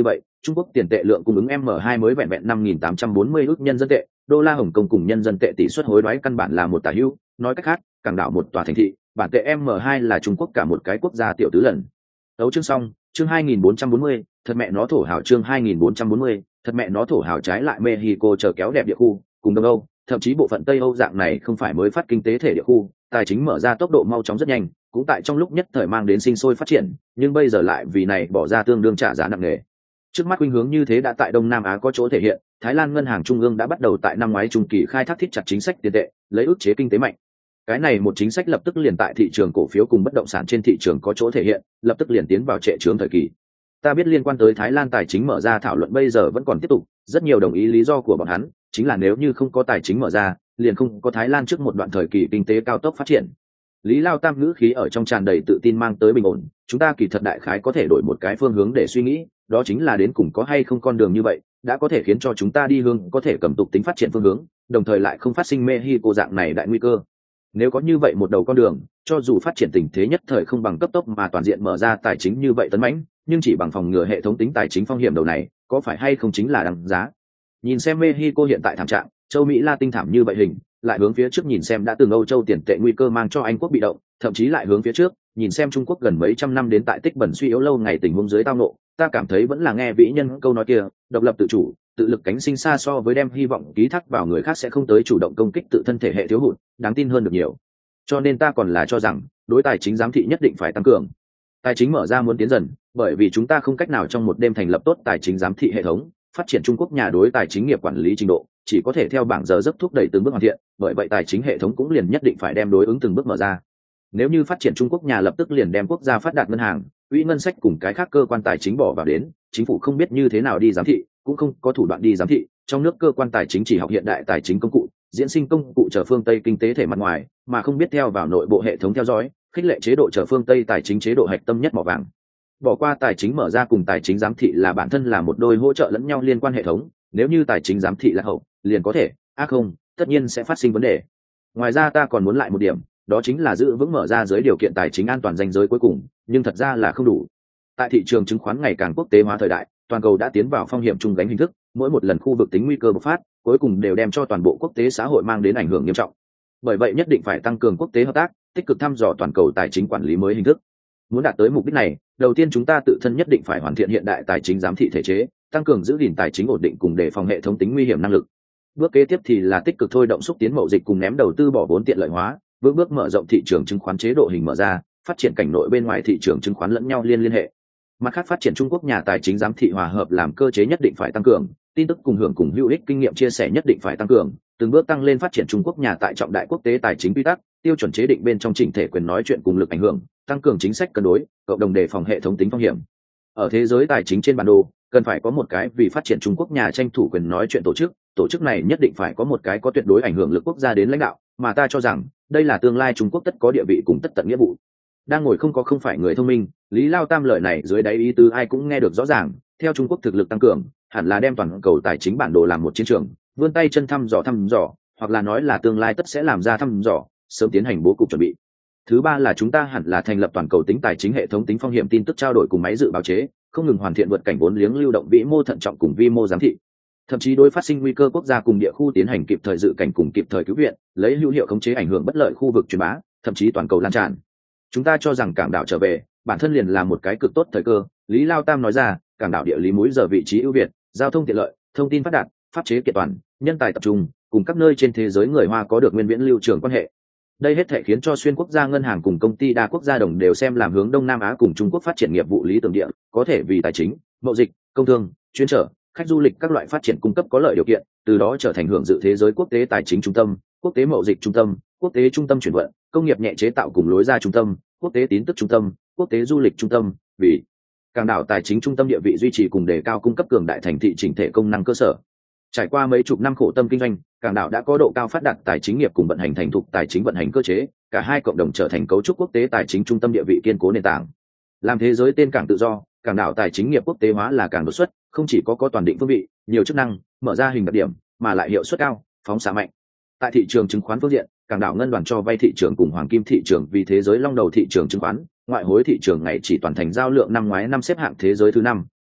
Trung Quốc tiền tệ lượng cung ứng M2 mới vẹn vẹn 5.840 ức nhân dân tệ, đô la Hồng Kông cùng nhân dân tệ tỷ suất hối đoái căn bản là một tả hữu, nói cách khác, cảng đảo một tòa thành thị, bản tệ M2 là Trung Quốc cả một cái quốc gia tiểu tứ lần. Đấu chương xong, chương 2440, thật mẹ nó thổ hào chương 2440, thật mẹ nó thổ hào trái lại Mexico chờ kéo đẹp địa khu, cùng Đông Âu, thậm chí bộ phận Tây Âu dạng này không phải mới phát kinh tế thể địa khu, tài chính mở ra tốc độ mau chóng rất nhanh, cũng tại trong lúc nhất thời mang đến sinh sôi phát triển, nhưng bây giờ lại vì này bỏ ra tương đương trả giá nặng nề. Trước mắt khuynh hướng như thế đã tại Đông Nam Á có chỗ thể hiện, Thái Lan ngân hàng trung ương đã bắt đầu tại năm ngoái trung kỳ khai thác thiết chặt chính sách tiền tệ, lấy ức chế kinh tế mạnh. Cái này một chính sách lập tức liền tại thị trường cổ phiếu cùng bất động sản trên thị trường có chỗ thể hiện, lập tức liền tiến vào trệ chướng thời kỳ. Ta biết liên quan tới Thái Lan tài chính mở ra thảo luận bây giờ vẫn còn tiếp tục, rất nhiều đồng ý lý do của bọn hắn, chính là nếu như không có tài chính mở ra, liền không có Thái Lan trước một đoạn thời kỳ kinh tế cao tốc phát triển. Lý Lao Tam ngữ khí ở trong tràn đầy tự tin mang tới bình ổn, chúng ta kỳ thật đại khái có thể đổi một cái phương hướng để suy nghĩ, đó chính là đến cùng có hay không con đường như vậy, đã có thể khiến cho chúng ta đi hướng có thể cầm tục tính phát triển phương hướng, đồng thời lại không phát sinh Mexico dạng này đại nguy cơ. Nếu có như vậy một đầu con đường, cho dù phát triển tình thế nhất thời không bằng cấp tốc mà toàn diện mở ra tài chính như vậy tấn mãnh, nhưng chỉ bằng phòng ngừa hệ thống tính tài chính phong hiểm đầu này, có phải hay không chính là đáng giá. Nhìn xem Mexico hiện tại thảm trạng, châu Mỹ La tinh thảm như vậy hình, lại hướng phía trước nhìn xem đã từng Âu Châu tiền tệ nguy cơ mang cho Anh quốc bị động, thậm chí lại hướng phía trước, nhìn xem Trung Quốc gần mấy trăm năm đến tại tích bẩn suy yếu lâu ngày tình huống dưới tao nộ, ta cảm thấy vẫn là nghe vĩ nhân câu nói kia, độc lập tự chủ, tự lực cánh sinh xa so với đem hy vọng ký thác vào người khác sẽ không tới chủ động công kích tự thân thể hệ thiếu hụt, đáng tin hơn được nhiều. Cho nên ta còn là cho rằng, đối tài chính giám thị nhất định phải tăng cường. Tài chính mở ra muốn tiến dần, bởi vì chúng ta không cách nào trong một đêm thành lập tốt tài chính giám thị hệ thống, phát triển Trung Quốc nhà đối tài chính nghiệp quản lý trình độ, chỉ có thể theo bảng giờ giấc thúc đẩy từng bước hoàn thiện, bởi vậy tài chính hệ thống cũng liền nhất định phải đem đối ứng từng bước mở ra. Nếu như phát triển Trung Quốc nhà lập tức liền đem quốc gia phát đạt ngân hàng, quỹ ngân sách cùng cái khác cơ quan tài chính bỏ vào đến, chính phủ không biết như thế nào đi giám thị, cũng không có thủ đoạn đi giám thị, trong nước cơ quan tài chính chỉ học hiện đại tài chính công cụ, diễn sinh công cụ chờ phương Tây kinh tế thể mặt ngoài, mà không biết theo vào nội bộ hệ thống theo dõi, khích lệ chế độ chờ phương Tây tài chính chế độ hạch tâm nhất mỏ vàng. Bỏ qua tài chính mở ra cùng tài chính giám thị là bản thân là một đôi hỗ trợ lẫn nhau liên quan hệ thống, nếu như tài chính giám thị là hậu, liền có thể, không, tất nhiên sẽ phát sinh vấn đề. Ngoài ra ta còn muốn lại một điểm, đó chính là giữ vững mở ra dưới điều kiện tài chính an toàn ranh giới cuối cùng, nhưng thật ra là không đủ. Tại thị trường chứng khoán ngày càng quốc tế hóa thời đại, toàn cầu đã tiến vào phong hiểm chung gánh hình thức, mỗi một lần khu vực tính nguy cơ bộc phát, cuối cùng đều đem cho toàn bộ quốc tế xã hội mang đến ảnh hưởng nghiêm trọng. Bởi vậy nhất định phải tăng cường quốc tế hợp tác, tích cực thăm dò toàn cầu tài chính quản lý mới hình thức. Muốn đạt tới mục đích này, đầu tiên chúng ta tự thân nhất định phải hoàn thiện hiện đại tài chính giám thị thể chế, tăng cường giữ gìn tài chính ổn định cùng đề phòng hệ thống tính nguy hiểm năng lực. Bước kế tiếp thì là tích cực thôi động xúc tiến mậu dịch cùng ném đầu tư bỏ vốn tiện lợi hóa, bước bước mở rộng thị trường chứng khoán chế độ hình mở ra, phát triển cảnh nội bên ngoài thị trường chứng khoán lẫn nhau liên hệ. Mặt khác phát triển Trung Quốc nhà tài chính giám thị hòa hợp làm cơ chế nhất định phải tăng cường, tin tức cùng hưởng cùng hữu ích kinh nghiệm chia sẻ nhất định phải tăng cường, từng bước tăng lên phát triển Trung Quốc nhà tại trọng đại quốc tế tài chính quy tắc, tiêu chuẩn chế định bên trong chỉnh thể quyền nói chuyện cùng lực ảnh hưởng, tăng cường chính sách cân đối, cộng đồng đề phòng hệ thống tính phong hiểm. Ở thế giới tài chính trên bản đồ, cần phải có một cái vì phát triển Trung Quốc nhà tranh thủ quyền nói chuyện tổ chức này nhất định phải có một cái có tuyệt đối ảnh hưởng lực quốc gia đến lãnh đạo, mà ta cho rằng đây là tương lai Trung Quốc tất có địa vị cùng tất tận nghĩa vụ. Đang ngồi không phải người thông minh, Lý Lao Tam lời này dưới đáy ý tứ ai cũng nghe được rõ ràng, theo Trung Quốc thực lực tăng cường, hẳn là đem toàn cầu tài chính bản đồ làm một chiến trường, vươn tay chân thăm dò, hoặc là nói là tương lai tất sẽ làm ra thăm dò, sớm tiến hành bố cục chuẩn bị. Thứ ba là chúng ta hẳn là thành lập toàn cầu tính tài chính hệ thống tính phong hiểm tin tức trao đổi cùng máy dự báo chế, không ngừng hoàn thiện vượt cảnh vốn liếng lưu động vĩ mô thận trọng cùng vi mô giám thị. Thậm chí đối phát sinh nguy cơ quốc gia cùng địa khu tiến hành kịp thời dự cảnh cùng kịp thời cứu viện, lấy hữu hiệu khống chế ảnh hưởng bất lợi khu vực truyền bá, thậm chí toàn cầu lan tràn. Chúng ta cho rằng cảng đảo trở về, bản thân liền là một cái cực tốt thời cơ, Lý Lao Tam nói ra, cảng đảo địa lý múi giờ vị trí ưu việt, giao thông tiện lợi, thông tin phát đạt, pháp chế kiện toàn, nhân tài tập trung, cùng các nơi trên thế giới người Hoa có được nguyên viễn lưu trường quan hệ. Đây hết thể khiến cho xuyên quốc gia ngân hàng cùng công ty đa quốc gia đồng đều xem làm hướng Đông Nam Á cùng Trung Quốc phát triển nghiệp vụ lý tưởng địa, có thể vì tài chính, mậu dịch, công thương, chuyên trở, khách du lịch các loại phát triển cung cấp có lợi điều kiện, từ đó trở thành hưởng dự thế giới quốc tế tài chính trung tâm, quốc tế mậu dịch trung tâm, quốc tế trung tâm chuyển vận, công nghiệp nhẹ chế tạo cùng lối ra trung tâm, quốc tế tín tức trung tâm, quốc tế du lịch trung tâm, vì cảng đảo tài chính trung tâm địa vị duy trì cùng đề cao cung cấp cường đại thành thị chỉnh thể công năng cơ sở. Trải qua mấy chục năm khổ tâm kinh doanh, cảng đảo đã có độ cao phát đạt tài chính nghiệp cùng vận hành thành thục tài chính vận hành cơ chế, cả hai cộng đồng trở thành cấu trúc quốc tế tài chính trung tâm địa vị kiên cố nền tảng. Làm thế giới tên cảng tự do, cảng đảo tài chính nghiệp quốc tế hóa là càng đột xuất, không chỉ có toàn định phương vị, nhiều chức năng, mở ra hình đặc điểm, mà lại hiệu suất cao, phóng xạ mạnh. Tại thị trường chứng khoán phương diện, cảng đảo ngân đoàn cho vay thị trường cùng hoàng kim thị trường vì thế giới long đầu thị trường chứng khoán, ngoại hối thị trường ngày chỉ toàn thành giao lượng năm ngoái năm xếp hạng thế giới thứ 5,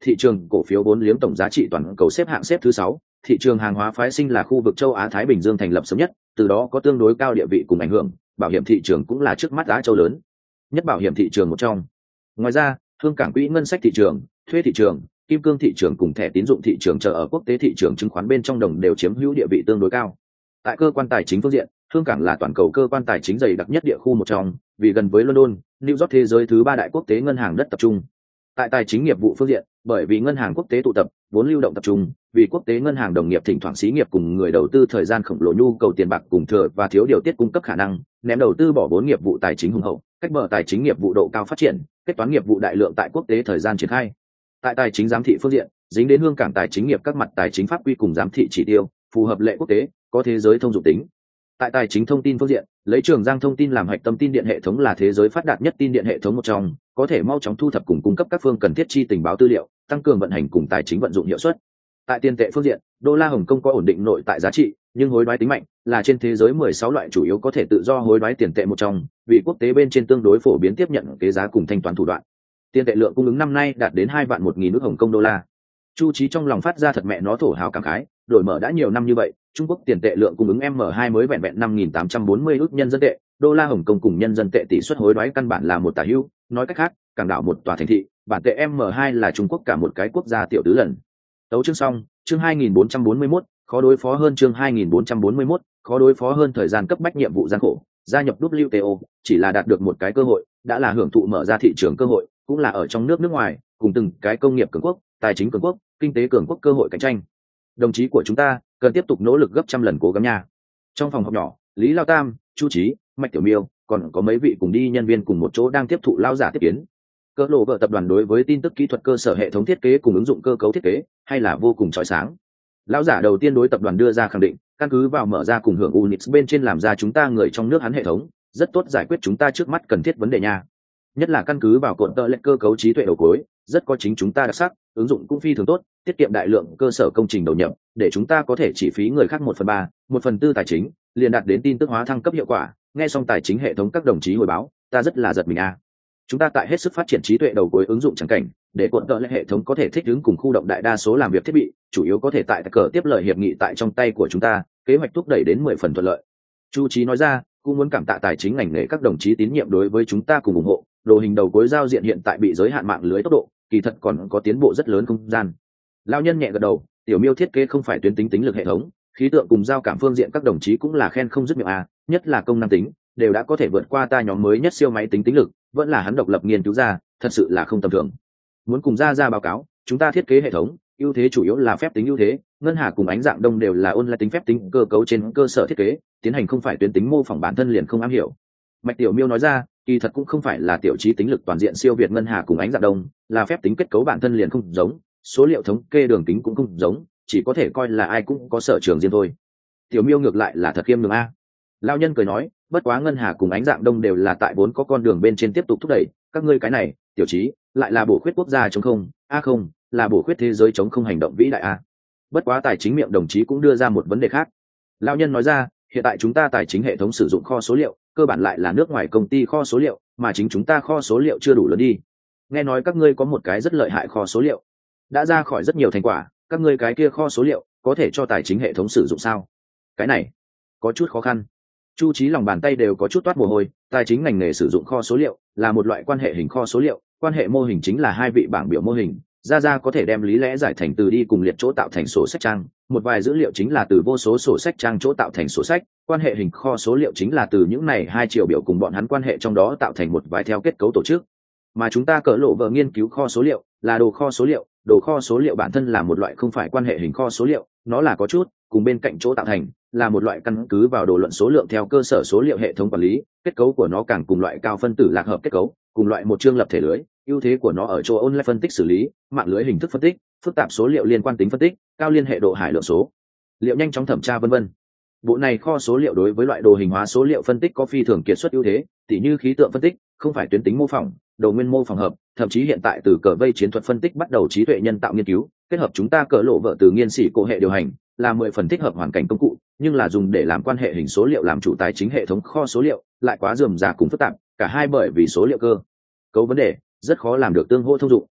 thị trường cổ phiếu vốn liếng tổng giá trị toàn cầu xếp hạng xếp thứ 6, thị trường hàng hóa phái sinh là khu vực châu Á Thái Bình Dương thành lập sớm nhất, từ đó có tương đối cao địa vị cùng ảnh hưởng, bảo hiểm thị trường cũng là trước mắt Á Châu lớn nhất bảo hiểm thị trường một trong. Ngoài ra, thương cảng quỹ ngân sách thị trường, thuế thị trường, kim cương thị trường cùng thẻ tín dụng thị trường chờ ở quốc tế thị trường chứng khoán bên trong đồng đều chiếm hữu địa vị tương đối cao. Tại cơ quan tài chính phương diện, thương cảng là toàn cầu cơ quan tài chính dày đặc nhất địa khu một trong, vì gần với London, New York thế giới thứ 3 đại quốc tế ngân hàng đất tập trung. Tại tài chính nghiệp vụ phương diện, bởi vì ngân hàng quốc tế tụ tập, vốn lưu động tập trung, vì quốc tế ngân hàng đồng nghiệp thỉnh thoảng xí nghiệp cùng người đầu tư thời gian khổng lồ nhu cầu tiền bạc cùng thừa và thiếu điều tiết cung cấp khả năng, ném đầu tư bỏ vốn nghiệp vụ tài chính hùng hậu, cách mở tài chính nghiệp vụ độ cao phát triển, kết toán nghiệp vụ đại lượng tại quốc tế thời gian triển khai. Tại tài chính giám thị phương diện, dính đến hương cảng tài chính nghiệp các mặt tài chính pháp quy cùng giám thị chỉ tiêu, phù hợp lệ quốc tế, có thế giới thông dụng tính. Tại tài chính thông tin phương diện, lấy Trường Giang thông tin làm hạch tâm tin điện hệ thống là thế giới phát đạt nhất tin điện hệ thống một trong, có thể mau chóng thu thập cùng cung cấp các phương cần thiết chi tình báo tư liệu, tăng cường vận hành cùng tài chính vận dụng hiệu suất. Tại tiền tệ phương diện, đô la Hồng Kông có ổn định nội tại giá trị, nhưng hối đoái tính mạnh, là trên thế giới 16 loại chủ yếu có thể tự do hối đoái tiền tệ một trong, vì quốc tế bên trên tương đối phổ biến tiếp nhận kế giá cùng thanh toán thủ đoạn. Tiền tệ lượng cung ứng năm nay đạt đến 2 vạn 1.000 nước Hồng Kông đô la. Chu Chí trong lòng phát ra thật mẹ nó thổ hào cảm khái, đổi mở đã nhiều năm như vậy, Trung Quốc tiền tệ lượng cung ứng M2 mới vẹn vẹn 5.840 ức nhân dân tệ, đô la Hồng Kông cùng nhân dân tệ tỷ suất hối đoái căn bản là một tả hữu, nói cách khác, cảng đảo một tòa thành thị, bản tệ M2 là Trung Quốc cả một cái quốc gia tiểu tứ lần. Tấu chương xong, chương 2441, khó đối phó hơn chương 2441, khó đối phó hơn thời gian cấp bách nhiệm vụ gian khổ, gia nhập WTO, chỉ là đạt được một cái cơ hội, đã là hưởng thụ mở ra thị trường cơ hội, cũng là ở trong nước nước ngoài, cùng từng cái công nghiệp cường quốc, tài chính cường quốc, kinh tế cường quốc cơ hội cạnh tranh. Đồng chí của chúng ta cần tiếp tục nỗ lực gấp trăm lần cố gắng nha. Trong phòng họp nhỏ, Lý Lao Tam, Chu Chí, Mạch Tiểu Miêu, còn có mấy vị cùng đi nhân viên cùng một chỗ đang tiếp thụ lao giả tiếp kiến. Cỡ lộ vợ tập đoàn đối với tin tức kỹ thuật cơ sở hệ thống thiết kế cùng ứng dụng cơ cấu thiết kế hay là vô cùng chói sáng. Lão giả đầu tiên đối tập đoàn đưa ra khẳng định, căn cứ vào mở ra cùng hưởng Unix bên trên làm ra chúng ta người trong nước hắn hệ thống, rất tốt giải quyết chúng ta trước mắt cần thiết vấn đề nha. Nhất là căn cứ vào cột tợ lệ cơ cấu trí tuệ đầu cuối, rất có chính chúng ta đặc sắc, ứng dụng cũng phi thường tốt, tiết kiệm đại lượng cơ sở công trình đầu nhập, để chúng ta có thể chỉ phí người khác 1/3, 1/4 tài chính, liền đạt đến tin tức hóa thăng cấp hiệu quả. Nghe xong tài chính hệ thống các đồng chí hồi báo, ta rất là giật mình a. Chúng ta tại hết sức phát triển trí tuệ đầu cuối ứng dụng chẳng cảnh, để cột tợ lệ hệ thống có thể thích ứng cùng khu động đại đa số làm việc thiết bị, chủ yếu có thể tại cờ tiếp lời hiệp nghị tại trong tay của chúng ta, kế hoạch thúc đẩy đến 10 phần thuận lợi. Chu Chí nói ra, cũng muốn cảm tạ tài chính ngành nghề các đồng chí tín nhiệm đối với chúng ta cùng ủng hộ. Đồ hình đầu cuối giao diện hiện tại bị giới hạn mạng lưới tốc độ, kỳ thật còn có tiến bộ rất lớn không gian. Lão nhân nhẹ gật đầu, Tiểu Miêu thiết kế không phải tuyến tính tính lực hệ thống, khí tượng cùng giao cảm phương diện các đồng chí cũng là khen không dứt miệng a, nhất là công năng tính, đều đã có thể vượt qua ta nhóm mới nhất siêu máy tính tính lực, vẫn là hắn độc lập nghiên cứu ra, thật sự là không tầm thường. Muốn cùng ra báo cáo, chúng ta thiết kế hệ thống, ưu thế chủ yếu là phép tính ưu thế, ngân hà cùng ánh dạng đông đều là online tính phép tính cơ cấu trên cơ sở thiết kế, tiến hành không phải tuyến tính mô phỏng bản thân liền không am hiểu. Mạch Tiểu Miêu nói ra, kỳ thật cũng không phải là tiểu trí tính lực toàn diện siêu việt ngân hà cùng ánh dạng đông, là phép tính kết cấu bản thân liền không giống, số liệu thống kê đường tính cũng không giống, chỉ có thể coi là ai cũng có sở trường riêng thôi. Tiểu Miêu ngược lại là thật khiêm nhường a. Lão nhân cười nói, bất quá ngân hà cùng ánh dạng đông đều là tại vốn có con đường bên trên tiếp tục thúc đẩy, các ngươi cái này, tiểu trí, lại là bổ khuyết quốc gia chống không, không, là bổ khuyết thế giới chống không hành động vĩ đại a. Bất quá tài chính miệng đồng chí cũng đưa ra một vấn đề khác. Lão nhân nói ra, hiện tại chúng ta tài chính hệ thống sử dụng kho số liệu, cơ bản lại là nước ngoài công ty kho số liệu, mà chính chúng ta kho số liệu chưa đủ lớn đi. Nghe nói các ngươi có một cái rất lợi hại kho số liệu, đã ra khỏi rất nhiều thành quả, các ngươi cái kia kho số liệu có thể cho tài chính hệ thống sử dụng sao? Cái này có chút khó khăn. Chu Chí lòng bàn tay đều có chút toát mồ hôi, tài chính ngành nghề sử dụng kho số liệu là một loại quan hệ hình kho số liệu, quan hệ mô hình chính là hai vị bảng biểu mô hình, ra có thể đem lý lẽ giải thành từ đi cùng liệt chỗ tạo thành sổ sách trang, một vài dữ liệu chính là từ vô số sổ sách trang chỗ tạo thành sổ sách, quan hệ hình kho số liệu chính là từ những này hai chiều biểu cùng bọn hắn quan hệ trong đó tạo thành một vài theo kết cấu tổ chức. Mà chúng ta cỡ lộ vợ nghiên cứu kho số liệu là đồ kho số liệu bản thân là một loại không phải quan hệ hình kho số liệu, nó là có chút cùng bên cạnh chỗ tạo thành, là một loại căn cứ vào đồ luận số lượng theo cơ sở số liệu hệ thống quản lý, kết cấu của nó càng cùng loại cao phân tử lạc hợp kết cấu, cùng loại một chương lập thể lưới, ưu thế của nó ở chỗ online phân tích xử lý, mạng lưới hình thức phân tích, phức tạp số liệu liên quan tính phân tích, cao liên hệ độ hải lượng số liệu nhanh chóng thẩm tra vân vân. Bộ này kho số liệu đối với loại đồ hình hóa số liệu phân tích có phi thường kiệt xuất ưu thế, tỉ như khí tượng phân tích, không phải tuyến tính mô phỏng, đồ nguyên mô phỏng hợp, thậm chí hiện tại từ cờ vây chiến thuật phân tích bắt đầu trí tuệ nhân tạo nghiên cứu, kết hợp chúng ta cỡ lộ vợ từ nghiên sĩ cổ hệ điều hành, là 10 phần thích hợp hoàn cảnh công cụ, nhưng là dùng để làm quan hệ hình số liệu làm chủ tài chính hệ thống kho số liệu, lại quá rườm rà cùng phức tạp, cả hai bởi vì số liệu cơ cấu vấn đề, rất khó làm được tương hỗ thông dụng.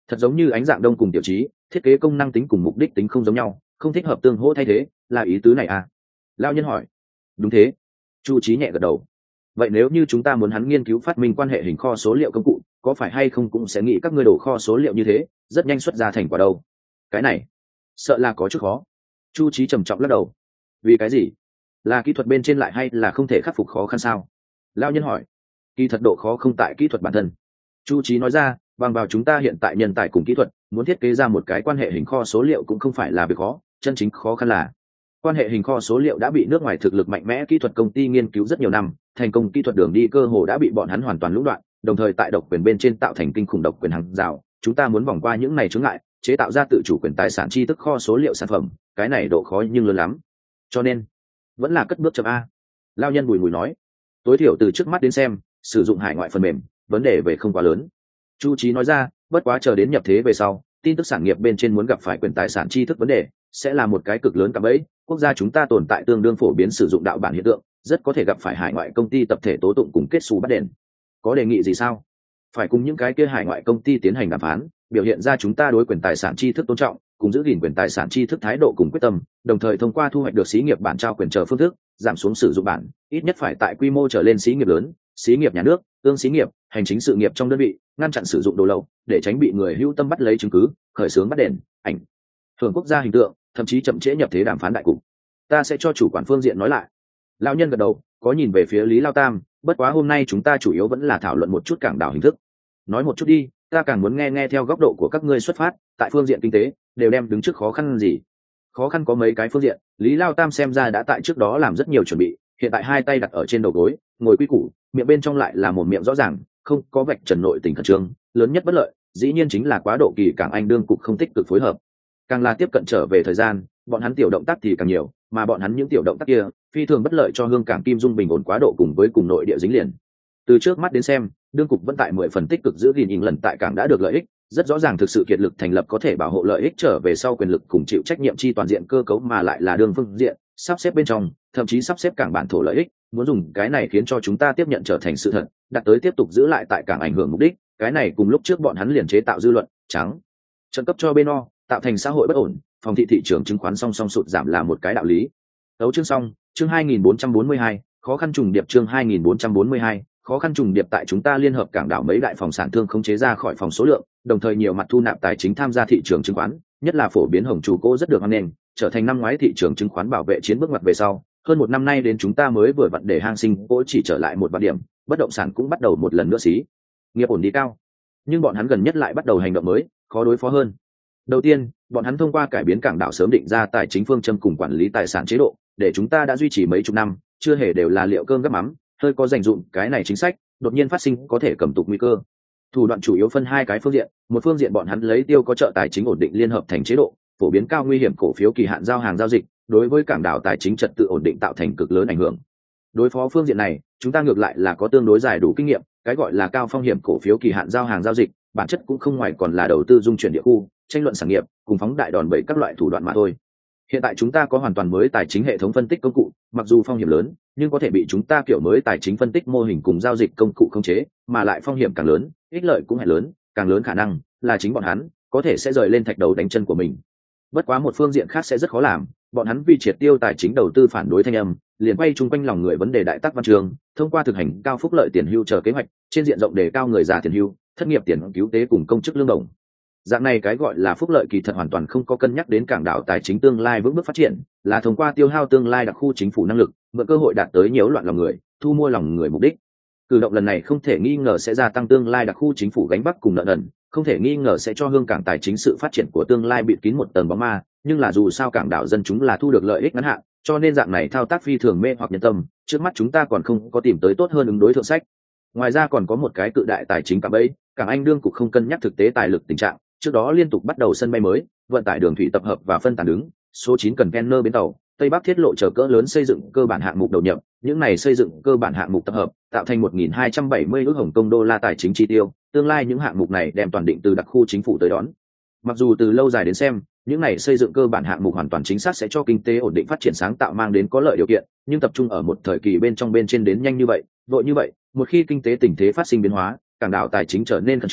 thật giống như ánh dạng đông cùng tiểu trí thiết kế công năng tính cùng mục đích tính không giống nhau, không thích hợp tương hỗ thay thế, là ý tứ này à? Lão nhân hỏi. Đúng thế. Chu Trí nhẹ gật đầu. Vậy nếu như chúng ta muốn hắn nghiên cứu phát minh quan hệ hình kho số liệu công cụ, có phải hay không cũng sẽ nghĩ các ngươi đổ kho số liệu như thế, rất nhanh xuất ra thành quả đâu? Cái này sợ là có chút khó. Chu Trí trầm trọng lắc đầu. Vì cái gì? Là kỹ thuật bên trên lại hay là không thể khắc phục khó khăn sao? Lão nhân hỏi. Kỳ thật độ khó không tại kỹ thuật bản thân. Chu Trí nói ra, bằng vào chúng ta hiện tại nhân tài cùng kỹ thuật, muốn thiết kế ra một cái quan hệ hình kho số liệu cũng không phải là việc khó, chân chính khó khăn là quan hệ hình kho số liệu đã bị nước ngoài thực lực mạnh mẽ kỹ thuật công ty nghiên cứu rất nhiều năm, thành công kỹ thuật đường đi cơ hồ đã bị bọn hắn hoàn toàn lũng đoạn, đồng thời tại độc quyền bên trên tạo thành kinh khủng độc quyền hàng rào. Chúng ta muốn vòng qua những này chướng ngại, chế tạo ra tự chủ quyền tài sản tri thức kho số liệu sản phẩm, cái này độ khó nhưng lớn lắm. Cho nên vẫn là cất bước chậm a. Lao nhân bùi ngùi nói. Tối thiểu từ trước mắt đến xem, sử dụng hải ngoại phần mềm, vấn đề về không quá lớn. Chu Trí nói ra, bất quá chờ đến nhập thế về sau, tin tức sản nghiệp bên trên muốn gặp phải quyền tài sản tri thức vấn đề, sẽ là một cái cực lớn cả bẫy. Quốc gia chúng ta tồn tại tương đương phổ biến sử dụng đạo bản hiện tượng, rất có thể gặp phải hải ngoại công ty tập thể tố tụng cùng kết xù bắt đền. Có đề nghị gì sao? Phải cùng những cái kia hải ngoại công ty tiến hành đàm phán, biểu hiện ra chúng ta đối quyền tài sản tri thức tôn trọng, cùng giữ gìn quyền tài sản tri thức thái độ cùng quyết tâm, đồng thời thông qua thu hoạch được xí nghiệp bản trao quyền chờ phương thức, giảm xuống sử dụng bản, ít nhất phải tại quy mô trở lên xí nghiệp lớn, xí nghiệp nhà nước, tương xí nghiệp, hành chính sự nghiệp trong đơn vị, ngăn chặn sử dụng đồ lậu, để tránh bị người hữu tâm bắt lấy chứng cứ, khởi xướng bắt đền, ảnh hưởng quốc gia hình tượng, thậm chí chậm trễ nhập thế đàm phán đại cục. Ta sẽ cho chủ quản phương diện nói lại. Lão nhân gật đầu, có nhìn về phía Lý Lao Tam, bất quá hôm nay chúng ta chủ yếu vẫn là thảo luận một chút cảng đảo hình thức. Nói một chút đi, ta càng muốn nghe theo góc độ của các ngươi xuất phát, tại phương diện kinh tế đều đem đứng trước khó khăn gì? Khó khăn có mấy cái phương diện, Lý Lao Tam xem ra đã tại trước đó làm rất nhiều chuẩn bị, hiện tại hai tay đặt ở trên đầu gối, ngồi quy củ, miệng bên trong lại là một miệng rõ ràng, không có vạch trần nội tình khẩn trương, lớn nhất bất lợi, dĩ nhiên chính là quá độ kỳ cảng Anh đương cục không tích cực phối hợp. Càng là tiếp cận trở về thời gian, bọn hắn tiểu động tác thì càng nhiều, mà bọn hắn những tiểu động tác kia phi thường bất lợi cho hương cảng Kim Dung bình ổn quá độ cùng với cùng nội địa dính liền. Từ trước mắt đến xem, đương cục vẫn tại 10 phần tích cực giữ gìn ỉn lần tại cảng đã được lợi ích, rất rõ ràng thực sự kiệt lực thành lập có thể bảo hộ lợi ích trở về sau quyền lực cùng chịu trách nhiệm chi toàn diện cơ cấu mà lại là đương phương diện sắp xếp bên trong, thậm chí sắp xếp cảng bản thổ lợi ích, muốn dùng cái này khiến cho chúng ta tiếp nhận trở thành sự thật, đặt tới tiếp tục giữ lại tại cảng ảnh hưởng mục đích. Cái này cùng lúc trước bọn hắn liền chế tạo dư luận trắng trận cấp cho bên o, tạo thành xã hội bất ổn, phòng thị trường chứng khoán song song sụt giảm là một cái đạo lý. Đấu chương xong, chương 2442, khó khăn trùng điệp chương 2442, khó khăn trùng điệp tại chúng ta liên hợp cảng đảo mấy đại phòng sản thương khống chế ra khỏi phòng số lượng, đồng thời nhiều mặt thu nạp tài chính tham gia thị trường chứng khoán, nhất là phổ biến hồng chủ cô rất được hoan nghênh, trở thành năm ngoái thị trường chứng khoán bảo vệ chiến bước ngoặt về sau, hơn một năm nay đến chúng ta mới vừa vặn để hang sinh cố chỉ trở lại một vạn điểm, bất động sản cũng bắt đầu một lần nữa xí nghiệp ổn đi cao. Nhưng bọn hắn gần nhất lại bắt đầu hành động mới, khó đối phó hơn. Đầu tiên, bọn hắn thông qua cải biến cảng đảo sớm định ra tài chính phương châm cùng quản lý tài sản chế độ, để chúng ta đã duy trì mấy chục năm, chưa hề đều là liệu cơm gắp mắm, hơi có dành dụm cái này chính sách, đột nhiên phát sinh có thể cầm tụ nguy cơ. Thủ đoạn chủ yếu phân hai cái phương diện, một phương diện bọn hắn lấy tiêu có trợ tài chính ổn định liên hợp thành chế độ, phổ biến cao nguy hiểm cổ phiếu kỳ hạn giao hàng giao dịch, đối với cảng đảo tài chính trật tự ổn định tạo thành cực lớn ảnh hưởng. Đối phó phương diện này, chúng ta ngược lại là có tương đối dài đủ kinh nghiệm, cái gọi là cao phong hiểm cổ phiếu kỳ hạn giao hàng giao dịch, bản chất cũng không ngoài còn là đầu tư dung chuyển địa khu, tranh luận sản nghiệp, cùng phóng đại đòn bẩy các loại thủ đoạn mà thôi. Hiện tại chúng ta có hoàn toàn mới tài chính hệ thống phân tích công cụ, mặc dù phong hiểm lớn, nhưng có thể bị chúng ta kiểu mới tài chính phân tích mô hình cùng giao dịch công cụ khống chế, mà lại phong hiểm càng lớn, ích lợi cũng hẹn lớn, càng lớn khả năng là chính bọn hắn có thể sẽ rời lên thạch đầu đánh chân của mình. Bất quá một phương diện khác sẽ rất khó làm, bọn hắn vì triệt tiêu tài chính đầu tư phản đối thanh âm, liền quay chung quanh lòng người vấn đề đại tác văn trường, thông qua thực hành cao phúc lợi tiền hưu chờ kế hoạch, trên diện rộng đề cao người già tiền hưu, thất nghiệp tiền cứu tế cùng công chức lương đồng. Dạng này cái gọi là phúc lợi kỳ thật hoàn toàn không có cân nhắc đến cảng đảo tài chính tương lai vững bước phát triển, là thông qua tiêu hao tương lai đặc khu chính phủ năng lực, mượn cơ hội đạt tới nhiễu loạn lòng người, thu mua lòng người mục đích. Cử động lần này không thể nghi ngờ sẽ gia tăng tương lai đặc khu chính phủ gánh vác cùng nợ nần, không thể nghi ngờ sẽ cho hương cảng tài chính sự phát triển của tương lai bịt kín một tầng bóng ma, nhưng là dù sao cảng đảo dân chúng là thu được lợi ích ngắn hạn, cho nên dạng này thao tác phi thường mê hoặc nhân tâm, trước mắt chúng ta còn không có tìm tới tốt hơn ứng đối thượng sách. Ngoài ra còn có một cái cự đại tài chính cạm bẫy, cảng Anh đương cục không cân nhắc thực tế tài lực tình trạng, trước đó liên tục bắt đầu sân bay mới, vận tải đường thủy tập hợp và phân tán đứng, số 9 cần container bến tàu, Tây Bắc thiết lộ chở cỡ lớn xây dựng cơ bản hạng mục đầu nhập, những này xây dựng cơ bản hạng mục tập hợp, tạo thành 1270 ức Hồng Kông đô la tài chính chi tiêu, tương lai những hạng mục này đem toàn định từ đặc khu chính phủ tới đón. Mặc dù từ lâu dài đến xem, những này xây dựng cơ bản hạng mục hoàn toàn chính xác sẽ cho kinh tế ổn định phát triển sáng tạo mang đến có lợi điều kiện, nhưng tập trung ở một thời kỳ bên trong bên trên đến nhanh như vậy, vội như vậy, một khi kinh tế tình thế phát sinh biến hóa, cảng đảo tài chính trở nên khẩn trương,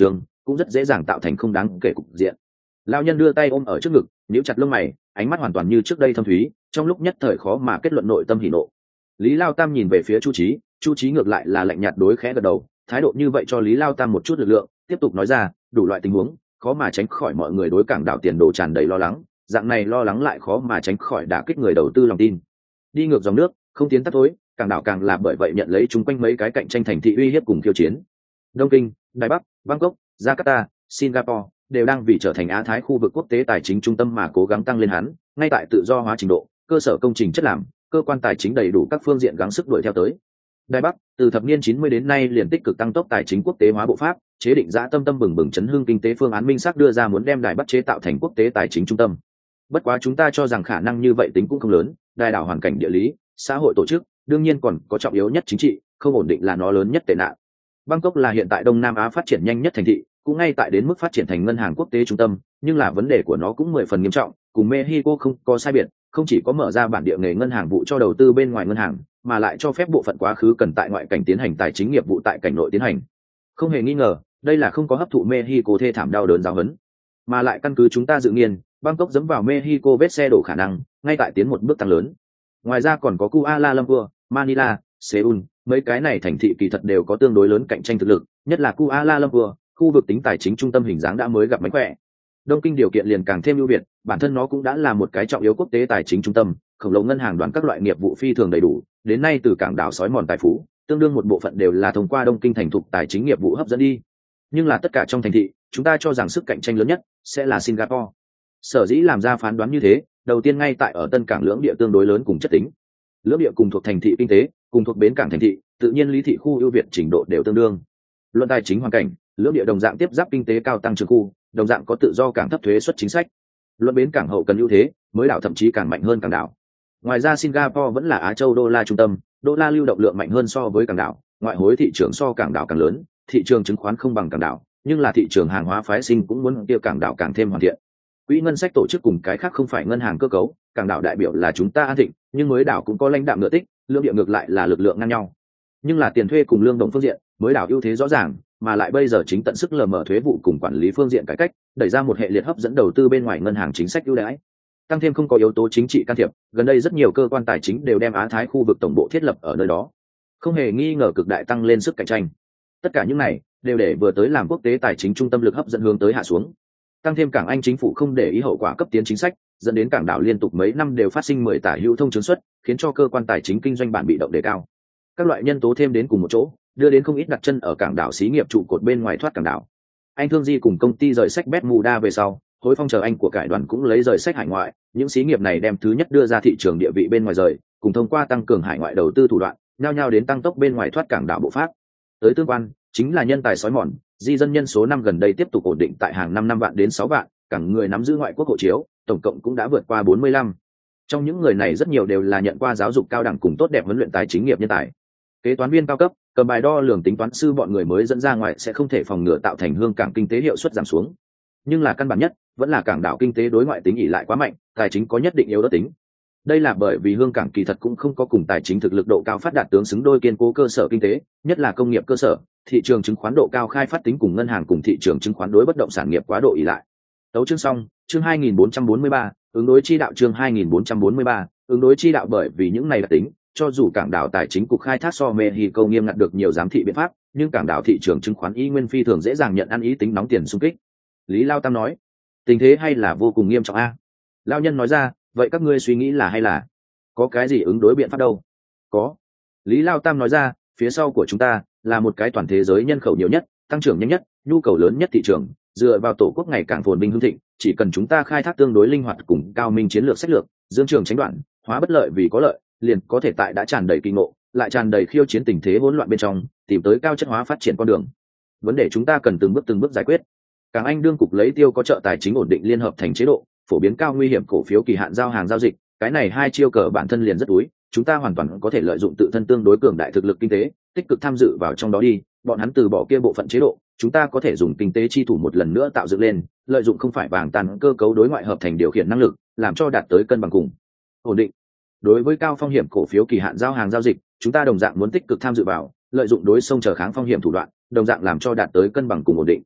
cũng rất dễ dàng tạo thành không đáng kể cục diện. Lão nhân đưa tay ôm ở trước ngực, nhíu chặt lông mày, ánh mắt hoàn toàn như trước đây thâm thúy, trong lúc nhất thời khó mà kết luận nội tâm hỉ nộ. Lý Lao Tam nhìn về phía Chu Chí ngược lại là lạnh nhạt đối khẽ gật đầu, thái độ như vậy cho Lý Lao Tam một chút lực lượng, tiếp tục nói ra, đủ loại tình huống, khó mà tránh khỏi mọi người đối Cảng Đảo tiền đồ tràn đầy lo lắng, dạng này lo lắng lại khó mà tránh khỏi đả kích người đầu tư lòng tin. Đi ngược dòng nước, không tiến tắt tối, Cảng Đảo càng là bởi vậy nhận lấy chúng quanh mấy cái cạnh tranh thành thị uy hiếp cùng khiêu chiến. Đông Kinh, Đài Bắc, Bangkok, Jakarta, Singapore đều đang vì trở thành Á Thái khu vực quốc tế tài chính trung tâm mà cố gắng tăng lên hắn, ngay tại tự do hóa trình độ, cơ sở công trình chất làm, cơ quan tài chính đầy đủ các phương diện gắng sức đuổi theo tới. Đài Bắc từ thập niên 90 đến nay liền tích cực tăng tốc tài chính quốc tế hóa bộ pháp, chế định dã tâm bừng bừng chấn hưng kinh tế phương án minh xác đưa ra muốn đem Đài Bắc chế tạo thành quốc tế tài chính trung tâm. Bất quá chúng ta cho rằng khả năng như vậy tính cũng không lớn, Đài đảo hoàn cảnh địa lý, xã hội tổ chức, đương nhiên còn có trọng yếu nhất chính trị, không ổn định là nó lớn nhất tệ nạn. Bangkok là hiện tại Đông Nam Á phát triển nhanh nhất thành thị, cũng ngay tại đến mức phát triển thành ngân hàng quốc tế trung tâm, nhưng là vấn đề của nó cũng 10 phần nghiêm trọng, cùng Mexico không có sai biệt, không chỉ có mở ra bản địa nghề ngân hàng vụ cho đầu tư bên ngoài ngân hàng, mà lại cho phép bộ phận quá khứ cần tại ngoại cảnh tiến hành tài chính nghiệp vụ tại cảnh nội tiến hành. Không hề nghi ngờ, đây là không có hấp thụ Mexico thê thảm đau đớn giáo huấn, mà lại căn cứ chúng ta dự nghiên, Bangkok dẫm vào Mexico vết xe đổ khả năng, ngay tại tiến một bước tăng lớn. Ngoài ra còn có Kuala Lumpur, Manila, Seoul, mấy cái này thành thị kỳ thật đều có tương đối lớn cạnh tranh thực lực, nhất là Kuala Lumpur, khu vực tính tài chính trung tâm hình dáng đã mới gặp mánh khỏe. Đông Kinh điều kiện liền càng thêm ưu việt, bản thân nó cũng đã là một cái trọng yếu quốc tế tài chính trung tâm, khổng lồ ngân hàng đoàn các loại nghiệp vụ phi thường đầy đủ, đến nay từ Cảng Đảo sói mòn tài phú, tương đương một bộ phận đều là thông qua Đông Kinh thành thục tài chính nghiệp vụ hấp dẫn đi. Nhưng là tất cả trong thành thị, chúng ta cho rằng sức cạnh tranh lớn nhất sẽ là Singapore. Sở dĩ làm ra phán đoán như thế, đầu tiên ngay tại ở Tân Cảng lưỡng địa tương đối lớn cùng chất tính. Lưỡng địa cùng thuộc thành thị kinh tế, cùng thuộc bến cảng thành thị, tự nhiên lý thị khu ưu việt trình độ đều tương đương. Luận tài chính hoàn cảnh, lưỡng địa đồng dạng tiếp giáp kinh tế cao tăng trưởng khu, đồng dạng có tự do cảng thấp thuế suất chính sách. Luận bến cảng hậu cần ưu thế, mới đảo thậm chí càng mạnh hơn Cảng Đảo. Ngoài ra Singapore vẫn là Á Châu đô la trung tâm, đô la lưu động lượng mạnh hơn so với Cảng Đảo, ngoại hối thị trường so Cảng Đảo càng lớn, thị trường chứng khoán không bằng Cảng Đảo, nhưng là thị trường hàng hóa phái sinh cũng muốn kia Cảng Đảo càng thêm hoàn thiện. Quỹ ngân sách tổ chức cùng cái khác không phải ngân hàng cơ cấu, Cảng Đảo đại biểu là chúng ta an thịnh, nhưng mới đảo cũng có lãnh đạm ngựa tích, lương địa ngược lại là lực lượng ngang nhau. Nhưng là tiền thuê cùng lương đồng phương diện, mới đảo ưu thế rõ ràng, mà lại bây giờ chính tận sức lờ mở thuế vụ cùng quản lý phương diện cải cách, đẩy ra một hệ liệt hấp dẫn đầu tư bên ngoài ngân hàng chính sách ưu đãi. Tăng thêm không có yếu tố chính trị can thiệp, gần đây rất nhiều cơ quan tài chính đều đem Á Thái khu vực tổng bộ thiết lập ở nơi đó, không hề nghi ngờ cực đại tăng lên sức cạnh tranh. Tất cả những này đều để vừa tới làm quốc tế tài chính trung tâm lực hấp dẫn hướng tới hạ xuống. Tăng thêm Cảng Anh chính phủ không để ý hậu quả cấp tiến chính sách, dẫn đến Cảng Đảo liên tục mấy năm đều phát sinh 10 tả hữu thông chứng suất, khiến cho cơ quan tài chính kinh doanh bản bị động đề cao. Các loại nhân tố thêm đến cùng một chỗ, đưa đến không ít đặt chân ở Cảng Đảo xí nghiệp trụ cột bên ngoài thoát Cảng Đảo. Anh Thương Di cùng công ty rời sách Bermuda về sau, Hối Phong chờ anh của cải đoàn cũng lấy rời sách hải ngoại, những xí nghiệp này đem thứ nhất đưa ra thị trường địa vị bên ngoài rời, cùng thông qua tăng cường hải ngoại đầu tư thủ đoạn, nhao nhao đến tăng tốc bên ngoài thoát Cảng Đảo bộ pháp. Tới tương quan, chính là nhân tài sói mòn, di dân nhân số năm gần đây tiếp tục ổn định tại hàng 5 vạn đến 6 vạn, cảng người nắm giữ ngoại quốc hộ chiếu, tổng cộng cũng đã vượt qua 45. Trong những người này rất nhiều đều là nhận qua giáo dục cao đẳng cùng tốt đẹp huấn luyện tài chính nghiệp nhân tài. Kế toán viên cao cấp, cầm bài đo lường tính toán sư bọn người mới dẫn ra ngoài sẽ không thể phòng ngừa tạo thành hương cảng kinh tế hiệu suất giảm xuống. Nhưng là căn bản nhất, vẫn là Cảng Đảo kinh tế đối ngoại tính ỷ lại quá mạnh, tài chính có nhất định yếu đất tính. Đây là bởi vì hương cảng kỳ thật cũng không có cùng tài chính thực lực độ cao phát đạt tướng xứng đôi kiên cố cơ sở kinh tế, nhất là công nghiệp cơ sở, thị trường chứng khoán độ cao khai phát tính cùng ngân hàng cùng thị trường chứng khoán đối bất động sản nghiệp quá độ ỷ lại. Tấu chương xong, chương 2443, ứng đối chi đạo chương 2443, ứng đối chi đạo bởi vì những này đặc tính, cho dù Cảng Đảo tài chính cục khai thác so Mexico nghiêm ngặt được nhiều giám thị biện pháp, nhưng Cảng Đảo thị trường chứng khoán y nguyên phi thường dễ dàng nhận ăn ý tính nóng tiền xung kích. Lý Lao Tam nói, tình thế hay là vô cùng nghiêm trọng a. Lao nhân nói ra, vậy các ngươi suy nghĩ là hay là có cái gì ứng đối biện pháp đâu? Có. Lý Lao Tam nói ra, phía sau của chúng ta là một cái toàn thế giới nhân khẩu nhiều nhất, tăng trưởng nhanh nhất, nhu cầu lớn nhất thị trường, dựa vào tổ quốc ngày càng phồn vinh hưng thịnh, chỉ cần chúng ta khai thác tương đối linh hoạt cùng cao minh chiến lược sách lược, dương trường tránh đoạn, hóa bất lợi vì có lợi, liền có thể tại đã tràn đầy kỳ ngộ, lại tràn đầy khiêu chiến tình thế hỗn loạn bên trong, tìm tới cao chất hóa phát triển con đường. Vấn đề chúng ta cần từng bước giải quyết. Cảng Anh đương cục lấy tiêu có trợ tài chính ổn định liên hợp thành chế độ, phổ biến cao nguy hiểm cổ phiếu kỳ hạn giao hàng giao dịch, cái này hai chiêu cờ bản thân liền rất túi, chúng ta hoàn toàn có thể lợi dụng tự thân tương đối cường đại thực lực kinh tế, tích cực tham dự vào trong đó đi, bọn hắn từ bỏ kia bộ phận chế độ, chúng ta có thể dùng kinh tế chi thủ một lần nữa tạo dựng lên, lợi dụng không phải vàng tàn cơ cấu đối ngoại hợp thành điều khiển năng lực, làm cho đạt tới cân bằng cùng ổn định. Đối với cao phong hiểm cổ phiếu kỳ hạn giao hàng giao dịch, chúng ta đồng dạng muốn tích cực tham dự vào, lợi dụng đối sông trở kháng phong hiểm thủ đoạn, đồng dạng làm cho đạt tới cân bằng cùng ổn định.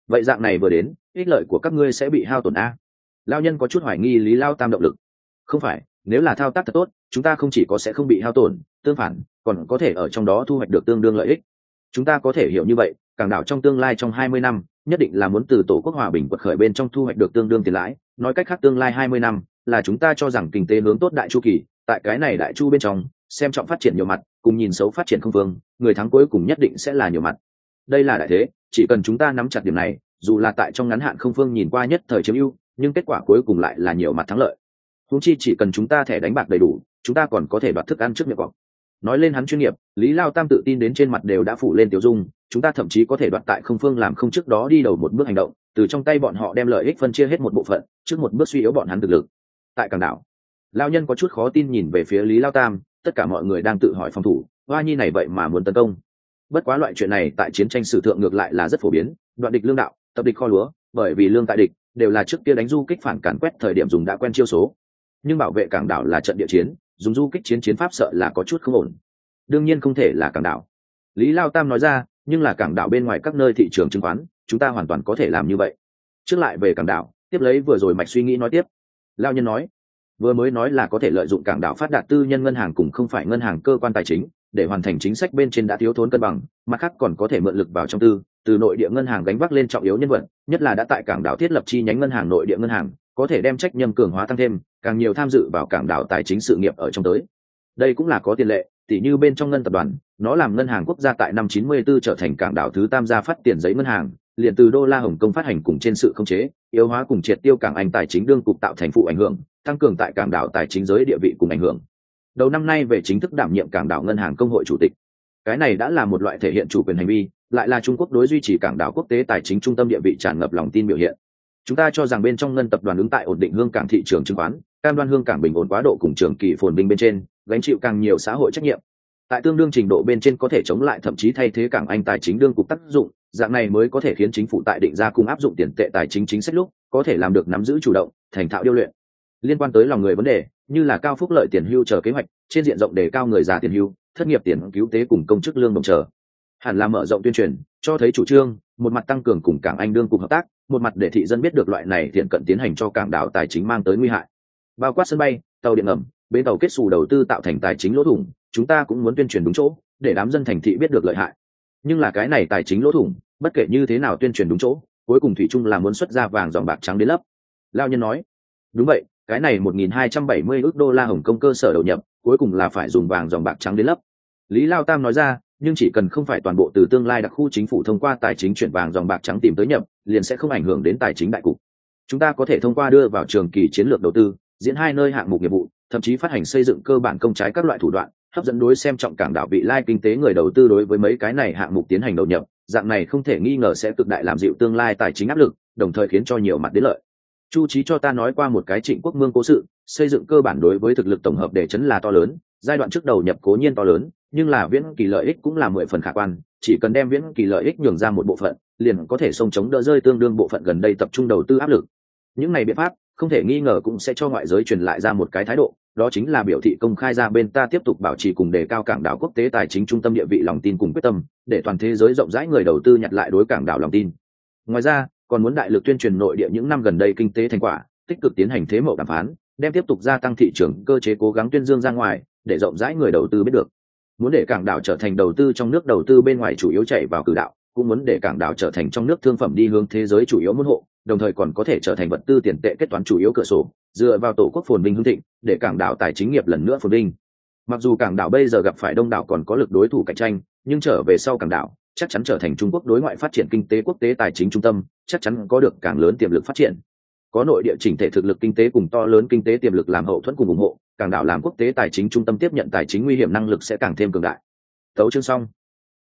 vậy dạng này vừa đến ích lợi của các ngươi sẽ bị hao tổn a. Lao nhân có chút hoài nghi Lý Lao Tam động lực. Không phải, nếu là thao tác thật tốt, chúng ta không chỉ có sẽ không bị hao tổn, tương phản còn có thể ở trong đó thu hoạch được tương đương lợi ích. Chúng ta có thể hiểu như vậy, cảng đảo trong tương lai trong 20 năm nhất định là muốn từ tổ quốc hòa bình quật khởi bên trong thu hoạch được tương đương tiền lãi. Nói cách khác, tương lai 20 năm là chúng ta cho rằng kinh tế hướng tốt đại chu kỳ. Tại cái này đại chu bên trong, xem trọng phát triển nhiều mặt cùng nhìn xấu phát triển không phương, người thắng cuối cùng nhất định sẽ là nhiều mặt. Đây là đại thế, chỉ cần chúng ta nắm chặt điểm này, dù là tại trong ngắn hạn không phương nhìn qua nhất thời chiếm ưu, nhưng kết quả cuối cùng lại là nhiều mặt thắng lợi. Huống chi chỉ cần chúng ta thẻ đánh bạc đầy đủ, chúng ta còn có thể đoạt thức ăn trước miệng cọp. Nói lên hắn chuyên nghiệp, Lý Lao Tam tự tin đến trên mặt đều đã phủ lên tiêu dung. Chúng ta thậm chí có thể đoạt tại không phương làm không trước đó đi đầu một bước hành động, từ trong tay bọn họ đem lợi ích phân chia hết một bộ phận, trước một bước suy yếu bọn hắn thực lực. Tại cảng đảo, Lao nhân có chút khó tin nhìn về phía Lý Lao Tam, tất cả mọi người đang tự hỏi phòng thủ, hoa nhi này vậy mà muốn tấn công. Bất quá loại chuyện này tại chiến tranh sử thượng ngược lại là rất phổ biến, đoạn địch lương đạo, tập địch kho lúa, bởi vì lương tại địch đều là trước kia đánh du kích phản càn quét thời điểm dùng đã quen chiêu số. Nhưng bảo vệ cảng đảo là trận địa chiến, dùng du kích chiến pháp sợ là có chút không ổn. Đương nhiên không thể là cảng đảo, Lý Lao Tam nói ra, nhưng là cảng đảo bên ngoài các nơi thị trường chứng khoán, chúng ta hoàn toàn có thể làm như vậy. Trước lại về cảng đảo, tiếp lấy vừa rồi mạch suy nghĩ nói tiếp. Lao nhân nói, vừa mới nói là có thể lợi dụng cảng đảo phát đạt tư nhân ngân hàng cùng không phải ngân hàng cơ quan tài chính để hoàn thành chính sách bên trên đã thiếu thốn cân bằng, mặt khác còn có thể mượn lực vào trong từ nội địa ngân hàng gánh vác lên trọng yếu nhân vật, nhất là đã tại cảng đảo thiết lập chi nhánh ngân hàng nội địa ngân hàng, có thể đem trách nhiệm cường hóa tăng thêm, càng nhiều tham dự vào cảng đảo tài chính sự nghiệp ở trong tới. Đây cũng là có tiền lệ, tỉ như bên trong ngân tập đoàn, nó làm ngân hàng quốc gia tại năm 94 trở thành cảng đảo thứ tam gia phát tiền giấy ngân hàng, liền từ đô la Hồng Kông phát hành cùng trên sự khống chế, yếu hóa cùng triệt tiêu cảng Anh tài chính đương cục tạo thành phụ ảnh hưởng, tăng cường tại cảng đảo tài chính giới địa vị cùng ảnh hưởng. Đầu năm nay về chính thức đảm nhiệm cảng đảo ngân hàng công hội chủ tịch. Cái này đã là một loại thể hiện chủ quyền hành vi, lại là Trung Quốc đối duy trì cảng đảo quốc tế tài chính trung tâm địa vị tràn ngập lòng tin biểu hiện. Chúng ta cho rằng bên trong ngân tập đoàn ứng tại ổn định hương cảng thị trường chứng khoán, cam đoan hương cảng bình ổn quá độ cùng trường kỳ phồn vinh bên trên, gánh chịu càng nhiều xã hội trách nhiệm. Tại tương đương trình độ bên trên có thể chống lại thậm chí thay thế cảng Anh tài chính đương cục tác dụng, dạng này mới có thể khiến chính phủ tại định ra cùng áp dụng tiền tệ tài chính chính sách lúc có thể làm được nắm giữ chủ động, thành thạo điêu luyện. Liên quan tới lòng người vấn đề, như là cao phúc lợi tiền hưu chờ kế hoạch, trên diện rộng đề cao người già tiền hưu, thất nghiệp tiền cứu tế cùng công chức lương đồng chờ. Hẳn là mở rộng tuyên truyền, cho thấy chủ trương, một mặt tăng cường cùng cảng Anh đương cục hợp tác, một mặt để thị dân biết được loại này thiện cận tiến hành cho cảng đảo tài chính mang tới nguy hại. Bao quát sân bay, tàu điện ngầm, bến tàu kết xù đầu tư tạo thành tài chính lỗ thủng, chúng ta cũng muốn tuyên truyền đúng chỗ, để đám dân thành thị biết được lợi hại. Nhưng là cái này tài chính lỗ thủng, bất kể như thế nào tuyên truyền đúng chỗ, cuối cùng thủy chung là muốn xuất ra vàng dòng bạc trắng đến lấp. Lao nhân nói, đúng vậy, cái này 1.270 ức đô la Hồng Kông cơ sở đầu nhập, cuối cùng là phải dùng vàng dòng bạc trắng đến lấp. Lý Lao Tam nói ra, nhưng chỉ cần không phải toàn bộ từ tương lai đặc khu chính phủ thông qua tài chính chuyển vàng dòng bạc trắng tìm tới nhập, liền sẽ không ảnh hưởng đến tài chính đại cục. Chúng ta có thể thông qua đưa vào trường kỳ chiến lược đầu tư, diễn hai nơi hạng mục nghiệp vụ, thậm chí phát hành xây dựng cơ bản công trái các loại thủ đoạn, hấp dẫn đối xem trọng cảng đảo vị lai kinh tế người đầu tư đối với mấy cái này hạng mục tiến hành đầu nhập, dạng này không thể nghi ngờ sẽ cực đại làm dịu tương lai tài chính áp lực, đồng thời khiến cho nhiều mặt đến lợi. Chu Chí cho ta nói qua một cái Trịnh Quốc Mương cố sự, xây dựng cơ bản đối với thực lực tổng hợp để chấn là to lớn, giai đoạn trước đầu nhập cố nhiên to lớn, nhưng là viễn kỳ lợi ích cũng là 10 phần khả quan, chỉ cần đem viễn kỳ lợi ích nhường ra một bộ phận, liền có thể xông chống đỡ rơi tương đương bộ phận gần đây tập trung đầu tư áp lực. Những này biện pháp, không thể nghi ngờ cũng sẽ cho ngoại giới truyền lại ra một cái thái độ, đó chính là biểu thị công khai ra bên ta tiếp tục bảo trì cùng đề cao cảng đảo quốc tế tài chính trung tâm địa vị lòng tin cùng quyết tâm, để toàn thế giới rộng rãi người đầu tư nhặt lại đối cảng đảo lòng tin. Ngoài ra, còn muốn đại lực tuyên truyền nội địa những năm gần đây kinh tế thành quả, tích cực tiến hành thế mậu đàm phán, đem tiếp tục gia tăng thị trường cơ chế cố gắng tuyên dương ra ngoài, để rộng rãi người đầu tư biết được. Muốn để cảng đảo trở thành đầu tư trong nước đầu tư bên ngoài chủ yếu chạy vào cử đạo, cũng muốn để cảng đảo trở thành trong nước thương phẩm đi hướng thế giới chủ yếu môn hộ, đồng thời còn có thể trở thành vật tư tiền tệ kết toán chủ yếu cửa sổ, dựa vào tổ quốc phồn vinh hưng thịnh, để cảng đảo tài chính nghiệp lần nữa phồn vinh. Mặc dù cảng đảo bây giờ gặp phải đông đảo còn có lực đối thủ cạnh tranh, nhưng trở về sau cảng đảo chắc chắn trở thành Trung Quốc đối ngoại phát triển kinh tế quốc tế tài chính trung tâm, chắc chắn có được càng lớn tiềm lực phát triển. Có nội địa chỉnh thể thực lực kinh tế cùng to lớn kinh tế tiềm lực làm hậu thuẫn cùng ủng hộ, cảng đảo làm quốc tế tài chính trung tâm tiếp nhận tài chính nguy hiểm năng lực sẽ càng thêm cường đại. Tấu chương xong.